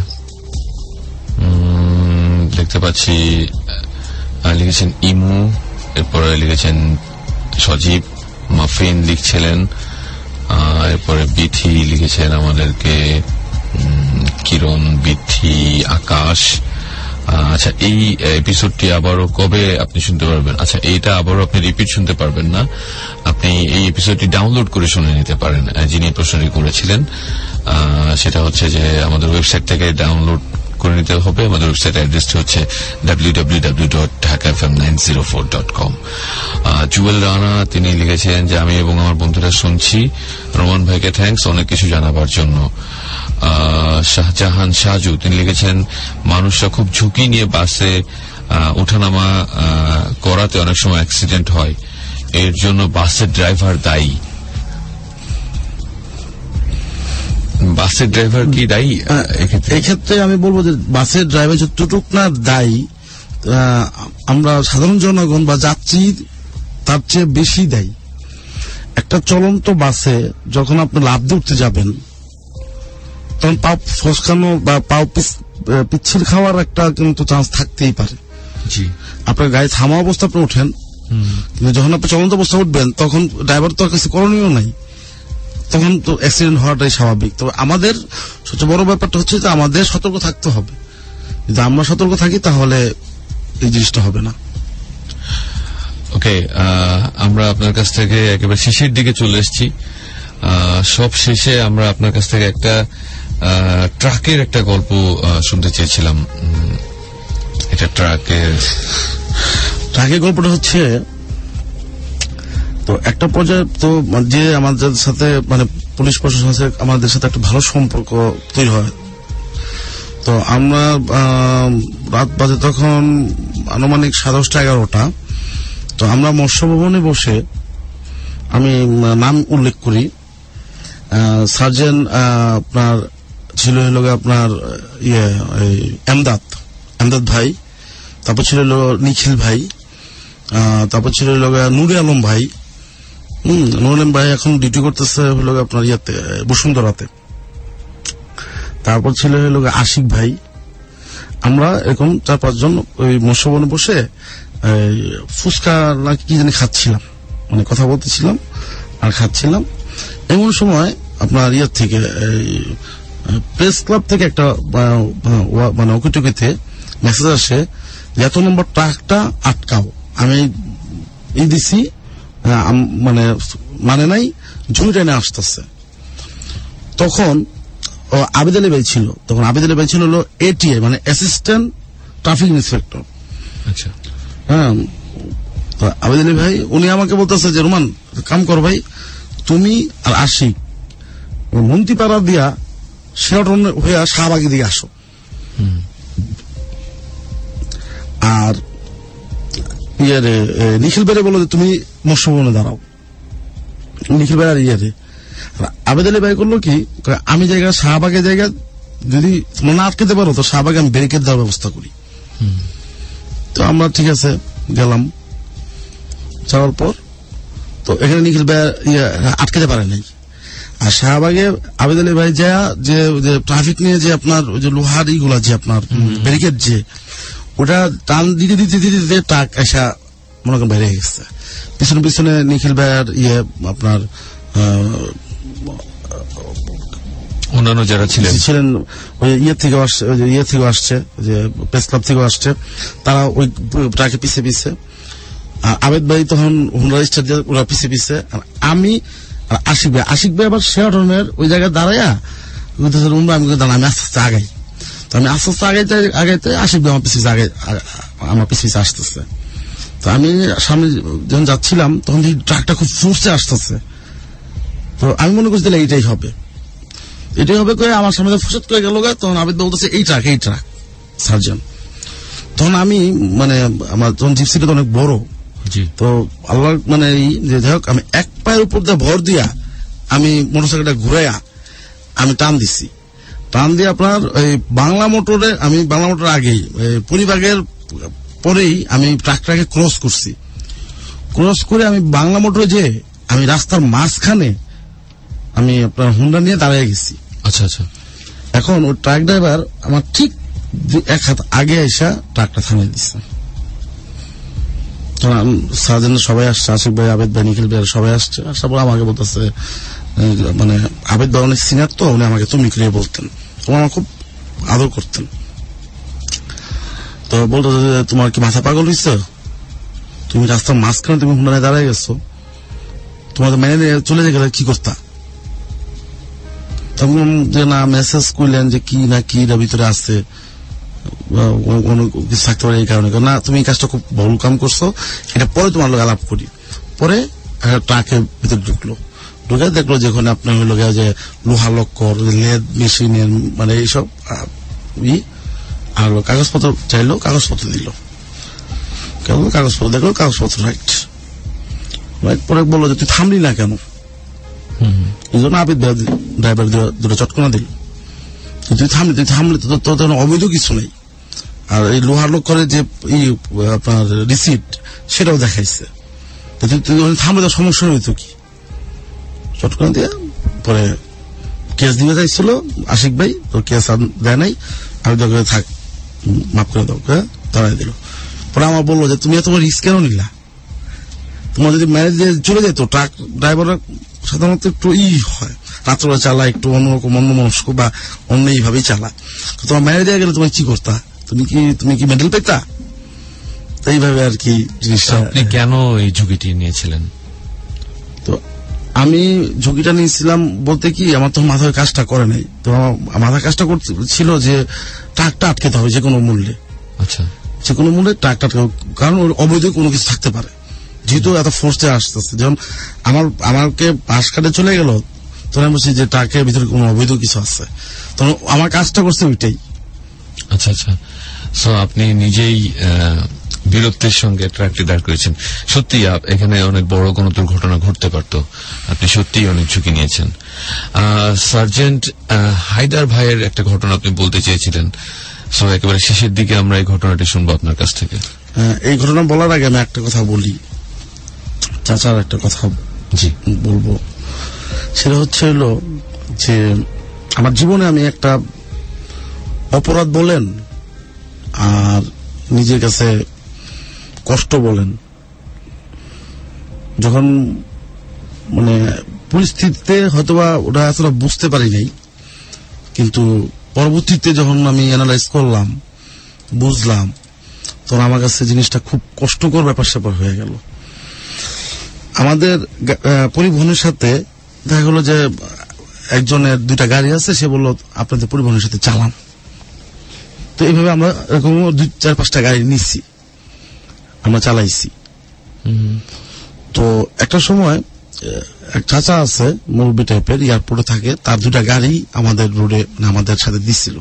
দেখতে পাচ্ছি লিখেছেন ইমু, এরপরে লিখেছেন সজীব, মাফিন লিখছিলেন, এরপরে বিথি লিখেছেন আমাদেরকে, কিরণ, বিথি, আকাশ। আচ্ছা, এই এপিসোডটি আবারও কবে আপনি শুনতে পারবেন? আচ্ছা, এইটা আবারও আপনি রিপিট শুনতে পারবেন না, আপনি এই এপিসোডটি ডাউনলোড করে শুনে নিতে পারেন। যিনি প্রশ্নটি করেছিলেন সেটা হচ্ছে যে আমাদের ওয়েবসাইট থেকে ডাউনলোড করে নিতে হবে। আমাদের ওয়েবসাইট অ্যাড্রেসটি হচ্ছে W W W dot Dhaka F M nine zero four dot com. Jewel Rana তিনি লিখেছেন যে আমি এবং আমার বন্ধুরা শুনছি, রোমান ভাইকে থ্যাঙ্কস অনেক কিছু জানাবার জন্য। শাহজাহান শাহজু তিনি লিখেছেন মানুষরা খুব ঝুঁকি নিয়ে বাসে ওঠানামা করাতে অনেক সময় অ্যাক্সিডেন্ট হয়, এর জন্য বাসের ড্রাইভার দায়ী। বাসের ড্রাইভার কি দায়ী এই ক্ষেত্রে? আমি বলবো যে বাসের ড্রাইভার যতটুক না দায়ী, আমরা সাধারণ জনগণ বা যাত্রী তার চেয়ে বেশি দায়ী। একটা চলন্ত বাসে যখন আপনি লাফ দিয়ে উঠতে যাবেন তখন পাও ফসকানো বা পাও পিচ্ছিল খাওয়ার একটা কিন্তু চান্স থাকতেই পারে। জি, আপনার গাড়ি থামা অবস্থা আপনি উঠেন, কিন্তু যখন আপনি চলন্ত অবস্থা উঠবেন তখন ড্রাইভার তো কাছে করণীয় নাই, তখন তো অ্যাক্সিডেন্ট হওয়াটাই স্বাভাবিক। তবে আমাদের সবচেয়ে বড় ব্যাপারটা হচ্ছে যে আমাদের সতর্ক থাকতে হবে। যদি আমরা সতর্ক থাকি তাহলে এই জিনিসটা হবে না। ওকে, আমরা আপনার কাছ থেকে একেবারে শেষের দিকে চলে এসেছি। সব শেষে আমরা আপনার কাছ থেকে একটা ট্রাকের একটা গল্প শুনতে চেয়েছিলাম। এটা ট্রাকের ট্রাকের গল্পটা হচ্ছে, তো একটা পর্যায়ে তো যে আমাদের সাথে মানে পুলিশ প্রশাসনের সাথে আমাদের সাথে একটা ভালো সম্পর্ক তৈরি হয়। তো আমরা রাত বাজে তখন আনুমানিক সাড়ে দশটা এগারোটা। তো আমরা মৎস্য ভবনে বসে, আমি নাম উল্লেখ করি, সার্জেন্ট আপনার ছিল হলো আপনার ইয়ে এমদাদ এমদাদ ভাই, তারপর ছিল হলো নিখিল ভাই, তারপর ছিল হলো নুরে আলম ভাই। হম নুর আলম ভাই এখন ডিউটি করতেছে হলো আপনার ইয়েতে বসুন্ধরাতে। তারপর ছিল হলো আশিক ভাই। আমরা এরকম চার পাঁচজন ওই মৎস্য ভবনে বসে ফুচকা না কি জানি খাচ্ছিলাম, মানে কথা বলতেছিলাম আর খাচ্ছিলাম। এমন সময় আপনার ইয়ার থেকে প্রেস ক্লাব থেকে একটা মানে ওকিটকিতে মেসেজ আসে যে এত নম্বর ট্রাকটা আটকাও। আমি এই দিছি, মানে মানে নাই, ঝুড়ি টেনে আসতেছে। তখন আবেদ আলী ভাই ছিল, তখন আবেদ আলী ভাই ছিল হলো এটিআই মানে অ্যাসিস্ট্যান্ট ট্রাফিক ইন্সপেক্টর। আচ্ছা, হ্যাঁ, আবেদ আলী ভাই উনি আমাকে বলতেছে যে রোমান কাম কর ভাই, তুমি আর আশিক মন্ত্রীপাড়া দিয়া শেরাটন হইয়া শাহবাগি দিয়ে আসো, আর ইয়ে নিখিল ভাই বলো যে তুমি মৎস্য ভবনে দাঁড়াও। নিখিল ভাই আর ইয়ে আবেদ আলী ভাই করলো কি, আমি জায়গা শাহবাগের জায়গা যদি না আটকেতে পারো তো শাহবাগে আমি ব্যারিকেড দেওয়ার ব্যবস্থা করি। তো আমরা ঠিক আছে গেলাম। যাওয়ার পর তো এখানে নিখিল ভাই ইয়ে আটকাতে পারে নাই। আর শাহবাগে আবেদ আলী ভাই যা যে ট্রাফিক নিয়ে যে আপনার ওই যে লোহার ইগুলা যে আপনার ব্যারিকেড যে ওটা টান দিতে দিতে দিতে দিতে টাক এসা মনে করেন বাইরে গেছে। পিছনে পিছনে নিখিল ভাইয়ের ইয়ে আপনার অন্যান্য যারা ছিলেন ছিলেন ওই ইয়ে থেকে আসছে, ওই যে ইয়ে থেকে আসছে, যে প্রেস ক্লাব থেকে আসছে, তারা ওই ট্রাকে পিছে পিছে। আর আবেদ ভাই তখন হুন্ডা স্টার দিয়ে ওরা পিছে পিছে। আর আমি আশিক ভাই আশিক ভাই আবার শেরাটনের ওই জায়গায় দাঁড়াইয়া আমি দাঁড়া আমি আস্তে আস্তে আগাই। তো আমি আস্তে আস্তে আগাইতে আগাইতে আশিক ভাই আমার পিছিয়ে আগে আমার পিছিয়ে আসতেছে। তো আমি সামনে যখন যাচ্ছিলাম তখন ট্রাকটা খুব ফোর্সে আসতেছে। তো আমি মনে করছি তাহলে এইটাই হবে, এটাই হবে করে আমার সামনে ফসত করে গেল। তখন আবেদ বলতেছে এই ট্রাক এই ট্রাক সার্জন। তখন আমি মানে আমার তখন জিপসিটা তো অনেক বড়, তো আল্লাহ মানে যে যাই হোক আমি এক পায়ের উপর দিয়ে ভর দিয়া আমি মোটরসাইকেলটা ঘুরাইয়া আমি টান দিচ্ছি। টান দিয়ে আপনার এই বাংলা মোটরে, আমি বাংলা মোটর আগেই পরিবাগের পরেই আমি ট্রাকটাকে ক্রস করছি। ক্রস করে আমি বাংলা মোটরে যে আমি রাস্তার মাঝখানে আমি আপনার হুন্ডা নিয়ে দাঁড়িয়ে গেছি। আচ্ছা আচ্ছা। এখন ওই ট্রাক ড্রাইভার আমার ঠিক এক হাত আগে এসে ট্রাকটা থামিয়ে দিচ্ছে। সার্জেন্ট সবাই আসছে, আশিক ভাই, আবেদ ভাই, নিখিল ভাই সবাই আসছে। আসার পর আমাকে বলতেছে, মানে আবেদ ভাই অনেক সিনিয়র তো উনি আমাকে তুমি করে বলতেন, তোমার আমার খুব আদর করতেন। তো বলতো যে তোমার কি মাথা পাগল হয়েছে, তুমি রাস্তার মাঝখানে তুমি হুন্ডা নিয়ে দাঁড়ায় গেছো, তোমাদের মেনে নিয়ে চলে গেলে কি করতা? তখন যে না মেসেজ করলেন যে কি না কি ভিতরে আসছে কোনো কিছু থাকতে পারে এই কারণে, না তুমি এই কাজটা খুব ভুল কাম করছো, এটা পরে তোমার লোক আলাপ করি। পরে ট্রাকের ভিতরে ঢুকলো, ঢুকে দেখলো যেখানে আপনার হইল যে লোহা লক্কর, লেদ মেশিনের মানে এইসব ই, আর কাগজপত্র চাইলো, কাগজপত্র দিল, কাগজপত্র দেখলো, কাগজপত্র রাইট রাইট পরে বললো যে তুই থামলি না কেন? এই জন্য আবেদ ড্রাইভার দুটো চটকনা দিল, তুই থামলি, তুই থামলি তোর তো অবৈধ কিছু নেই। আর এই লোহার লোক করে যে আপনার রিসিপ্ট সেটাও দেখাইছে, তুই থামলে তো সমস্যা হইতো কি? চটকনা দিয়ে পরে কেস দিয়ে যাইছিল আশিক ভাই, তোর কেস দেয় নাই, আমি তোকে থাক মাফ করে দাও, দাঁড়াই দিল। পরে আমার বললো যে তুমি তোমার রিস্ক কেন নিলা? তোমার যদি ম্যারেজ চলে যেত, ট্রাক ড্রাইভাররা সাধারণত একটু ই হয়, রাত্রবেলা চালা একটু অন্যরকম অন্য মনস্ক বা অন্য এইভাবেই চালা, তোমার মেরে দেওয়া গেলে তুমি কি করতা, তুমি কি তুমি কি মেডেল পেতা? তো এইভাবে আর কি জিনিসটা। আপনি কেন এই ঝুঁকিটি নিয়েছিলেন? তো আমি ঝুঁকিটা নিয়েছিলাম বলতে কি, আমার তো মাথায় কাজটা করে নাই, তো মাথায় কাজটা ছিল যে ট্রাকটা আটকেতে হবে যে কোনো মূল্যে। আচ্ছা, যে কোনো মূল্যে ট্রাকটা আটকে, কারণ অবৈধ কোনো কিছু থাকতে পারে, যেহেতু এত ফোর্সে আসতেছে। যেমন আমার আমাকে পাশ কাটে চলে গেল, তখন আমি বলছি যে ট্রাকের ভিতরে কোনো অবৈধ কিছু আছে, তখন আমার কাজটা করছে ওইটাই। আচ্ছা আচ্ছা, সো আপনি নিজেই বীরত্বের সঙ্গে ট্রাকটি দাঁড় করেছেন। সত্যি এখানে অনেক বড় কোনো দুর্ঘটনা ঘটতে পারত, আপনি সত্যিই অনেক ঝুঁকি নিয়েছেন। সার্জেন্ট হায়দার ভাইয়ের একটা ঘটনা আপনি বলতে চেয়েছিলেন, সো একেবারে শেষের দিকে আমরা এই ঘটনাটি শুনবো আপনার কাছ থেকে। এই ঘটনা বলার আগে আমি একটা কথা বলি, চাচার একটা কথা জি বলবো। সেটা হচ্ছে হলো যে আমার জীবনে আমি একটা অপরাধ বলেন আর নিজের কাছে কষ্ট বলেন, যখন মানে পরিস্থিতিতে হয়তোবা ওটা আসলে বুঝতে পারি নাই, কিন্তু পরবর্তীতে যখন আমি অ্যানালাইজ করলাম, বুঝলাম, তখন আমার কাছে জিনিসটা খুব কষ্টকর ব্যাপার স্যাপার হয়ে গেল। আমাদের পরিবহনের সাথে দেখা গেল যে একজনের দুইটা গাড়ি আছে, সে বলল আপনাদের পরিবহনের সাথে চালান। তো এইভাবে আমরা এরকম দুই চার পাঁচটা গাড়ি নিচ্ছি, আমরা চালাইছি। তো একটা সময় এক চাচা আছে মুরব্বী টাইপের, এয়ারপোর্টে থাকে, তার দুটা গাড়ি আমাদের রোডে আমাদের সাথে দিচ্ছিল।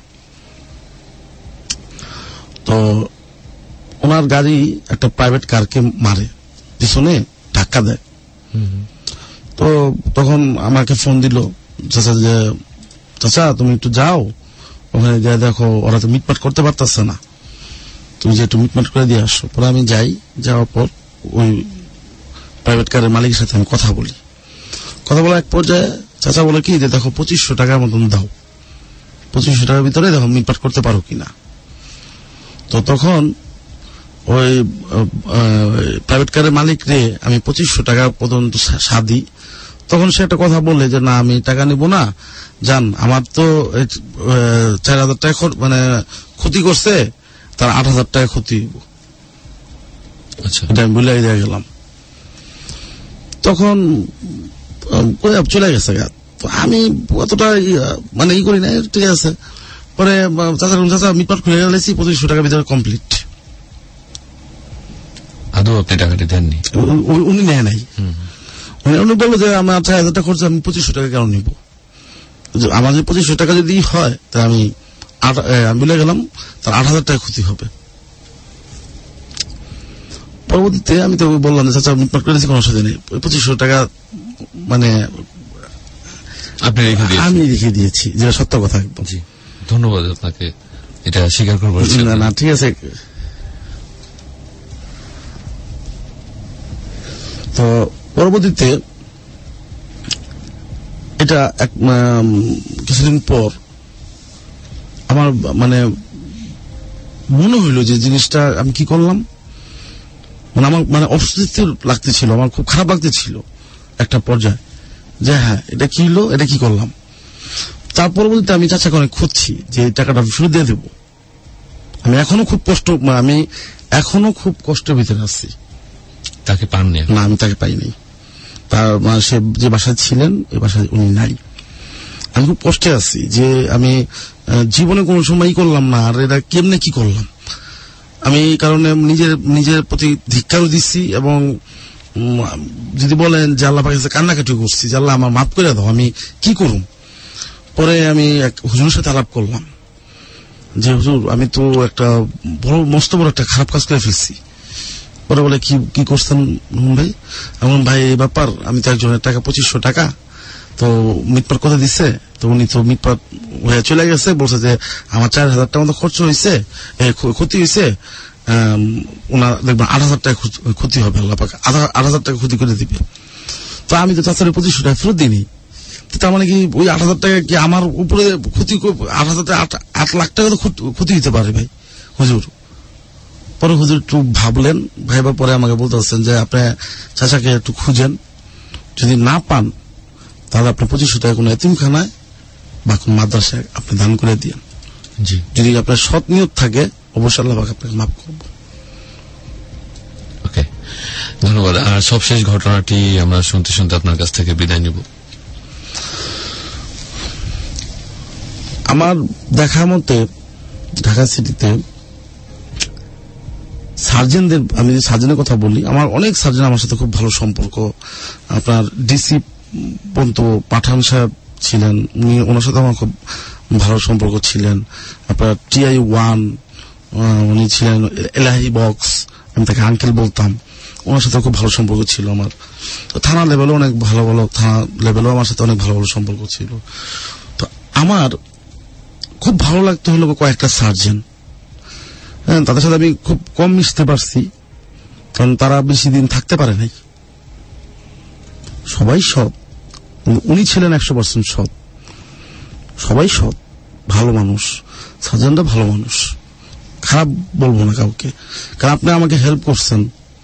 তো ওনার গাড়ি একটা প্রাইভেট কারকে মারে, পিছনে ধাক্কা দেয়। তো তখন আমাকে ফোন দিল চাচা যে চাচা তুমি একটু যাও ওখানে, যাই দেখো ওরা তো মিটমাট করতে পারতেছে না, তুমি যে একটু মিটমাট করে দিয়ে আসো। পরে আমি যাই, যাওয়ার পর ওই প্রাইভেট কারের মালিকের সাথে আমি কথা বলি। কথা বলার এক পর্যায়ে চাচা বলে কি যে দেখো পঁচিশশো টাকার মতন দাও, পঁচিশশো টাকার ভিতরে দেখো মিটমাট করতে পারো কিনা। তো তখন ওই প্রাইভেট কারের মালিক রে আমি পঁচিশশো টাকা পর্যন্ত সাদি। তখন সে একটা কথা বলে যে না আমি টাকা নিব না, জান আমার তো চার হাজার টাকা মানে ক্ষতি করছে, তার আট হাজার টাকা ক্ষতি হইব। এটা আমি বলে দিয়ে গেলাম। তখন চলে গেছে গা, আমি অতটা মানে ই করি না, ঠিক আছে। পরে চাচা চাচা মিটমাট খুলে গেলেছি, পঁচিশশো টাকার ভিতরে কমপ্লিট। আদৌ আপনি টাকাটি দেননি? উনি নেয় নাই। উনি বললো যে আমার আট হাজার টাকা খরচ, আমি পঁচিশশো টাকা কেন নিব, আমার যদি পঁচিশশো টাকা যদি হয় তা আমি আমি বলে গেলাম তার আট হাজার টাকা ক্ষতি হবে। পরবর্তীতে আমি তো বললাম যে চাচা মিটমাট করেছি, কোনো অসুবিধা নেই, পঁচিশশো টাকা মানে আপনি রেখে দিয়েছেন? আমি রেখে দিয়েছি, যেটা সত্য কথা একদম। জি, ধন্যবাদ আপনাকে এটা স্বীকার করবার। না না ঠিক আছে। তো পরবর্তীতে এটা এক কিছুদিন পর আমার মানে মনে হইল যে জিনিসটা আমি কি করলাম, মানে আমার মানে অস্বস্তি লাগতেছিল, আমার খুব খারাপ লাগতেছিল একটা পর্যায়ে, যে হ্যাঁ এটা কি হলো, এটা কি করলাম। তার পরবর্তীতে আমি চাচাকে অনেক খুঁজছি যে এই টাকাটা ফেরত দিয়ে দেবো। আমি এখনো খুব কষ্ট, আমি এখনো খুব কষ্টের ভিতরে আছি। তাকে পাননি? না, আমি তাকে পাইনি। তার সে যে বাসায় ছিলেন এই বাসায় উনি নাই। আমি খুব কষ্টে আছি যে আমি জীবনে কোনো সময় করলাম না, আর এটা কেমনে কি করলাম আমি। কারণে নিজের নিজের প্রতি ধিক্কারও দিচ্ছি, এবং যদি বলেন যে আল্লাহ পাকের কাছে কান্নাকাটি করছি যে আল্লাহ আমার মাফ করে দাও, আমি কি করুম। পরে আমি এক হুজুরের সাথে আলাপ করলাম যে হুজুর আমি তো একটা বড় মস্ত বড় একটা খারাপ কাজ করে ফেলছি। পরে বলে কি কি করছেন ভাই? এমন ভাই এই ব্যাপার, আমি তো একজনের টাকা পঁচিশশো টাকা তো মিটপাট করে দিচ্ছে, তো উনি তো মিটপাট হয়ে চলে গেছে, বলছে যে আমার চার হাজার টাকা মতো খরচ হয়েছে, ক্ষতি হয়েছে, ওনার দেখবেন আট হাজার টাকা ক্ষতি হবে, আল্লাহ পাক আট হাজার টাকা ক্ষতি করে দিবে। তো আমি তো চাচার পঁচিশশো টাকা ফেরত দিইনি, তার মানে কি ওই আট হাজার টাকা কি আমার উপরে ক্ষতি, আট হাজার টাকা আট লাখ টাকা তো ক্ষতি হতে পারে ভাই হুজুর। পরে হুজুর একটু ভাবলেন, ভাইবার পরে আমাকে বলতে পারছেন যে আপনি চাচাকে একটু খুঁজেন, যদি না পান তাহলে আপনি পঁচিশশো টাকা কোনো এতিমখানায় বা কোন মাদ্রাসায় আপনি দান করে দিন। জি, যদি আপনার সৎ নিয়ত থাকে অবশ্যই আল্লাহ পাক আপনাকে মাফ করব। ওকে, ধন্যবাদ। আর সবশেষ ঘটনাটি আমরা শুনতে শুনতে আপনার কাছ থেকে বিদায় নিব। আমার দেখা মতে ঢাকা সিটিতে সার্জেনদের, আমি যে সার্জেনের কথা বলি, আমার অনেক সার্জেন আমার সাথে খুব ভালো সম্পর্ক। আপনার ডিসি পন্ত পাঠান সাহেব ছিলেন, উনি ওনার সাথে আমার খুব ভালো সম্পর্ক ছিলেন। আপনার টিআই ওয়ান উনি ছিলেন, এলাহি বক্স আমি তাকে আঙ্কেল বলতাম, ওনার সাথে খুব ভালো সম্পর্ক ছিল আমার। তো থানা লেভেলও অনেক ভালো ভালো থানা লেভেলও আমার সাথে অনেক ভালো ভালো সম্পর্ক ছিল। তো আমার খুব ভালো লাগতো হলো কয়েকটা সার্জেন, হ্যাঁ, তাদের সাথে আমি খুব কম মিশতে পারছি, কারণ তারা বেশি দিন থাকতে পারে নাই। সবাই সৎ, উনি ছিলেন একশো পার্সেন্ট সৎ, সবাই সৎ, ভালো মানুষ, সার্জেনরা ভালো মানুষ, খারাপ বলবো না কাউকে। কারণ আপনি আমাকে হেল্প করছেন,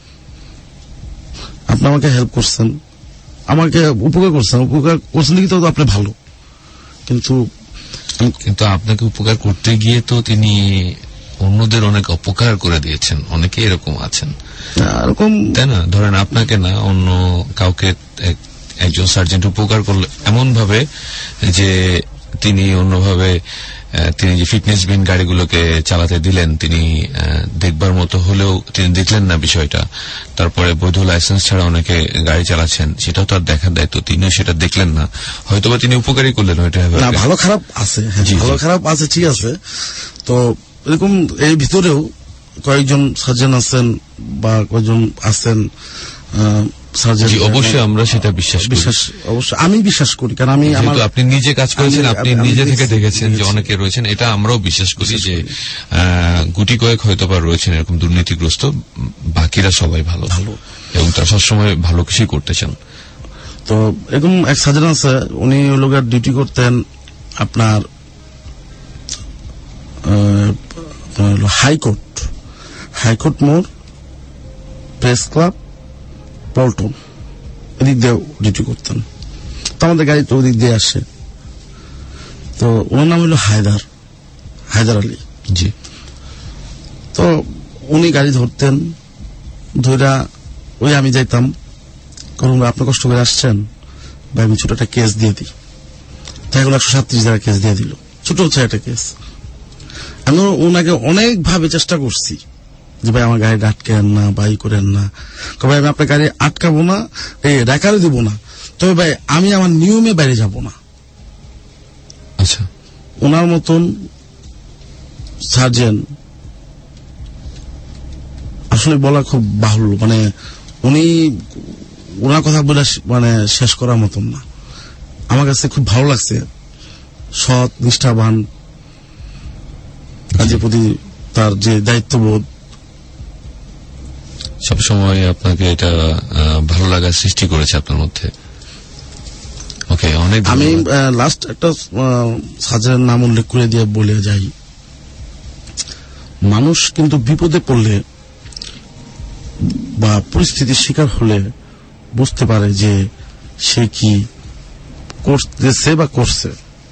আপনি আমাকে হেল্প করছেন, আমাকে উপকার করছেন, উপকার করছেন কি তো আপনি ভালো, কিন্তু কিন্তু আপনাকে উপকার করতে গিয়ে তো তিনি অন্যদের অনেক অপকার করে দিয়েছেন। অনেকে এরকম আছেন, এরকম তাই না? ধরেন আপনাকে না, অন্য কাউকে একজন সার্জেন্ট উপকার করলে এমন ভাবে যে তিনি অন্যভাবে তিনি যে ফিটনেস বিন গাড়িগুলোকে চালাতে দিলেন, তিনি দেখবার মতো হলেও তিনি দেখলেন না বিষয়টা। তারপরে বৈধ লাইসেন্স ছাড়া অনেকে গাড়ি চালাচ্ছেন, সেটাও তার দেখার দায়িত্ব, তিনিও সেটা দেখলেন না, হয়তোবা তিনি উপকারই করলেন। ভালো খারাপ আছে, ভালো খারাপ আছে, ঠিক আছে। তো এরকম এর ভিতরেও কয়েকজন সার্জন আছেন বা কয়েকজন আছেন সার্জন, অবশ্যই আমরা সেটা বিশ্বাস বিশ্বাস অবশ্যই আমি বিশ্বাস করি, কারণ আমি আমার আপনি নিজে কাজ করেছেন, আপনি নিজে থেকে দেখেছেন যে অনেকে রয়েছেন, এটা আমরাও বিশ্বাস করি যে গুটি কয়েক হয়তো বা রয়েছেন এরকম দুর্নীতিগ্রস্ত, বাকিরা সবাই ভালো ভালো এবং তারা সবসময় ভালো কিছুই করতে চান। তো এরকম এক সার্জন আছে, উনি লোকের ডিউটি করতেন আপনার হাইকোর্ট হাইকোর্ট মোড়, প্রেস ক্লাব, পল্টন, এদিক দিয়ে ডিউটি করতেন। তো আমাদের গাড়ি তো ওদিক দিয়ে আসে। তো ওনার নাম হলো হায়দার হায়দার আলী। জি। তো উনি গাড়ি ধরতেন, ধরা ওই আমি যাইতাম, কারণ আপনি কষ্ট করে আসছেন বা আমি ছোট একটা কেস দিয়ে দিই। তাই এগুলো একশো সাতত্রিশ টাকা কেস দিয়ে দিল, ছোট হচ্ছে একটা কেস। আমি ওনাকে অনেক ভাবে চেষ্টা করছি যে ভাই আমার গাড়ি আটকেন না, বাই করেন না, ভাই আমি আপনার গাড়ি আটকাবো না, এই রেকারও দিব না, তবে ভাই আমি আমার নিয়মে বাইরে যাব না। আচ্ছা, ওনার মতন সার্জেন আসলে বলা খুব বাহুল্য, মানে উনি ওনার কথা বলে মানে শেষ করার মতন না। আমার কাছে খুব ভালো লাগছে, সৎ, নিষ্ঠাবান, কাজের প্রতি তার যে দায়িত্ববোধ, সবসময় আপনাকে এটা ভালো লাগার সৃষ্টি করেছে আপনার মধ্যে। ওকে, অনেক। আমি লাস্ট একটা সার্জেনের নাম উল্লেখ করে দিয়ে বলে যাই, মানুষ কিন্তু বিপদে পড়লে বা পরিস্থিতির শিকার হলে বুঝতে পারে যে সে কি করতেছে বা করছে।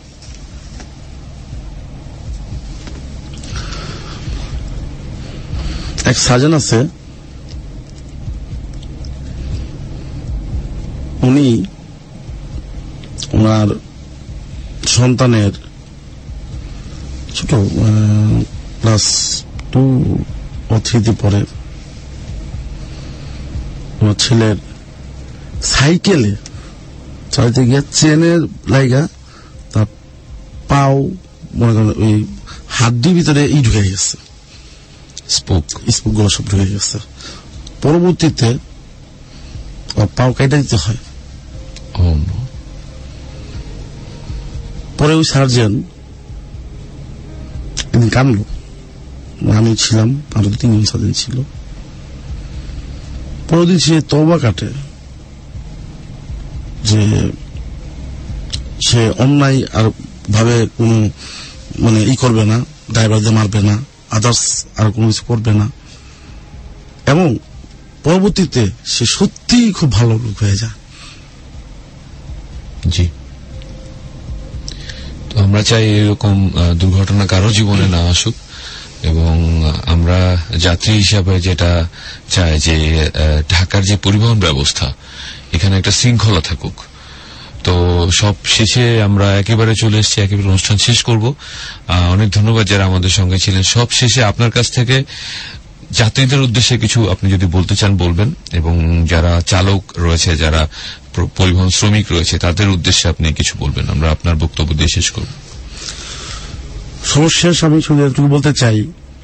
এক সার্জন আছে, উনি ওনার সন্তানের ছোট ক্লাস টু ও থ্রিতে পড়ে, ওনার ছেলের সাইকেলে চালাতে গিয়ে চেনের লাইগা তার পাও মনে করেন ওই হাড্ডির ভিতরে ই ঢুকে গেছে, স্পোক স্পোক গুলো সব ঢুকে গেছে। পরবর্তীতে পাও কেটে দিতে হয়। পরে ওই সার্জন একদিন কানলো, আমি ছিলাম, আরো দু তিনজন সার্জন ছিল। পরের দিন সে তওবা কাটে যে সে অন্যায় আর ভাবে কোন মানে ই করবে না, ড্রাইভারদের মারবে না, আদার্স আর কোনো কিছু করবে না, এবং পরবর্তীতে সে সত্যিই খুব ভালো লোক হয়ে যায়। জি, তো আমরা চাই এরকম দুর্ঘটনা কারো জীবনে না আসুক, এবং আমরা যাত্রী হিসাবে যেটা চাই যে ঢাকার যে পরিবহন ব্যবস্থা এখানে একটা শৃঙ্খলা থাকুক। তো সব শেষে আমরা একেবারে চলে এসেছি, একেবারে অনুষ্ঠান শেষ করব। অনেক ধন্যবাদ যারা আমাদের সঙ্গে ছিলেন। সব শেষে আপনার কাছ থেকে যাত্রীদের উদ্দেশ্যে কিছু আপনি যদি বলতে চান বলবেন, এবং যারা চালক রয়েছে, যারা পরিবহন শ্রমিক রয়েছে, তাদের উদ্দেশ্যে আপনি কিছু বলবেন। আমরা আপনার বক্তব্য দিয়ে শেষ করব। সর্বশেষ আমি শুধু এটুকু বলতে চাই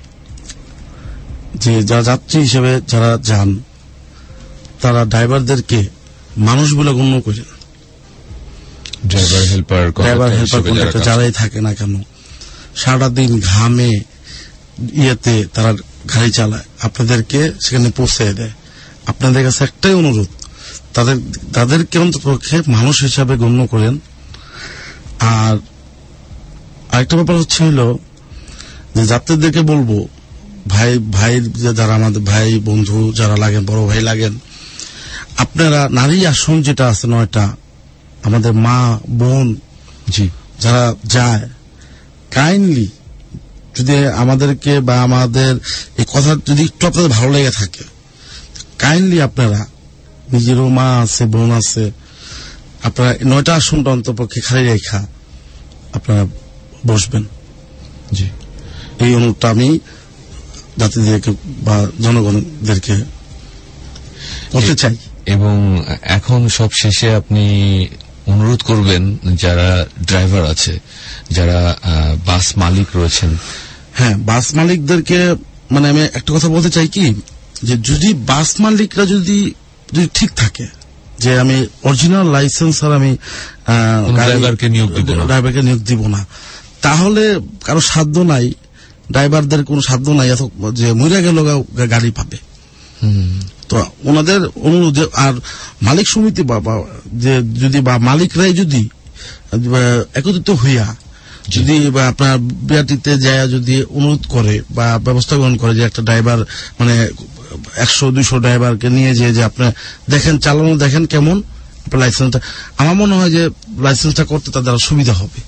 যে যারা যাত্রী হিসেবে যারা যান তারা ড্রাইভারদেরকে মানুষ বলে গণ্য করে, driver helper driver helper contractor যারাই থাকে না কেন, সারাটা দিন ঘামে ইয়েতে তারা গাড়ি চালায়, আপনাদেরকে সেখানে পৌঁছে দেয়। আপনাদের কাছে একটাই অনুরোধ, তাদের তাদেরকে অন্ততপক্ষে মানুষ হিসাবে গণ্য করেন। আর আরেকটা ব্যাপার হচ্ছে হলো যে যাত্রীদেরকে বলবো, ভাই ভাই যারা আমাদের ভাই বন্ধু যারা লাগেন, বড় ভাই লাগেন, আপনারা নারী আসন যেটা আছে নয়টা, আমাদের মা বোন জি যারা যায়, কাইন্ডলি যদি আমাদেরকে বা আমাদের এই কথা যদি একটু আপনাদের ভালো লেগে থাকে, কাইন্ডলি আপনারা নিজেরও মা আছে বোন আছে, আপনারা নয়টা আসনটা অন্তপক্ষে খালি রেখা আপনারা বসবেন। জি, এই অনুরোধটা আমি যাত্রীদেরকে বা জনগণদেরকে করতে চাই। এবং এখন সব শেষে আপনি অনুরোধ করবেন যারা ড্রাইভার আছে, যারা বাস মালিক রয়েছেন। হ্যাঁ, বাস মালিকদেরকে মানে আমি একটা কথা বলতে চাই কি, যে যদি বাস মালিকরা যদি যদি ঠিক থাকে যে আমি অরিজিনাল লাইসেন্স আর আমি ড্রাইভারকে নিয়োগ দিব না ড্রাইভারকে নিয়োগ দিব না তাহলে কারো সাধ্য নাই, ড্রাইভারদের কোনো সাধ্য নাই যে মরে গেল গাড়ি পাবে। তো ওনাদের অনুরোধে, আর মালিক সমিতি বা যে যদি বা মালিকরাই যদি একত্রিত হইয়া যদি বা আপনার বিআরটিতে যায় যদি অনুরোধ করে বা ব্যবস্থা গ্রহণ করে যে একটা ড্রাইভার মানে একশো দুইশো ড্রাইভারকে নিয়ে যে যে আপনার দেখেন চালানো দেখেন কেমন আপনার লাইসেন্সটা, আমার মনে হয় যে লাইসেন্সটা করতে তাদের সুবিধা হবে।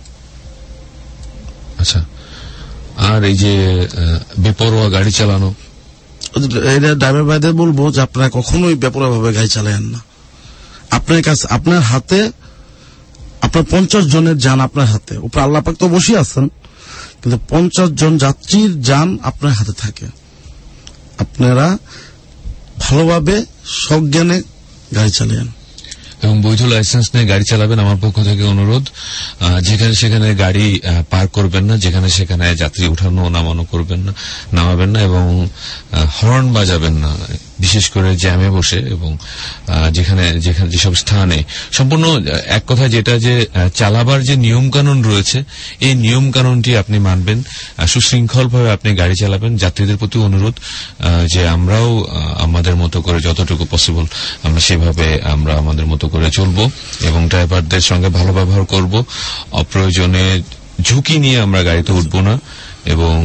আচ্ছা, আর এই যে বেপরোয়া গাড়ি চালানো, এটা ড্রাইভার ভাইদের বলবো যে আপনারা কখনোই বেপরোয়া ভাবে গাড়ি চালায়েন না। আপনার কাছে আপনার হাতে আপনার পঞ্চাশ জনের যান আপনার হাতে, উপরে আল্লাহ পাক তো বসে আছেন, কিন্তু পঞ্চাশ জন যাত্রীর যান আপনার হাতে থাকে। আপনারা ভালোভাবে সজ্ঞানে গাড়ি চালান এবং বৈধ লাইসেন্স নিয়ে গাড়ি চালাবেন। আমার পক্ষ থেকে অনুরোধ, যেখানে সেখানে গাড়ি পার্ক করবেন না, যেখানে সেখানে যাত্রী উঠানো নামানো করবেন না, নামাবেন না, এবং হর্ন বাজাবেন না, বিশেষ করে জ্যামে বসে, এবং যেখানে যেখানে যেসব স্থানে সম্পূর্ণ এক কথা যেটা যে চালাবার যে নিয়ম কানুন রয়েছে এই নিয়ম কানুনটি আপনি মানবেন, সুশৃঙ্খলভাবে আপনি গাড়ি চালাবেন। যাত্রীদের প্রতি অনুরোধ যে আমরাও আমাদের মতো করে যতটুকু পসিবল আমরা সেভাবে আমরা আমাদের মতো করে চলবো এবং ড্রাইভারদের সঙ্গে ভালো ব্যবহার করব। অপ্রয়োজনে ঝুঁকি নিয়ে আমরা গাড়িতে উঠবো না। এবং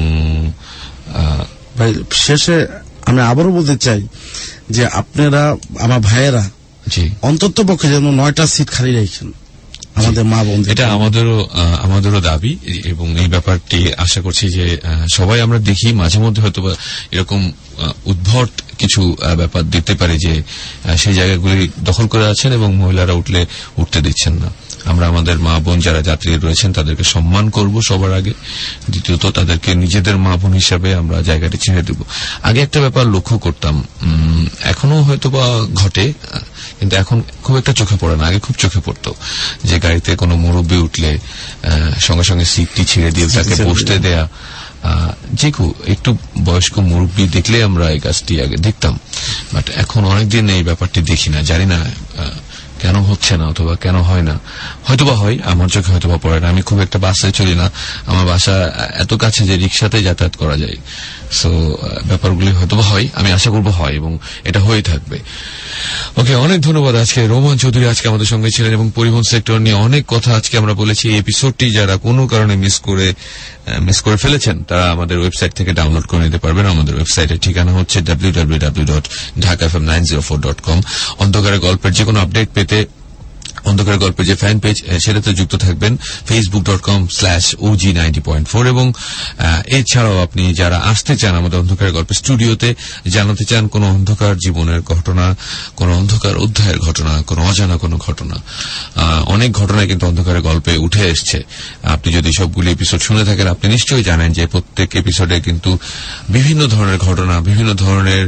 ভাই শেষে আমি আবারও বলতে চাই যে আপনারা আমার ভাইয়েরা অন্তত পক্ষে যেন নয়টা সিট খালি রাখেন আমাদের মা বোন। এটা আমাদেরও আমাদেরও দাবি এবং এই ব্যাপারটি আশা করছি যে সবাই আমরা দেখি মাঝে মধ্যে হয়তো এরকম উদ্ভট কিছু ব্যাপার দেখতে পারে যে সেই জায়গাগুলি দখল করে আছেন এবং মহিলারা উঠলে উঠতে দিচ্ছেন না। আমরা আমাদের মা বোন যারা যাত্রী রয়েছেন তাদেরকে সম্মান করব সবার আগে। দ্বিতীয়ত তাদেরকে নিজেদের মা বোন হিসাবে আমরা জায়গাটি ছেড়ে দেব। আগে একটা ব্যাপার লক্ষ্য করতাম, এখনো হয়তো বা ঘটে কিন্তু এখন খুব একটা চোখে পড়ে না, আগে খুব চোখে পড়তো যে গাড়িতে কোনো মুরব্বী উঠলে সঙ্গে সঙ্গে সিটটি ছেড়ে দিয়ে তাকে বসতে দেয়া। যে কেউ একটু বয়স্ক মুরব্বী দেখলে আমরা এই কাজটি আগে দেখতাম, বাট এখন অনেকদিন এই ব্যাপারটি দেখি না। জানি না কেন হচ্ছে না অথবা কেন হয় না, হয়তোবা হয়, আমার চোখে হয়তোবা পড়ে না। আমি খুব একটা বাসে চলি না, আমার বাসা এত কাছে যে রিক্সাতে যাতায়াত করা যায়। সো ব্যাপারগুলি হয়তোবা হয়, আমি আশা করবো হয় এবং এটা হয়ে থাকবে। ওকে, অনেক ধন্যবাদ। আজকে রোমান চৌধুরী আজকে আমাদের সঙ্গে ছিলেন এবং পরিবহন সেক্টর নিয়ে অনেক কথা আজকে আমরা বলেছি। এই এপিসোডটি যারা কোনো কারণে মিস করে মিস করে ফেলেছেন তারা আমাদের ওয়েবসাইট থেকে ডাউনলোড করে নিতে পারবেন। আমাদের ওয়েবসাইটের ঠিকানা হচ্ছে W W W dot Dhaka F M nine zero four dot com. অন্ধকারের গল্পের যে কোনো আপডেট পেতে অন্ধকারের গল্পের যে ফ্যান পেজ সেটাতে যুক্ত থাকবেন Facebook dot com slash OG ninety point four এবং এছাড়াও আপনি যারা আসতে চান আমাদের অন্ধকারের গল্পের স্টুডিওতে, জানাতে চান কোন অন্ধকার জীবনের ঘটনা, কোন অন্ধকার অধ্যায়ের ঘটনা, কোন অজানা কোন ঘটনা, অনেক ঘটনা কিন্তু অন্ধকারের গল্পে উঠে এসছে। আপনি যদি সবগুলি এপিসোড শুনে থাকেন আপনি নিশ্চয়ই জানেন যে প্রত্যেক এপিসোডে কিন্তু বিভিন্ন ধরনের ঘটনা, বিভিন্ন ধরনের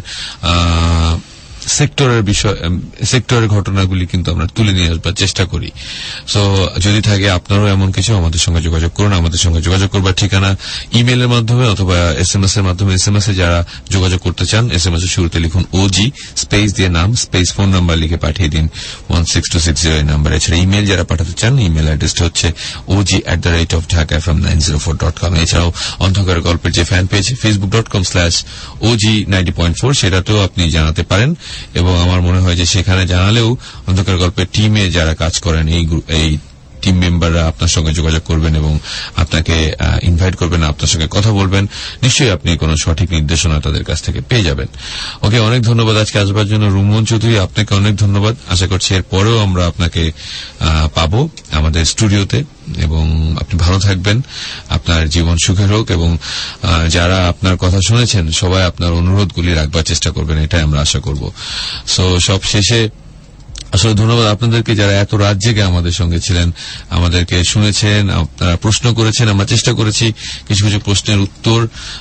আহ সেক্টরের বিষয়, সেক্টরের ঘটনাগুলি কিন্তু আমরা তুলে নিয়ে আসবার চেষ্টা করি। সো যদি থাকে আপনারও এমন কিছু, আমাদের সঙ্গে যোগাযোগ করুন। আমাদের সঙ্গে যোগাযোগ করবার ঠিকানা ইমেইলের মাধ্যমে অথবা এস এম এস এর মাধ্যমে। এস এম এস এ যারা যোগাযোগ করতে চান এস এম এস এর শুরুতে লিখুন ওজি, স্পেস দিয়ে নাম, স্পেস ফোন নাম্বার লিখে পাঠিয়ে দিন one six two six zero এই নাম্বার। এছাড়া ইমেইল যারা পাঠাতে চান ইমেইল অ্যাড্রেসটা হচ্ছে OG at the rate of Dhaka F M nine zero four dot com. এছাড়াও অন্ধকার গল্পের যে fan page Facebook dot com slash OG ninety point four সেটাতেও আপনি জানাতে পারেন এবং আমার মনে হয় যে সেখানে জানালেও অন্ধকার গল্পের টিমে যারা কাজ করেন এই এই টিম মেম্বাররা আপনার সঙ্গে যোগাযোগ করবেন এবং আপনাকে ইনভাইট করবেন, আপনার সঙ্গে কথা বলবেন। নিশ্চয়ই আপনি কোন সঠিক নির্দেশনা তাদের কাছ থেকে পেয়ে যাবেন। ওকে, অনেক ধন্যবাদ আজকে আসবার জন্য রুমন চৌধুরী, আপনাকে অনেক ধন্যবাদ। আশা করছি এর পরেও আমরা আপনাকে পাবো আমাদের স্টুডিওতে এবং আপনি ভালো থাকবেন, আপনার জীবন সুখের হোক এবং যারা আপনার কথা শুনেছেন সবাই আপনার অনুরোধগুলি রাখবার চেষ্টা করবেন, এটাই আমরা আশা করব। সো সব শেষে আসলে ধন্যবাদ আপনাদেরকে যারা এত রাত জেগে আমাদের সঙ্গে ছিলেন, আমাদেরকে শুনেছেন, আপনারা প্রশ্ন করেছেন। আমরা চেষ্টা করেছি কিছু কিছু প্রশ্নের উত্তর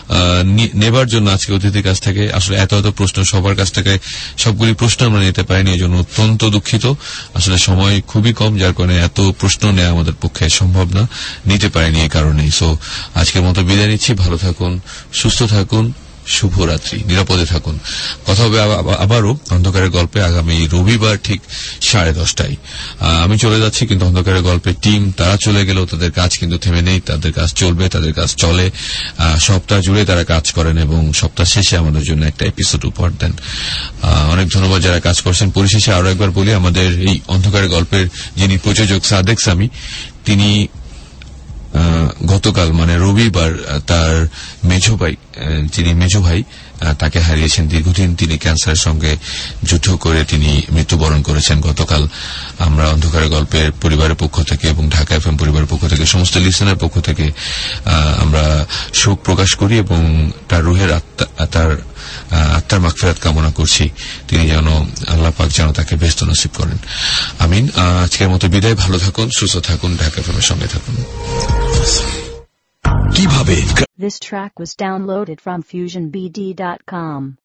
নেবার জন্য আজকে অতিথির কাছ থেকে। আসলে এত এত প্রশ্ন সবার কাছ থেকে সবগুলি প্রশ্ন আমরা নিতে পারিনি, এই জন্য অত্যন্ত দুঃখিত। আসলে সময় খুবই কম, যার কারণে এত প্রশ্ন নেওয়া আমাদের পক্ষে সম্ভব না, নিতে পারিনি এই কারণেই। সো আজকের মতো বিদায় নিচ্ছি। ভালো থাকুন, সুস্থ থাকুন, শুভরাত্রি, নিরাপদে থাকুন। কথা হবে আবারও অন্ধকারের গল্পে আগামী রবিবার ঠিক সাড়ে দশটায়। আমি চলে যাচ্ছি, কিন্তু অন্ধকারের গল্পের টিম তারা চলে গেলেও তাদের কাজ কিন্তু থেমে নেই, তাদের কাজ চলবে, তাদের কাজ চলে। সপ্তাহ জুড়ে তারা কাজ করেন এবং সপ্তাহ শেষে আমাদের জন্য একটা এপিসোড উপহার দেন। অনেক ধন্যবাদ যারা কাজ করছেন। পরিশেষে আরো একবার বলি, আমাদের এই অন্ধকারের গল্পের যিনি প্রযোজক সাদেক সামি, তিনি গতকাল মানে রবিবার তার মেজো ভাই, যিনি মেজো ভাই তাকে হারিয়েছেন। দীর্ঘদিন তিনি ক্যান্সারের সঙ্গে যুদ্ধ করে তিনি মৃত্যুবরণ করেছেন গতকাল। আমরা অন্ধকারের গল্পের পরিবারের পক্ষ থেকে এবং ঢাকা এফএম পরিবারের পক্ষ থেকে, সমস্ত লিসেনার পক্ষ থেকে আমরা শোক প্রকাশ করি এবং তার রুহের আত্মা, তার আত্মার মাগফিরাত কামনা করছি। তিনি যেন আল্লাহ পাক যেন তাকে বেহেশত নসিব করেন, আমিন। আজকের মতো বিদায়, ভালো থাকুন, সুস্থ থাকুন, ঢাকা এফএমের সঙ্গে থাকুন। কিভাবে This track was downloaded from fusion b d dot com.